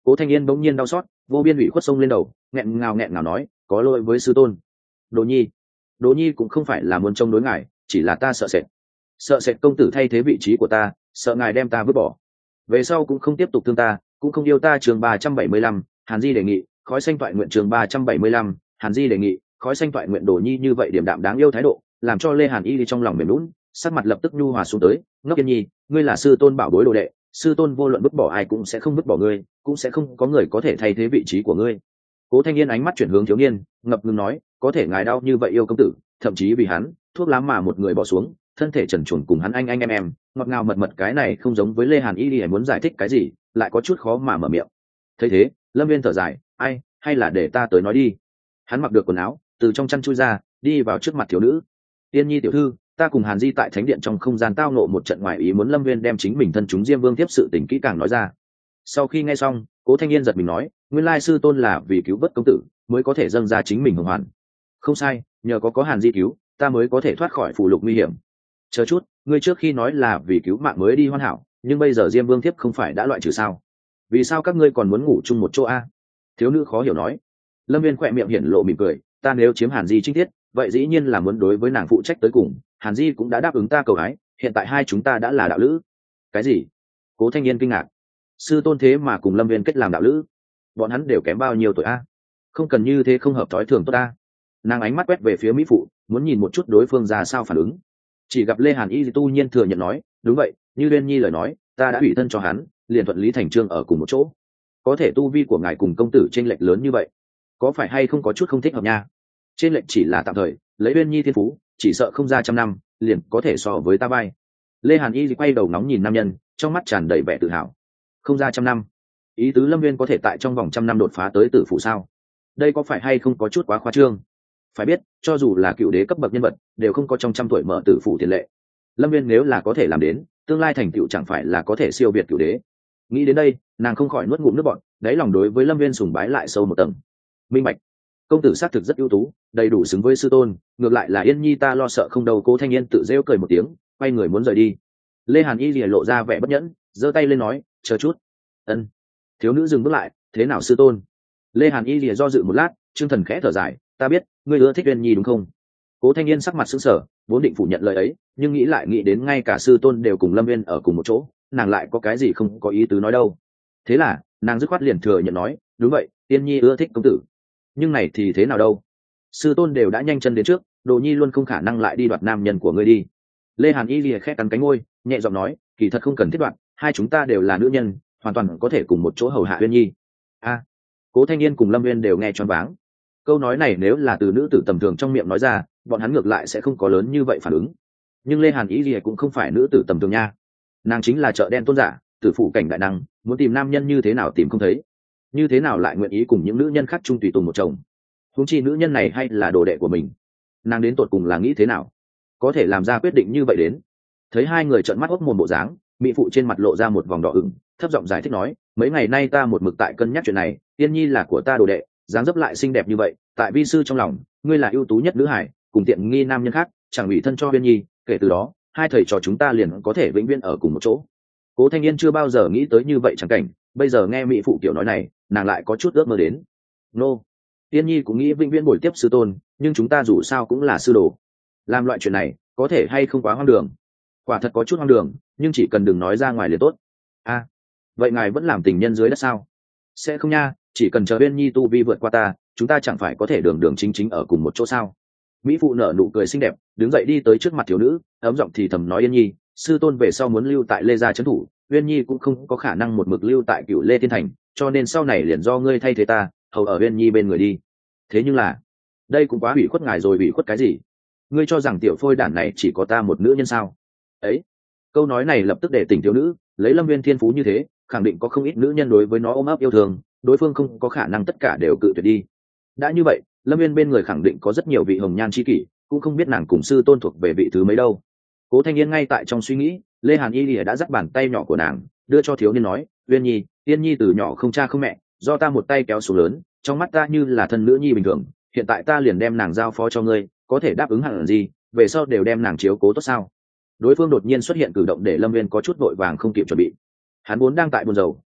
[SPEAKER 1] Cố Thanh Yên bỗng nhiên đau xót, vô biên ủy khuất sông lên đầu, nghẹn ngào nghẹn ngào nói, có lỗi với sư tôn. Đỗ Nhi, Đỗ Nhi cũng không phải là muốn chống đối ngài, chỉ là ta sợ sệt, sợ sệt công tử thay thế vị trí của ta, sợ ngài đem ta vứt bỏ, về sau cũng không tiếp tục thương ta, cũng không yêu ta. Chương ba trăm bảy mươi lăm, Hàn Di đề nghị, khói xanh toại nguyện. Chương ba trăm bảy mươi lăm, Hàn Di đề nghị, khói xanh toại nguyện. Đỗ Nhi như vậy điềm đạm đáng yêu thái độ, làm cho Lê Hàn Y trong lòng mềm lún, sắc mặt lập tức nhu hòa xuống tới. Ngốc Yên Nhi, ngươi là sư tôn bảo bối đồ đệ, sư tôn vô luận vứt bỏ ai cũng sẽ không vứt bỏ ngươi, cũng sẽ không có người có thể thay thế vị trí của ngươi. Cố Thanh Yên ánh mắt chuyển hướng thiếu niên, ngập ngừng nói, có thể ngài đau như vậy yêu công tử, thậm chí vì hắn thuốc lá mà một người bỏ xuống, thân thể trần truồng cùng hắn anh anh em em, ngọt ngào mật mật, cái này không giống với Lê Hàn Y đi, muốn giải thích cái gì lại có chút khó mà mở miệng. Thấy thế, Lâm Viên thở dài, ai, hay là để ta tới nói đi. Hắn mặc được quần áo, từ trong chăn chui ra, đi vào trước mặt thiếu nữ. Tiên Nhi tiểu thư, ta cùng Hàn Di tại thánh điện trong không gian tao nộ một trận ngoài ý muốn. Lâm Viên đem chính mình thân chúng Diêm Vương tiếp sự tình kỹ càng nói ra. Sau khi nghe xong, Cố Thanh Yên giật mình nói, nguyên lai sư tôn là vì cứu vớt công tử mới có thể dâng ra chính mình hồng hoàn. Không sai, nhờ có có Hàn Di cứu, ta mới có thể thoát khỏi phù lục nguy hiểm. Chờ chút, ngươi trước khi nói là vì cứu mạng mới đi hoàn hảo, nhưng bây giờ Diêm Vương thiếp không phải đã loại trừ sao? Vì sao các ngươi còn muốn ngủ chung một chỗ a? Thiếu nữ khó hiểu nói. Lâm Viên khỏe miệng hiển lộ mỉm cười, ta nếu chiếm Hàn Di trinh tiết, vậy dĩ nhiên là muốn đối với nàng phụ trách tới cùng. Hàn Di cũng đã đáp ứng ta cầu ái, hiện tại hai chúng ta đã là đạo lữ. Cái gì? Cố Thanh Yên kinh ngạc. Sư tôn thế mà cùng Lâm Viên kết làm đạo lữ? Bọn hắn đều kém bao nhiêu tuổi a? Không cần như thế, không hợp thói thường tốt ta. Nàng ánh mắt quét về phía mỹ phụ, muốn nhìn một chút đối phương ra sao phản ứng. Chỉ gặp Lê Hàn Y tu nhiên thừa nhận nói, đúng vậy, như Uyên Nhi lời nói, ta đã ủy thân cho hắn, liền thuận lý thành trương ở cùng một chỗ. Có thể tu vi của ngài cùng công tử chênh lệch lớn như vậy, có phải hay không có chút không thích hợp nha? Chênh lệch chỉ là tạm thời, lấy Uyên Nhi thiên phú, chỉ sợ không ra trăm năm, liền có thể so với ta bay. Lê Hàn Y quay đầu nóng nhìn nam nhân, trong mắt tràn đầy vẻ tự hào. Không ra trăm năm, ý tứ Lâm Viên có thể tại trong vòng trăm năm đột phá tới tử phủ sao? Đây có phải hay không có chút quá khoa trương? Phải biết, cho dù là cựu đế cấp bậc nhân vật, đều không có trong trăm tuổi mở tử phủ tiền lệ. Lâm Viên nếu là có thể làm đến, tương lai thành tựu chẳng phải là có thể siêu việt cựu đế. Nghĩ đến đây, nàng không khỏi nuốt ngụm nước bọt, đáy lòng đối với Lâm Viên sùng bái lại sâu một tầng. Minh bạch, công tử xác thực rất ưu tú, đầy đủ xứng với sư tôn, ngược lại là Yên Nhi ta lo sợ không đâu. Cố Thanh Yên tự rêu cười một tiếng, quay người muốn rời đi. Lê Hàn Y lìa lộ ra vẻ bất nhẫn, giơ tay lên nói, chờ chút. Ân. Thiếu nữ dừng bước lại, thế nào sư tôn? Lê Hàn Y lìa do dự một lát, Trương Thần khẽ thở dài, ta biết ngươi ưa thích Uyên Nhi đúng không? Cố Thanh Yên sắc mặt sững sờ, vốn định phủ nhận lời ấy, nhưng nghĩ lại nghĩ đến ngay cả sư tôn đều cùng Lâm Viên ở cùng một chỗ, nàng lại có cái gì không có ý tứ nói đâu. Thế là nàng dứt khoát liền thừa nhận nói, đúng vậy, Yên Nhi ưa thích công tử. Nhưng này thì thế nào đâu? Sư tôn đều đã nhanh chân đến trước, Đồ Nhi luôn không khả năng lại đi đoạt nam nhân của ngươi đi. Lê Hàn Y lìa khẽ cắn cánh môi, nhẹ giọng nói, kỳ thật không cần thiết đoạt, hai chúng ta đều là nữ nhân, hoàn toàn có thể cùng một chỗ hầu hạ Uyên Nhi. A. Cố Thanh Yên cùng Lâm Viên đều nghe choáng váng. Câu nói này nếu là từ nữ tử tầm thường trong miệng nói ra, bọn hắn ngược lại sẽ không có lớn như vậy phản ứng. Nhưng Lê Hàn Ý gì cũng không phải nữ tử tầm thường nha, nàng chính là chợ đen tôn giả, tử phụ cảnh đại năng, muốn tìm nam nhân như thế nào tìm không thấy, như thế nào lại nguyện ý cùng những nữ nhân khác chung tùy tùng một chồng? Huống chi nữ nhân này hay là đồ đệ của mình, nàng đến tột cùng là nghĩ thế nào, có thể làm ra quyết định như vậy đến? Thấy hai người trợn mắt hốc mồm bộ dáng, mỹ phụ trên mặt lộ ra một vòng đỏ ửng, thấp giọng giải thích nói, mấy ngày nay ta một mực tại cân nhắc chuyện này, Tiên Nhi là của ta đồ đệ, dáng dấp lại xinh đẹp như vậy, tại vi sư trong lòng, ngươi là ưu tú nhất nữ hải, cùng tiện nghi nam nhân khác, chẳng ủy thân cho Uyên Nhi, kể từ đó, hai thầy trò chúng ta liền có thể vĩnh viễn ở cùng một chỗ. Cố Thanh Yên chưa bao giờ nghĩ tới như vậy chẳng cảnh, bây giờ nghe mỹ phụ kiểu nói này, nàng lại có chút ước mơ đến. Nô, Tiên Nhi cũng nghĩ vĩnh viễn bồi tiếp sư tôn, nhưng chúng ta dù sao cũng là sư đồ, làm loại chuyện này, có thể hay không quá hoang đường? Quả thật có chút hoang đường, nhưng chỉ cần đừng nói ra ngoài liền tốt. A, à, vậy ngài vẫn làm tình nhân dưới đất sao? Sẽ không nha, chỉ cần chờ Uyên Nhi tu vi vượt qua ta, chúng ta chẳng phải có thể đường đường chính chính ở cùng một chỗ sao? Mỹ phụ nở nụ cười xinh đẹp, đứng dậy đi tới trước mặt thiếu nữ, ấm giọng thì thầm nói, Yên Nhi, sư tôn về sau muốn lưu tại Lê gia trấn thủ, Uyên Nhi cũng không có khả năng một mực lưu tại Cửu Lê Thiên Thành, cho nên sau này liền do ngươi thay thế ta, hầu ở Uyên Nhi bên người đi. Thế nhưng là, đây cũng quá ủy khuất ngài rồi. Ủy khuất cái gì? Ngươi cho rằng tiểu phôi đản này chỉ có ta một nữ nhân sao? Ấy, câu nói này lập tức để tỉnh thiếu nữ, lấy Lâm Viên thiên phú như thế, khẳng định có không ít nữ nhân đối với nó ôm ấp yêu thương, đối phương không có khả năng tất cả đều cự tuyệt đi. Đã như vậy, Lâm Viên bên người khẳng định có rất nhiều vị hồng nhan chi kỷ, cũng không biết nàng cùng sư tôn thuộc về vị thứ mấy đâu. Cố Thanh Yên ngay tại trong suy nghĩ, Lê Hàn Y lìa đã dắt bàn tay nhỏ của nàng đưa cho thiếu niên nói, Uyên Nhi, Yên Nhi từ nhỏ không cha không mẹ, do ta một tay kéo xuống lớn, trong mắt ta như là thân nữ nhi bình thường, hiện tại ta liền đem nàng giao phó cho ngươi, có thể đáp ứng hẳn gì, về sau đều đem nàng chiếu cố tốt sao? Đối phương đột nhiên xuất hiện cử động để Lâm Viên có chút vội vàng không kịp chuẩn bị. Hắn vốn đang tại buồn rầu,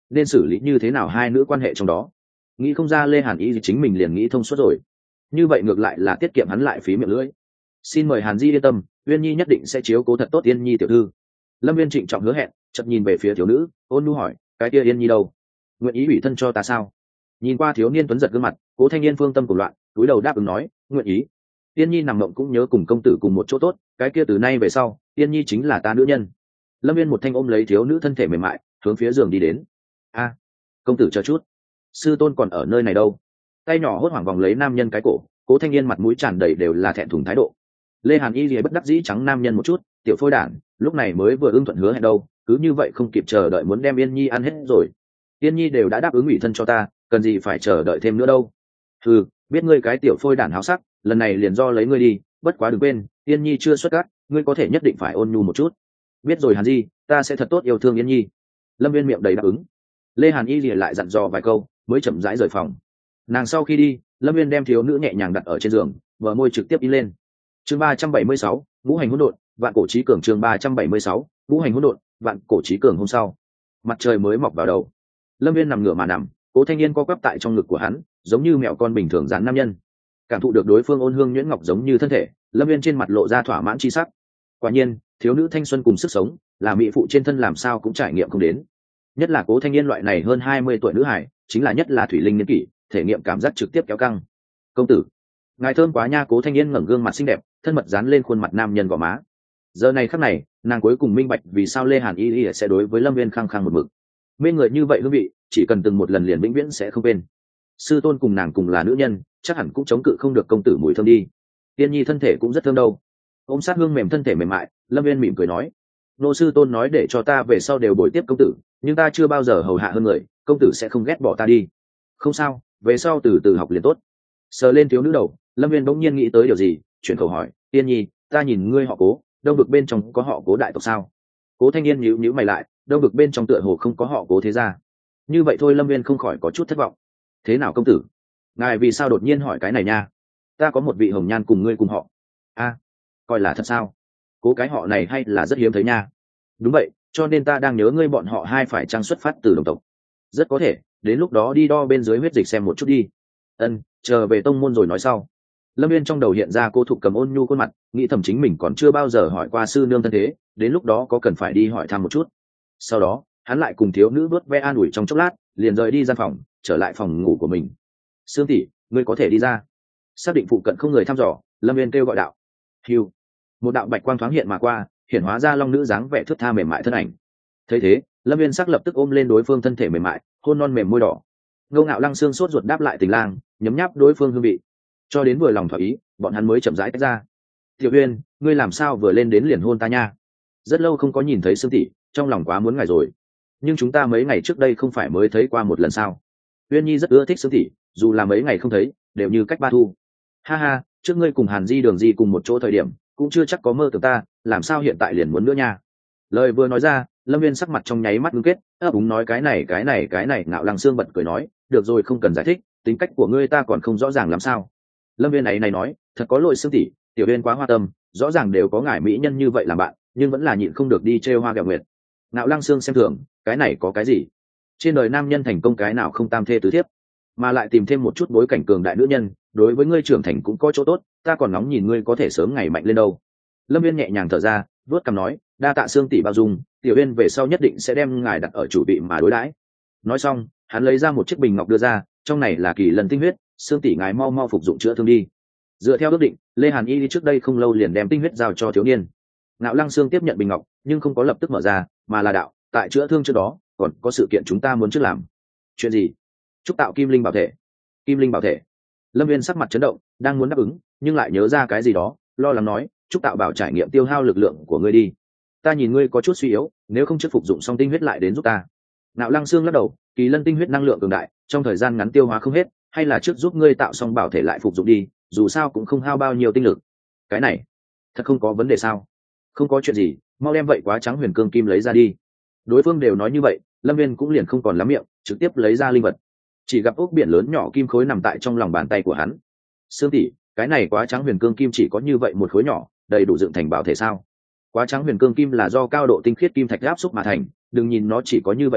[SPEAKER 1] nên xử lý như thế nào hai nữ quan hệ trong đó. Nghĩ không ra Lê Hàn Y chính mình liền nghĩ thông suốt rồi, như vậy ngược lại là tiết kiệm hắn lại phí miệng lưỡi. Xin mời Hàn Di yên tâm, Uyên Nhi nhất định sẽ chiếu cố thật tốt Yên Nhi tiểu thư. Lâm Viên trịnh trọng hứa hẹn, chợt nhìn về phía thiếu nữ, ôn nhu hỏi, cái kia Yên Nhi đâu? Nguyện ý ủy thân cho ta sao? Nhìn qua thiếu niên tuấn giật gương mặt, Cố Thanh Niên phương tâm cùng loạn, cúi đầu đáp ứng nói, nguyện ý. Yên Nhi nằm mộng cũng nhớ cùng công tử cùng một chỗ tốt, cái kia từ nay về sau, Yên Nhi chính là ta nữ nhân. Lâm Viên một thanh ôm lấy thiếu nữ thân thể mềm mại, hướng phía giường đi đến. A, công tử chờ chút, sư tôn còn ở nơi này đâu? Tay nhỏ hốt hoảng vòng lấy nam nhân cái cổ, Cố Thanh Niên mặt mũi tràn đầy đều là thẹn thùng thái độ. Lê Hàn Y lìa bất đắc dĩ trắng nam nhân một chút, tiểu phôi đản, lúc này mới vừa ưng thuận hứa hẹn đâu, cứ như vậy không kịp chờ đợi muốn đem Yên Nhi ăn hết rồi. Yên Nhi đều đã đáp ứng ủy thân cho ta, cần gì phải chờ đợi thêm nữa đâu. Ừ, biết ngươi cái tiểu phôi đản háo sắc, lần này liền do lấy ngươi đi, bất quá đừng quên, Yên Nhi chưa xuất cát, ngươi có thể nhất định phải ôn nhu một chút. Biết rồi Hàn Di, ta sẽ thật tốt yêu thương Yên Nhi. Lâm Viên miệng đầy đáp ứng. Lê Hàn Y lìa lại dặn dò vài câu, mới chậm rãi rời phòng. Nàng sau khi đi, Lâm Viên đem thiếu nữ nhẹ nhàng đặt ở trên giường, bờ môi trực tiếp in lên. Chương ba trăm bảy mươi sáu, ngũ hành hỗn độn, vạn cổ chí cường. Chương ba trăm bảy mươi sáu, ngũ hành hỗn độn, vạn cổ chí cường. Hôm sau, mặt trời mới mọc vào đầu. Lâm Viên nằm ngửa mà nằm, Cố Thanh Niên co quắp tại trong ngực của hắn, giống như mẹo con bình thường dán nam nhân. Cảm thụ được đối phương ôn hương nhuyễn ngọc giống như thân thể, Lâm Viên trên mặt lộ ra thỏa mãn chi sắc. Quả nhiên, thiếu nữ thanh xuân cùng sức sống, là mỹ phụ trên thân làm sao cũng trải nghiệm không đến. Nhất là Cố Thanh Niên loại này hơn hai mươi tuổi nữ hải, chính là nhất là thủy linh niên kỷ, thể nghiệm cảm giác trực tiếp kéo căng. Công tử, ngài thơm quá nha. Cố Thanh Niên ngẩng gương mặt xinh đẹp, thân mật dán lên khuôn mặt nam nhân gò má. Giờ này khắc này, nàng cuối cùng minh bạch vì sao Lê Hàn Y Y sẽ đối với Lâm Viên khăng khăng một mực. Mê người như vậy hương vị, chỉ cần từng một lần liền vĩnh viễn sẽ không quên. Sư tôn cùng nàng cùng là nữ nhân, chắc hẳn cũng chống cự không được công tử mùi thơm đi. Tiên Nhi thân thể cũng rất thơm đâu. Ôm sát hương mềm thân thể mềm mại, Lâm Viên mỉm cười nói, nô sư tôn nói để cho ta về sau đều bồi tiếp công tử, nhưng ta chưa bao giờ hầu hạ hơn người, công tử sẽ không ghét bỏ ta đi. Không sao, về sau từ từ học liền tốt. Sờ lên thiếu nữ đầu, Lâm Viên bỗng nhiên nghĩ tới điều gì, chuyển khẩu hỏi, Tiên Nhi, ta nhìn ngươi họ Cố, đông vực bên trong có họ Cố đại tộc sao? Cố Thanh Niên nhíu nhíu mày lại, đông vực bên trong tựa hồ không có họ Cố thế gia. Như vậy thôi. Lâm Viên không khỏi có chút thất vọng. Thế nào công tử, ngài vì sao đột nhiên hỏi cái này nha? Ta có một vị hồng nhan cùng ngươi cùng họ. A, coi là thật sao? Cố cái họ này hay là rất hiếm thấy nha. Đúng vậy, cho nên ta đang nhớ ngươi bọn họ hai phải trang xuất phát từ đồng tộc. Rất có thể, đến lúc đó đi đo bên dưới huyết dịch xem một chút đi. Ân, chờ về tông môn rồi nói sau. Lâm Viên trong đầu hiện ra cô Thục cầm ôn nhu khuôn mặt, nghĩ thầm chính mình còn chưa bao giờ hỏi qua sư nương thân thế, đến lúc đó có cần phải đi hỏi thăm một chút. Sau đó, hắn lại cùng thiếu nữ vớt ve an ủi trong chốc lát, liền rời đi gian phòng, trở lại phòng ngủ của mình. Sương tỷ, ngươi có thể đi ra. Xác định phụ cận không người thăm dò, Lâm Viên kêu gọi đạo. Hiu, một đạo bạch quang thoáng hiện mà qua, hiển hóa ra long nữ dáng vẻ thướt tha mềm mại thân ảnh. Thấy thế, Lâm Viên sắc lập tức ôm lên đối phương thân thể mềm mại, hôn non mềm môi đỏ. Ngô Ngạo Lăng Xương sốt ruột đáp lại tình lang, nhấm nháp đối phương hương vị, cho đến vừa lòng thỏa ý, bọn hắn mới chậm rãi tách ra. Tiểu Uyên, ngươi làm sao vừa lên đến liền hôn ta nha? Rất lâu không có nhìn thấy Sương tỷ, trong lòng quá muốn ngài rồi. Nhưng chúng ta mấy ngày trước đây không phải mới thấy qua một lần sao? Uyên Nhi rất ưa thích Sương tỷ, dù là mấy ngày không thấy, đều như cách ba thu. Ha ha, trước ngươi cùng Hàn Di Đường Di cùng một chỗ thời điểm, cũng chưa chắc có mơ tưởng ta, làm sao hiện tại liền muốn nữa nha? Lời vừa nói ra, Lâm Viên sắc mặt trong nháy mắt ngưng kết, ấp úng nói cái này cái này cái này. Ngạo Lăng Xương bật cười nói, được rồi, không cần giải thích, tính cách của ngươi ta còn không rõ ràng làm sao. Lâm Viên này này nói, thật có lỗi Sương tỷ, tiểu Viên quá hoa tâm, rõ ràng đều có ngải mỹ nhân như vậy làm bạn, nhưng vẫn là nhịn không được đi trêu hoa ghẹo nguyệt. Ngạo Lăng Xương xem thường, cái này có cái gì? Trên đời nam nhân thành công cái nào không tam thê tứ thiếp, mà lại tìm thêm một chút bối cảnh cường đại nữ nhân, đối với ngươi trưởng thành cũng có chỗ tốt, ta còn nóng nhìn ngươi có thể sớm ngày mạnh lên đâu. Lâm Viên nhẹ nhàng thở ra, vuốt cằm nói, đa tạ Sương tỷ bao dung, tiểu Viên về sau nhất định sẽ đem ngài đặt ở chủ vị mà đối đãi. Nói xong, hắn lấy ra một chiếc bình ngọc đưa ra, trong này là kỳ lân tinh huyết, Sương tỷ ngài mau mau phục dụng chữa thương đi. Dựa theo ước định, Lê Hàn Y đi trước đây không lâu liền đem tinh huyết giao cho thiếu niên. Ngạo Lăng Xương tiếp nhận bình ngọc, nhưng không có lập tức mở ra, mà là đạo, tại chữa thương trước đó, còn có sự kiện chúng ta muốn trước làm. Chuyện gì? Chúc tạo kim linh bảo thể. Kim linh bảo thể. Lâm Viên sắc mặt chấn động, đang muốn đáp ứng, nhưng lại nhớ ra cái gì đó, lo lắng nói, chúc tạo bảo trải nghiệm tiêu hao lực lượng của ngươi đi. Ta nhìn ngươi có chút suy yếu, nếu không trước phục dụng xong tinh huyết lại đến giúp ta. Ngạo Lăng Xương lắc đầu, kỳ lân tinh huyết năng lượng cường đại, trong thời gian ngắn tiêu hóa không hết, hay là trước giúp ngươi tạo xong bảo thể lại phục dụng đi, dù sao cũng không hao bao nhiêu tinh lực. Cái này, thật không có vấn đề sao? Không có chuyện gì, mau đem vậy quá trắng huyền cương kim lấy ra đi. Đối phương đều nói như vậy, Lâm Viên cũng liền không còn lắm miệng, trực tiếp lấy ra linh vật. Chỉ gặp ốc biển lớn nhỏ kim khối nằm tại trong lòng bàn tay của hắn. Sương tỷ, cái này quá trắng huyền cương kim chỉ có như vậy một khối nhỏ, đầy đủ dựng thành bảo thể sao? Quá trắng huyền cương kim là do cao độ tinh khiết kim thạch áp xúc mà thành, đừng nhìn nó chỉ có như vậy điểm,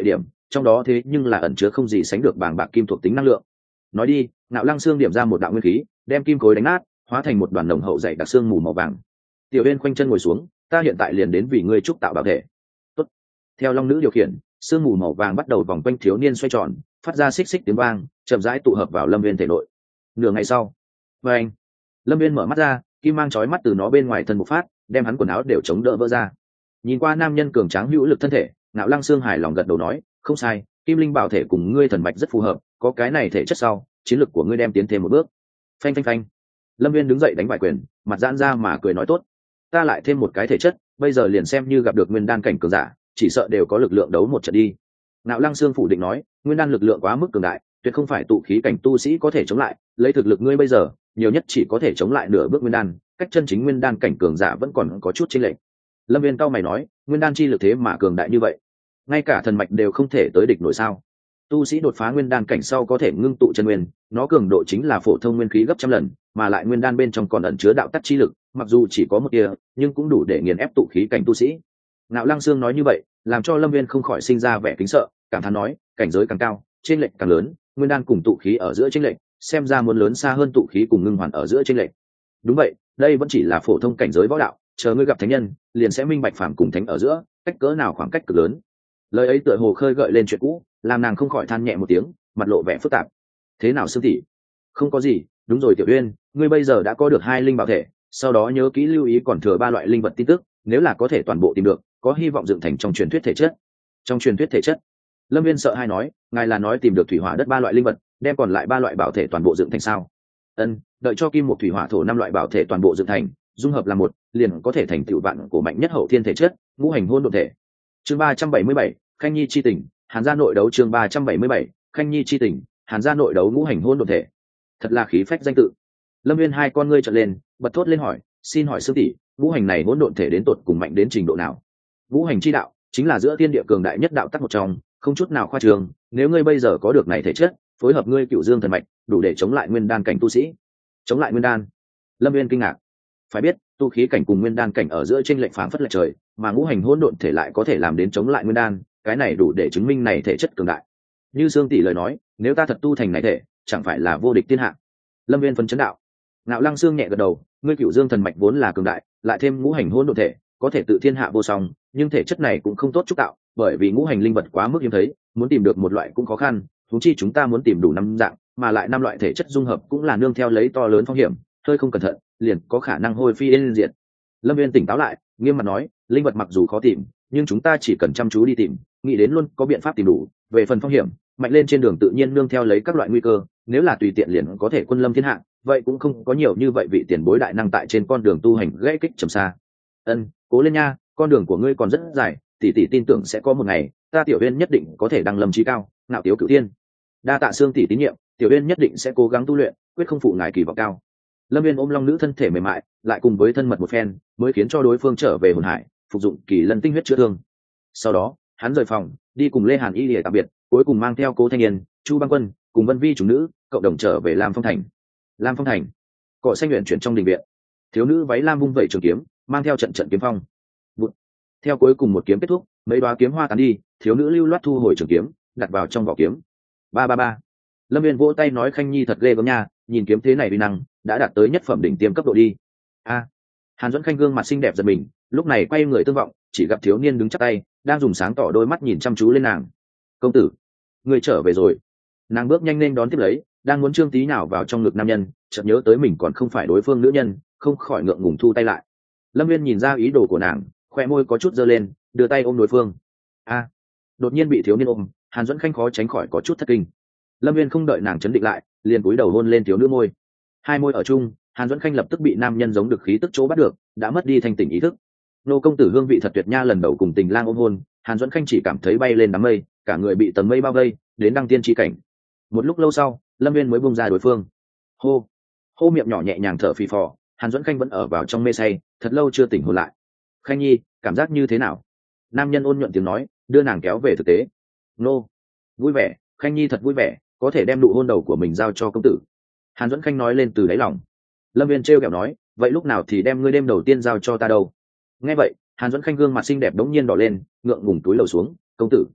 [SPEAKER 1] trong đó thế nhưng là ẩn chứa không gì sánh được bàng bạc kim thuộc tính năng lượng. Nói đi, Ngạo Lăng Xương điểm ra một đạo nguyên khí, đem kim khối đánh nát, hóa thành một đoàn nồng hậu dày đặc xương mù màu vàng. Tiểu Uyên khoanh chân ngồi xuống, ta hiện tại liền đến vì ngươi trúc tạo bảo thể. Tốt. Theo long nữ điều khiển, xương mù màu vàng bắt đầu vòng quanh thiếu niên xoay tròn, phát ra xích xích tiếng vang, chậm rãi tụ hợp vào Lâm Viên thể nội. Nửa ngày sau, và anh, Lâm Viên mở mắt ra, kim mang chói mắt từ nó bên ngoài thân một phát, đem hắn quần áo đều chống đỡ vỡ ra. Nhìn qua nam nhân cường tráng hữu lực thân thể, Ngạo Lăng Xương hài lòng gật đầu nói, không sai, kim linh bảo thể cùng ngươi thần mạch rất phù hợp, có cái này thể chất sau, chiến lực của ngươi đem tiến thêm một bước. Phanh phanh phanh. Lâm Viên đứng dậy đánh vài quyền, mặt giãn ra mà cười nói tốt, ta lại thêm một cái thể chất, bây giờ liền xem như gặp được nguyên đan cảnh cường giả, chỉ sợ đều có lực lượng đấu một trận đi. Ngạo Lăng Xương phủ định nói, nguyên đan lực lượng quá mức cường đại, tuyệt không phải tụ khí cảnh tu sĩ có thể chống lại, lấy thực lực ngươi bây giờ, nhiều nhất chỉ có thể chống lại nửa bước nguyên đan, cách chân chính nguyên đan cảnh cường giả vẫn còn có chút chênh lệch. Lâm Viên cao mày nói, nguyên đan chi lực thế mà cường đại như vậy, ngay cả thần mạch đều không thể tới địch nổi sao? Tu sĩ đột phá nguyên đan cảnh sau có thể ngưng tụ chân nguyên, nó cường độ chính là phổ thông nguyên khí gấp trăm lần, mà lại nguyên đan bên trong còn ẩn chứa đạo tắc chi lực, mặc dù chỉ có một tia, nhưng cũng đủ để nghiền ép tụ khí cảnh tu sĩ. Ngạo Lăng Xương nói như vậy, làm cho Lâm Viên không khỏi sinh ra vẻ kính sợ, cảm thán nói, cảnh giới càng cao, chênh lệch càng lớn, nguyên đan cùng tụ khí ở giữa chênh lệch, xem ra muốn lớn xa hơn tụ khí cùng ngưng hoàn ở giữa chênh lệch. Đúng vậy, đây vẫn chỉ là phổ thông cảnh giới võ đạo, chờ ngươi gặp thánh nhân, liền sẽ minh bạch phàm cùng thánh ở giữa, cách cỡ nào khoảng cách cực lớn. Lời ấy tựa hồ khơi gợi lên chuyện cũ, làm nàng không khỏi than nhẹ một tiếng, mặt lộ vẻ phức tạp. Thế nào Sương tỷ? Không có gì, đúng rồi Tiểu Uyên, ngươi bây giờ đã có được hai linh bảo thể, sau đó nhớ kỹ lưu ý còn thừa ba loại linh vật tin tức, nếu là có thể toàn bộ tìm được, có hy vọng dựng thành trong truyền thuyết thể chất. Trong truyền thuyết thể chất? Lâm Viên sợ hai nói, ngài là nói tìm được thủy hỏa đất ba loại linh vật, đem còn lại ba loại bảo thể toàn bộ dựng thành sao? Ân, đợi cho kim một thủy hỏa thổ năm loại bảo thể toàn bộ dựng thành, dung hợp là một, liền có thể thành tựu vạn của mạnh nhất hậu thiên thể chất, ngũ hành hôn độn thể. Chương ba trăm bảy mươi bảy, Khanh Nhi chi tình, Hàn gia nội đấu. Chương ba trăm bảy mươi bảy, Khanh Nhi chi tình, Hàn gia nội đấu ngũ hành hôn độn thể. Thật là khí phách danh tự. Lâm Viên hai con ngươi trợn lên, bật thốt lên hỏi, xin hỏi sư tỷ, ngũ hành này hỗn độn thể đến tột cùng mạnh đến trình độ nào? Ngũ hành chi đạo chính là giữa thiên địa cường đại nhất đạo tắc một trong, không chút nào khoa trương, nếu ngươi bây giờ có được này thể chất, phối hợp ngươi cựu dương thần mạch, đủ để chống lại nguyên đan cảnh tu sĩ. Chống lại nguyên đan? Lâm Viên kinh ngạc. Phải biết, tu khí cảnh cùng nguyên đan cảnh ở giữa chênh lệch phảng phất lệch trời, mà ngũ hành hỗn độn thể lại có thể làm đến chống lại nguyên đan, cái này đủ để chứng minh này thể chất cường đại. Như Dương tỷ lời nói, nếu ta thật tu thành này thể, chẳng phải là vô địch thiên hạ. Lâm Viên phấn chấn đạo. Ngạo Lăng Xương nhẹ gật đầu, ngươi cựu dương thần mạch vốn là cường đại, lại thêm ngũ hành hỗn độn thể, có thể tự thiên hạ vô song, nhưng thể chất này cũng không tốt chúc tạo, bởi vì ngũ hành linh vật quá mức hiếm thấy, muốn tìm được một loại cũng khó khăn, huống chi chúng ta muốn tìm đủ năm dạng, mà lại năm loại thể chất dung hợp cũng là nương theo lấy to lớn phong hiểm, hơi không cẩn thận, liền có khả năng hôi phi yên diệt. Lâm Viên tỉnh táo lại, nghiêm mặt nói, linh vật mặc dù khó tìm, nhưng chúng ta chỉ cần chăm chú đi tìm, nghĩ đến luôn có biện pháp tìm đủ. Về phần phong hiểm, mạnh lên trên đường tự nhiên nương theo lấy các loại nguy cơ, nếu là tùy tiện liền có thể quân lâm thiên hạ, vậy cũng không có nhiều như vậy vị tiền bối đại năng tại trên con đường tu hành gãy kích trầm xa. Ân, cố lên nha, con đường của ngươi còn rất dài, tỷ tỷ tin tưởng sẽ có một ngày, ta Tiểu Uyên nhất định có thể đăng lâm chí cao, ngạo tiếu cửu thiên. Đa tạ Sương tỷ tín nhiệm, Tiểu Uyên nhất định sẽ cố gắng tu luyện, quyết không phụ ngài kỳ vọng cao. Lâm Viên ôm long nữ thân thể mềm mại, lại cùng với thân mật một phen, mới khiến cho đối phương trở về hồn hải, phục dụng kỳ lân tinh huyết chữa thương. Sau đó, hắn rời phòng, đi cùng Lê Hàn Y để tạm biệt, cuối cùng mang theo Cố Thanh Yên, Chu Băng Quân, cùng Vân Vi chủ nữ, cộng đồng trở về Lam Phong Thành. Lam Phong Thành, cỏ xanh luyện chuyển trong đình viện, thiếu nữ váy lam vung vẩy trường kiếm, mang theo trận trận kiếm phong. Bụt. Theo cuối cùng một kiếm kết thúc, mấy đoá kiếm hoa tán đi, thiếu nữ lưu loát thu hồi trường kiếm, đặt vào trong vỏ kiếm. Ba ba ba. Lâm Viên vỗ tay nói, Khanh Nhi thật ghê gớm nha, nhìn kiếm thế này uy năng đã đạt tới nhất phẩm đỉnh tiêm cấp độ đi. A. Hàn Duẫn Khanh gương mặt xinh đẹp giật mình, lúc này quay người tương vọng, chỉ gặp thiếu niên đứng chắp tay, đang dùng sáng tỏ đôi mắt nhìn chăm chú lên nàng. Công tử, người trở về rồi. Nàng bước nhanh lên đón tiếp lấy, đang muốn trương tí nào vào trong ngực nam nhân, chợt nhớ tới mình còn không phải đối phương nữ nhân, không khỏi ngượng ngùng thu tay lại. Lâm Viên nhìn ra ý đồ của nàng, khoe môi có chút giơ lên, đưa tay ôm đối phương. A. Đột nhiên bị thiếu niên ôm, Hàn Duẫn Khanh khó tránh khỏi có chút thất kinh. Lâm Viên không đợi nàng chấn định lại, liền cúi đầu hôn lên thiếu nữ môi. Hai môi ở chung, Hàn Duẫn Khanh lập tức bị nam nhân giống được khí tức chỗ bắt được, đã mất đi thanh tỉnh ý thức. Nô công tử hương vị thật tuyệt nha, lần đầu cùng tình lang ôm hôn, Hàn Duẫn Khanh chỉ cảm thấy bay lên đám mây, cả người bị tầng mây bao vây, đến đăng tiên chi cảnh. Một lúc lâu sau, Lâm Viên mới buông ra đối phương. Hô, hô, miệng nhỏ nhẹ nhàng thở phì phò, Hàn Duẫn Khanh vẫn ở vào trong mê say, thật lâu chưa tỉnh hồn lại. Khanh Nhi, cảm giác như thế nào? Nam nhân ôn nhuận tiếng nói, đưa nàng kéo về thực tế. Nô, vui vẻ, Khanh Nhi thật vui vẻ, có thể đem nụ hôn đầu của mình giao cho công tử. Hàn Duẫn Khanh nói lên từ đáy lòng. Lâm Viên trêu ghẹo nói, vậy lúc nào thì đem ngươi đêm đầu tiên giao cho ta đâu? Nghe vậy, Hàn Duẫn Khanh gương mặt xinh đẹp đống nhiên đỏ lên, ngượng ngùng túi lầu xuống, công tử.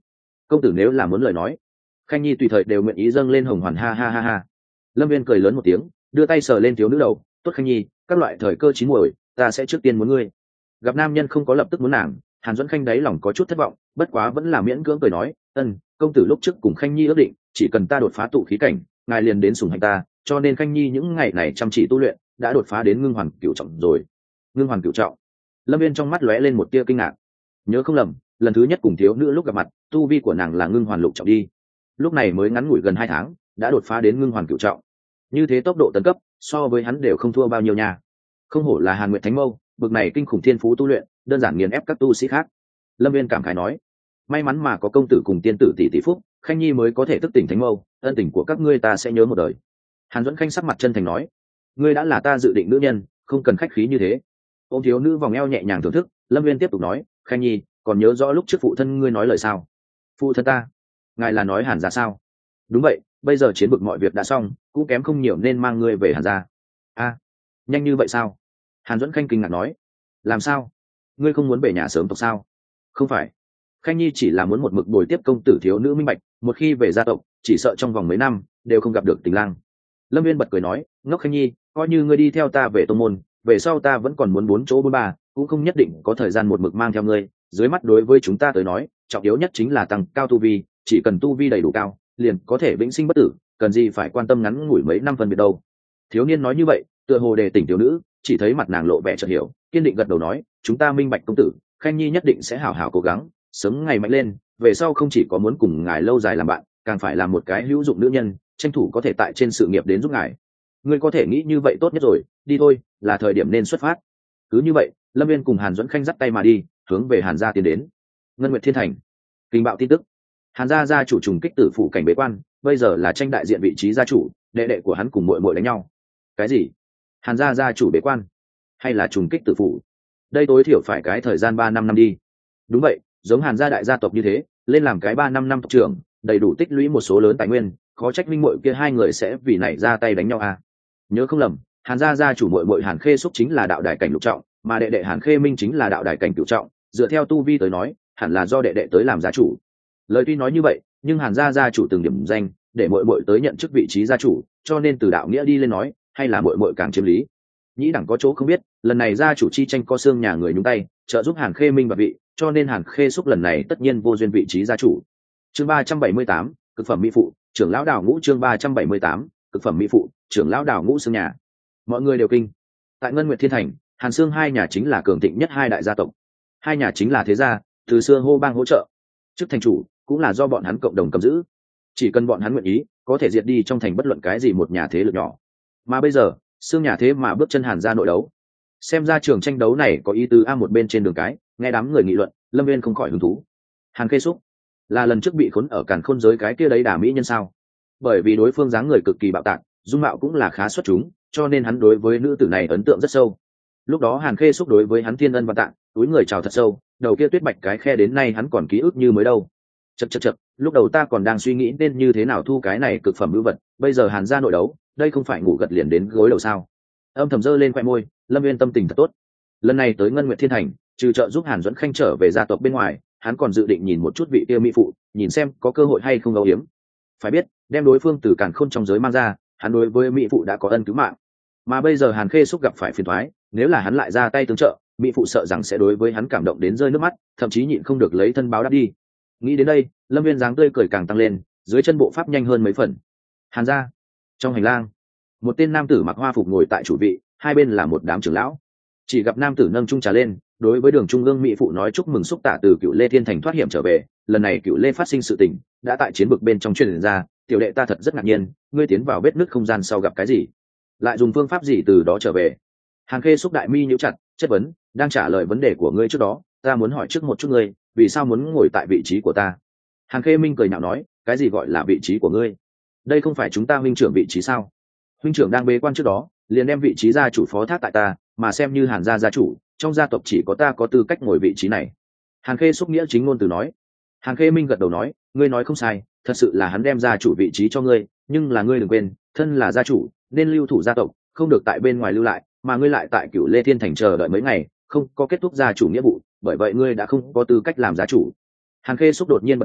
[SPEAKER 1] công tử nếu là muốn lời nói, khanh nhi tùy thời đều nguyện ý dâng lên hồng hoàn. Ha ha ha ha. Lâm Viên cười lớn một tiếng, đưa tay sờ lên thiếu nữ đầu. Tốt khanh nhi, các loại thời cơ chín muồi, ta sẽ trước tiên muốn ngươi. Gặp nam nhân không có lập tức muốn nàng, Hàn Duẫn Khanh đáy lòng có chút thất vọng, bất quá vẫn là miễn cưỡng cười nói, ân, công tử lúc trước cùng khanh nhi ước định, chỉ cần ta đột phá tụ khí cảnh, ngài liền đến sủng hạnh ta, cho nên khanh nhi những ngày này chăm chỉ tu luyện, đã đột phá đến ngưng hoàn cửu trọng rồi. Ngưng hoàn cửu trọng? Lâm Viên trong mắt lóe lên một tia kinh ngạc. Nhớ không lầm, lần thứ nhất cùng thiếu nữ lúc gặp mặt, tu vi của nàng là ngưng hoàn lục trọng đi. Lúc này mới ngắn ngủi gần hai tháng, đã đột phá đến ngưng hoàn cửu trọng. Như thế tốc độ tấn cấp, so với hắn đều không thua bao nhiêu nha. Không hổ là Hàn Nguyệt Thánh Mâu, bực này kinh khủng thiên phú tu luyện, đơn giản nghiền ép các tu sĩ khác. Lâm Viên cảm khái nói, may mắn mà có công tử cùng tiên tử tỷ tỷ phúc, khanh nhi mới có thể thức tỉnh Thánh Mâu, ân tình của các ngươi ta sẽ nhớ một đời. Hàn Duẫn Khanh sắc mặt chân thành nói, ngươi đã là ta dự định nữ nhân, không cần khách khí như thế. Ôm thiếu nữ vòng eo nhẹ nhàng thưởng thức, Lâm Viên tiếp tục nói, khanh nhi còn nhớ rõ lúc trước phụ thân ngươi nói lời sao? Phụ thân ta? Ngài là nói Hàn gia sao? Đúng vậy, bây giờ chiến bực mọi việc đã xong, cũng kém không nhiều nên mang ngươi về Hàn gia. A, nhanh như vậy sao? Hàn Duẫn Khanh kinh ngạc nói, làm sao? Ngươi không muốn về nhà sớm tộc sao? Không phải, khanh nhi chỉ là muốn một mực bồi tiếp công tử. Thiếu nữ minh bạch, một khi về gia tộc, chỉ sợ trong vòng mấy năm đều không gặp được tình lang. Lâm Viên bật cười nói, ngốc khanh nhi, coi như ngươi đi theo ta về tông môn, về sau ta vẫn còn muốn bốn chỗ bốn ba, cũng không nhất định có thời gian một mực mang theo ngươi. Dưới mắt đối với chúng ta tới nói, trọng yếu nhất chính là tăng cao tu vi, chỉ cần tu vi đầy đủ cao, liền có thể vĩnh sinh bất tử, cần gì phải quan tâm ngắn ngủi mấy năm phân biệt đâu. Thiếu niên nói như vậy, tựa hồ đề tỉnh thiếu nữ, chỉ thấy mặt nàng lộ vẻ chợt hiểu, kiên định gật đầu nói, chúng ta minh bạch công tử, khanh nhi nhất định sẽ hảo hảo cố gắng, sớm ngày mạnh lên, về sau không chỉ có muốn cùng ngài lâu dài làm bạn, càng phải là một cái hữu dụng nữ nhân, tranh thủ có thể tại trên sự nghiệp đến giúp ngài. Ngươi có thể nghĩ như vậy tốt nhất rồi, đi thôi, là thời điểm nên xuất phát. Cứ như vậy, Lâm Viên cùng Hàn Duẫn Khanh dắt tay mà đi, hướng về Hàn gia tiến đến. Ngân Nguyệt Thiên Thành. Kinh bạo tin tức, Hàn gia gia chủ trùng kích tử phủ cảnh bế quan, bây giờ là tranh đại diện vị trí gia chủ, đệ đệ của hắn cùng muội muội đánh nhau. Cái gì? Hàn gia gia chủ bế quan, hay là trùng kích tử phủ? Đây tối thiểu phải cái thời gian ba năm năm đi. Đúng vậy, giống Hàn gia đại gia tộc như thế, lên làm cái ba năm năm tộc trưởng, đầy đủ tích lũy một số lớn tài nguyên, khó trách minh muội kia hai người sẽ vì này ra tay đánh nhau à? Nhớ không lầm, Hàn gia gia chủ muội muội Hàn Khê Xúc chính là đạo đài cảnh lục trọng, mà đệ đệ Hàn Khê Minh chính là đạo đài cảnh cửu trọng, dựa theo tu vi tới nói, hẳn là do đệ đệ tới làm gia chủ. Lời tuy nói như vậy, nhưng Hàn gia gia chủ từng điểm danh, để muội muội tới nhận chức vị trí gia chủ, cho nên từ đạo nghĩa đi lên nói, hay là muội muội càng chiếm lý. Nhĩ đẳng có chỗ không biết, lần này gia chủ chi tranh co xương nhà người nhúng tay, trợ giúp Hàn Khê Minh và vị, cho nên Hàn Khê Xúc lần này tất nhiên vô duyên vị trí gia chủ. Chương ba trăm bảy mươi tám, cực phẩm mỹ phụ, trưởng lão Đào Ngũ. Chương ba trăm bảy mươi tám, cực phẩm mỹ phụ, trưởng lão Đào Ngũ xương nhà. Mọi người đều kinh. Tại Ngân Nguyệt Thiên Thành, Hàn Xương hai nhà chính là cường thịnh nhất hai đại gia tộc. Hai nhà chính là thế gia, từ xưa hô bang hỗ trợ. Chức thành chủ cũng là do bọn hắn cộng đồng cầm giữ. Chỉ cần bọn hắn nguyện ý, có thể diệt đi trong thành bất luận cái gì một nhà thế lực nhỏ. Mà bây giờ, Xương nhà thế mà bước chân Hàn gia nội đấu. Xem ra trường tranh đấu này có ý tứ a. Một bên trên đường cái, nghe đám người nghị luận, Lâm Viên không khỏi hứng thú. Hàn Khê Xúc là lần trước bị khốn ở càn khôn giới cái kia đấy đả mỹ nhân sao? Bởi vì đối phương dáng người cực kỳ bạo tạc, dung mạo cũng là khá xuất chúng, cho nên hắn đối với nữ tử này ấn tượng rất sâu. Lúc đó Hàn Khê Xúc đối với hắn thiên ân và tạng, túi người chào thật sâu, đầu kia tuyết bạch cái khe đến nay hắn còn ký ức như mới đâu. Chậc chậc chậc, lúc đầu ta còn đang suy nghĩ nên như thế nào thu cái này cực phẩm ưu vật, bây giờ Hàn gia nội đấu, đây không phải ngủ gật liền đến gối đầu sao? Âm thầm giơ lên khoe môi, Lâm Viên tâm tình thật tốt. Lần này tới Ngân Nguyệt Thiên Thành, trừ trợ giúp Hàn Duẫn Khanh trở về gia tộc bên ngoài, hắn còn dự định nhìn một chút vị kia mỹ phụ, nhìn xem có cơ hội hay không âu yếm. Phải biết, đem đối phương từ càn khôn trong giới mang ra, hắn đối với mỹ phụ đã có ân cứu mạng. Mà bây giờ Hàn Khê Xúc gặp phải phiền toái, nếu là hắn lại ra tay tương trợ, mỹ phụ sợ rằng sẽ đối với hắn cảm động đến rơi nước mắt, thậm chí nhịn không được lấy thân báo đáp đi. Nghĩ đến đây, Lâm Viên dáng tươi cười càng tăng lên, dưới chân bộ pháp nhanh hơn mấy phần. Hàn gia. Trong hành lang, một tên nam tử mặc hoa phục ngồi tại chủ vị, hai bên là một đám trưởng lão. Chỉ gặp nam tử nâng chung trà lên, đối với Đường Trung ương mỹ phụ nói chúc mừng xúc tạ từ Cựu Lê Thiên Thành thoát hiểm trở về, lần này Cựu Lê phát sinh sự tình, đã tại chiến vực bên trong truyền ra, tiểu đệ ta thật rất ngạc nhiên, ngươi tiến vào vết nứt không gian sau gặp cái gì, lại dùng phương pháp gì từ đó trở về? Hàn Khê Xúc đại mi nhíu chặt, chất vấn, đang trả lời vấn đề của ngươi trước đó, ta muốn hỏi trước một chút ngươi, vì sao muốn ngồi tại vị trí của ta? Hàn Khê Minh cười nhạo nói, cái gì gọi là vị trí của ngươi? Đây không phải chúng ta huynh trưởng vị trí sao? Huynh trưởng đang bế quan trước đó, liền đem vị trí gia chủ phó thác tại ta, mà xem như Hàn gia gia chủ, trong gia tộc chỉ có ta có tư cách ngồi vị trí này. Hàn Khê Xúc nghĩa chính ngôn từ nói. Hàn Khê Minh gật đầu nói, ngươi nói không sai, thật sự là hắn đem gia chủ vị trí cho ngươi, nhưng là ngươi đừng quên, thân là gia chủ, nên lưu thủ gia tộc, không được tại bên ngoài lưu lại, mà ngươi lại tại Cựu Lê Thiên Thành chờ đợi mấy ngày, không có kết thúc gia chủ nghĩa vụ, bởi vậy ngươi đã không có tư cách làm gia chủ. Hàn Khê Xúc đột nhiên bật cười,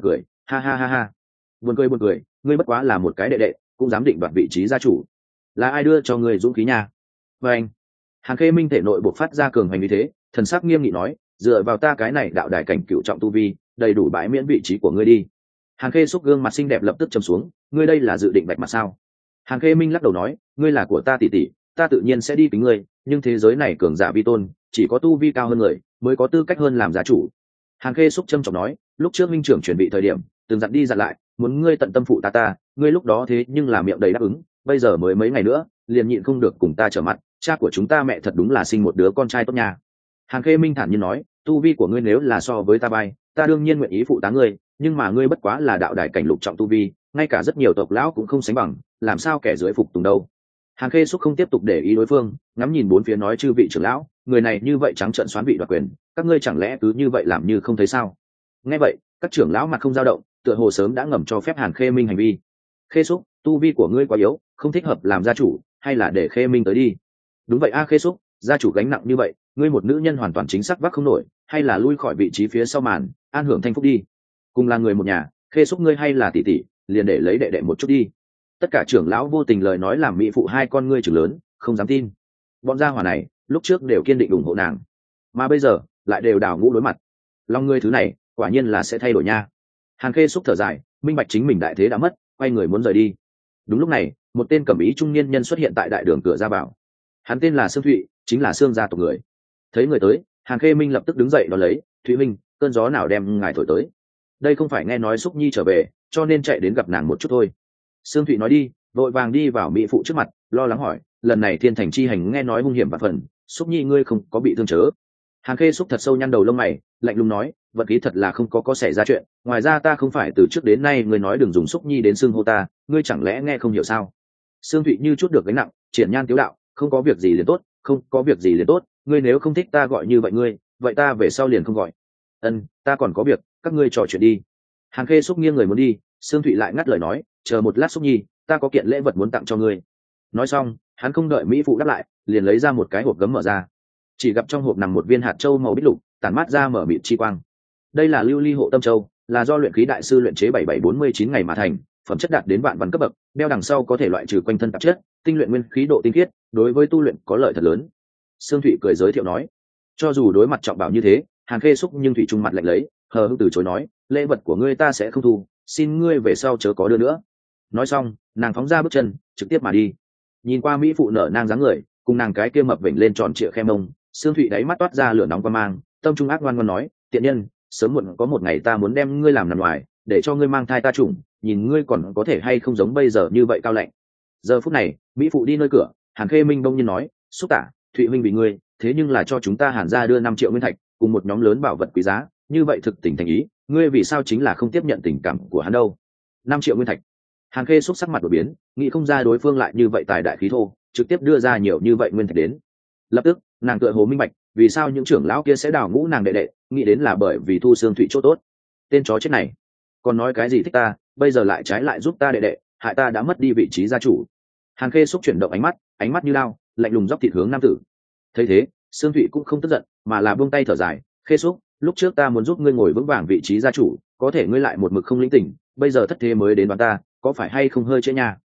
[SPEAKER 1] Ha ha ha ha, buồn cười buồn cười, ngươi bất quá là một cái đệ đệ cũng dám định đoạt vị trí gia chủ, là ai đưa cho ngươi dũng khí nha? Và anh, Hàn Khê Minh thể nội bộc phát ra cường hành như thế, thần sắc nghiêm nghị nói, dựa vào ta cái này đạo đài cảnh cựu trọng tu vi, đầy đủ bãi miễn vị trí của ngươi đi. Hàn Khê xúc gương mặt xinh đẹp lập tức trầm xuống, ngươi đây là dự định vạch mặt sao? Hàn Khê Minh lắc đầu nói, ngươi là của ta tỷ tỷ, ta tự nhiên sẽ đi kính ngươi, nhưng thế giới này cường giả vi tôn, chỉ có tu vi cao hơn người mới có tư cách hơn làm gia chủ. Hàn Khê xúc trầm trọng nói, lúc trước minh trưởng chuẩn bị thời điểm, từng dặn đi dặn lại, muốn ngươi tận tâm phụ ta ta, ngươi lúc đó thế nhưng là miệng đầy đáp ứng, bây giờ mới mấy ngày nữa, liền nhịn không được cùng ta trở mặt, cha của chúng ta mẹ thật đúng là sinh một đứa con trai tốt nha. Hàn Khê Minh thản nhiên nói, tu vi của ngươi nếu là so với ta bay, ta đương nhiên nguyện ý phụ tá ngươi, nhưng mà ngươi bất quá là đạo đài cảnh lục trọng tu vi, ngay cả rất nhiều tộc lão cũng không sánh bằng, làm sao kẻ dưới phục tùng đâu. Hàn Khê xúc không tiếp tục để ý đối phương, ngắm nhìn bốn phía nói, chư vị trưởng lão, người này như vậy trắng trợn xoán vị đoạt quyền, các ngươi chẳng lẽ cứ như vậy làm như không thấy sao? Nghe vậy, các trưởng lão mặt không dao động, tựa hồ sớm đã ngầm cho phép Hàn Khê Minh hành vi. Khê xúc, tu vi của ngươi quá yếu, không thích hợp làm gia chủ, hay là để Khê Minh tới đi? Đúng vậy a Khê xúc, gia chủ gánh nặng như vậy, ngươi một nữ nhân hoàn toàn chính xác vác không nổi, hay là lui khỏi vị trí phía sau màn, an hưởng thanh phúc đi. Cùng là người một nhà, Khê xúc ngươi hay là tỷ tỷ, liền để lấy đệ đệ một chút đi. Tất cả trưởng lão vô tình lời nói làm mỹ phụ hai con ngươi chừng lớn, không dám tin. Bọn gia hỏa này lúc trước đều kiên định ủng hộ nàng, mà bây giờ lại đều đảo ngũ đối mặt. Lòng ngươi thứ này quả nhiên là sẽ thay đổi nha. Hàn Khê xúc thở dài, minh bạch chính mình đại thế đã mất, quay người muốn rời đi. Đúng lúc này, một tên cẩm ý trung niên nhân xuất hiện tại đại đường cửa ra vào. Hắn tên là Sương Thụy, chính là Sương gia tộc người. Thấy người tới, Hàn Khê Minh lập tức đứng dậy đón lấy, Thụy Minh, cơn gió nào đem ngài thổi tới? Đây không phải nghe nói Súc Nhi trở về, cho nên chạy đến gặp nàng một chút thôi. Sương Thụy nói đi, vội vàng đi vào mỹ phụ trước mặt, lo lắng hỏi, lần này thiên thành chi hành nghe nói hung hiểm và phần, Súc Nhi ngươi không có bị thương chớ? Hàn Khê xúc thật sâu nhăn đầu lông mày, lạnh lùng nói, vật khí thật là không có có xảy ra chuyện, ngoài ra ta không phải từ trước đến nay ngươi nói đừng dùng Súc Nhi đến xưng hô ta, ngươi chẳng lẽ nghe không hiểu sao? Sương Thụy như chút được gánh nặng, triển nhan tiếu đạo, không có việc gì liền tốt, không có việc gì liền tốt, ngươi nếu không thích ta gọi như vậy ngươi, vậy ta về sau liền không gọi. Ân, ta còn có việc, các ngươi trò chuyện đi. Hàn Khê xúc nghiêng người muốn đi, Sương Thụy lại ngắt lời nói, chờ một lát Xúc Nhi, ta có kiện lễ vật muốn tặng cho ngươi. Nói xong, hắn không đợi mỹ phụ đáp lại, liền lấy ra một cái hộp gấm mở ra. Chỉ gặp trong hộp nằm một viên hạt châu màu bích lục, tản mát ra mở mịt chi quang. Đây là lưu ly hộ tâm châu, là do luyện khí đại sư luyện chế bảy bảy bốn mươi chín ngày mà thành, phẩm chất đạt đến vạn văn cấp bậc, đeo đằng sau có thể loại trừ quanh thân tạp chất, tinh luyện nguyên khí độ tinh khiết, đối với tu luyện có lợi thật lớn. Sương Thụy cười giới thiệu nói, cho dù đối mặt trọng bảo như thế, Hàn Khê xúc nhưng thủy trung mặt lạnh lấy, hờ hững từ chối nói, lễ vật của ngươi ta sẽ không thu, xin ngươi về sau chớ có đưa nữa. Nói xong, nàng phóng ra bước chân, trực tiếp mà đi. Nhìn qua mỹ phụ nở nang dáng người, cùng nàng cái kia mập vểnh lên tròn trịa khe mông, Sương Thụy đáy mắt toát ra lửa nóng qua mang, tâm trung ác ngoan ngoan nói, tiện nhân, sớm muộn có một ngày ta muốn đem ngươi làm nằm ngoài, để cho ngươi mang thai ta chủng, nhìn ngươi còn có thể hay không giống bây giờ như vậy cao lạnh. Giờ phút này, mỹ phụ đi nơi cửa, Hàn Khê Minh bỗng nhiên nói, xúc tả, Thụy huynh vì ngươi, thế nhưng là cho chúng ta Hàn gia đưa năm triệu nguyên thạch, cùng một nhóm lớn bảo vật quý giá, như vậy thực tình thành ý, ngươi vì sao chính là không tiếp nhận tình cảm của hắn đâu? Năm triệu nguyên thạch. Hàn Khê xúc sắc mặt đổi biến, nghĩ không ra đối phương lại như vậy tài đại khí thô, trực tiếp đưa ra nhiều như vậy nguyên thạch đến. Lập tức, nàng tựa hồ minh bạch, vì sao những trưởng lão kia sẽ đào ngũ nàng đệ đệ, nghĩ đến là bởi vì thu Sương Thụy chỗ tốt. Tên chó chết này, còn nói cái gì thích ta, bây giờ lại trái lại giúp ta đệ đệ, hại ta đã mất đi vị trí gia chủ. Hàn Khê xúc chuyển động ánh mắt, ánh mắt như lao, lạnh lùng dốc thịt hướng nam tử. Thấy thế, Sương Thụy cũng không tức giận, mà là buông tay thở dài, Khê xúc, lúc trước ta muốn giúp ngươi ngồi vững vàng vị trí gia chủ, có thể ngươi lại một mực không linh tỉnh, bây giờ thất thế mới đến đoán ta, có phải hay không hơi trễ nha?